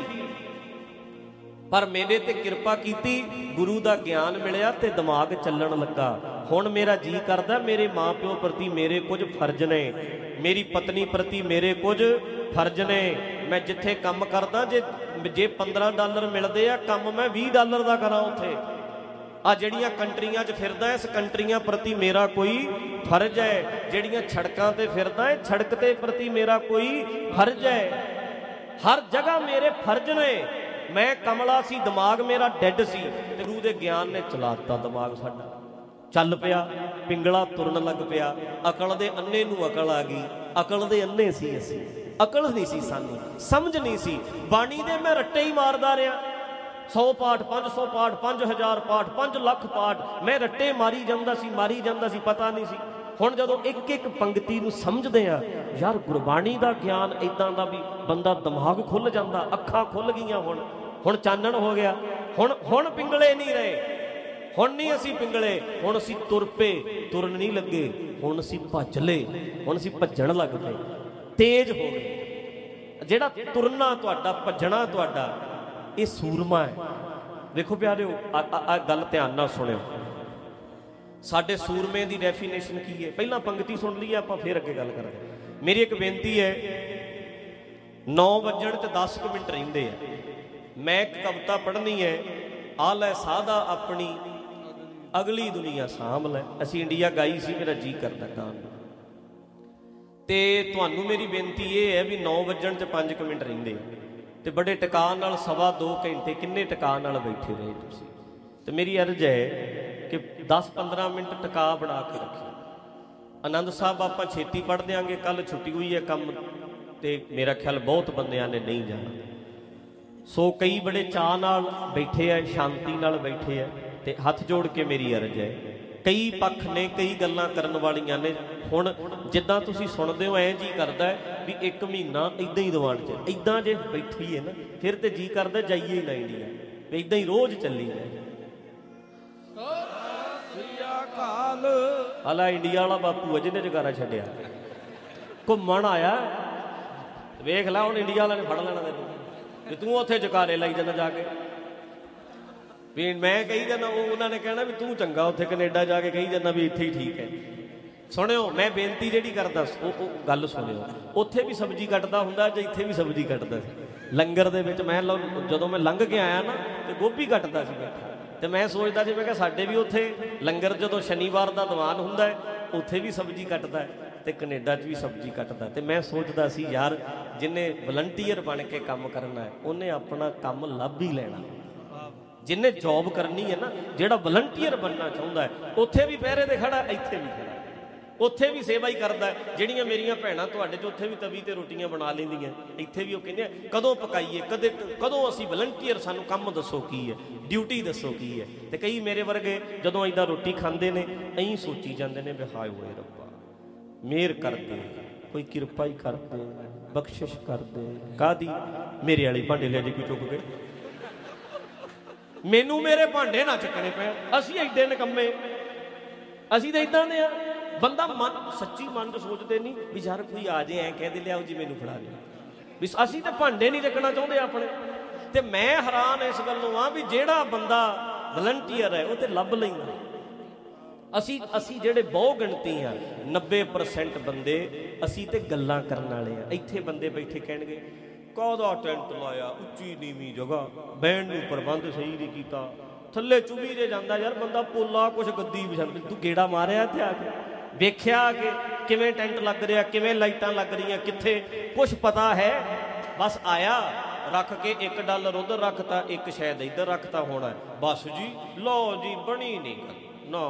S2: ਪਰ ਮੇਰੇ ਤੇ ਕਿਰਪਾ ਕੀਤੀ, ਗੁਰੂ ਦਾ ਗਿਆਨ ਮਿਲਿਆ ਤੇ ਦਿਮਾਗ ਚੱਲਣ ਲੱਗਾ। ਹੁਣ ਮੇਰਾ ਜੀ ਕਰਦਾ ਮੇਰੇ ਮਾਂ ਪਿਓ ਪ੍ਰਤੀ ਮੇਰੇ ਕੁਝ ਫਰਜ਼ ਨੇ, ਮੇਰੀ ਪਤਨੀ ਪ੍ਰਤੀ ਮੇਰੇ ਕੁਝ ਫਰਜ਼ ਨੇ। ਮੈਂ ਜਿੱਥੇ ਕੰਮ ਕਰਦਾ, ਜੇ ਜੇ ਪੰਦਰਾਂ ਡਾਲਰ ਮਿਲਦੇ ਆ, ਕੰਮ ਮੈਂ ਵੀਹ ਡਾਲਰ ਦਾ ਕਰਾਂ ਉੱਥੇ। ਆ ਜਿਹੜੀਆਂ ਕੰਟਰੀਆਂ 'ਚ ਫਿਰਦਾ, ਇਸ ਕੰਟਰੀਆਂ ਪ੍ਰਤੀ ਮੇਰਾ ਕੋਈ ਫਰਜ਼ ਹੈ। ਜਿਹੜੀਆਂ ਸੜਕਾਂ ਤੇ ਫਿਰਦਾ, ਇਹ ਸੜਕ ਤੇ ਪ੍ਰਤੀ ਮੇਰਾ ਕੋਈ ਫਰਜ਼ ਹੈ। ਹਰ ਜਗ੍ਹਾ ਮੇਰੇ ਫਰਜ਼ ਨੇ। ਮੈਂ ਕਮਲਾ ਸੀ, ਦਿਮਾਗ ਮੇਰਾ ਡੈਡ ਸੀ ਤੇ ਗੁਰੂ ਦੇ ਗਿਆਨ ਨੇ ਚਲਾਤਾ ਦਿਮਾਗ ਸਾਡਾ। ਚੱਲ ਪਿਆ, ਪਿੰਗਲਾ ਤੁਰਨ ਲੱਗ ਪਿਆ। ਅਕਲ ਦੇ ਅੰਨੇ ਨੂੰ ਅਕਲ ਆ ਗਈ। ਅਕਲ ਦੇ ਅੰਨੇ ਸੀ ਅਸੀਂ, ਅਕਲ ਨਹੀਂ ਸੀ ਸਾਨੂੰ, ਸਮਝ ਨਹੀਂ ਸੀ। ਬਾਣੀ ਦੇ ਮੈਂ ਰੱਟੇ ਹੀ ਮਾਰਦਾ ਰਿਹਾ। ਸੌ ਪਾਠ, ਪੰਜ ਸੌ ਪਾਠ, ਪੰਜ ਹਜ਼ਾਰ ਪਾਠ, ਪੰਜ ਲੱਖ ਪਾਠ, ਮੈਂ ਰੱਟੇ ਮਾਰੀ ਜਾਂਦਾ ਸੀ, ਮਾਰੀ ਜਾਂਦਾ ਸੀ, ਪਤਾ ਨਹੀਂ ਸੀ। ਹੁਣ ਜਦੋਂ ਇੱਕ ਇੱਕ ਪੰਗਤੀ ਨੂੰ ਸਮਝਦੇ ਆ, ਯਾਰ ਗੁਰਬਾਣੀ ਦਾ ਗਿਆਨ ਇੱਦਾਂ ਦਾ ਵੀ ਬੰਦਾ ਦਿਮਾਗ ਖੁੱਲ੍ਹ ਜਾਂਦਾ, ਅੱਖਾਂ ਖੁੱਲ੍ਹ ਗਈਆਂ। ਹੁਣ ਹੁਣ ਚਾਨਣ ਹੋ ਗਿਆ। ਹੁਣ ਹੁਣ ਪਿੰਗਲੇ ਨਹੀਂ ਰਹੇ। ਹੁਣ ਨਹੀਂ ਅਸੀਂ ਪਿੰਗਲੇ, ਹੁਣ ਅਸੀਂ ਤੁਰ ਪਏ, ਤੁਰਨ ਨਹੀਂ ਲੱਗੇ। ਹੁਣ ਅਸੀਂ ਭੱਜ ਲਏ, ਹੁਣ ਅਸੀਂ ਭੱਜਣ ਲੱਗ ਪਏ, ਤੇਜ਼ ਹੋ ਗਏ। ਜਿਹੜਾ ਤੁਰਨਾ ਤੁਹਾਡਾ, ਭੱਜਣਾ ਤੁਹਾਡਾ, ਇਹ ਸੂਰਮਾ ਹੈ। ਵੇਖੋ ਪਿਆਰਿਓ, ਆ ਗੱਲ ਧਿਆਨ ਨਾਲ ਸੁਣਿਓ। ਸਾਡੇ ਸੂਰਮੇ ਦੀ ਡੈਫੀਨੇਸ਼ਨ ਕੀ ਹੈ? ਪਹਿਲਾਂ ਪੰਗਤੀ ਸੁਣ ਲਈਏ, ਆਪਾਂ ਫਿਰ ਅੱਗੇ ਗੱਲ ਕਰਾਂਗੇ। ਮੇਰੀ ਇੱਕ ਬੇਨਤੀ ਹੈ, ਨੌ ਵੱਜਣ 'ਚ ਦਸ ਕੁ ਮਿੰਟ ਰਹਿੰਦੇ ਆ। ਮੈਂ ਇੱਕ ਕਵਿਤਾ ਪੜ੍ਹਨੀ ਹੈ, ਆ ਲੈ ਸਾਧਾ ਆਪਣੀ ਅਗਲੀ ਦੁਨੀਆ ਸਾਂਭ ਲੈ। ਅਸੀਂ ਇੰਡੀਆ ਗਾਈ ਸੀ, ਮੇਰਾ ਜੀ ਕਰਦਾ ਗਾਣ ਨੂੰ। ਤੇ ਤੁਹਾਨੂੰ ਮੇਰੀ ਬੇਨਤੀ ਇਹ ਹੈ ਵੀ ਨੌ ਵੱਜਣ 'ਚ ਪੰਜ ਕੁ ਮਿੰਟ ਰਹਿੰਦੇ ਤੇ ਬੜੇ ਟਿਕਾਅ ਨਾਲ ਸਵਾ ਦੋ ਘੰਟੇ ਕਿੰਨੇ ਟਿਕਾਅ ਨਾਲ ਬੈਠੇ ਰਹੇ ਤੁਸੀਂ। ਤੇ ਮੇਰੀ ਅਰਜ਼ ਹੈ ਕਿ ਦਸ ਪੰਦਰਾਂ ਮਿੰਟ ਟਿਕਾਅ ਬਣਾ ਕੇ ਰੱਖਿਓ। ਆਨੰਦ ਸਾਹਿਬ ਆਪਾਂ ਛੇਤੀ ਪੜ੍ਹ ਦਿਆਂਗੇ, ਕੱਲ੍ਹ ਛੁੱਟੀ ਹੋਈ ਹੈ ਕੰਮ ਤੇ ਮੇਰਾ ਖਿਆਲ ਬਹੁਤ ਬੰਦਿਆਂ ਨੇ ਨਹੀਂ ਜਾਣਾ। ਸੋ ਕਈ ਬੜੇ ਚਾਅ ਨਾਲ ਬੈਠੇ ਆ, ਸ਼ਾਂਤੀ ਨਾਲ ਬੈਠੇ ਆ। ਤੇ ਹੱਥ ਜੋੜ ਕੇ ਮੇਰੀ ਅਰਜ਼ ਹੈ, ਕਈ ਪੱਖ ਨੇ, ਕਈ ਗੱਲਾਂ ਕਰਨ ਵਾਲੀਆਂ ਨੇ। ਹੁਣ ਜਿੱਦਾਂ ਤੁਸੀਂ ਸੁਣਦੇ ਹੋ, ਐਂ ਜੀ ਕਰਦਾ ਵੀ ਇੱਕ ਮਹੀਨਾ ਇੱਦਾਂ ਹੀ ਦੀਵਾਨ 'ਚ ਇੱਦਾਂ ਜੇ ਬੈਠੀ ਹੈ ਨਾ, ਫਿਰ ਤੇ ਜੀ ਕਰਦਾ ਜਾਈਏ ਹੀ ਨਾ ਇੰਡੀਆ, ਵੀ ਇੱਦਾਂ ਹੀ ਰੋਜ਼ ਚੱਲੀ ਜਾਏ।
S3: ਕਾਲ।
S2: ਹਾਲਾ ਇੰਡੀਆ ਵਾਲਾ ਬਾਪੂ ਜਿਹਨੇ ਜਗਾਰਾ ਛੱਡਿਆ, ਘੁੰਮਣ ਆਇਆ। ਵੇਖ ਲੈ ਹੁਣ ਇੰਡੀਆ ਵਾਲਾ ਨੇ ਫੜ ਲੈਣਾ ਤੈਨੂੰ ਵੀ ਤੂੰ ਉੱਥੇ ਜਕਾਰੇ ਲਾਈ ਜਾਂਦਾ ਜਾ ਕੇ। ਵੀ ਮੈਂ ਕਹੀ ਜਾਂਦਾ, ਉਹ ਉਹਨਾਂ ਨੇ ਕਹਿਣਾ ਵੀ ਤੂੰ ਚੰਗਾ ਉੱਥੇ ਕੈਨੇਡਾ ਜਾ ਕੇ ਕਹੀ ਜਾਂਦਾ ਵੀ ਇੱਥੇ ਹੀ ਠੀਕ ਹੈ। ਸੁਣਿਓ, ਮੈਂ ਬੇਨਤੀ ਜਿਹੜੀ ਕਰਦਾ ਉਹ ਉਹ ਗੱਲ ਸੁਣਿਓ। ਉੱਥੇ ਵੀ ਸਬਜ਼ੀ ਕੱਟਦਾ ਹੁੰਦਾ ਜਾਂ ਇੱਥੇ ਵੀ ਸਬਜ਼ੀ ਕੱਟਦਾ ਸੀ ਲੰਗਰ ਦੇ ਵਿੱਚ। ਮੈਂ ਜਦੋਂ ਮੈਂ ਲੰਘ ਕੇ ਆਇਆ ਨਾ ਤੇ ਗੋਭੀ ਕੱਟਦਾ ਸੀ ਬੈਠਾ, ਤੇ ਮੈਂ ਸੋਚਦਾ ਸੀ ਮੈਂ ਕਿਹਾ ਸਾਡੇ ਵੀ ਉੱਥੇ ਲੰਗਰ ਜਦੋਂ ਸ਼ਨੀਵਾਰ ਦਾ ਦੀਵਾਨ ਹੁੰਦਾ ਹੈ ਉੱਥੇ ਵੀ ਸਬਜ਼ੀ ਕੱਟਦਾ ਹੈ ਤੇ ਕੈਨੇਡਾ 'ਚ ਵੀ ਸਬਜ਼ੀ ਕੱਟਦਾ। ਤੇ ਮੈਂ ਸੋਚਦਾ ਸੀ ਯਾਰ ਜਿਹਨੇ ਵਲੰਟੀਅਰ ਬਣ ਕੇ ਕੰਮ ਕਰਨਾ ਹੈ ਉਹਨੇ ਆਪਣਾ ਕੰਮ ਲੱਭ ਹੀ ਲੈਣਾ। ਜਿਹਨੇ ਜੌਬ ਕਰਨੀ ਹੈ ਨਾ, ਜਿਹੜਾ ਵਲੰਟੀਅਰ ਬਣਨਾ ਚਾਹੁੰਦਾ ਹੈ ਉੱਥੇ ਵੀ ਪਹਿਰੇ ਤੇ ਖੜਾ, ਇੱਥੇ ਵੀ ਖੜਾ, ਉੱਥੇ ਵੀ ਸੇਵਾ ਹੀ ਕਰਦਾ। ਜਿਹੜੀਆਂ ਮੇਰੀਆਂ ਭੈਣਾਂ ਤੁਹਾਡੇ 'ਚ ਉੱਥੇ ਵੀ ਤਵੀ ਤੇ ਰੋਟੀਆਂ ਬਣਾ ਲੈਂਦੀਆਂ, ਇੱਥੇ ਵੀ ਉਹ ਕਹਿੰਦੇ ਕਦੋਂ ਪਕਾਈਏ, ਕਦੇ ਕਦੋਂ ਅਸੀਂ ਵਲੰਟੀਅਰ, ਸਾਨੂੰ ਕੰਮ ਦੱਸੋ ਕੀ ਹੈ, ਡਿਊਟੀ ਦੱਸੋ ਕੀ ਹੈ। ਤੇ ਕਈ ਮੇਰੇ ਵਰਗੇ ਜਦੋਂ ਇੱਦਾਂ ਰੋਟੀ ਖਾਂਦੇ ਨੇ ਐਂ ਸੋਚੀ ਜਾਂਦੇ ਨੇ ਵੀ ਹਾਏ ਹੋਏ ਰੱਬਾ ਮਿਹਰ ਕਰਦੇ, ਕੋਈ ਕਿਰਪਾ ਹੀ ਕਰਦੇ, ਬਖਸ਼ਿਸ਼ ਕਰਦੇ। ਕਾਹਦੀ? ਮੇਰੇ ਵਾਲੀ ਭਾਂਡੇ ਲਿਆ ਜੇ ਕੋਈ ਚੁੱਕ ਕੇ, ਮੈਨੂੰ ਮੇਰੇ ਭਾਂਡੇ ਨਾ ਚੱਕਣੇ ਪੈਣ। ਅਸੀਂ ਐਡੇ ਨਿਕੰਮੇ, ਅਸੀਂ ਤਾਂ ਇੱਦਾਂ ਦੇ ਆ। ਬੰਦਾ ਮਨ ਸੱਚੀ ਮਨ ਚ ਸੋਚਦੇ ਨਹੀਂ ਵੀ ਯਾਰ ਕੋਈ ਆ ਜੇ ਐਂ ਕਹਿੰਦੇ ਲਿਆਓ ਜੀ ਮੈਨੂੰ ਫੜਾ ਲਿਆ, ਵੀ ਅਸੀਂ ਤਾਂ ਭਾਂਡੇ ਨਹੀਂ ਚੱਕਣਾ ਚਾਹੁੰਦੇ ਆਪਣੇ। ਤੇ ਮੈਂ ਹੈਰਾਨ ਇਸ ਗੱਲੋਂ ਆ ਵੀ ਜਿਹੜਾ ਬੰਦਾ ਵਲੰਟੀਅਰ ਹੈ ਉਹ ਤੇ ਲੱਭ ਲੈਂਦਾ। ਅਸੀਂ ਅਸੀਂ ਜਿਹੜੇ ਬਹੁ ਗਿਣਤੀ ਆ, ਨੱਬੇ ਪਰਸੈਂਟ ਬੰਦੇ ਅਸੀਂ ਤੇ ਗੱਲਾਂ ਕਰਨ ਵਾਲੇ ਆ। ਇੱਥੇ ਬੰਦੇ ਬੈਠੇ ਕਹਿਣਗੇ ਕਾਹਦਾ ਟੈਂਟ ਲਾਇਆ, ਉੱਚੀ ਨੀਵੀਂ ਜਗ੍ਹਾ, ਬਹਿਣ ਨੂੰ ਪ੍ਰਬੰਧ ਸਹੀ ਨਹੀਂ ਕੀਤਾ, ਥੱਲੇ ਚੁਭੀ ਜੇ ਜਾਂਦਾ। ਯਾਰ ਬੰਦਾ ਪੋਲਾ ਕੁਛ ਗੱਦੀ ਵਿਛਾਉਂਦਾ, ਤੂੰ ਗੇੜਾ ਮਾਰਿਆ ਇੱਥੇ ਆ ਕੇ, ਵੇਖਿਆ ਕਿ ਕਿਵੇਂ ਟੈਂਟ ਲੱਗ ਰਿਹਾ, ਕਿਵੇਂ ਲਾਈਟਾਂ ਲੱਗ ਰਹੀਆਂ, ਕਿੱਥੇ ਕੁਛ ਪਤਾ ਹੈ? ਬਸ ਆਇਆ, ਰੱਖ ਕੇ ਇੱਕ ਡਾਲਰ ਉਧਰ ਰੱਖਤਾ, ਇੱਕ ਸ਼ਾਇਦ ਇੱਧਰ ਰੱਖਤਾ ਹੋਣਾ, ਬਸ ਜੀ ਲਓ ਜੀ ਬਣੀ ਨਹੀਂ ਗੱਲ ਨਾ,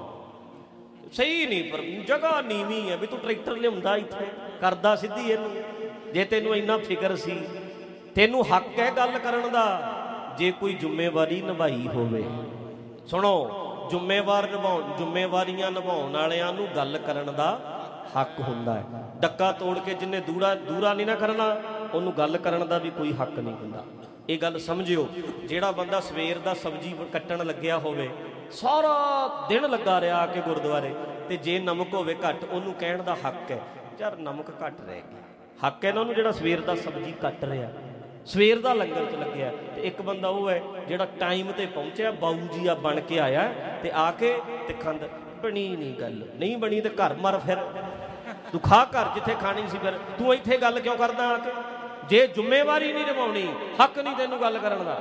S2: ਸਹੀ ਨਹੀਂ, ਪਰ ਜਗ੍ਹਾ ਨੀਵੀਂ ਹੈ। ਵੀ ਤੂੰ ਟਰੈਕਟਰ ਲਿਆਉਂਦਾ ਇੱਥੇ ਕਰਦਾ ਸਿੱਧੀ ਇਹਨੂੰ। ਜੇ ਤੈਨੂੰ ਇੰਨਾ ਫਿਕਰ ਸੀ, ਤੈਨੂੰ ਹੱਕ ਹੈ ਗੱਲ ਕਰਨ ਦਾ ਜੇ ਕੋਈ ਜ਼ਿੰਮੇਵਾਰੀ ਨਿਭਾਈ ਹੋਵੇ। ਸੁਣੋ, ਜ਼ਿੰਮੇਵਾਰ ਨਿਭਾਉਣ ਜ਼ਿੰਮੇਵਾਰੀਆਂ ਨਿਭਾਉਣ ਵਾਲਿਆਂ ਨੂੰ ਗੱਲ ਕਰਨ ਦਾ ਹੱਕ ਹੁੰਦਾ ਹੈ। ਡੱਕਾ ਤੋੜ ਕੇ ਜਿੰਨੇ ਦੂਰਾ ਦੂਰਾ ਨਹੀਂ ਨਾ ਕਰਨਾ ਉਹਨੂੰ ਗੱਲ ਕਰਨ ਦਾ ਵੀ ਕੋਈ ਹੱਕ ਨਹੀਂ ਹੁੰਦਾ। ਇਹ ਗੱਲ ਸਮਝਿਓ। ਜਿਹੜਾ ਬੰਦਾ ਸਵੇਰ ਦਾ ਸਬਜ਼ੀ ਕੱਟਣ ਲੱਗਿਆ ਹੋਵੇ, ਸਾਰਾ ਦਿਨ ਲੱਗਾ ਰਿਹਾ ਆ ਕੇ ਗੁਰਦੁਆਰੇ, ਤੇ ਜੇ ਨਮਕ ਹੋਵੇ ਘੱਟ, ਉਹਨੂੰ ਕਹਿਣ ਦਾ ਹੱਕ ਹੈ ਯਾਰ ਨਮਕ ਘੱਟ ਰਹਿ ਗਿਆ। ਹੱਕ ਹੈ ਨਾ ਉਹਨੂੰ ਜਿਹੜਾ ਸਵੇਰ ਦਾ ਸਬਜ਼ੀ ਕੱਟ ਰਿਹਾ, ਸਵੇਰ ਦਾ ਲੰਗਰ 'ਚ ਲੱਗਿਆ। ਤੇ ਇੱਕ ਬੰਦਾ ਉਹ ਹੈ ਜਿਹੜਾ ਟਾਈਮ ਤੇ ਪਹੁੰਚਿਆ, ਬਾਊ ਜੀ ਆ ਬਣ ਕੇ ਆਇਆ, ਤੇ ਆ ਕੇ ਤੇ ਖੰਡ ਬਣੀ ਨਹੀਂ, ਗੱਲ ਨਹੀਂ ਬਣੀ ਤੇ ਘਰ ਮਰ, ਫਿਰ ਤੂੰ ਖਾ ਘਰ ਜਿੱਥੇ ਖਾਣੀ ਸੀ, ਫਿਰ ਤੂੰ ਇੱਥੇ ਗੱਲ ਕਿਉਂ ਕਰਦਾ ਆ ਕੇ? ਜੇ ਜ਼ਿੰਮੇਵਾਰੀ ਨਹੀਂ ਨਿਭਾਉਣੀ, ਹੱਕ ਨਹੀਂ ਤੈਨੂੰ ਗੱਲ ਕਰਨ ਦਾ।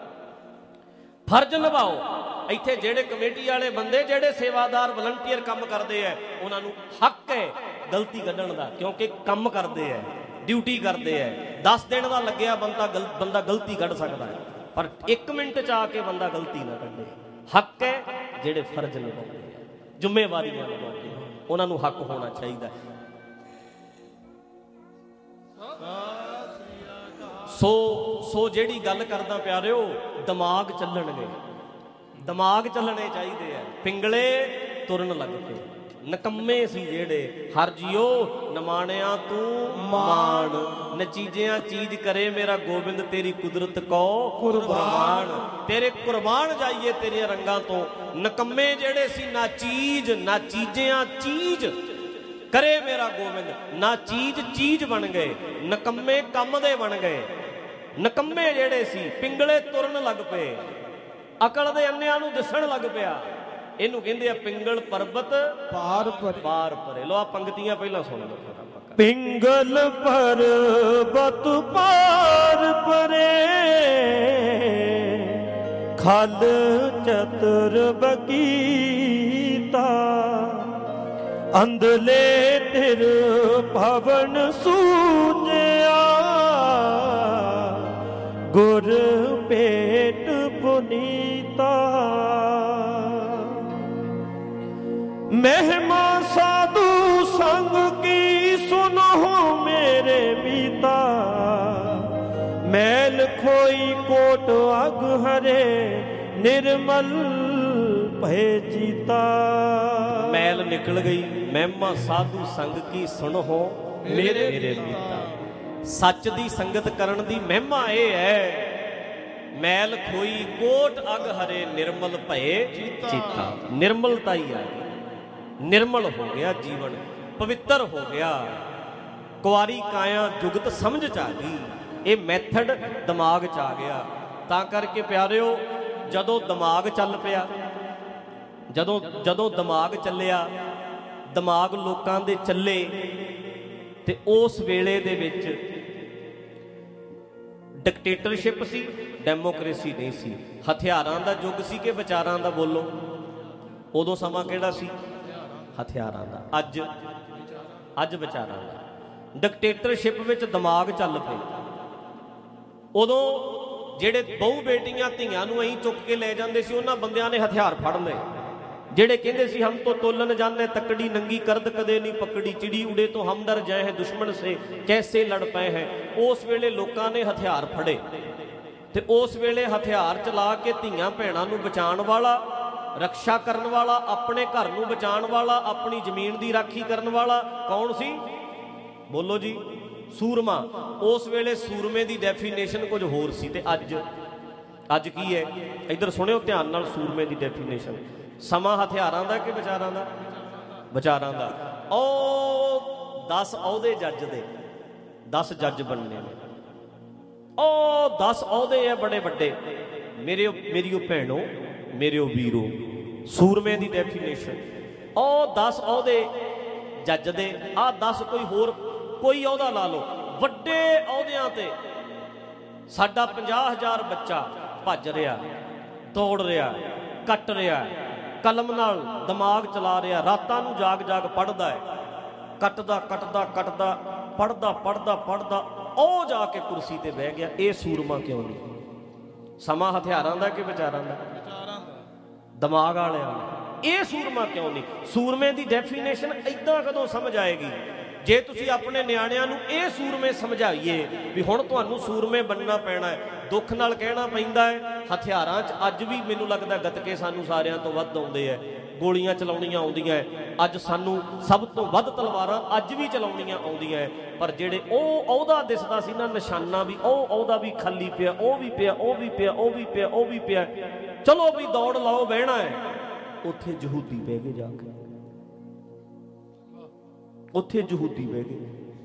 S2: ਫਰਜ਼ ਨਿਭਾਓ। ਇੱਥੇ ਜਿਹੜੇ ਕਮੇਟੀ ਵਾਲੇ ਬੰਦੇ, ਜਿਹੜੇ ਸੇਵਾਦਾਰ ਵਲੰਟੀਅਰ ਕੰਮ ਕਰਦੇ ਆ, ਉਹਨਾਂ ਨੂੰ ਹੱਕ ਹੈ ਗਲਤੀ ਕੱਢਣ ਦਾ, ਕਿਉਂਕਿ ਕੰਮ ਕਰਦੇ ਆ, ਡਿਊਟੀ ਕਰਦੇ ਆ। ਦਸ ਦਿਨ ਦਾ ਲੱਗਿਆ ਬੰਦਾ ਗਲ ਬੰਦਾ ਗਲਤੀ ਕੱਢ ਸਕਦਾ ਹੈ, ਪਰ ਇੱਕ ਮਿੰਟ 'ਚ ਆ ਕੇ ਬੰਦਾ ਗਲਤੀ ਨਾ ਕੱਢੇ। ਹੱਕ ਹੈ ਜਿਹੜੇ ਫਰਜ਼ ਨਿਭਾਉਂਦੇ ਆ, ਜ਼ਿੰਮੇਵਾਰੀਆਂ ਨਿਭਾਉਂਦੇ ਆ, ਉਹਨਾਂ ਨੂੰ ਹੱਕ ਹੋਣਾ ਚਾਹੀਦਾ। ਸੋ ਸੋ ਜਿਹੜੀ ਗੱਲ ਕਰਦਾ ਪਿਆਰਿਓ, ਦਿਮਾਗ ਚੱਲਣਗੇ, ਦਿਮਾਗ ਚੱਲਣੇ ਚਾਹੀਦੇ ਆ। ਪਿੰਗਲੇ ਤੁਰਨ ਲੱਗ ਪਏ, ਨਕੰਮੇ ਸੀ ਜਿਹੜੇ। ਹਰ ਜੀਓ ਨਮਾਣਿਆ ਤੂੰ ਮਾਣ, ਨਚੀਜਿਆਂ ਚੀਜ਼ ਕਰੇ ਮੇਰਾ ਗੋਬਿੰਦ, ਤੇਰੀ ਕੁਦਰਤ ਕੋ ਕੁਰਬਾਨ, ਤੇਰੇ ਕੁਰਬਾਨ ਜਾਈਏ ਤੇਰੇ ਰੰਗਾਂ ਤੋਂ। ਨਕੰਮੇ ਜਿਹੜੇ ਸੀ, ਨਾ ਚੀਜ਼ ਨਾ ਚੀਜ਼ਿਆਂ ਚੀਜ਼ ਕਰੇ ਮੇਰਾ ਗੋਬਿੰਦ, ਨਾ ਚੀਜ਼ ਚੀਜ਼ ਬਣ ਗਏ, ਨਕੰਮੇ ਕੰਮ ਦੇ ਬਣ ਗਏ। ਨਕੰਮੇ ਜਿਹੜੇ ਸੀ, ਪਿੰਗਲੇ ਤੁਰਨ ਲੱਗ ਪਏ, ਅਕਲ ਦੇ ਅੰਨਿਆਂ ਨੂੰ ਦਿਸਣ ਲੱਗ ਪਿਆ। ਇਹਨੂੰ ਕਹਿੰਦੇ ਆ ਪਿੰਗਲ ਪਰਬਤ ਪਾਰ ਪਰੇ, ਪਾਰ ਪਰੇ। ਲੋ ਆ ਪੰਕਤੀਆਂ ਪਹਿਲਾਂ ਸੁਣ ਲਓ।
S3: ਪਿੰਗਲ ਪਰਬਤ ਪਾਰ ਪਰੇ, ਖਲ ਚਤੁਰ ਬਕੀਤਾ, ਅੰਧਲੇ ਤਿਰ ਭਵਨ ਸੂਝਿਆ, ਗੁਰ ਭੇਟ ਪੁਨੀਤਾ। ਮਹਿਮਾ ਸਾਧੂ ਸੰਗ ਕੀ ਸੁਨੋ ਮੇਰੇ ਮੀਤਾ, ਮੈਲ ਖੋਈ ਕੋਟ ਅਗ ਹਰੇ, ਨਿਰਮਲ ਭਏ ਜੀਤਾ।
S2: ਮੈਲ ਨਿਕਲ ਗਈ, ਮਹਿਮਾ ਸਾਧੂ ਸੰਗ ਕੀ ਸੁਣੋ ਮੇਰੇ ਮੇਰੇ ਮੀਤਾ। ਸੱਚ ਦੀ ਸੰਗਤ ਕਰਨ ਦੀ ਮਹਿਮਾ ਇਹ ਹੈ मैल खोई कोट अग हरे निर्मल भये चीता। निर्मलता ही आ गई, निर्मल हो गया जीवन, पवित्र हो गया, कुआरी काया जुगत समझ च आ गई। ये मैथड दिमाग च आ गया। तां करके प्यारिओ जदों दिमाग चल पिया, जदों जदों दिमाग चलिया, दिमाग लोकां दे चले ते उस वेले दे विच डिकटेटरशिप सी, डेमोक्रेसी नहीं सी। हथियारां दा युग सी कि विचारां दा? बोलो, उदों समा किहड़ा सी? हथियारां दा। अज अज विचारां दा। डिकटेटरशिप विच दिमाग चल पे। उदों ਜਿਹੜੇ ਬਹੁ ਬੇਟੀਆਂ ਧੀਆਂ ਨੂੰ ਅਸੀਂ ਚੁੱਕ ਕੇ ਲੈ ਜਾਂਦੇ ਸੀ, ਉਹਨਾਂ ਬੰਦਿਆਂ ਨੇ ਹਥਿਆਰ ਫੜ ਲਏ। ਜਿਹੜੇ ਕਹਿੰਦੇ ਸੀ ਹਮ ਤੋਂ ਤੋਲਨ ਜਾਣੇ ਤਕੜੀ ਨੰਗੀ ਕਰਦ ਕਦੇ ਨਹੀਂ ਪਕੜੀ, ਚਿੜੀ ਉੜੇ ਤੋਂ ਹਮ ਡਰ ਜਾਏ ਹੈ ਦੁਸ਼ਮਣ ਸੇ ਕੈਸੇ ਲੜ ਪਏ ਹੈ। ਉਸ ਵੇਲੇ ਲੋਕਾਂ ਨੇ ਹਥਿਆਰ ਫੜੇ ਤੇ ਉਸ ਵੇਲੇ ਹਥਿਆਰ ਚਲਾ ਕੇ ਧੀਆਂ ਭੈਣਾਂ ਨੂੰ ਬਚਾਉਣ ਵਾਲਾ, ਰਕਸ਼ਾ ਕਰਨ ਵਾਲਾ, ਆਪਣੇ ਘਰ ਨੂੰ ਬਚਾਉਣ ਵਾਲਾ, ਆਪਣੀ ਜ਼ਮੀਨ ਦੀ ਰਾਖੀ ਕਰਨ ਵਾਲਾ ਕੌਣ ਸੀ? ਬੋਲੋ ਜੀ, ਸੂਰਮਾ। ਉਸ ਵੇਲੇ ਸੂਰਮੇ ਦੀ ਡੈਫੀਨੇਸ਼ਨ ਕੁਝ ਹੋਰ ਸੀ ਤੇ ਅੱਜ ਅੱਜ ਕੀ ਹੈ? ਇੱਧਰ ਸੁਣਿਓ ਧਿਆਨ ਨਾਲ ਸੂਰਮੇ ਦੀ ਡੈਫੀਨੇਸ਼ਨ। ਸਮਾਂ ਹਥਿਆਰਾਂ ਦਾ ਕਿ ਵਿਚਾਰਾਂ ਦਾ? ਵਿਚਾਰਾਂ ਦਾ। ਉਹ ਦਸ ਅਹੁਦੇ ਜੱਜ ਦੇ, ਦਸ ਜੱਜ ਬਣਨੇ ਨੇ, ਉਹ ਦਸ ਅਹੁਦੇ ਆ ਬੜੇ ਵੱਡੇ। ਮੇਰੇ ਮੇਰੀਓ ਭੈਣੋ, ਮੇਰਿਓ ਵੀਰੋ, ਸੂਰਮੇ ਦੀ ਡੈਫੀਨੇਸ਼ਨ। ਉਹ ਦਸ ਅਹੁਦੇ ਜੱਜ ਦੇ, ਆਹ ਦਸ ਕੋਈ ਹੋਰ ਕੋਈ ਅਹੁਦਾ ਲਾ ਲਓ, ਵੱਡੇ ਅਹੁਦਿਆਂ ਤੇ ਸਾਡਾ ਪੰਜਾਹ ਹਜ਼ਾਰ ਬੱਚਾ ਭੱਜ ਰਿਹਾ, ਦੌੜ ਰਿਹਾ, ਕੱਟ ਰਿਹਾ, ਕਲਮ ਨਾਲ ਦਿਮਾਗ ਚਲਾ ਰਿਹਾ, ਰਾਤਾਂ ਨੂੰ ਜਾਗ ਜਾਗ ਪੜ੍ਹਦਾ ਹੈ, ਕੱਟਦਾ ਕੱਟਦਾ ਕੱਟਦਾ ਪੜ੍ਹਦਾ ਪੜ੍ਹਦਾ ਪੜ੍ਹਦਾ ਉਹ ਜਾ ਕੇ ਕੁਰਸੀ ਤੇ ਬਹਿ ਗਿਆ। ਇਹ ਸੂਰਮਾ ਕਿਉਂ ਨਹੀਂ? ਸਮਾਂ ਹਥਿਆਰਾਂ ਦਾ ਕਿ ਵਿਚਾਰਾਂ ਦਾ? ਦਿਮਾਗ ਵਾਲਿਆਂ ਦਾ। ਇਹ ਸੂਰਮਾ ਕਿਉਂ ਨਹੀਂ? ਸੂਰਮੇ ਦੀ ਡੈਫੀਨੇਸ਼ਨ ਏਦਾਂ ਕਦੋਂ ਸਮਝ ਆਏਗੀ? ਜੇ ਤੁਸੀਂ ਆਪਣੇ ਨਿਆਣਿਆਂ ਨੂੰ ਇਹ ਸੂਰਮੇ ਸਮਝਾਈਏ ਵੀ ਹੁਣ ਤੁਹਾਨੂੰ ਸੂਰਮੇ ਬਣਨਾ ਪੈਣਾ ਹੈ। ਦੁੱਖ ਨਾਲ ਕਹਿਣਾ ਪੈਂਦਾ ਹੈ, ਹਥਿਆਰਾਂ 'ਚ ਅੱਜ ਵੀ ਮੈਨੂੰ ਲੱਗਦਾ ਗੱਤਕੇ ਸਾਨੂੰ ਸਾਰਿਆਂ ਤੋਂ ਵੱਧ ਆਉਂਦੇ ਹੈ, ਗੋਲੀਆਂ ਚਲਾਉਣੀਆਂ ਆਉਂਦੀਆਂ, ਅੱਜ ਸਾਨੂੰ ਸਭ ਤੋਂ ਵੱਧ ਤਲਵਾਰਾਂ ਅੱਜ ਵੀ ਚਲਾਉਣੀਆਂ ਆਉਂਦੀਆਂ। ਪਰ ਜਿਹੜੇ ਉਹ ਅਹੁਦਾ ਦਿਸਦਾ ਸੀ ਨਾ, ਨਿਸ਼ਾਨਾ ਵੀ ਉਹ ਅਹੁਦਾ ਵੀ ਖਾਲੀ ਪਿਆ, ਉਹ ਵੀ ਪਿਆ, ਉਹ ਵੀ ਪਿਆ, ਉਹ ਵੀ ਪਿਆ, ਉਹ ਵੀ ਪਿਆ। ਚਲੋ ਵੀ ਦੌੜ ਲਾਓ, ਬਹਿਣਾ ਹੈ। ਉੱਥੇ ਯਹੂਦੀ ਬਹਿ ਗਏ, ਜਾ ਕੇ ਉੱਥੇ ਯਹੂਦੀ ਬਹਿ ਗਏ।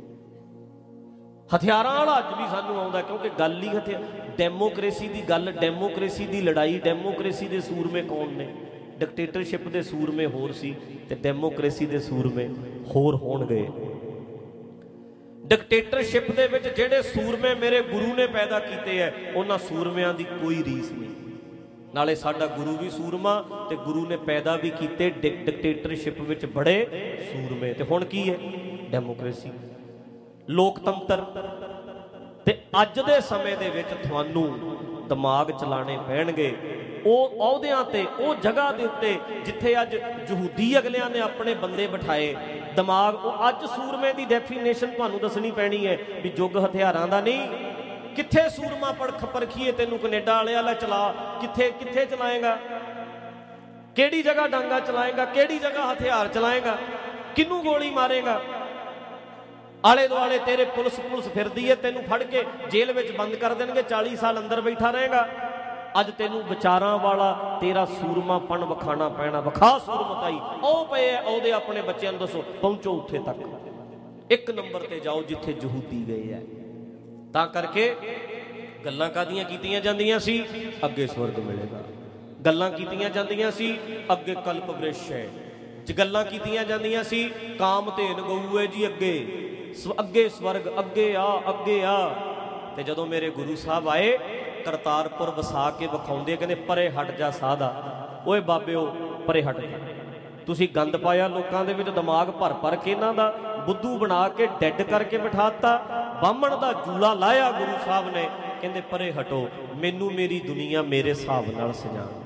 S2: ਹਥਿਆਰਾਂ ਵਾਲਾ ਅੱਜ ਵੀ ਸਾਨੂੰ ਆਉਂਦਾ, ਕਿਉਂਕਿ ਗੱਲ ਹੀ ਹਥਿਆਰ। ਡੈਮੋਕ੍ਰੇਸੀ ਦੀ ਗੱਲ, ਡੈਮੋਕ੍ਰੇਸੀ ਦੀ ਲੜਾਈ, ਡੈਮੋਕ੍ਰੇਸੀ ਦੇ ਸੂਰਮੇ ਕੌਣ ਨੇ? ਡਿਕਟੇਟਰਸ਼ਿਪ ਦੇ ਸੂਰਮੇ ਹੋਰ ਸੀ ਤੇ ਡੈਮੋਕ੍ਰੇਸੀ ਦੇ ਸੂਰਮੇ ਹੋਰ ਹੋਣ ਗਏ। ਡਿਕਟੇਟਰਸ਼ਿਪ ਦੇ ਵਿੱਚ ਜਿਹੜੇ ਸੂਰਮੇ ਮੇਰੇ ਗੁਰੂ ਨੇ ਪੈਦਾ ਕੀਤੇ ਹੈ, ਉਹਨਾਂ ਸੂਰਮਿਆਂ ਦੀ ਕੋਈ ਰੀਸ ਨਹੀਂ। ਨਾਲੇ ਸਾਡਾ ਗੁਰੂ ਵੀ ਸੂਰਮਾ ਤੇ ਗੁਰੂ ਨੇ ਪੈਦਾ ਵੀ ਕੀਤੇ ਡਿਕਟੇਟਰਸ਼ਿਪ ਵਿੱਚ ਬੜੇ ਸੂਰਮੇ। ਤੇ ਹੁਣ ਕੀ ਹੈ? ਡੈਮੋਕ੍ਰੇਸੀ, ਲੋਕਤੰਤਰ। ਤੇ ਅੱਜ ਦੇ ਸਮੇਂ ਦੇ ਵਿੱਚ ਤੁਹਾਨੂੰ ਦਿਮਾਗ ਚਲਾਣੇ ਪੈਣਗੇ ਉਹ ਅਹੁਦਿਆਂ ਤੇ, ਉਹ ਜਗ੍ਹਾ ਦੇ ਉੱਤੇ ਜਿੱਥੇ ਅੱਜ ਯਹੂਦੀ ਅਗਲਿਆਂ ਨੇ ਆਪਣੇ ਬੰਦੇ ਬਿਠਾਏ। ਦਿਮਾਗ ਉਹ ਅੱਜ ਸੂਰਮੇ ਦੀ ਡੈਫੀਨੇਸ਼ਨ ਤੁਹਾਨੂੰ ਦੱਸਣੀ ਪੈਣੀ ਹੈ ਵੀ ਯੁੱਗ ਹਥਿਆਰਾਂ ਦਾ ਨਹੀਂ। ਕਿੱਥੇ ਸੂਰਮਾ ਪਰਖ ਪਰਖੀਏ ਤੈਨੂੰ ਕੈਨੇਡਾ ਵਾਲੇ ਵਾਲਾ ਚਲਾ, ਕਿੱਥੇ ਕਿੱਥੇ ਚਲਾਏਗਾ? ਕਿਹੜੀ ਜਗ੍ਹਾ ਡਾਂਗਾ ਚਲਾਏਗਾ? ਕਿਹੜੀ ਜਗ੍ਹਾ ਹਥਿਆਰ ਚਲਾਏਗਾ? ਕਿਹਨੂੰ ਗੋਲੀ ਮਾਰੇਗਾ? ਆਲੇ ਦੁਆਲੇ ਤੇਰੇ ਪੁਲਿਸ ਪੁਲਿਸ ਫਿਰਦੀ ਹੈ, ਤੈਨੂੰ ਫੜ ਕੇ ਜੇਲ੍ਹ ਵਿੱਚ ਬੰਦ ਕਰ ਦੇਣਗੇ, ਚਾਲੀ ਸਾਲ ਅੰਦਰ ਬੈਠਾ ਰਹੇਗਾ। ਅੱਜ ਤੈਨੂੰ ਵਿਚਾਰਾਂ ਵਾਲਾ ਤੇਰਾ ਸੂਰਮਾਪਣ ਵਿਖਾਣਾ ਪੈਣਾ। ਵਿਖਾ ਸੂਰਮਤਾਈ। ਉਹ ਪਏ ਆ ਉਹਦੇ ਆਪਣੇ ਬੱਚਿਆਂ ਨੂੰ ਦੱਸੋ, ਪਹੁੰਚੋ ਉੱਥੇ ਤੱਕ, ਇੱਕ ਨੰਬਰ ਤੇ ਜਾਓ ਜਿੱਥੇ ਯਹੂਦੀ ਗਏ ਆ। ਤਾਂ ਕਰਕੇ ਗੱਲਾਂ ਕਾਹਦੀਆਂ ਕੀਤੀਆਂ ਜਾਂਦੀਆਂ ਸੀ? ਅੱਗੇ ਸਵਰਗ ਮਿਲੇਗਾ। ਗੱਲਾਂ ਕੀਤੀਆਂ ਜਾਂਦੀਆਂ ਸੀ ਅੱਗੇ ਕਲਪ ਬ੍ਰਿਸ਼ ਹੈ। ਗੱਲਾਂ ਕੀਤੀਆਂ ਜਾਂਦੀਆਂ ਸੀ ਕਾਮ ਧੇਨ ਗਊ ਹੈ ਜੀ, ਅੱਗੇ ਅੱਗੇ ਸਵਰਗ, ਅੱਗੇ ਆ ਅੱਗੇ ਆ। ਤੇ ਜਦੋਂ ਮੇਰੇ ਗੁਰੂ ਸਾਹਿਬ ਆਏ, ਕਰਤਾਰਪੁਰ ਵਸਾ ਕੇ ਵਿਖਾਉਂਦੇ, ਕਹਿੰਦੇ ਪਰੇ ਹਟ ਜਾ ਸਾਧਾ। ਓਏ ਬਾਬਿਓ ਪਰੇ ਹਟ ਜਾ, ਤੁਸੀਂ ਗੰਦ ਪਾਇਆ ਲੋਕਾਂ ਦੇ ਵਿੱਚ, ਦਿਮਾਗ ਭਰ ਭਰ ਕੇ ਇਹਨਾਂ ਦਾ ਬੁੱਧੂ ਬਣਾ ਕੇ ਡੈਡ ਕਰਕੇ ਬਿਠਾਤਾ। ਬਾਹਮਣ ਦਾ ਜੂਲਾ ਲਾਇਆ ਗੁਰੂ ਸਾਹਿਬ ਨੇ, ਕਹਿੰਦੇ ਪਰੇ ਹਟੋ, ਮੈਨੂੰ ਮੇਰੀ ਦੁਨੀਆ ਮੇਰੇ ਹਿਸਾਬ ਨਾਲ ਸਜਾਣ ਦੇ।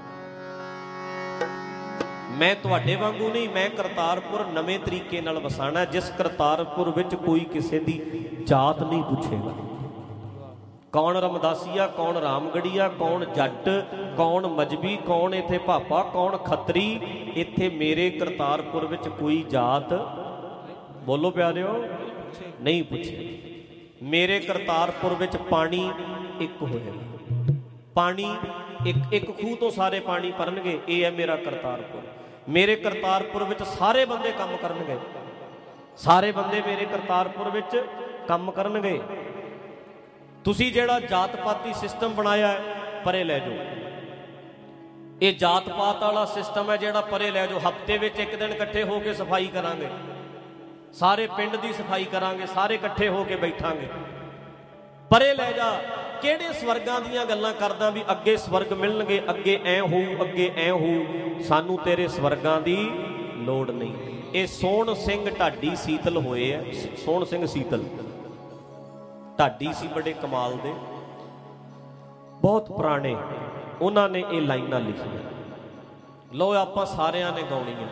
S2: ਮੈਂ ਤੁਹਾਡੇ ਵਾਂਗੂ ਨਹੀਂ, ਮੈਂ ਕਰਤਾਰਪੁਰ ਨਵੇਂ ਤਰੀਕੇ ਨਾਲ ਵਸਾਣਾ, ਜਿਸ ਕਰਤਾਰਪੁਰ ਵਿੱਚ ਕੋਈ ਕਿਸੇ ਦੀ ਜਾਤ ਨਹੀਂ ਪੁੱਛੇਗਾ। ਕੌਣ ਰਮਦਾਸੀਆ, ਕੌਣ ਰਾਮਗੜੀਆ, ਕੌਣ ਜੱਟ, ਕੌਣ ਮਜਬੀ, ਕੌਣ ਇੱਥੇ ਭਾਪਾ, ਕੌਣ ਖੱਤਰੀ। ਇੱਥੇ ਮੇਰੇ ਕਰਤਾਰਪੁਰ ਵਿੱਚ ਕੋਈ ਜਾਤ, ਬੋਲੋ ਪਿਆਰਿਓ, ਨਹੀਂ ਪੁੱਛੇ। ਮੇਰੇ ਕਰਤਾਰਪੁਰ ਵਿੱਚ ਪਾਣੀ ਇੱਕ ਹੋਏਗਾ। ਪਾਣੀ ਇੱਕ ਇੱਕ ਖੂਹ ਤੋਂ ਸਾਰੇ ਪਾਣੀ ਭਰਨਗੇ। ਇਹ ਹੈ ਮੇਰਾ ਕਰਤਾਰਪੁਰ। ਮੇਰੇ ਕਰਤਾਰਪੁਰ ਵਿੱਚ ਸਾਰੇ ਬੰਦੇ ਕੰਮ ਕਰਨਗੇ, ਸਾਰੇ ਬੰਦੇ ਮੇਰੇ ਕਰਤਾਰਪੁਰ ਵਿੱਚ ਕੰਮ ਕਰਨਗੇ। ਤੁਸੀਂ ਜਿਹੜਾ ਜਾਤ ਪਾਤੀ ਸਿਸਟਮ ਬਣਾਇਆ ਹੈ, ਪਰੇ ਲੈ ਜਾਓ। ਇਹ ਜਾਤ ਪਾਤ ਵਾਲਾ ਸਿਸਟਮ ਹੈ ਜਿਹੜਾ ਪਰੇ ਲੈ ਜਾਓ। ਹਫ਼ਤੇ ਵਿੱਚ ਇੱਕ ਦਿਨ ਇਕੱਠੇ ਹੋ ਕੇ ਸਫਾਈ ਕਰਾਂਗੇ, ਸਾਰੇ ਪਿੰਡ ਦੀ ਸਫਾਈ ਕਰਾਂਗੇ, ਸਾਰੇ ਇਕੱਠੇ ਹੋ ਕੇ ਬੈਠਾਂਗੇ। ਪਰੇ ਲੈ ਜਾ। ਕਿਹੜੇ ਸਵਰਗਾਂ ਦੀਆਂ ਗੱਲਾਂ ਕਰਦਾ ਵੀ ਅੱਗੇ ਸਵਰਗ ਮਿਲਣਗੇ, ਅੱਗੇ ਐ ਹੋਊ, ਅੱਗੇ ਐ ਹੋਊ। ਸਾਨੂੰ ਤੇਰੇ ਸਵਰਗਾਂ ਦੀ ਲੋੜ ਨਹੀਂ। ਇਹ ਸੋਹਣ ਸਿੰਘ ਢਾਡੀ ਸੀਤਲ ਹੋਏ ਆ। ਸੋਹਣ ਸਿੰਘ ਸੀਤਲ ਢਾਡੀ ਸੀ, ਬੜੇ ਕਮਾਲ ਦੇ, ਬਹੁਤ ਪੁਰਾਣੇ। ਉਹਨਾਂ ਨੇ ਇਹ ਲਾਈਨਾਂ ਲਿਖੀਆਂ। ਲਓ ਆਪਾਂ ਸਾਰਿਆਂ ਨੇ ਗਾਉਣੀਆਂ।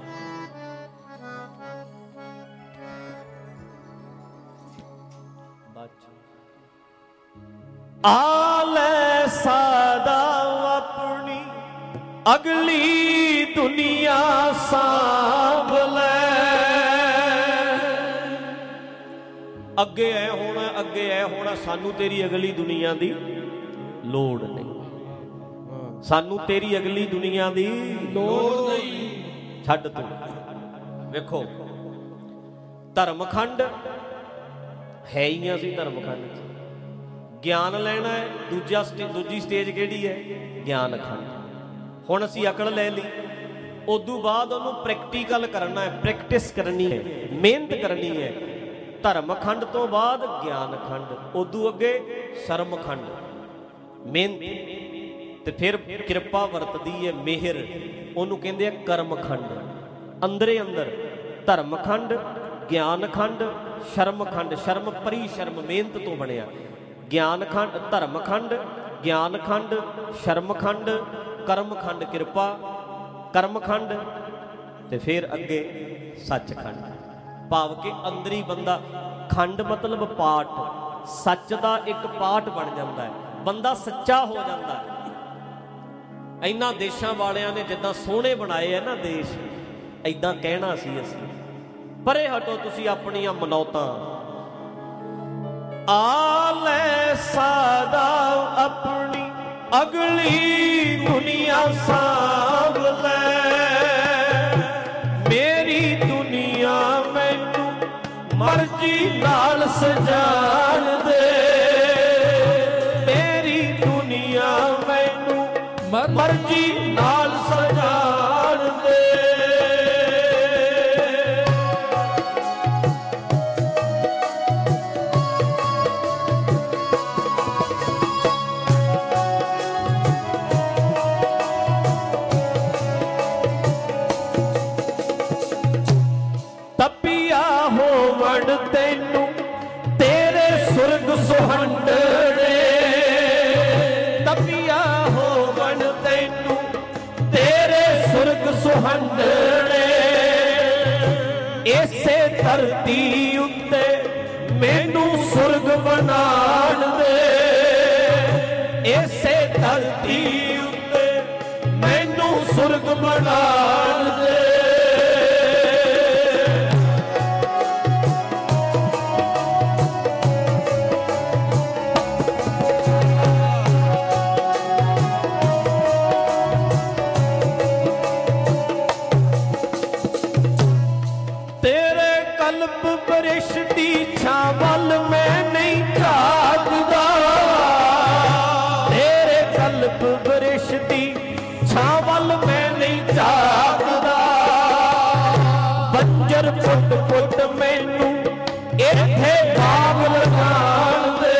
S3: ਆ ਲੈ ਸਾਦਾ ਆਪਣੀ ਅਗਲੀ ਦੁਨੀਆ ਸਾਂਭ ਲੈ।
S2: ਅੱਗੇ ਐ ਹੋਣਾ, ਅੱਗੇ ਐ ਹੋਣਾ। ਸਾਨੂੰ ਤੇਰੀ ਅਗਲੀ ਦੁਨੀਆ ਦੀ ਲੋੜ ਨਹੀਂ। ਸਾਨੂੰ ਤੇਰੀ ਅਗਲੀ ਦੁਨੀਆ ਦੀ ਲੋੜ ਨਹੀਂ। ਛੱਡ ਤੂੰ। ਵੇਖੋ ਧਰਮਖੰਡ ਹੈ ਹੀ ਆ। ਅਸੀਂ ਧਰਮਖੰਡ ਚ ਗਿਆਨ ਲੈਣਾ ਹੈ। ਦੂਜਾ ਸਟੇ ਦੂਜੀ ਸਟੇਜ ਕਿਹੜੀ ਹੈ? ਗਿਆਨ ਖੰਡ। ਹੁਣ ਅਸੀਂ ਅਕਲ ਲੈ ਲਈ, ਉਦੋਂ ਬਾਅਦ ਉਹਨੂੰ ਪ੍ਰੈਕਟੀਕਲ ਕਰਨਾ ਹੈ, ਪ੍ਰੈਕਟਿਸ ਕਰਨੀ ਹੈ, ਮਿਹਨਤ ਕਰਨੀ ਹੈ। ਧਰਮਖੰਡ ਤੋਂ ਬਾਅਦ ਗਿਆਨ ਖੰਡ, ਉਦੋਂ ਅੱਗੇ ਸ਼ਰਮਖੰਡ, ਮਿਹਨਤ। ਤੇ ਫਿਰ ਕਿਰਪਾ ਵਰਤਦੀ ਹੈ, ਮਿਹਰ, ਉਹਨੂੰ ਕਹਿੰਦੇ ਆ ਕਰਮਖੰਡ। ਅੰਦਰੇ ਅੰਦਰ ਧਰਮਖੰਡ, ਗਿਆਨ ਖੰਡ, ਸ਼ਰਮਖੰਡ। ਸ਼ਰਮ ਪਰੀ ਸ਼ਰਮ, ਮਿਹਨਤ ਤੋਂ ਬਣਿਆ। ਗਿਆਨ ਖੰਡ, ਧਰਮ ਖੰਡ, ਗਿਆਨ ਖੰਡ, ਸ਼ਰਮ ਖੰਡ, ਕਰਮ ਖੰਡ, ਕਿਰਪਾ, ਕਰਮ ਖੰਡ। ਤੇ ਫਿਰ ਅੱਗੇ ਸੱਚਖੰਡ। ਭਾਵ ਕਿ ਅੰਦਰੀ ਬੰਦਾ, ਖੰਡ ਮਤਲਬ ਪਾਠ, ਸੱਚ ਦਾ ਇੱਕ ਪਾਠ ਬਣ ਜਾਂਦਾ ਹੈ। ਬੰਦਾ ਸੱਚਾ ਹੋ ਜਾਂਦਾ ਹੈ। ਇਹਨਾਂ ਦੇਸ਼ਾਂ ਵਾਲਿਆਂ ਨੇ ਜਿੱਦਾਂ ਸੋਹਣੇ ਬਣਾਏ ਆ ਨਾ ਦੇਸ਼, ਏਦਾਂ ਕਹਿਣਾ ਸੀ ਅਸੀਂ। ਪਰੇ ਹਟੋ ਤੁਸੀਂ ਆਪਣੀਆਂ ਮਨੌਤਾਂ।
S3: ਆ ਲੈ ਸਾਦਾ ਆਪਣੀ ਅਗਲੀ ਦੁਨੀਆ ਸਾਂਭ ਲੈ। ਮੇਰੀ ਦੁਨੀਆ ਮੈਨੂੰ ਮਰਜ਼ੀ ਨਾਲ ਸਜਾਣ ਦੇ। ਮੇਰੀ ਦੁਨੀਆ ਮੈਨੂੰ ਮਰਜ਼ੀ ਨਾਲ ਸਜਾਣ ਦੇ। ਤੈਨੂੰ ਤੇਰੇ ਸੁਰਗ ਸੁਹੰਡਣੇ, ਤਪੀਆ ਹੋਵਣ ਤੈਨੂੰ ਤੇਰੇ ਸੁਰਗ ਸੁਹੰਡਣੇ। ਇਸੇ ਧਰਤੀ ਉੱਤੇ ਮੈਨੂੰ ਸੁਰਗ ਬਣਾਣ ਦੇ। ਇਸੇ ਧਰਤੀ ਉੱਤੇ ਮੈਨੂੰ ਸੁਰਗ ਬਣਾਣ ਦੇ। ਬ੍ਰਿਸ਼ ਦੀ ਛਾਂ ਵੱਲ ਮੈਂ ਨਹੀਂ ਝਾਕਦਾ। ਤੇਰੇ ਕਲਬ ਬ੍ਰਿਸ਼ ਦੀ ਛਾਂ ਵੱਲ ਮੈਂ ਨਹੀਂ ਝਾਕਦਾ। ਬੰਜਰ ਪੁੱਟ ਪੁੱਟ ਮੈਨੂੰ ਇੱਥੇ ਬਾਗ ਲਗਾਣ ਦੇ।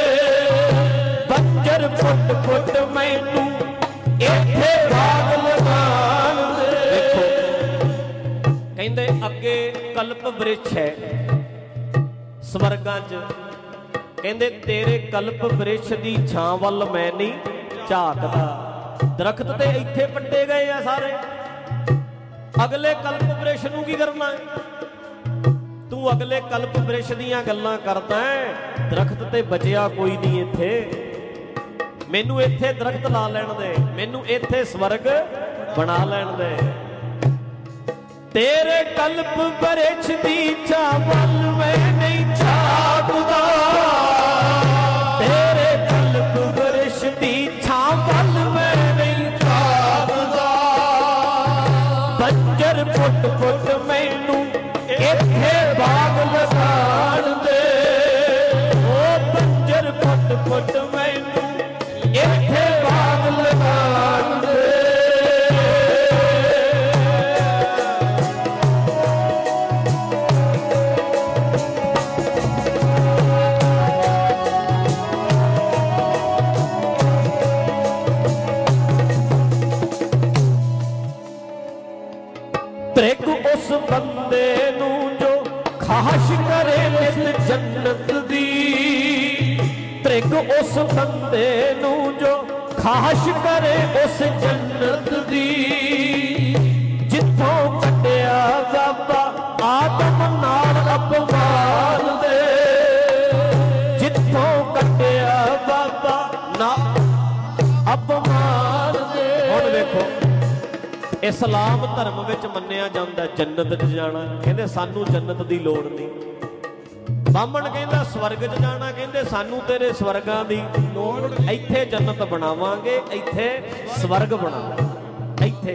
S3: ਬੰਜਰ ਪੁੱਟ ਪੁੱਟ ਮੈਨੂੰ ਇੱਥੇ ਬਾਗ ਲਗਾਣ ਦੇ।
S2: ਦੇਖੋ ਕਹਿੰਦੇ ਅੱਗੇ ਕਲਪ ਬ੍ਰਿਛ ਹੈ ਸਵਰਗਾਂ 'ਚ। ਕਹਿੰਦੇ ਤੇਰੇ ਕਲਪ ਬ੍ਰਿਛ ਦੀ ਛਾਂ ਵੱਲ ਮੈਂ ਨਹੀਂ ਝਾਕਦਾ। ਦਰਖਤ ਤੇ ਇੱਥੇ ਪੱਟੇ ਗਏ ਆ ਸਾਰੇ। ਅਗਲੇ ਕਲਪ ਬ੍ਰਿਛ ਨੂੰ ਕੀ ਕਰਨਾ ਹੈ? ਤੂੰ ਅਗਲੇ ਕਲਪ ਬ੍ਰਿਛ ਦੀਆਂ ਗੱਲਾਂ ਕਰਦਾ ਹੈ। ਦਰਖਤ ਤੇ ਬਚਿਆ ਕੋਈ ਨਹੀਂ ਇੱਥੇ। ਮੈਨੂੰ ਇੱਥੇ ਦਰਖਤ ਲਾ ਲੈਣ ਦੇ, ਮੈਨੂੰ ਇੱਥੇ ਸਵਰਗ ਬਣਾ ਲੈਣ ਦੇ।
S3: ਤੇਰੇ ਕਲਪ ਬ੍ਰਿਛ ਦੀ ਛਾਂ ਵੱਲ ਮੈਂ ਨਹੀਂ ਝਾਕਦਾ। ਤੇਰੇ ਕਲਪ ਬ੍ਰਿਛ ਦੀ ਛਾਂ फुट फुट मैनू इत्थे बाग लगाण दे। ओ बंजर फुट फुट मैनू इत्थे बाग लगाण दे। त्रिग उस बंदे नू जो खाश करे नित जन्नत दी। त्रिग उस बंदे नू जो खाश करे उस जन्नत दी। जिथों कटिया बाबा आदम नाल अपमान दे। जिथों कटिया बाबा ना अपमान दे। हुण देखो इस्लाम धर्म विच मन्निया जांदा जन्नत च जाना, कहंदे सानू जन्नत दी लोड़ नहीं। बामण कहंदा स्वर्ग च जाना, कहंदे सानू तेरे स्वर्गां दी लोड़ नहीं। इत्थे जन्नत बनावांगे, इत्थे स्वर्ग बनावांगे। इत्थे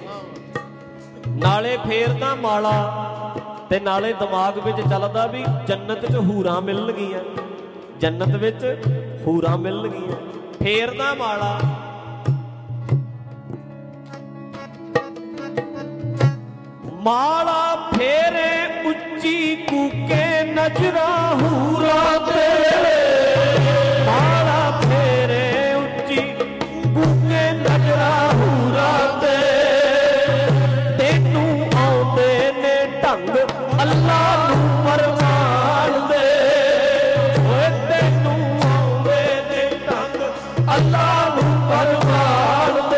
S3: नाले फेरदा माला ते नाले दिमाग विच चलदा भी जन्नत च हूरां मिलणगीਆਂ, जन्नत विच हूरां मिलणगीਆਂ। फेरदा माला माला फेरे उच्ची कूके नजरा हूरा ते। माला फेरे उच्ची कूके नजरा हूरा ते। तेनू आउंदे ने ढंग अल्लाह नू परवान दे। ओए तेनू आउंदे ने ढंग अल्लाह नू परवान दे।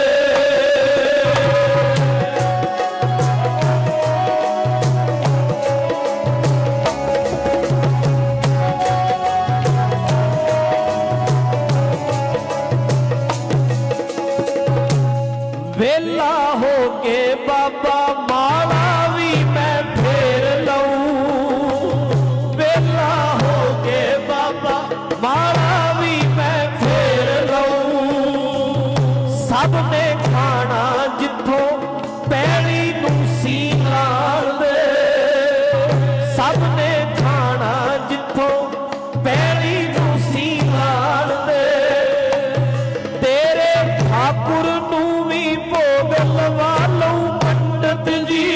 S3: वेला हो के बाबा माला भी मैं फेर लऊं। वेला हो के बाबा माला भी मैं फेर लऊं। सब ने खाना जिथों पैली नू सी लाण दे। सब ने खाना जिथों पैली नू सी लाण दे। तेरे ठाकुर नू भोग लवा लऊं पंडित जी।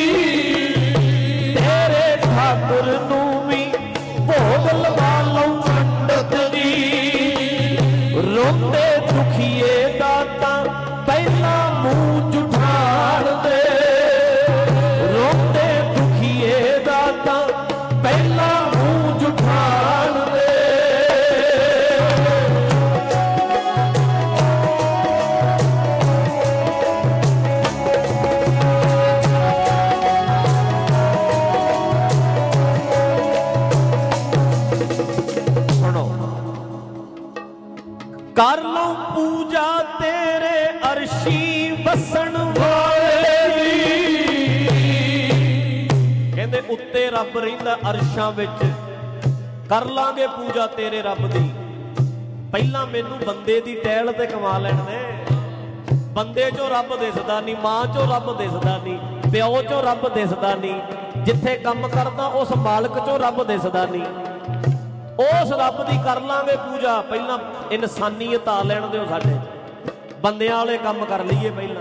S3: तेरे ठाकुर नू भी भोग लवा लऊं पंडित जी। रोंदे दुखिए दाता पहला मुंह जुठाण दे। रोंदे दुखिए दाता पहला मुंह जुठाण दे। कर लो पूजा तेरे अर्शी बसन वाले दी। कहंदे उत्ते रब रहिंदा अरशां विच। कर लांगे पूजा तेरे रब दी। पहला मैनू बंदे दी टहल ते कमा लैण दे। बंदे चों रब दिसदा नहीं, मां चों रब दिसदा नहीं, प्यो चों रब दिसदा नहीं, जिथे काम करदा उस मालक चों रब दिसदा नहीं। उस रब की कर लांगे पूजा। पहला इंसानीयत आ लैण दिओ साडे, बंदियां वाले काम कर लीए। पहला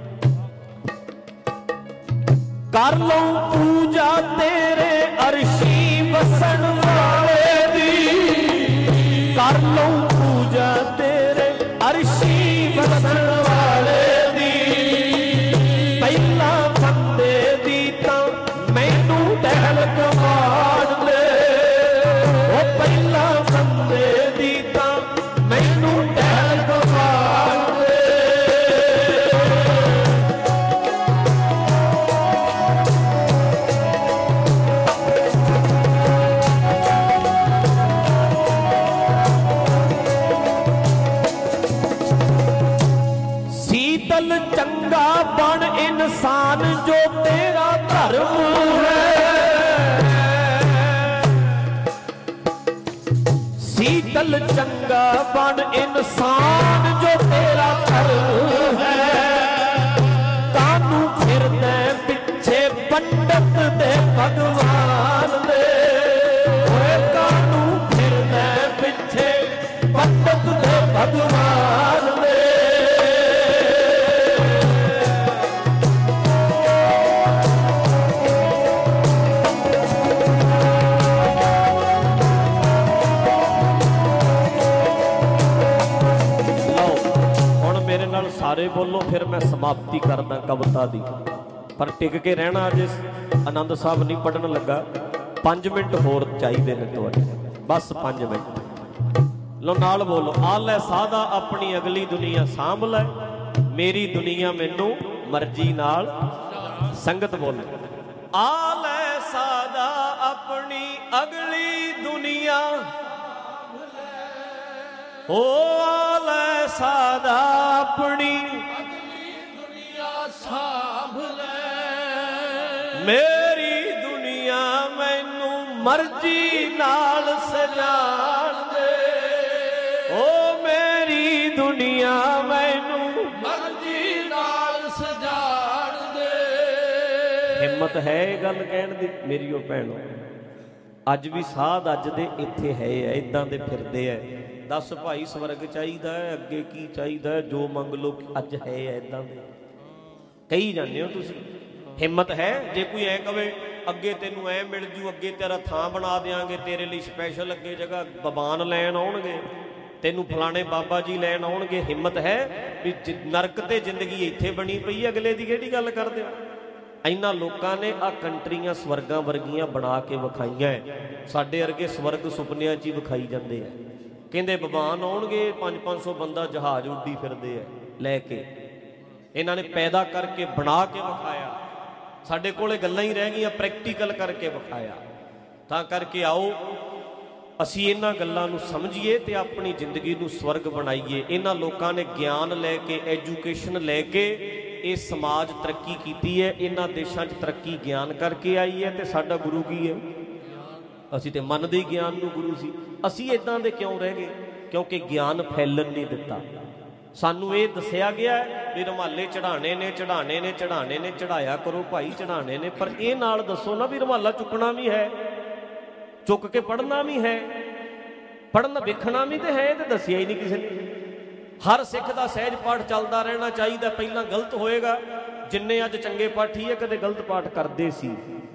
S3: कर लो पूजा तेरे अर्शी बसन वाले दी। कर लो पूजा तेरे अर्शी बसन वाले दी। पहला बंदे दी तां मैनू टहल कमाण दे। पहला बंदे दी तां मैनू टहल कमाण दे। शीतल चंगा बन इंसान जो तेरा धर्म है। शीतल चंगा बन इंसान जो तेरा धर्म है। कानू फिरदे पिछे ਪੰਡਤ ਦੇ ਭਗਵਾਨ ਦੇ। ਓਏ ਕਾਹਨੂੰ ਫਿਰਦਾ ਪਿੱਛੇ ਪੰਡਤ ਦੇ ਭਗਵਾਨ ਦੇ। ਸਾਰੇ ਬੋਲੋ, ਫਿਰ ਮੈਂ ਸਮਾਪਤੀ ਕਰਦਾ ਕਵਿਤਾ ਦੀ। ਪਰ ਟਿਕ ਕੇ ਰਹਿਣਾ, ਅਜੇ ਆਨੰਦ ਸਾਹਿਬ ਨਹੀਂ ਪੜ੍ਹਨ ਲੱਗਾ। ਪੰਜ ਮਿੰਟ ਹੋਰ ਚਾਹੀਦੇ ਨੇ ਤੁਹਾਡੇ, ਬਸ ਪੰਜ ਮਿੰਟ। ਲੋ ਨਾਲ ਬੋਲੋ, ਆ ਲੈ ਸਾਦਾ ਆਪਣੀ ਅਗਲੀ ਦੁਨੀਆ ਸਾਂਭ ਲੈ, ਮੇਰੀ ਦੁਨੀਆ ਮੈਨੂੰ ਮਰਜ਼ੀ ਨਾਲ। ਸੰਗਤ ਬੋਲੋ, ਆ ਲੈ ਸਾਦਾ ਆਪਣੀ ਅਗਲੀ ਦੁਨੀਆ। ਓ ਆ ਲੈ ਸਾਦਾ ਆਪਣੀ
S4: ਅਗਲੀ ਦੁਨੀਆ ਸਾਂਭ ਲੈ,
S3: ਮੇਰੀ ਦੁਨੀਆ ਮੈਨੂੰ ਮਰਜ਼ੀ ਨਾਲ ਸਜਾਣ ਦੇ। ਓ ਮੇਰੀ ਦੁਨੀਆ ਮੈਨੂੰ
S4: ਮਰਜ਼ੀ ਨਾਲ ਸਜਾਣ ਦੇ।
S3: ਹਿੰਮਤ ਹੈ ਇਹ ਗੱਲ ਕਹਿਣ ਦੀ ਮੇਰੀ ਉਹ ਭੈਣੋ? ਅੱਜ ਵੀ ਸਾਧ ਅੱਜ ਦੇ ਇੱਥੇ ਹੈ, ਇਦਾਂ ਦੇ ਫਿਰਦੇ ਐ। ਦਸ ਭਾਈ ਸਵਰਗ ਚਾਹੀਦਾ ਹੈ, ਅੱਗੇ ਕੀ ਚਾਹੀਦਾ ਹੈ, ਜੋ ਮੰਗ ਲੋ। ਅੱਜ ਹੈ ਇਦਾਂ ਦੇ ਕਹੀ ਜਾਂਦੇ ਹੋ ਤੁਸੀਂ। ਹਿੰਮਤ ਹੈ? ਜੇ ਕੋਈ ਐ ਕਵੇ ਅੱਗੇ ਤੈਨੂੰ ਐ ਮਿਲ ਜੂ, ਅੱਗੇ ਤੇਰਾ ਥਾਂ ਬਣਾ ਦਿਆਂਗੇ, ਤੇਰੇ ਲਈ ਸਪੈਸ਼ਲ ਅੱਗੇ ਜਗ੍ਹਾ ਬਬਾਨ ਲੈਣ ਆਉਣਗੇ, ਤੈਨੂੰ ਫਲਾਣੇ ਬਾਬਾ ਜੀ ਲੈਣ ਆਉਣਗੇ, ਹਿੰਮਤ ਹੈ ਵੀ ਨਰਕ ਤੇ ਜ਼ਿੰਦਗੀ ਇੱਥੇ ਬਣੀ ਪਈ, ਅਗਲੇ ਦੀ ਕਿਹੜੀ ਗੱਲ ਕਰਦੇ ਹੋ? ਇਹਨਾਂ ਲੋਕਾਂ ਨੇ ਆਹ ਕੰਟਰੀਆਂ ਸਵਰਗਾਂ ਵਰਗੀਆਂ ਬਣਾ ਕੇ ਵਿਖਾਈਆਂ। ਸਾਡੇ ਵਰਗੇ ਸਵਰਗ ਸੁਪਨਿਆਂ 'ਚ ਹੀ ਵਿਖਾਈ ਜਾਂਦੇ ਆ। ਕਹਿੰਦੇ ਬਬਾਨ ਆਉਣਗੇ, ਪੰਜ ਪੰਜ ਸੌ ਬੰਦਾ ਜਹਾਜ਼ ਉੱਡੀ ਫਿਰਦੇ ਆ ਲੈ ਕੇ। ਇਹਨਾਂ ਨੇ ਪੈਦਾ ਕਰਕੇ ਬਣਾ ਕੇ ਵਿਖਾਇਆ। ਸਾਡੇ ਕੋਲੇ ਗੱਲਾਂ ਹੀ ਰਹਿ ਗਈਆਂ, ਪ੍ਰੈਕਟੀਕਲ ਕਰਕੇ ਵਿਖਾਇਆ। ਤਾਂ ਕਰਕੇ ਆਓ ਅਸੀਂ ਇਹਨਾਂ ਗੱਲਾਂ ਨੂੰ ਸਮਝੀਏ ਤੇ ਆਪਣੀ ਜ਼ਿੰਦਗੀ ਨੂੰ ਸਵਰਗ ਬਣਾਈਏ। ਇਹਨਾਂ ਲੋਕਾਂ ਨੇ ਗਿਆਨ ਲੈ ਕੇ, ਐਜੂਕੇਸ਼ਨ ਲੈ ਕੇ ਇਹ ਸਮਾਜ ਤਰੱਕੀ ਕੀਤੀ ਹੈ। ਇਹਨਾਂ ਦੇਸ਼ਾਂ 'ਚ ਤਰੱਕੀ ਗਿਆਨ ਕਰਕੇ ਆਈ ਹੈ। ਤੇ ਸਾਡਾ ਗੁਰੂ ਕੀ ਹੈ? ਅਸੀਂ ਤੇ ਮੰਨਦੇ ਹੀ ਗਿਆਨ ਨੂੰ ਗੁਰੂ ਸੀ। ਅਸੀਂ ਇਦਾਂ ਦੇ ਕਿਉਂ ਰਹਿ ਗਏ? ਕਿਉਂਕਿ ਗਿਆਨ ਫੈਲਣ ਨਹੀਂ ਦਿੱਤਾ। ਸਾਨੂੰ ਇਹ ਦੱਸਿਆ ਗਿਆ ਵੀ ਰੁਮਾਲੇ ਚੜਾਣੇ ਨੇ, ਚੜਾਣੇ ਨੇ, ਚੜਾਣੇ ਨੇ, ਚੜਾਇਆ ਕਰੋ ਭਾਈ, ਚੜਾਣੇ ਨੇ। ਪਰ ਇਹ ਨਾਲ ਦੱਸੋ ਨਾ ਵੀ ਰੁਮਾਲਾ ਚੁੱਕਣਾ ਵੀ ਹੈ, ਚੁੱਕ ਕੇ ਪੜ੍ਹਨਾ ਵੀ ਹੈ, ਪੜ੍ਹਨਾ ਵੇਖਣਾ ਵੀ ਤੇ ਹੈ। ਇਹ ਤੇ ਦੱਸਿਆ ਹੀ ਨਹੀਂ ਕਿਸੇ ਨੇ। ਹਰ ਸਿੱਖ ਦਾ ਸਹਿਜ ਪਾਠ ਚੱਲਦਾ ਰਹਿਣਾ ਚਾਹੀਦਾ। ਪਹਿਲਾਂ ਗਲਤ ਹੋਏਗਾ, ਜਿੰਨੇ ਅੱਜ ਚੰਗੇ ਪਾਠੀ ਹੈ ਕਦੇ ਗਲਤ ਪਾਠ ਕਰਦੇ ਸੀ,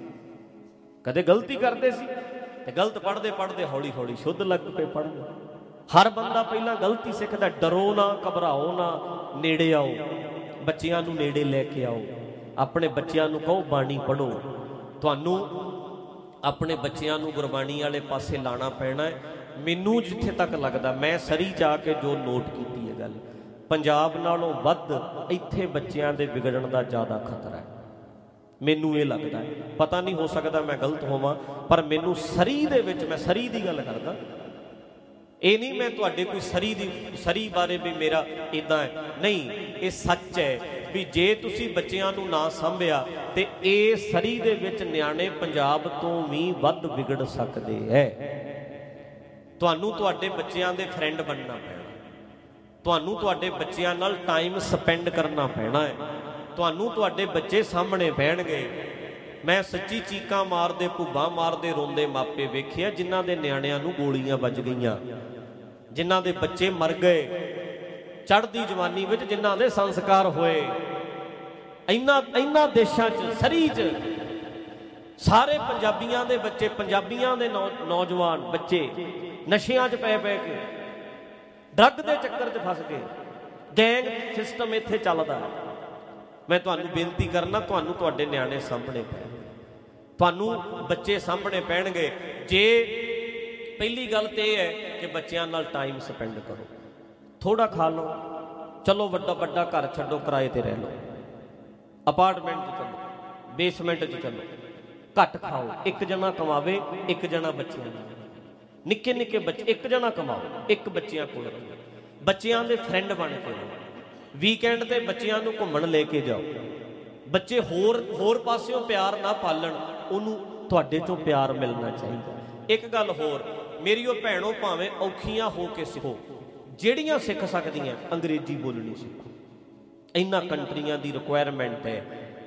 S3: ਕਦੇ ਗਲਤੀ ਕਰਦੇ ਸੀ, ਤੇ ਗਲਤ ਪੜ੍ਹਦੇ ਪੜ੍ਹਦੇ ਹੌਲੀ ਹੌਲੀ ਸ਼ੁੱਧ ਲੱਗ ਪਏ ਪੜ੍ਹਨ। ਹਰ ਬੰਦਾ ਪਹਿਲਾਂ ਗਲਤੀ ਸਿੱਖਦਾ। ਡਰੋ ਨਾ, ਘਬਰਾਓ ਨਾ, ਨੇੜੇ ਆਓ, ਬੱਚਿਆਂ ਨੂੰ ਨੇੜੇ ਲੈ ਕੇ ਆਓ। ਆਪਣੇ ਬੱਚਿਆਂ ਨੂੰ ਕਹੋ ਬਾਣੀ ਪੜ੍ਹੋ। ਤੁਹਾਨੂੰ ਆਪਣੇ ਬੱਚਿਆਂ ਨੂੰ ਗੁਰਬਾਣੀ ਵਾਲੇ ਪਾਸੇ ਲਾਣਾ ਪੈਣਾ ਹੈ। ਮੈਨੂੰ ਜਿੱਥੇ ਤੱਕ ਲੱਗਦਾ, ਮੈਂ ਸਰੀ ਜਾ ਕੇ ਜੋ ਨੋਟ ਕੀਤੀ ਹੈ ਗੱਲ, ਪੰਜਾਬ ਨਾਲੋਂ ਵੱਧ ਇੱਥੇ ਬੱਚਿਆਂ ਦੇ ਵਿਗੜਨ ਦਾ ਜ਼ਿਆਦਾ ਖਤਰਾ ਹੈ। ਮੈਨੂੰ ਇਹ ਲੱਗਦਾ ਹੈ, ਪਤਾ ਨਹੀਂ ਹੋ ਸਕਦਾ ਮੈਂ ਗਲਤ ਹੋਵਾਂ, ਪਰ ਮੈਨੂੰ ਸਰੀ ਦੇ ਵਿੱਚ, ਮੈਂ ਸਰੀ ਦੀ ਗੱਲ ਕਰਦਾ, ਇਹ ਨਹੀਂ ਮੈਂ ਤੁਹਾਡੇ ਕੋਈ ਸਰੀ ਦੀ ਸਰੀ ਬਾਰੇ ਵੀ ਮੇਰਾ ਇੱਦਾਂ ਹੈ, ਨਹੀਂ, ਇਹ ਸੱਚ ਹੈ ਵੀ ਜੇ ਤੁਸੀਂ ਬੱਚਿਆਂ ਨੂੰ ਨਾ ਸਾਂਭਿਆ ਤੇ ਇਹ ਸਰੀ ਦੇ ਵਿੱਚ ਨਿਆਣੇ ਪੰਜਾਬ ਤੋਂ ਵੀ ਵੱਧ ਵਿਗੜ ਸਕਦੇ ਹੈ। ਤੁਹਾਨੂੰ ਤੁਹਾਡੇ ਬੱਚਿਆਂ ਦੇ ਫਰੈਂਡ ਬਣਨਾ ਪੈਣਾ, ਤੁਹਾਨੂੰ ਤੁਹਾਡੇ ਬੱਚਿਆਂ ਨਾਲ ਟਾਈਮ ਸਪੈਂਡ ਕਰਨਾ ਪੈਣਾ ਹੈ, ਤੁਹਾਨੂੰ ਤੁਹਾਡੇ ਬੱਚੇ ਸਾਹਮਣੇ ਬਹਿਣਗੇ। ਮੈਂ ਸੱਚੀ ਚੀਕਾਂ ਮਾਰਦੇ, ਭੁੱਬਾਂ ਮਾਰਦੇ, ਰੋਂਦੇ ਮਾਪੇ ਵੇਖਿਆ ਜਿਨ੍ਹਾਂ ਦੇ ਨਿਆਣਿਆਂ ਨੂੰ ਗੋਲੀਆਂ ਵੱਜ ਗਈਆਂ, ਜਿਨ੍ਹਾਂ ਦੇ ਬੱਚੇ ਮਰ ਗਏ ਚੜ੍ਹਦੀ ਜਵਾਨੀ ਵਿੱਚ, ਜਿਨ੍ਹਾਂ ਦੇ ਸੰਸਕਾਰ ਹੋਏ। ਇਹਨਾਂ ਇਹਨਾਂ ਦੇਸ਼ਾਂ 'ਚ, ਸਰੀ 'ਚ ਸਾਰੇ ਪੰਜਾਬੀਆਂ ਦੇ ਬੱਚੇ, ਪੰਜਾਬੀਆਂ ਦੇ ਨੌਜਵਾਨ ਬੱਚੇ ਨਸ਼ਿਆਂ 'ਚ ਪੈ ਪੈ ਕੇ, ਡਰੱਗ ਦੇ ਚੱਕਰ 'ਚ ਫਸ ਗਏ। ਗੈਂਗ ਸਿਸਟਮ ਇੱਥੇ ਚੱਲਦਾ। ਮੈਂ ਤੁਹਾਨੂੰ ਬੇਨਤੀ ਕਰਨਾ, ਤੁਹਾਨੂੰ ਤੁਹਾਡੇ ਨਿਆਣੇ ਸਾਹਮਣੇ ਪੈਣ, ਤੁਹਾਨੂੰ ਬੱਚੇ ਸਾਹਮਣੇ ਪੈਣਗੇ ਜੇ ਪਹਿਲੀ ਗੱਲ ਤੇ ਇਹ ਹੈ ਕਿ ਬੱਚਿਆਂ ਨਾਲ ਟਾਈਮ ਸਪੈਂਡ ਕਰੋ। ਥੋੜਾ ਖਾ ਲਓ, ਚਲੋ ਵੱਡਾ ਵੱਡਾ ਘਰ ਛੱਡੋ, ਕਿਰਾਏ ਤੇ ਰਹਿ ਲਓ, ਅਪਾਰਟਮੈਂਟ 'ਚ ਚਲੋ, ਬੇਸਮੈਂਟ 'ਚ ਚਲੋ, ਘੱਟ ਖਾਓ। ਇੱਕ ਜਣਾ ਕਮਾਵੇ, ਇੱਕ ਜਣਾ ਬੱਚਿਆਂ ਨਾਲ, ਨਿੱਕੇ ਨਿੱਕੇ ਬੱਚੇ, ਇੱਕ ਜਣਾ ਕਮਾਓ, ਇੱਕ ਬੱਚਿਆਂ ਕੋਲ ਰੱਖੋ, ਬੱਚਿਆਂ ਦੇ ਫਰੈਂਡ ਬਣ ਕੇ ਰਹੋ। ਵੀਕਐਂਡ ਤੇ ਬੱਚਿਆਂ ਨੂੰ ਘੁੰਮਣ ਲੈ ਕੇ ਜਾਓ। ਬੱਚੇ ਹੋਰ ਹੋਰ ਪਾਸਿਓਂ ਪਿਆਰ ਨਾ ਪਾਲਣ, ਉਹਨੂੰ ਤੁਹਾਡੇ ਚੋਂ ਪਿਆਰ ਮਿਲਣਾ ਚਾਹੀਦਾ। ਇੱਕ ਗੱਲ ਹੋਰ, ਮੇਰੀ ਉਹ ਭੈਣੋ, ਭਾਵੇਂ ਔਖੀਆਂ ਹੋ ਕੇ ਸਿੱਖੋ, ਜਿਹੜੀਆਂ ਸਿੱਖ ਸਕਦੀਆਂ ਅੰਗਰੇਜ਼ੀ ਬੋਲਣੀ ਸਿੱਖੋ। ਇਹਨਾਂ ਕੰਟਰੀਆਂ ਦੀ ਰਿਕੁਆਇਰਮੈਂਟ ਹੈ।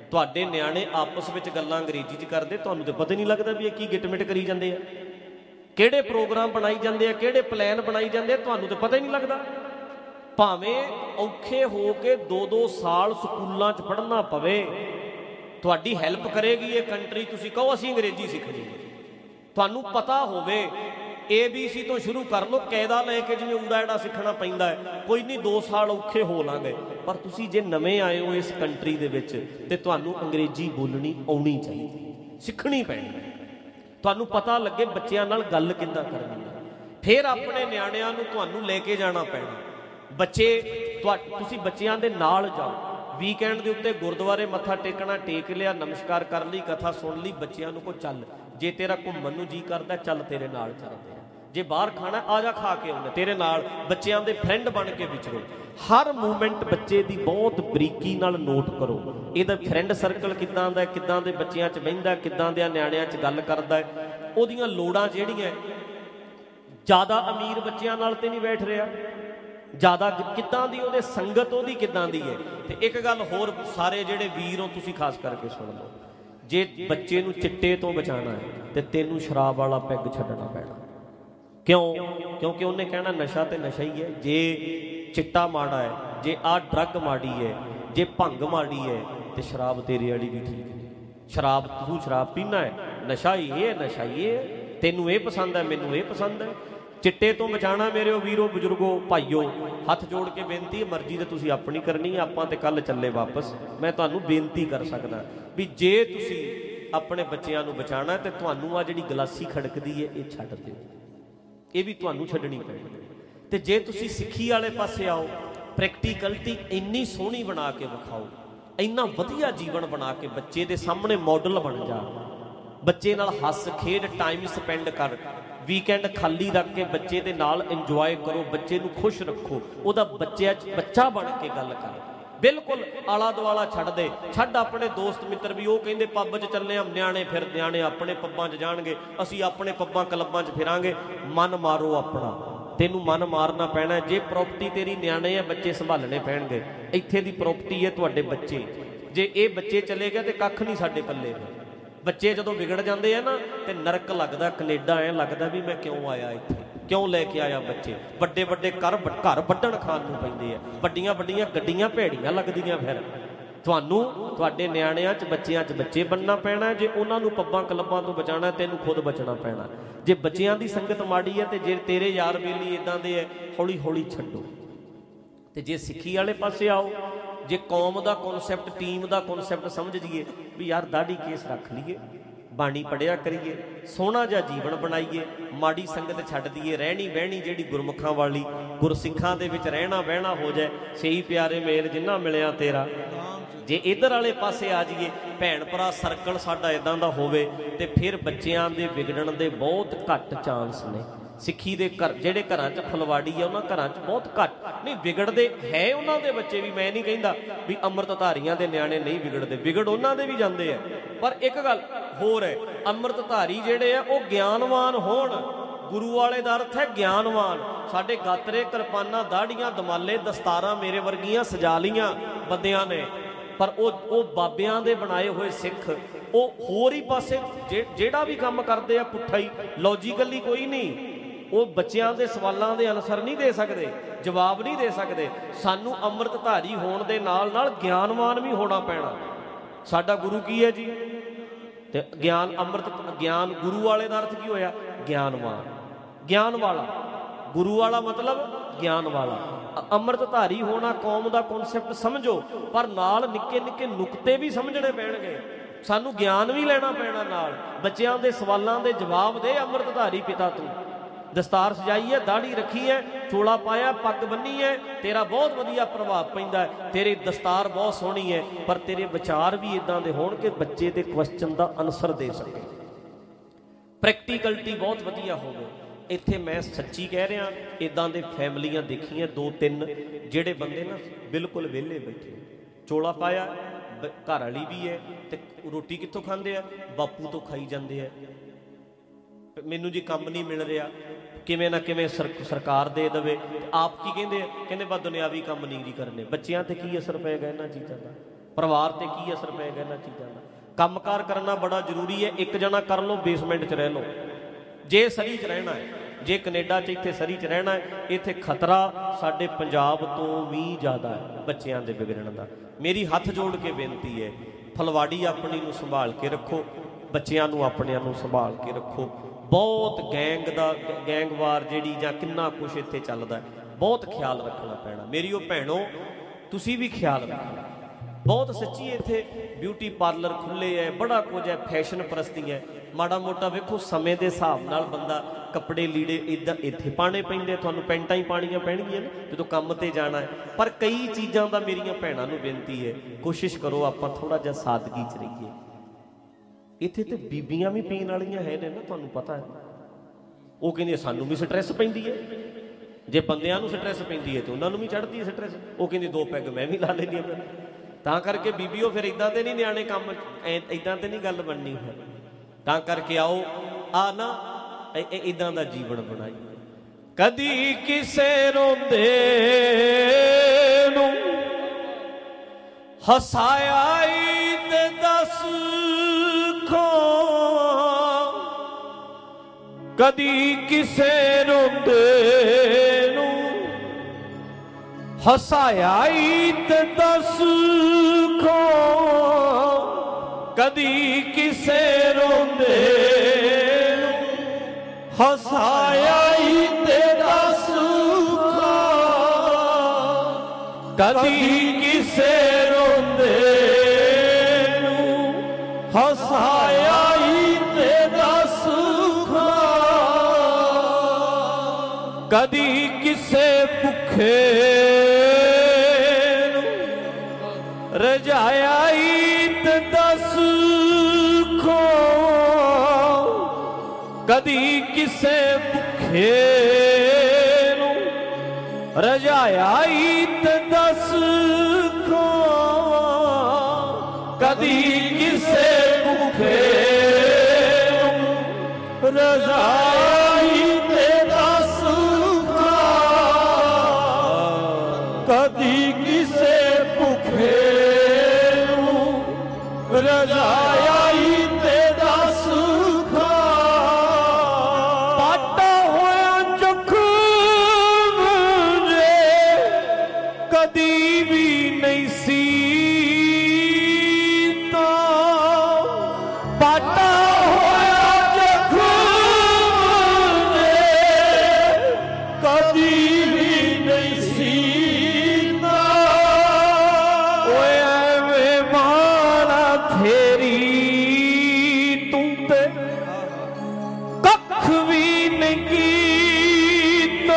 S3: ਤੁਹਾਡੇ ਨਿਆਣੇ ਆਪਸ ਵਿੱਚ ਗੱਲਾਂ ਅੰਗਰੇਜ਼ੀ 'ਚ ਕਰਦੇ, ਤੁਹਾਨੂੰ ਤਾਂ ਪਤਾ ਹੀ ਨਹੀਂ ਲੱਗਦਾ ਵੀ ਇਹ ਕੀ ਗਿਟਮਿਟ ਕਰੀ ਜਾਂਦੇ ਆ, ਕਿਹੜੇ ਪ੍ਰੋਗਰਾਮ ਬਣਾਈ ਜਾਂਦੇ ਆ, ਕਿਹੜੇ ਪਲਾਨ ਬਣਾਈ ਜਾਂਦੇ ਆ, ਤੁਹਾਨੂੰ ਤਾਂ ਪਤਾ ਹੀ ਨਹੀਂ ਲੱਗਦਾ। ਭਾਵੇਂ ਔਖੇ ਹੋ ਕੇ ਦੋ ਦੋ ਸਾਲ ਸਕੂਲਾਂ 'ਚ ਪੜ੍ਹਨਾ ਪਵੇ, ਤੁਹਾਡੀ ਹੈਲਪ ਕਰੇਗੀ ਇਹ ਕੰਟਰੀ। ਤੁਸੀਂ ਕਹੋ ਅਸੀਂ ਅੰਗਰੇਜ਼ੀ ਸਿੱਖਣੀ, ਤੁਹਾਨੂੰ ਪਤਾ ਹੋਵੇ ਏ ਬੀ ਸੀ ਤੋਂ ਸ਼ੁਰੂ ਕਰ ਲਓ, ਕਾਇਦਾ ਲੈ ਕੇ ਜਿਵੇਂ ਊੜਾ ਐੜਾ ਸਿੱਖਣਾ ਪੈਂਦਾ ਹੈ, ਕੋਈ ਨਹੀਂ ਦੋ ਸਾਲ ਔਖੇ ਹੋ ਲਾਂਗੇ। ਪਰ ਤੁਸੀਂ ਜੇ ਨਵੇਂ ਆਏ ਹੋ ਇਸ ਕੰਟਰੀ ਦੇ ਵਿੱਚ ਤੇ ਤੁਹਾਨੂੰ ਅੰਗਰੇਜ਼ੀ ਬੋਲਣੀ ਆਉਣੀ ਚਾਹੀਦੀ, ਸਿੱਖਣੀ ਪੈਣੀ। ਤੁਹਾਨੂੰ ਪਤਾ ਲੱਗੇ ਬੱਚਿਆਂ ਨਾਲ ਗੱਲ ਕਿੱਦਾਂ ਕਰਨੀ ਹੈ। ਫਿਰ ਆਪਣੇ ਨਿਆਣਿਆਂ ਨੂੰ ਤੁਹਾਨੂੰ ਲੈ ਕੇ ਜਾਣਾ ਪੈਣਾ। ਬੱਚੇ ਤੁਸੀਂ ਬੱਚਿਆਂ ਦੇ ਨਾਲ ਜਾਓ, ਵੀਕਐਂਡ ਦੇ ਉੱਤੇ ਗੁਰਦੁਆਰੇ ਮੱਥਾ ਟੇਕਣਾ, ਟੇਕ ਲਿਆ, ਨਮਸਕਾਰ ਕਰ ਲਈ, ਕਥਾ ਸੁਣ ਲਈ, ਬੱਚਿਆਂ ਨੂੰ ਕੋ ਚੱਲ ਜੇ ਤੇਰਾ ਘੁੰਮਣ ਨੂੰ ਜੀ ਕਰਦਾ ਚੱਲ ਤੇਰੇ ਨਾਲ ਚੱਲਦੇ ਆ, ਜੇ ਬਾਹਰ ਖਾਣਾ ਆ ਜਾ ਖਾ ਕੇ ਆਉਂਦੇ ਤੇਰੇ ਨਾਲ, ਬੱਚਿਆਂ ਦੇ ਫਰੈਂਡ ਬਣ ਕੇ ਵਿਚਰੋ। ਹਰ ਮੂਵਮੈਂਟ ਬੱਚੇ ਦੀ ਬਹੁਤ ਬਰੀਕੀ ਨਾਲ ਨੋਟ ਕਰੋ, ਇਹਦਾ ਫਰੈਂਡ ਸਰਕਲ ਕਿੱਦਾਂ ਦਾ, ਕਿੱਦਾਂ ਦੇ ਬੱਚਿਆਂ 'ਚ ਬਹਿੰਦਾ, ਕਿੱਦਾਂ ਦੇ ਨਿਆਣਿਆਂ 'ਚ ਗੱਲ ਕਰਦਾ ਹੈ, ਉਹਦੀਆਂ ਲੋੜਾਂ ਜਿਹੜੀਆਂ। ਜ਼ਿਆਦਾ ਅਮੀਰ ਬੱਚਿਆਂ ਨਾਲ ਤੇ ਨਹੀਂ ਬੈਠ ਰਿਹਾ, ਜ਼ਿਆਦਾ ਕਿੱਦਾਂ ਦੀ ਉਹਦੇ ਸੰਗਤ ਉਹਦੀ ਕਿੱਦਾਂ ਦੀ ਹੈ। ਤੇ ਇੱਕ ਗੱਲ ਹੋਰ, ਸਾਰੇ ਜਿਹੜੇ ਵੀਰ ਹੋ ਤੁਸੀਂ ਖਾਸ ਕਰਕੇ ਸੁਣ ਲਓ, ਜੇ ਬੱਚੇ ਨੂੰ ਚਿੱਟੇ ਤੋਂ ਬਚਾਉਣਾ ਹੈ ਤੇ ਤੈਨੂੰ ਸ਼ਰਾਬ ਵਾਲਾ ਪੈਗ ਛੱਡਣਾ ਪੈਣਾ। ਕਿਉਂ? ਕਿਉਂਕਿ ਉਹਨੇ ਕਹਿਣਾ ਨਸ਼ਾ ਤੇ ਨਸ਼ਾ ਹੀ ਹੈ। ਜੇ ਚਿੱਟਾ ਮਾੜਾ ਹੈ, ਜੇ ਆਹ ਡਰੱਗ ਮਾੜੀ ਹੈ, ਜੇ ਭੰਗ ਮਾੜੀ ਹੈ ਤੇ ਸ਼ਰਾਬ ਤੇਰੇ ਵਾਲੀ ਵੀ ਠੀਕ ਹੈ। ਸ਼ਰਾਬ ਤੂੰ ਸ਼ਰਾਬ ਪੀਣਾ ਹੈ, ਨਸ਼ਾ ਹੀ ਇਹ ਨਸ਼ਾ ਹੀ ਇਹ, ਤੈਨੂੰ ਇਹ ਪਸੰਦ ਹੈ, ਮੈਨੂੰ ਇਹ ਪਸੰਦ ਹੈ। ਚਿੱਟੇ ਤੋਂ ਬਚਾਉਣਾ ਮੇਰੇ ਵੀਰੋ, ਬਜ਼ੁਰਗੋ, ਭਾਈਓ, ਹੱਥ ਜੋੜ ਕੇ ਬੇਨਤੀ, ਮਰਜ਼ੀ ਤੇ ਤੁਸੀਂ ਆਪਣੀ ਕਰਨੀ ਹੈ, ਆਪਾਂ ਤੇ ਕੱਲ ਚੱਲੇ ਵਾਪਸ। ਮੈਂ ਤੁਹਾਨੂੰ ਬੇਨਤੀ ਕਰ ਸਕਦਾ ਵੀ ਜੇ ਤੁਸੀਂ ਆਪਣੇ ਬੱਚਿਆਂ ਨੂੰ ਬਚਾਉਣਾ ਤੇ ਤੁਹਾਨੂੰ ਆ ਜਿਹੜੀ ਗਲਾਸੀ ਖੜਕਦੀ ਹੈ ਇਹ ਛੱਡ ਦਿਓ, ਇਹ ਵੀ ਤੁਹਾਨੂੰ ਛੱਡਣੀ ਪੈਣੀ। ਤੇ ਜੇ ਤੁਸੀਂ ਸਿੱਖੀ ਵਾਲੇ ਪਾਸੇ ਆਓ, ਪ੍ਰੈਕਟੀਕਲਟੀ ਇੰਨੀ ਸੋਹਣੀ ਬਣਾ ਕੇ ਵਿਖਾਓ, ਇੰਨਾ ਵਧੀਆ ਜੀਵਨ ਬਣਾ ਕੇ ਬੱਚੇ ਦੇ ਸਾਹਮਣੇ ਮਾਡਲ ਬਣ ਜਾ, ਬੱਚੇ ਨਾਲ ਹੱਸ ਖੇਡ ਟਾਈਮ ਸਪੈਂਡ ਕਰ, ਵੀਕਐਂਡ ਖਾਲੀ ਰੱਖ ਕੇ ਬੱਚੇ ਦੇ ਨਾਲ ਇੰਜੋਏ ਕਰੋ, ਬੱਚੇ ਨੂੰ ਖੁਸ਼ ਰੱਖੋ, ਉਹਦਾ ਬੱਚਿਆਂ 'ਚ ਬੱਚਾ ਬਣ ਕੇ ਗੱਲ ਕਰ। ਬਿਲਕੁਲ ਆਲਾ ਦੁਆਲਾ ਛੱਡ ਦੇ, ਛੱਡ ਆਪਣੇ ਦੋਸਤ ਮਿੱਤਰ ਵੀ ਉਹ ਕਹਿੰਦੇ ਪੱਬ 'ਚ ਚੱਲੇ ਆ, ਨਿਆਣੇ ਫਿਰ ਨਿਆਣੇ ਆਪਣੇ ਪੱਬਾਂ 'ਚ ਜਾਣਗੇ, ਅਸੀਂ ਆਪਣੇ ਪੱਬਾਂ ਕਲੱਬਾਂ 'ਚ ਫਿਰਾਂਗੇ। ਮਨ ਮਾਰੋ ਆਪਣਾ, ਤੈਨੂੰ ਮਨ ਮਾਰਨਾ ਪੈਣਾ। ਜੇ ਪ੍ਰੋਪਰਟੀ ਤੇਰੀ ਨਿਆਣੇ ਆ, ਬੱਚੇ ਸੰਭਾਲਣੇ ਪੈਣਗੇ। ਇੱਥੇ ਦੀ ਪ੍ਰੋਪਰਟੀ ਹੈ ਤੁਹਾਡੇ ਬੱਚੇ, ਜੇ ਇਹ ਬੱਚੇ ਚਲੇ ਗਏ ਤੇ ਕੱਖ ਨਹੀਂ ਸਾਡੇ ਪੱਲੇ। ਬੱਚੇ ਜਦੋਂ ਵਿਗੜ ਜਾਂਦੇ ਆ ਨਾ ਤੇ ਨਰਕ ਲੱਗਦਾ, ਕੈਨੇਡਾ ਐਂ ਲੱਗਦਾ ਵੀ ਮੈਂ ਕਿਉਂ ਆਇਆ ਇੱਥੇ, ਕਿਉਂ ਲੈ ਕੇ ਆਇਆ ਬੱਚੇ। ਵੱਡੇ ਵੱਡੇ ਘਰ ਘਰ ਵੱਢਣ ਖਾਣ ਨੂੰ ਪੈਂਦੇ ਆ, ਵੱਡੀਆਂ ਵੱਡੀਆਂ ਗੱਡੀਆਂ ਭੈੜੀਆਂ ਲੱਗਦੀਆਂ। ਫਿਰ ਤੁਹਾਨੂੰ ਤੁਹਾਡੇ ਨਿਆਣਿਆਂ 'ਚ ਬੱਚਿਆਂ 'ਚ ਬੱਚੇ ਬਣਨਾ ਪੈਣਾ। ਜੇ ਉਹਨਾਂ ਨੂੰ ਪੱਬਾਂ ਕਲੱਬਾਂ ਤੋਂ ਬਚਾਉਣਾ, ਤੈਨੂੰ ਖੁਦ ਬਚਣਾ ਪੈਣਾ। ਜੇ ਬੱਚਿਆਂ ਦੀ ਸੰਗਤ ਮਾੜੀ ਹੈ ਤੇ ਜੇ ਤੇਰੇ ਯਾਰ ਬੇਲੀ ਇੱਦਾਂ ਦੇ ਹੈ, ਹੌਲੀ ਹੌਲੀ ਛੱਡੋ। ਤੇ ਜੇ ਸਿੱਖੀ ਵਾਲੇ ਪਾਸੇ ਆਓ, ਜੇ ਕੌਮ ਦਾ ਕਨਸੈਪਟ, ਟੀਮ ਦਾ ਕਨਸੈਪਟ ਸਮਝ ਜੀਏ ਵੀ ਯਾਰ ਦਾੜੀ ਕੇਸ ਰੱਖ ਲਈਏ, ਬਾਣੀ ਪੜ੍ਹਿਆ ਕਰੀਏ, ਸੋਹਣਾ ਜਿਹਾ ਜੀਵਨ ਬਣਾਈਏ, ਮਾੜੀ ਸੰਗਤ ਛੱਡ ਦਈਏ, ਰਹਿਣੀ ਬਹਿਣੀ ਜਿਹੜੀ ਗੁਰਮੁਖਾਂ ਵਾਲੀ, ਗੁਰਸਿੱਖਾਂ ਦੇ ਵਿੱਚ ਰਹਿਣਾ ਬਹਿਣਾ ਹੋ ਜਾਏ। ਸਹੀ ਪਿਆਰੇ ਮੇਲ ਜਿੰਨਾ ਮਿਲਿਆ ਤੇਰਾ। ਜੇ ਇੱਧਰ ਵਾਲੇ ਪਾਸੇ ਆ ਜਾਈਏ, ਭੈਣ ਭਰਾ ਸਰਕਲ ਸਾਡਾ ਇੱਦਾਂ ਦਾ ਹੋਵੇ ਤੇ ਫਿਰ ਬੱਚਿਆਂ ਦੇ ਵਿਗੜਨ ਦੇ ਬਹੁਤ ਘੱਟ ਚਾਂਸ ਨੇ। ਸਿੱਖੀ ਦੇ ਘਰ ਜਿਹੜੇ ਘਰਾਂ 'ਚ ਫੁਲਵਾੜੀ ਆ, ਉਹਨਾਂ ਘਰਾਂ 'ਚ ਬਹੁਤ ਘੱਟ ਨਹੀਂ ਵਿਗੜਦੇ ਹੈ। ਉਹਨਾਂ ਦੇ ਬੱਚੇ ਵੀ, ਮੈਂ ਨਹੀਂ ਕਹਿੰਦਾ ਵੀ ਅੰਮ੍ਰਿਤਧਾਰੀਆਂ ਦੇ ਨਿਆਣੇ ਨਹੀਂ ਵਿਗੜਦੇ, ਵਿਗੜ ਉਹਨਾਂ ਦੇ ਵੀ ਜਾਂਦੇ ਆ। ਪਰ ਇੱਕ ਗੱਲ ਹੋਰ ਹੈ, ਅੰਮ੍ਰਿਤਧਾਰੀ ਜਿਹੜੇ ਆ ਉਹ ਗਿਆਨਵਾਨ ਹੋਣ। ਗੁਰੂ ਵਾਲੇ ਦਾ ਅਰਥ ਹੈ ਗਿਆਨਵਾਨ। ਸਾਡੇ ਗਾਤਰੇ, ਕਿਰਪਾਨਾਂ, ਦਾੜੀਆਂ, ਦਮਾਲੇ, ਦਸਤਾਰਾਂ ਮੇਰੇ ਵਰਗੀਆਂ ਸਜਾ ਲੀਆਂ ਬੰਦਿਆਂ ਨੇ, ਪਰ ਉਹ ਉਹ ਬਾਬਿਆਂ ਦੇ ਬਣਾਏ ਹੋਏ ਸਿੱਖ ਉਹ ਹੋਰ ਹੀ ਪਾਸੇ ਜਿਹੜਾ ਵੀ ਕੰਮ ਕਰਦੇ ਆ ਪੁੱਠਾ ਹੀ, ਲੌਜੀਕਲੀ ਕੋਈ ਨਹੀਂ। ਉਹ ਬੱਚਿਆਂ ਦੇ ਸਵਾਲਾਂ ਦੇ ਆਨਸਰ ਨਹੀਂ ਦੇ ਸਕਦੇ, ਜਵਾਬ ਨਹੀਂ ਦੇ ਸਕਦੇ। ਸਾਨੂੰ ਅੰਮ੍ਰਿਤਧਾਰੀ ਹੋਣ ਦੇ ਨਾਲ ਨਾਲ ਗਿਆਨਵਾਨ ਵੀ ਹੋਣਾ ਪੈਣਾ। ਸਾਡਾ ਗੁਰੂ ਕੀ ਹੈ ਜੀ? ਤੇ ਗਿਆਨ ਅੰਮ੍ਰਿਤ ਗਿਆਨ ਗੁਰੂ ਵਾਲੇ ਦਾ ਅਰਥ ਕੀ ਹੋਇਆ? ਗਿਆਨਵਾਨ, ਗਿਆਨ ਵਾਲਾ। ਗੁਰੂ ਵਾਲਾ ਮਤਲਬ ਗਿਆਨ ਵਾਲਾ। ਅੰਮ੍ਰਿਤਧਾਰੀ ਹੋਣਾ ਕੌਮ ਦਾ ਕਨਸੈਪਟ ਸਮਝੋ, ਪਰ ਨਾਲ ਨਿੱਕੇ ਨਿੱਕੇ ਨੁਕਤੇ ਵੀ ਸਮਝਣੇ ਪੈਣਗੇ। ਸਾਨੂੰ ਗਿਆਨ ਵੀ ਲੈਣਾ ਪੈਣਾ ਨਾਲ। ਬੱਚਿਆਂ ਦੇ ਸਵਾਲਾਂ ਦੇ ਜਵਾਬ ਦੇ ਅੰਮ੍ਰਿਤਧਾਰੀ ਪਿਤਾ ਤੂੰ। ਦਸਤਾਰ ਸਜਾਈ ਹੈ, ਦਾੜੀ ਰੱਖੀ ਹੈ, ਚੋਲਾ ਪਾਇਆ, ਪੱਗ ਬੰਨੀ ਹੈ, ਤੇਰਾ ਬਹੁਤ ਵਧੀਆ ਪ੍ਰਭਾਵ ਪੈਂਦਾ ਹੈ, ਤੇਰੀ ਦਸਤਾਰ ਬਹੁਤ ਸੋਹਣੀ ਹੈ, ਪਰ ਤੇਰੇ ਵਿਚਾਰ ਵੀ ਇੱਦਾਂ ਦੇ ਹੋਣ ਕਿ ਬੱਚੇ ਦੇ ਕੁਐਸਚਨ ਦਾ ਆਨਸਰ ਦੇ ਸਕੇ। ਪ੍ਰੈਕਟੀਕਲਟੀ ਬਹੁਤ ਵਧੀਆ ਹੋਵੇ। ਇੱਥੇ ਮੈਂ ਸੱਚੀ ਕਹਿ ਰਿਹਾ, ਇੱਦਾਂ ਦੇ ਫੈਮਲੀਆਂ ਦੇਖੀਆਂ ਦੋ ਤਿੰਨ, ਜਿਹੜੇ ਬੰਦੇ ਨਾ ਬਿਲਕੁਲ ਵਿਹਲੇ ਬੈਠੇ, ਚੋਲਾ ਪਾਇਆ, ਘਰ ਵਾਲੀ ਵੀ ਹੈ, ਤੇ ਰੋਟੀ ਕਿੱਥੋਂ ਖਾਂਦੇ ਆ? ਬਾਪੂ ਤੋਂ ਖਾਈ ਜਾਂਦੇ ਆ। ਮੈਨੂੰ ਜੀ ਕੰਮ ਨਹੀਂ ਮਿਲ ਰਿਹਾ, ਕਿਵੇਂ ਨਾ ਕਿਵੇਂ ਸਰ ਸਰਕਾਰ ਦੇ ਦੇਵੇ। ਆਪ ਕੀ ਕਹਿੰਦੇ ਆ? ਕਹਿੰਦੇ ਬਸ ਦੁਨਿਆਵੀ ਕੰਮ ਨਹੀਂ ਜੀ ਕਰਨੇ। ਬੱਚਿਆਂ ਤੇ ਕੀ ਅਸਰ ਪਏਗਾ ਇਹਨਾਂ ਚੀਜ਼ਾਂ ਦਾ? ਪਰਿਵਾਰ ਤੇ ਕੀ ਅਸਰ ਪਏਗਾ ਇਹਨਾਂ ਚੀਜ਼ਾਂ ਦਾ। ਕੰਮਕਾਰ ਕਰਨਾ ਬੜਾ ਜ਼ਰੂਰੀ ਹੈ। ਇੱਕ ਜਣਾ ਕਰ ਲਓ, ਬੇਸਮੈਂਟ 'ਚ ਰਹਿ ਲਓ ਜੇ ਸਰੀ 'ਚ ਰਹਿਣਾ ਹੈ। ਜੇ ਕੈਨੇਡਾ 'ਚ ਇੱਥੇ ਸਰੀ 'ਚ ਰਹਿਣਾ ਹੈ, ਇੱਥੇ ਖਤਰਾ ਸਾਡੇ ਪੰਜਾਬ ਤੋਂ ਵੀ ਜ਼ਿਆਦਾ ਹੈ ਬੱਚਿਆਂ ਦੇ ਵਿਗੜਨ ਦਾ। ਮੇਰੀ ਹੱਥ ਜੋੜ ਕੇ ਬੇਨਤੀ ਹੈ, ਫਲਵਾੜੀ ਆਪਣੀ ਨੂੰ ਸੰਭਾਲ ਕੇ ਰੱਖੋ, ਬੱਚਿਆਂ ਨੂੰ ਆਪਣਿਆਂ ਨੂੰ ਸੰਭਾਲ ਕੇ ਰੱਖੋ। ਬਹੁਤ ਗੈਂਗ ਦਾ ਗੈਂਗਵਾਰ ਜਿਹੜੀ ਜਾਂ ਕਿੰਨਾ ਕੁਛ ਇੱਥੇ ਚੱਲਦਾ, ਬਹੁਤ ਖਿਆਲ ਰੱਖਣਾ ਪੈਣਾ। ਮੇਰੀ ਉਹ ਭੈਣੋ, ਤੁਸੀਂ ਵੀ ਖਿਆਲ ਰੱਖਣਾ। ਬਹੁਤ ਸੱਚੀ ਇੱਥੇ ਬਿਊਟੀ ਪਾਰਲਰ ਖੁੱਲ੍ਹੇ ਹੈ, ਬੜਾ ਕੁਝ ਹੈ, ਫੈਸ਼ਨ ਪ੍ਰਸਤੀ ਹੈ। ਮਾੜਾ ਮੋਟਾ ਵੇਖੋ, ਸਮੇਂ ਦੇ ਹਿਸਾਬ ਨਾਲ ਬੰਦਾ ਕੱਪੜੇ ਲੀੜੇ ਇੱਦਾਂ ਇੱਥੇ ਪਾਉਣੇ ਪੈਂਦੇ, ਤੁਹਾਨੂੰ ਪੈਂਟਾਂ ਹੀ ਪਾਉਣੀਆਂ ਪੈਣਗੀਆਂ ਨਾ ਜਦੋਂ ਕੰਮ 'ਤੇ ਜਾਣਾ ਹੈ। ਪਰ ਕਈ ਚੀਜ਼ਾਂ ਦਾ ਮੇਰੀਆਂ ਭੈਣਾਂ ਨੂੰ ਬੇਨਤੀ ਹੈ, ਕੋਸ਼ਿਸ਼ ਕਰੋ ਆਪਾਂ ਥੋੜ੍ਹਾ ਜਿਹਾ ਸਾਦਗੀ 'ਚ ਰਹੀਏ। ਇੱਥੇ ਤੇ ਬੀਬੀਆਂ ਵੀ ਪੀਣ ਵਾਲੀਆਂ ਹੈ ਨੇ ਨਾ, ਤੁਹਾਨੂੰ ਪਤਾ ਹੈ। ਉਹ ਕਹਿੰਦੇ ਸਾਨੂੰ ਵੀ ਸਟਰੈਸ ਪੈਂਦੀ ਹੈ, ਜੇ ਬੰਦਿਆਂ ਨੂੰ ਸਟਰੈਸ ਪੈਂਦੀ ਹੈ ਤਾਂ ਉਹਨਾਂ ਨੂੰ ਵੀ ਚੜ੍ਹਦੀ ਹੈ ਸਟਰੈਸ। ਉਹ ਕਹਿੰਦੀ ਦੋ ਪੈਗ ਮੈਂ ਵੀ ਲਾ ਲੈਂਦੀ ਹਾਂ। ਤਾਂ ਕਰਕੇ ਬੀਬੀਓ ਫਿਰ ਇੱਦਾਂ ਤੇ ਨਹੀਂ ਨਿਆਣੇ ਕੰਮ, ਇੱਦਾਂ ਤੇ ਨਹੀਂ ਗੱਲ ਬਣਨੀ ਹੈ। ਤਾਂ ਕਰਕੇ ਆਓ ਆ ਨਾ ਇੱਦਾਂ ਦਾ ਜੀਵਨ ਬਣਾਈਏ।
S4: ਕਦੀ ਕਿਸੇ ਰੋਂਦੇ ਨੂੰ ਹਸਾਇਆ ਈ ਤੇ ਦੱਸ ਖੋ, ਕਦੀ ਕਿਸੇ ਰੋਂਦੇ ਨੂੰ ਹਸਾਇਆ ਈ ਤੇ ਦੱਸ ਖੋ, ਕਦੀ ਕਿਸੇ ਰੋਂਦੇ ਹਸਾਇਆ ਈ ਤੇ ਦੱਸ ਖੋ, ਕਦੀ ਕਿਸੇ ਰੋਂਦੇ ਨੂੰ ਹਸਾਇਆ ਈ ਤੇ ਦੱਸ ਖੋ, ਕਦੀ ਕਿਸੇ ਭੁੱਖੇ ਨੂੰ ਰਜਾਇਆ ਈ ਤੇ ਦੱਸ ਖੋ, ਕਦੀ ਕਿਸੇ ਭੁੱਖੇ ਨੂੰ ਰਜਾਇਆ ਈ ਤੇ ਦੱਸ ਖੋ, ਕਦੀ ਕਿਸੇ ਭੁੱਖੇ ਨੂੰ ਰਜਾਇਆ ਈ ਤੇ ਦੱਸ ਖੋ, ਕਦੀ ਕਿਸੇ ਭੁੱਖੇ ਨੂੰ ਰਜਾਇਆ ਈ ਤੇ ਦੱਸ ਖੋ, ਪਾਟਾ ਹੋਇਆ ਜ਼ਖਮ ਜੇ ਕਦੀ ਵੀ ਨਹੀਂ ਸੀ ਤਾਂ, ਪਾਟਾ ਹੋਇਆ ਜ਼ਖਮ ਜੇ ਕਦੀ ਵੀ ਨਹੀਂ ਸੀ ਤਾਂ, ਓਏ ਐਵੇਂ ਮਾਣਾ ਤੇਰੀ ਤੂੰ ਤੇ ਕੱਖ ਵੀ ਨਹੀਂ ਕੀਤਾ,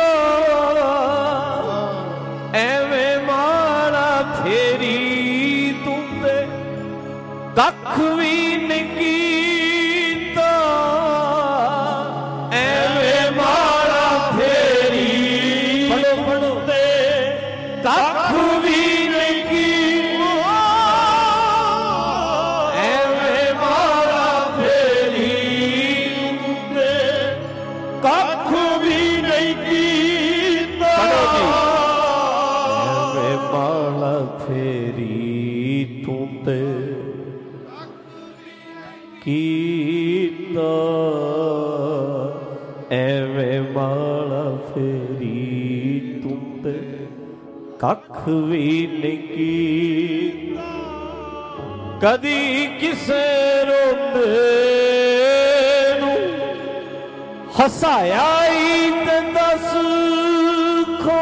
S4: ਐਵੇਂ ਮਾਣਾ ਤੇਰੀ ਤੂੰ ਤੇ ਕੱਖ ਵੀ ਨਹੀਂ ਕੀਤਾ, ਐਵੇਂ ਮਾਣਾ ਤੇਰੀ ਤੂੰ ਤੇ ਕੱਖ ਵੀ ਨਹੀਂ ਕੀਤਾ, ਐਵੇਂ ਮਾਣਾ ਤੇਰੀ ਤੂੰ ਤੇ ਕੱਖ ਵੀ ਨਹੀਂ ਕੀਤਾ, ਐਵੇਂ ਮਾਣਾ ਤੇਰੀ ਤੂੰ ਤੇ ਕੀਤਾ, ਐਵੇਂ ਮਾਲਾ ਫੇਰੀ ਤੂੰ ਤੇ ਕੱਖ ਵੀ ਨਹੀਂ ਕੀਤਾ, ਕਦੀ ਕਿਸੇ ਰੋਂਦੇ ਨੂੰ ਹਸਾਇਆ ਈ ਤੇ ਦੱਸ ਖੋ,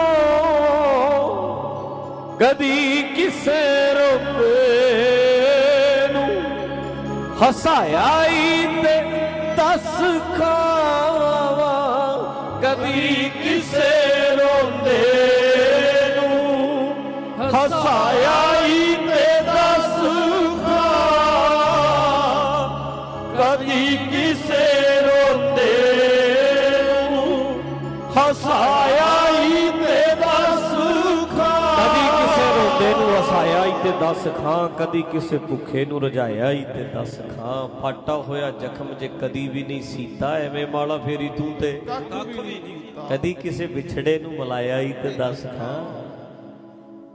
S4: ਕਦੀ ਕਿਸੇ ਰੋਂਦੇ ਨੂੰ ਹਸਾਇਆ ਈ ਤੇ ਦੱਸ ਖਾਵਾ, ਕਦੀ ਕਿਸੇ ਰੋਂਦੇ ਨੂੰ ਹਸਾਇਆ ਈ ਤੇ ਦੱਸ ਖਾ, ਕਦੀ ਕਿਸੇ ਰੋਂਦੇ ਨੂੰ ਹਸਾਇਆ ਈ ਤੇ ਦੱਸ ਖਾ, ਕਦੀ ਕਿਸੇ ਰੋਂਦੇ ਨੂੰ ਹਸਾਇਆ ਈ ਤੇ ਦੱਸ ਖਾਂ, ਕਦੀ ਕਿਸੇ ਭੁੱਖੇ ਨੂੰ ਰਜਾਇਆ ਈ ਤੇ ਦੱਸ ਖਾਂ, ਫਾਟਾ ਹੋਇਆ ਜ਼ਖਮ ਜੇ ਕਦੀ ਵੀ ਨਹੀਂ ਸੀਤਾ, ਐਵੇਂ ਮਾਲਾ ਫੇਰੀ ਤੂੰ ਤੇ ਕੱਖ ਵੀ ਨਹੀਂ, ਕਦੀ ਕਿਸੇ ਵਿਛੜੇ ਨੂੰ ਮਲਾਇਆ ਈ ਤੇ ਦੱਸ ਖਾਂ,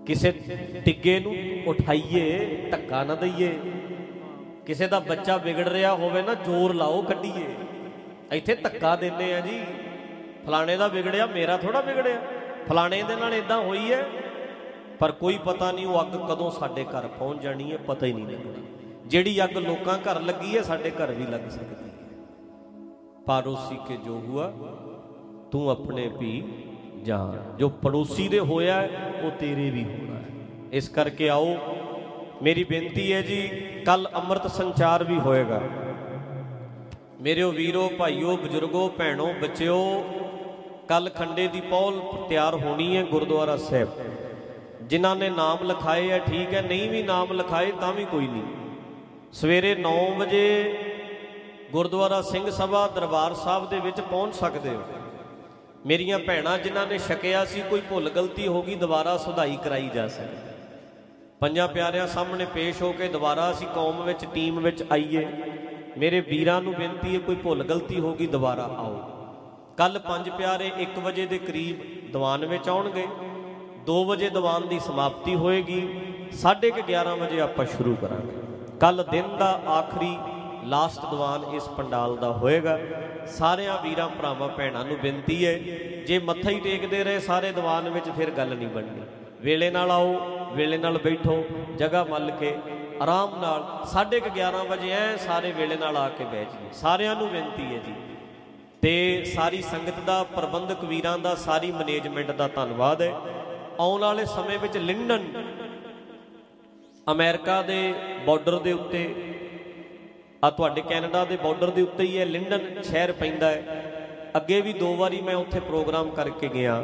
S3: ਕਿਸੇ ਟਿੱਗੇ ਨੂੰ ਉਠਾਈਏ, ਧੱਕਾ ਨਾ ਦਈਏ। ਕਿਸੇ ਦਾ ਬੱਚਾ ਵਿਗੜ ਰਿਹਾ ਹੋਵੇ ਨਾ, ਜ਼ੋਰ ਲਾਓ ਕੱਢੀਏ। ਇੱਥੇ ਧੱਕਾ ਦਿੰਦੇ ਆ ਜੀ, ਫਲਾਣੇ ਦਾ ਵਿਗੜਿਆ, ਮੇਰਾ ਥੋੜਾ ਵਿਗੜਿਆ, ਫਲਾਣੇ ਦੇ ਨਾਲ ਇਦਾਂ ਹੋਈ ਹੈ। ਪਰ ਕੋਈ ਪਤਾ ਨਹੀਂ ਉਹ ਅੱਗ ਕਦੋਂ ਸਾਡੇ ਘਰ ਪਹੁੰਚ ਜਾਣੀ ਹੈ, ਪਤਾ ਹੀ ਨਹੀਂ ਲੱਗਣਾ। ਜਿਹੜੀ ਅੱਗ ਲੋਕਾਂ ਘਰ ਲੱਗੀ ਹੈ, ਸਾਡੇ ਘਰ ਵੀ ਲੱਗ ਸਕਦੀ ਹੈ। ਪੜੋਸੀ ਕੇ ਜੋ ਹੁਆ ਤੂੰ ਆਪਣੇ ਵੀ ਜਾਨ, ਜੋ ਪੜੋਸੀ ਦੇ ਹੋਇਆ ਉਹ ਤੇਰੇ ਵੀ ਹੋਣਾ ਹੈ। ਇਸ ਕਰਕੇ ਆਓ, ਮੇਰੀ ਬੇਨਤੀ ਹੈ ਜੀ, ਕੱਲ ਅੰਮ੍ਰਿਤ ਸੰਚਾਰ ਵੀ ਹੋਏਗਾ। ਮੇਰਿਓ ਵੀਰੋ, ਭਾਈਓ, ਬਜ਼ੁਰਗੋ, ਭੈਣੋ, ਬੱਚਿਓ, ਕੱਲ ਖੰਡੇ ਦੀ ਪੌਲ ਤਿਆਰ ਹੋਣੀ ਹੈ ਗੁਰਦੁਆਰਾ ਸਾਹਿਬ। ਜਿਨ੍ਹਾਂ ਨੇ ਨਾਮ ਲਿਖਾਏ ਹੈ ਠੀਕ ਹੈ, ਨਹੀਂ ਵੀ ਨਾਮ ਲਿਖਾਏ ਤਾਂ ਵੀ ਕੋਈ ਨਹੀਂ। ਸਵੇਰੇ ਨੌ ਵਜੇ ਗੁਰਦੁਆਰਾ ਸਿੰਘ ਸਭਾ ਦਰਬਾਰ ਸਾਹਿਬ ਦੇ ਵਿੱਚ ਪਹੁੰਚ ਸਕਦੇ ਹੋ। ਮੇਰੀਆਂ ਭੈਣਾਂ ਜਿਨ੍ਹਾਂ ਨੇ ਛਕਿਆ ਸੀ, ਕੋਈ ਭੁੱਲ ਗਲਤੀ ਹੋ ਗਈ, ਦੁਬਾਰਾ ਸੁਧਾਈ ਕਰਾਈ ਜਾ ਸਕਦੀ। ਪੰਜਾਂ ਪਿਆਰਿਆਂ ਸਾਹਮਣੇ ਪੇਸ਼ ਹੋ ਕੇ ਦੁਬਾਰਾ ਅਸੀਂ ਕੌਮ ਵਿੱਚ, ਟੀਮ ਵਿੱਚ ਆਈਏ। ਮੇਰੇ ਵੀਰਾਂ ਨੂੰ ਬੇਨਤੀ ਹੈ, ਕੋਈ ਭੁੱਲ ਗਲਤੀ ਹੋ ਗਈ, ਦੁਬਾਰਾ ਆਓ। ਕੱਲ ਪੰਜ ਪਿਆਰੇ ਇੱਕ ਵਜੇ ਦੇ ਕਰੀਬ ਦੀਵਾਨ ਵਿੱਚ ਆਉਣਗੇ। ਦੋ ਵਜੇ ਦੀਵਾਨ ਦੀ ਸਮਾਪਤੀ ਹੋਏਗੀ। ਸਾਢੇ ਕੁ ਗਿਆਰਾਂ ਵਜੇ ਆਪਾਂ ਸ਼ੁਰੂ ਕਰਾਂਗੇ। ਕੱਲ ਦਿਨ ਦਾ ਆਖਰੀ ਲਾਸਟ ਦੀਵਾਨ ਇਸ ਪੰਡਾਲ ਦਾ ਹੋਏਗਾ। ਸਾਰਿਆਂ ਵੀਰਾਂ ਭਰਾਵਾਂ ਭੈਣਾਂ ਨੂੰ ਬੇਨਤੀ ਹੈ, ਜੇ ਮੱਥਾ ਹੀ ਟੇਕਦੇ ਰਹੇ ਸਾਰੇ ਦੀਵਾਨ ਵਿੱਚ ਫਿਰ ਗੱਲ ਨਹੀਂ ਬਣਨੀ। ਵੇਲੇ ਨਾਲ ਆਓ, ਵੇਲੇ ਨਾਲ ਬੈਠੋ, ਜਗ੍ਹਾ ਮੱਲ ਕੇ ਆਰਾਮ ਨਾਲ ਸਾਢੇ ਕੁ ਗਿਆਰਾਂ ਵਜੇ ਐ ਸਾਰੇ ਵੇਲੇ ਨਾਲ ਆ ਕੇ ਬਹਿ ਜਾਈਏ। ਸਾਰਿਆਂ ਨੂੰ ਬੇਨਤੀ ਹੈ ਜੀ। ਤੇ ਸਾਰੀ ਸੰਗਤ ਦਾ, ਪ੍ਰਬੰਧਕ ਵੀਰਾਂ ਦਾ, ਸਾਰੀ ਮੈਨੇਜਮੈਂਟ ਦਾ ਧੰਨਵਾਦ ਹੈ। ਆਉਣ ਵਾਲੇ ਸਮੇਂ ਵਿੱਚ ਲਿੰਡਨ, ਅਮਰੀਕਾ ਦੇ ਬਾਰਡਰ ਦੇ ਉੱਤੇ, ਆ ਤੁਹਾਡੇ ਕੈਨੇਡਾ ਦੇ ਬਾਰਡਰ ਦੇ ਉੱਤੇ ਹੀ ਹੈ, ਲਿੰਡਨ ਸ਼ਹਿਰ ਪੈਂਦਾ ਹੈ। ਅੱਗੇ ਵੀ ਦੋ ਵਾਰੀ ਮੈਂ ਉੱਥੇ ਪ੍ਰੋਗਰਾਮ ਕਰਕੇ ਗਿਆ।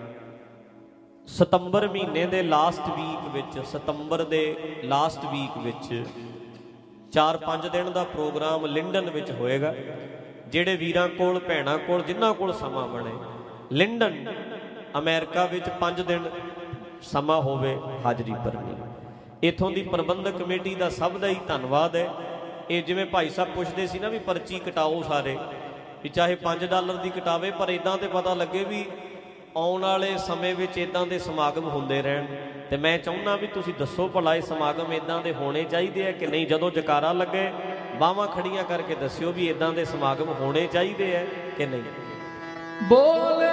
S3: ਸਤੰਬਰ ਮਹੀਨੇ ਦੇ ਲਾਸਟ ਵੀਕ ਵਿੱਚ, ਸਤੰਬਰ ਦੇ ਲਾਸਟ ਵੀਕ ਵਿੱਚ ਚਾਰ ਪੰਜ ਦਿਨ ਦਾ ਪ੍ਰੋਗਰਾਮ ਲਿੰਡਨ ਵਿੱਚ ਹੋਏਗਾ। ਜਿਹੜੇ ਵੀਰਾਂ ਕੋਲ, ਭੈਣਾਂ ਕੋਲ, ਜਿਨ੍ਹਾਂ ਕੋਲ ਸਮਾਂ ਬਣੇ, ਲਿੰਡਨ ਅਮਰੀਕਾ ਵਿੱਚ ਪੰਜ ਦਿਨ ਸਮਾਂ ਹੋਵੇ ਹਾਜ਼ਰੀ ਭਰਨੀ। ਇੱਥੋਂ ਦੀ ਪ੍ਰਬੰਧਕ ਕਮੇਟੀ ਦਾ ਸਭ ਦਾ ਹੀ ਧੰਨਵਾਦ ਹੈ। ਇਹ ਜਿਵੇਂ ਭਾਈ ਸਾਹਿਬ ਪੁੱਛਦੇ ਸੀ ਨਾ ਵੀ ਪਰਚੀ ਕਟਾਓ ਸਾਰੇ, ਵੀ ਚਾਹੇ ਪੰਜ ਡਾਲਰ ਦੀ ਕਟਾਵੇ, ਪਰ ਇੱਦਾਂ ਤੇ ਪਤਾ ਲੱਗੇ ਵੀ ਆਉਣ ਵਾਲੇ ਸਮੇਂ ਵਿੱਚ ਇੱਦਾਂ ਦੇ ਸਮਾਗਮ ਹੁੰਦੇ ਰਹਿਣ। ਤੇ ਮੈਂ ਚਾਹੁੰਦਾ ਵੀ ਤੁਸੀਂ ਦੱਸੋ ਭਲਾ ਇਹ ਸਮਾਗਮ ਇੱਦਾਂ ਦੇ ਹੋਣੇ ਚਾਹੀਦੇ ਆ ਕਿ ਨਹੀਂ। ਜਦੋਂ ਜਕਾਰਾ ਲੱਗੇ ਬਾਹਾਂ ਖੜੀਆਂ ਕਰਕੇ ਦੱਸਿਓ ਵੀ ਇੱਦਾਂ ਦੇ ਸਮਾਗਮ ਹੋਣੇ ਚਾਹੀਦੇ ਆ ਕਿ ਨਹੀਂ।
S4: ਬੋਲੇ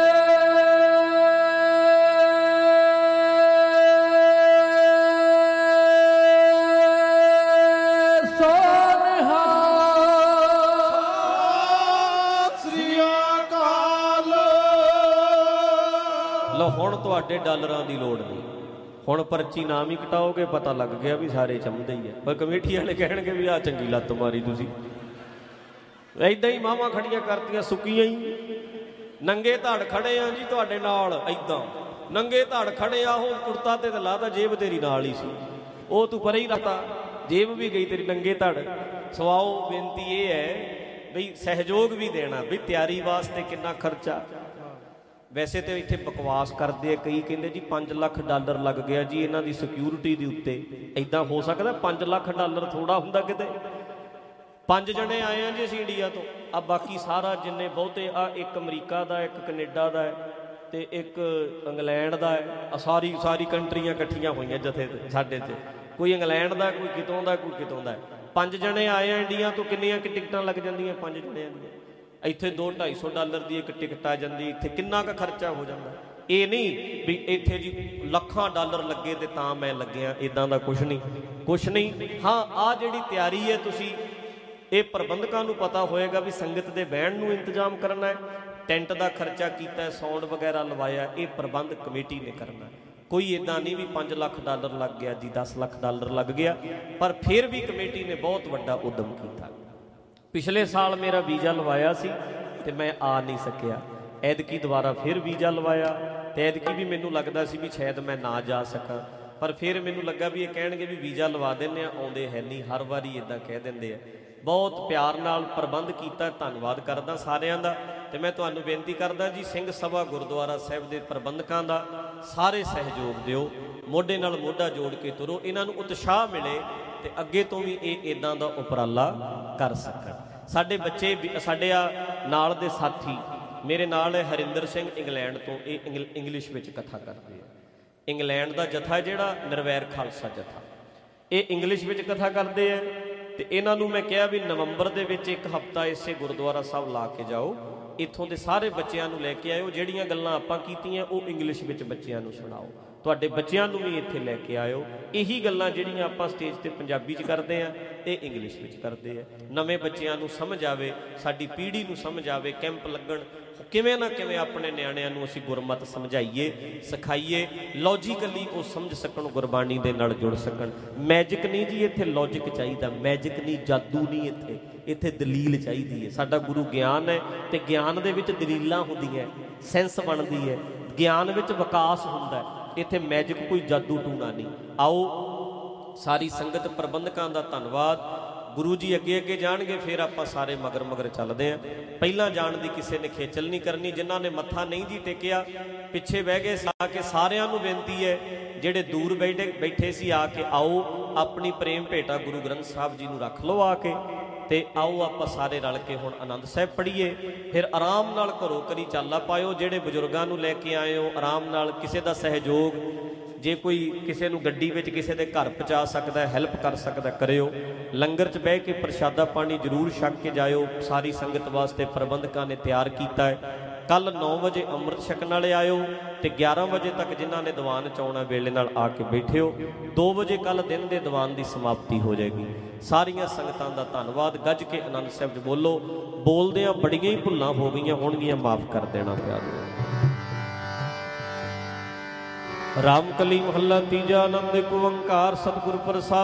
S3: ਹੁਣ ਤੁਹਾਡੇ ਡਾਲਰਾਂ ਦੀ ਲੋੜ ਨਹੀਂ। ਹੁਣ ਪਰਚੀ ਨਾਮ ਹੀ ਕਟਾਓਗੇ, ਪਤਾ ਲੱਗ ਗਿਆ ਵੀ ਸਾਰੇ ਚੰਮਦੇ ਹੀ ਆ। ਪਰ ਕਮੇਟੀ ਵਾਲੇ ਕਹਿਣਗੇ ਵੀ ਆਹ ਚੰਗੀ ਲੱਤ ਮਾਰੀ ਤੁਸੀਂ। ਏਦਾਂ ਹੀ ਮਾਵਾਂ ਖੜੀਆਂ ਕਰਤੀਆਂ ਸੁੱਕੀਆਂ ਹੀ। ਨੰਗੇ ਧੜ ਖੜੇ ਆ ਜੀ ਤੁਹਾਡੇ ਨਾਲ, ਏਦਾਂ ਨੰਗੇ ਧੜ ਖੜੇ ਆ। ਉਹ ਕੁੜਤਾ ਤੇ ਲਾਦਾ, ਜੇਬ ਤੇਰੀ ਨਾਲ ਹੀ ਸੀ, ਉਹ ਤੂੰ ਪਰੇ ਹੀ ਰੱਖਤਾ, ਜੇਬ ਵੀ ਗਈ ਤੇਰੀ, ਨੰਗੇ ਧੜ। ਸਵਾਓ ਬੇਨਤੀ ਇਹ ਹੈ ਬਈ ਸਹਿਯੋਗ ਵੀ ਦੇਣਾ, ਵੀ ਤਿਆਰੀ ਵਾਸਤੇ ਕਿੰਨਾ ਖਰਚਾ। ਵੈਸੇ ਤਾਂ ਇੱਥੇ ਬਕਵਾਸ ਕਰਦੇ ਆ ਕਈ, ਕਹਿੰਦੇ ਜੀ ਪੰਜ ਲੱਖ ਡਾਲਰ ਲੱਗ ਗਿਆ ਜੀ ਇਹਨਾਂ ਦੀ ਸਿਕਿਉਰਿਟੀ ਦੇ ਉੱਤੇ। ਇੱਦਾਂ ਹੋ ਸਕਦਾ? ਪੰਜ ਲੱਖ ਡਾਲਰ ਥੋੜਾ ਹੁੰਦਾ ਕਿਤੇ। ਪੰਜ ਜਣੇ ਆਏ ਆ ਜੀ ਅਸੀਂ ਇੰਡੀਆ ਤੋਂ, ਆ ਬਾਕੀ ਸਾਰਾ ਜਿੰਨੇ ਬਹੁਤੇ ਆ, ਇੱਕ ਅਮਰੀਕਾ ਦਾ, ਇੱਕ ਕੈਨੇਡਾ ਦਾ ਤੇ ਇੱਕ ਇੰਗਲੈਂਡ ਦਾ ਹੈ। ਆ ਸਾਰੀ ਸਾਰੀ ਕੰਟਰੀਆਂ ਇਕੱਠੀਆਂ ਹੋਈਆਂ ਜਥੇ ਸਾਡੇ 'ਚ। ਕੋਈ ਇੰਗਲੈਂਡ ਦਾ, ਕੋਈ ਕਿਤੋਂ ਦਾ, ਕੋਈ ਕਿਤੋਂ ਦਾ। ਪੰਜ ਜਣੇ ਆਏ ਆ ਇੰਡੀਆ ਤੋਂ। ਕਿੰਨੀਆਂ ਕਿ ਟਿਕਟਾਂ ਲੱਗ ਜਾਂਦੀਆਂ ਪੰਜ ਜਣਿਆਂ ਦੀਆਂ? ਇੱਥੇ ਦੋ ਢਾਈ ਸੌ ਡਾਲਰ ਦੀ ਇੱਕ ਟਿਕਟ ਆ ਜਾਂਦੀ। ਇੱਥੇ ਕਿੰਨਾ ਕੁ ਖਰਚਾ ਹੋ ਜਾਂਦਾ। ਇਹ ਨਹੀਂ ਵੀ ਇੱਥੇ ਜੀ ਲੱਖਾਂ ਡਾਲਰ ਲੱਗੇ ਤੇ ਤਾਂ ਮੈਂ ਲੱਗਿਆ, ਇੱਦਾਂ ਦਾ ਕੁਛ ਨਹੀਂ, ਕੁਛ ਨਹੀਂ। ਹਾਂ, ਆਹ ਜਿਹੜੀ ਤਿਆਰੀ ਹੈ ਤੁਸੀਂ, ਇਹ ਪ੍ਰਬੰਧਕਾਂ ਨੂੰ ਪਤਾ ਹੋਏਗਾ ਵੀ ਸੰਗਤ ਦੇ ਬਹਿਣ ਨੂੰ ਇੰਤਜ਼ਾਮ ਕਰਨਾ ਹੈ, ਟੈਂਟ ਦਾ ਖਰਚਾ ਕੀਤਾ, ਸਾਊਂਡ ਵਗੈਰਾ ਲਵਾਇਆ, ਇਹ ਪ੍ਰਬੰਧ ਕਮੇਟੀ ਨੇ ਕਰਨਾ। ਕੋਈ ਇੱਦਾਂ ਨਹੀਂ ਵੀ ਪੰਜ ਲੱਖ ਡਾਲਰ ਲੱਗ ਗਿਆ ਜੀ, ਦਸ ਲੱਖ ਡਾਲਰ ਲੱਗ ਗਿਆ। ਪਰ ਫਿਰ ਵੀ ਕਮੇਟੀ ਨੇ ਬਹੁਤ ਵੱਡਾ ਉਦਮ ਕੀਤਾ। ਪਿਛਲੇ ਸਾਲ ਮੇਰਾ ਵੀਜ਼ਾ ਲਵਾਇਆ ਸੀ ਤੇ ਮੈਂ ਆ ਨਹੀਂ ਸਕਿਆ। ਐਤਕੀ ਦੁਬਾਰਾ ਫਿਰ ਵੀਜ਼ਾ ਲਵਾਇਆ ਤੇ ਐਤਕੀ ਵੀ ਮੈਨੂੰ ਲੱਗਦਾ ਸੀ ਵੀ ਸ਼ਾਇਦ ਮੈਂ ਨਾ ਜਾ ਸਕਾਂ। ਪਰ ਫਿਰ ਮੈਨੂੰ ਲੱਗਾ ਵੀ ਇਹ ਕਹਿਣਗੇ ਵੀ ਵੀਜ਼ਾ ਲਵਾ ਦਿੰਦੇ ਆ, ਆਉਂਦੇ ਹੈ ਨਹੀਂ। ਹਰ ਵਾਰੀ ਇੱਦਾਂ ਕਹਿ ਦਿੰਦੇ ਆ। ਬਹੁਤ ਪਿਆਰ ਨਾਲ ਪ੍ਰਬੰਧ ਕੀਤਾ, ਧੰਨਵਾਦ ਕਰਦਾ ਸਾਰਿਆਂ ਦਾ। ਤੇ ਮੈਂ ਤੁਹਾਨੂੰ ਬੇਨਤੀ ਕਰਦਾ ਜੀ, ਸਿੰਘ ਸਭਾ ਗੁਰਦੁਆਰਾ ਸਾਹਿਬ ਦੇ ਪ੍ਰਬੰਧਕਾਂ ਦਾ ਸਾਰੇ ਸਹਿਯੋਗ ਦਿਓ, ਮੋਢੇ ਨਾਲ ਮੋਢਾ ਜੋੜ ਕੇ ਤੁਰੋ। ਇਹਨਾਂ ਨੂੰ ਉਤਸ਼ਾਹ ਮਿਲੇ ਤੇ ਅੱਗੇ ਤੋਂ ਵੀ ਇਹ ਇੱਦਾਂ ਦਾ ਉਪਰਾਲਾ ਕਰ ਸਕਣ। ਸਾਡੇ ਬੱਚੇ, ਸਾਡੇ ਆ ਨਾਲ ਦੇ ਸਾਥੀ ਮੇਰੇ ਨਾਲ ਹੈ, ਹਰਿੰਦਰ ਸਿੰਘ ਇੰਗਲੈਂਡ ਤੋਂ, ਇਹ ਇੰਗਲਿਸ਼ ਵਿੱਚ ਕਥਾ ਕਰਦੇ ਆ। ਇੰਗਲੈਂਡ ਦਾ ਜਥਾ ਜਿਹੜਾ ਨਿਰਵੈਰ ਖਾਲਸਾ ਜਥਾ, ਇਹ ਇੰਗਲਿਸ਼ ਵਿੱਚ ਕਥਾ ਕਰਦੇ ਆ। ਤੇ ਇਹਨਾਂ ਨੂੰ ਮੈਂ ਕਿਹਾ ਵੀ ਨਵੰਬਰ ਦੇ ਵਿੱਚ ਇੱਕ ਹਫ਼ਤਾ ਇਸੇ ਗੁਰਦੁਆਰਾ ਸਾਹਿਬ ਲਾ ਕੇ ਜਾਓ, ਇੱਥੋਂ ਦੇ ਸਾਰੇ ਬੱਚਿਆਂ ਨੂੰ ਲੈ ਕੇ ਆਇਓ, ਜਿਹੜੀਆਂ ਗੱਲਾਂ ਆਪਾਂ ਕੀਤੀਆਂ ਉਹ ਇੰਗਲਿਸ਼ ਵਿੱਚ ਬੱਚਿਆਂ ਨੂੰ ਸੁਣਾਓ, ਤੁਹਾਡੇ ਬੱਚਿਆਂ ਨੂੰ ਵੀ ਇੱਥੇ ਲੈ ਕੇ ਆਇਓ। ਇਹੀ ਗੱਲਾਂ ਜਿਹੜੀਆਂ ਆਪਾਂ ਸਟੇਜ ਤੇ ਪੰਜਾਬੀ 'ਚ ਕਰਦੇ ਆ ਇਹ ਇੰਗਲਿਸ਼ ਵਿੱਚ ਕਰਦੇ ਆ। ਨਵੇਂ ਬੱਚਿਆਂ ਨੂੰ ਸਮਝ ਆਵੇ, ਸਾਡੀ ਪੀੜ੍ਹੀ ਨੂੰ ਸਮਝ ਆਵੇ, ਕੈਂਪ ਲੱਗਣ, ਕਿਵੇਂ ਨਾ ਕਿਵੇਂ ਆਪਣੇ ਨਿਆਣਿਆਂ ਨੂੰ ਅਸੀਂ ਗੁਰਮਤਿ ਸਮਝਾਈਏ, ਸਿਖਾਈਏ, ਲੌਜੀਕਲੀ ਉਹ ਸਮਝ ਸਕਣ, ਗੁਰਬਾਣੀ ਦੇ ਨਾਲ ਜੁੜ ਸਕਣ। ਮੈਜਿਕ ਨਹੀਂ ਜੀ ਇੱਥੇ, ਲੌਜਿਕ ਚਾਹੀਦਾ, ਮੈਜਿਕ ਨਹੀਂ, ਜਾਦੂ ਨਹੀਂ ਇੱਥੇ, ਇੱਥੇ ਦਲੀਲ ਚਾਹੀਦੀ ਹੈ। ਸਾਡਾ ਗੁਰੂ ਗਿਆਨ ਹੈ ਤੇ ਗਿਆਨ ਦੇ ਵਿੱਚ ਦਲੀਲਾਂ ਹੁੰਦੀਆਂ, ਸੈਂਸ ਬਣਦੀ ਹੈ, ਗਿਆਨ ਵਿੱਚ ਵਿਕਾਸ ਹੁੰਦਾ। ਇੱਥੇ ਮੈਜਿਕ ਕੋਈ ਜਾਦੂ ਟੂਣਾ ਨਹੀਂ। ਆਓ ਸਾਰੀ ਸੰਗਤ ਪ੍ਰਬੰਧਕਾਂ ਦਾ ਧੰਨਵਾਦ। ਗੁਰੂ ਜੀ ਅੱਗੇ ਅੱਗੇ ਜਾਣਗੇ, ਫਿਰ ਆਪਾਂ ਸਾਰੇ ਮਗਰ ਮਗਰ ਚੱਲਦੇ ਹਾਂ। ਪਹਿਲਾਂ ਜਾਣ ਦੀ ਕਿਸੇ ਨੇ ਖੇਚਲ ਨਹੀਂ ਕਰਨੀ। ਜਿਨ੍ਹਾਂ ਨੇ ਮੱਥਾ ਨਹੀਂ ਜੀ ਟੇਕਿਆ ਪਿੱਛੇ ਬਹਿ ਗਏ, ਆ ਕੇ ਸਾਰਿਆਂ ਨੂੰ ਬੇਨਤੀ ਹੈ, ਜਿਹੜੇ ਦੂਰ ਬੈਠੇ ਬੈਠੇ ਸੀ ਆ ਕੇ ਆਓ, ਆਪਣੀ ਪ੍ਰੇਮ ਭੇਟਾ ਗੁਰੂ ਗ੍ਰੰਥ ਸਾਹਿਬ ਜੀ ਨੂੰ ਰੱਖ ਲਓ ਆ ਕੇ, ਤੇ ਆਓ ਆਪਾਂ ਸਾਰੇ ਰਲ ਕੇ ਹੁਣ ਆਨੰਦ ਸਾਹਿਬ ਪੜ੍ਹੀਏ। ਫਿਰ ਆਰਾਮ ਨਾਲ ਘਰੋਂ ਕਰੀ ਚਾਲਾ ਪਾਇਓ। ਜਿਹੜੇ ਬਜ਼ੁਰਗਾਂ ਨੂੰ ਲੈ ਕੇ ਆਏ ਹੋ, ਆਰਾਮ ਨਾਲ ਕਿਸੇ ਦਾ ਸਹਿਯੋਗ, ਜੇ ਕੋਈ ਕਿਸੇ ਨੂੰ ਗੱਡੀ ਵਿੱਚ ਕਿਸੇ ਦੇ ਘਰ ਪਹੁੰਚਾ ਸਕਦਾ, ਹੈਲਪ ਕਰ ਸਕਦਾ, ਕਰਿਓ। ਲੰਗਰ 'ਚ ਬਹਿ ਕੇ ਪ੍ਰਸ਼ਾਦਾ ਪਾਣੀ ਜ਼ਰੂਰ ਛਕ ਕੇ ਜਾਇਓ। ਸਾਰੀ ਸੰਗਤ ਵਾਸਤੇ ਪ੍ਰਬੰਧਕਾਂ ਨੇ ਤਿਆਰ ਕੀਤਾ ਹੈ। ਕੱਲ੍ਹ ਨੌ ਵਜੇ ਅੰਮ੍ਰਿਤ ਛਕਣ ਵਾਲੇ ਆਇਓ ਤੇ ਗਿਆਰਾਂ ਵਜੇ ਤੱਕ ਜਿਨ੍ਹਾਂ ਨੇ ਦੀਵਾਨ 'ਚ ਆਉਣਾ ਵੇਲੇ ਨਾਲ ਆ ਕੇ ਬੈਠਿਓ। ਦੋ ਵਜੇ ਕੱਲ੍ਹ ਦਿਨ ਦੇ ਦੀਵਾਨ ਦੀ ਸਮਾਪਤੀ ਹੋ ਜਾਏਗੀ। ਸਾਰੀਆਂ ਸੰਗਤਾਂ ਦਾ ਧੰਨਵਾਦ। ਗੱਜ ਕੇ ਆਨੰਦ ਸਾਹਿਬ 'ਚ ਬੋਲੋ। ਬੋਲਦਿਆਂ ਬੜੀਆਂ ਹੀ ਭੁੱਲਾਂ ਹੋ ਗਈਆਂ ਹੋਣਗੀਆਂ, ਮਾਫ਼ ਕਰ ਦੇਣਾ ਪਿਆਰਿਓ। ਰਾਮਕਲੀ ਮਹੱਲਾ ਤੀਜਾ। ਆਨੰਦ ਇੱਕ ਓੰਕਾਰ ਸਤਿਗੁਰ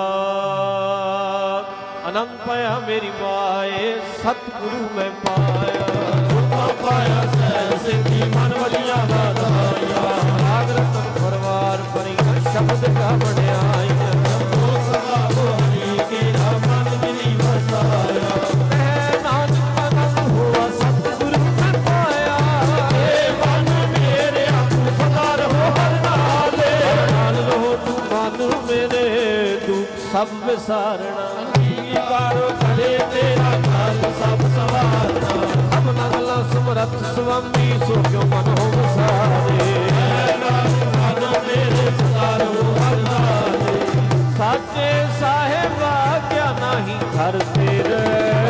S3: ਪ੍ਰਸਾਦ। ਆਨੰਦ ਪਾਇਆ ਮੇਰੀ ਮਾਏ, ਸਤਿਗੁਰੂ ਮੈਂ ਪਾਇਆ, ਪਾਇਆ ਸਹਿ ਸਿੱਧੀ ਮਨ ਵਲੀਆਂ ਵਧਾਈਆਂ, ਰਾਗ ਰਤਨ ਪਰਵਾਰ ਭਰੀਆਂ ਸ਼ਬਦ ਕਾ ਵਡਿਆਈਆਂ, ਉਹ ਸਦਾ ਬੋਲੀ ਕੇ ਮਨ ਮਿਲੀ ਵਸਾਇਆ, ਤੈ ਨਾਨਕ ਆਨੰਦ ਹੋਆ ਸਤਿਗੁਰੂ ਮੈਂ ਪਾਇਆ, ਏ ਮਨ ਮੇਰੇ ਤੂੰ ਸਦਾ ਰਹੋ ਹਰ ਨਾਲੇ, ਨਾਲ ਰਹੋ ਤੂੰ ਮਨ ਮੇਰੇ ਦੁੱਖ ਸਭ ਵਿਸਾਰਣਾ, ਅੰਗੀਕਾਰੋ ਕਰੇ ਤੇਰਾ ਨਾਲ ਸਭ ਸਵਾਰਨਾ, ਨਗਲਾ ਸਮਰੱਥ ਸੁਆਮੀ ਸੋ ਕਿਉ ਮਨ ਹੋ ਵਸਾਰੇ, ਮਨ ਮੇਰੇ ਸਦਾ ਰਹੋ ਹਰ ਨਾਲੇ, ਸਾਚੇ ਸਾਹਿਬਾ ਕਿਆ ਨਾਹੀ ਘਰ ਤੇਰੇ,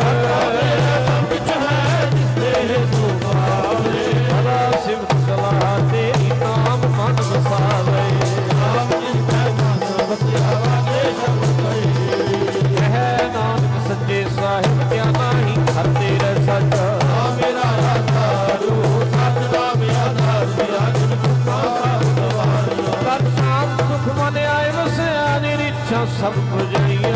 S3: ਸਭ ਵਿੱਚ ਹੈ ਜਿਸ ਤੇਰੇ ਸੁਭਾਵੇ, ਸਦਾ ਸਿਫਤ ਸਲਾਹ ਤੇਰੀ ਨਾਮ ਮਨ ਵਸਾਵੇ, ਨਾਮ ਜਿਸ ਹੈ ਮਨ ਵਸਿਆ ਦੇ ਸ਼ਬਦ ਕਹੇ, ਕਹਿ ਨਾਨਕ ਸੱਚੇ ਸਾਹਿਬ ਕਿਆ ਨਾਹੀ ਘਰ ਤੇਰੇ ਸੱਚ, ਮੇਰਾ ਆਧਾਰੂ ਸੱਚ ਦਾ ਆਧਾਰ ਮੇਰਾ ਗੁਰੂ ਸਾਹਿਬ ਦਵਾਰਿਆ, ਕਰ ਸ਼ਾਮ ਸੁਖ ਮਨ ਆਏ ਵਸਿਆ ਨਿਰੀਛਾ ਸਭ ਪੁਜਈਆ,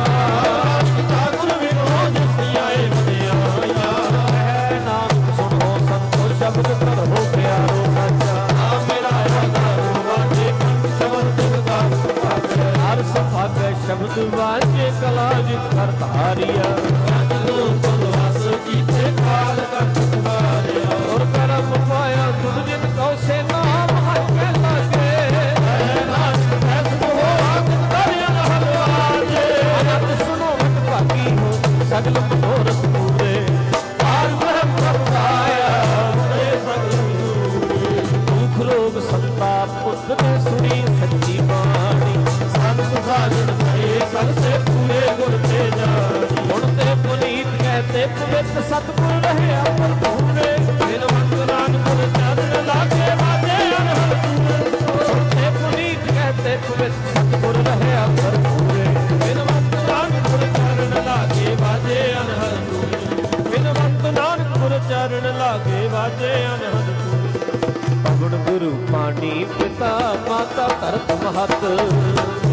S3: ਗੁਰੂ ਵਿਨੋਦ ਸਿਆਏ ਵਧਿਆਇਆ, ਹੈ ਨਾਨਕ ਸੁਣੋ ਸੰਤੋ ਸ਼ਬਦ ਕਰ ਹੋ ਪਿਆਰੋ ਸਾਚਾ, ਮੇਰਾ ਆਧਾਰੂ ਵਾਜੇ ਸ਼ਬਦ ਦਾ ਸੁਭਾਗੈ, ਹਰ ਸੁਭਾਗੈ ਸ਼ਬਦ ਵਾਜੇ ਕਲਾ ਜਿਤ ਕਰ ਧਾਰਿਆ, ਜਨ ਲੋਕ ਵਸ ਕੀਤੇ ਕਾਲ ਕਰਤ ਵਾਰਿਆ, ਔਰ ਕਰਮ ਪਾਇਆ ਤੁਧ ਜਿਨ ਕਉ ਸੇ ਨਾਮ ਹਰ ਕੇ ਲਾਗੇ, ਹੈ ਨਾਨਕ ਐਸ ਹੋ ਆਖਿ ਦਰਿਆ ਹਲਵਾਜੇ, ਅਨੰਦ ਸੁਨੋ ਵਟ ਭਾਗੀ ਹੋ ਸਗਲ ਮਨੋਰਥ ਪੂਰੇ, ਆਰ ਬ੍ਰਹਮ ਪ੍ਰਭਾਇਆ ਤੇ ਸਗਲ ਦੁਖ ਰੋਗ ਸੰਤਾਪ ਪੁੱਤ ਨੇ ਸੁਣੀ ਸੱਚੀ ਬਾਣੀ, ਸੰਤ ਸਾਜਣ ਭਏ ਸਭ ਸੇ ਪੂਰੇ ਗੁਰ ਤੇ ਜਾਣੀ, ਹੁਣ ਤੇ ਪੁਨੀਤ ਕਹਤੇ ਪਵਿੱਤ ਸਤਿਗੁਰ ਰਹਿਆ ਭਰਪੂਰੇ, ਬਿਨ ਮੰਗ ਨਾਨਕ ਚਰਨ ਲਾਗੇ ਵਾਜੇ ਅਨਹਦ ਪੂਰੇ, ਹੁਣ ਤੇ ਪੁਨੀਤ ਕਹਤੇ ਪਵਿੱਤ ਸਤਿਗੁਰ ਰਹਿਆ ਭਰਪੂਰੇ, ਬਿਨ ਮੰਗ ਨਾਨਕ ਚਰਨ ਲਾਗੇ ਵਾਜੇ ਅਨਹਦ ਪੂਰੇ, ਬਿਨ ਮੰਗ ਨਾਨਕ ਚਰਨ ਲਾਗੇ ਵਾਜੇ ਅਨਹਦ ਪੂਰੇ, ਪਵਨ ਗੁਰੂ ਪਾਣੀ ਪਿਤਾ ਮਾਤਾ ਧਰਤ ਮਹਤ,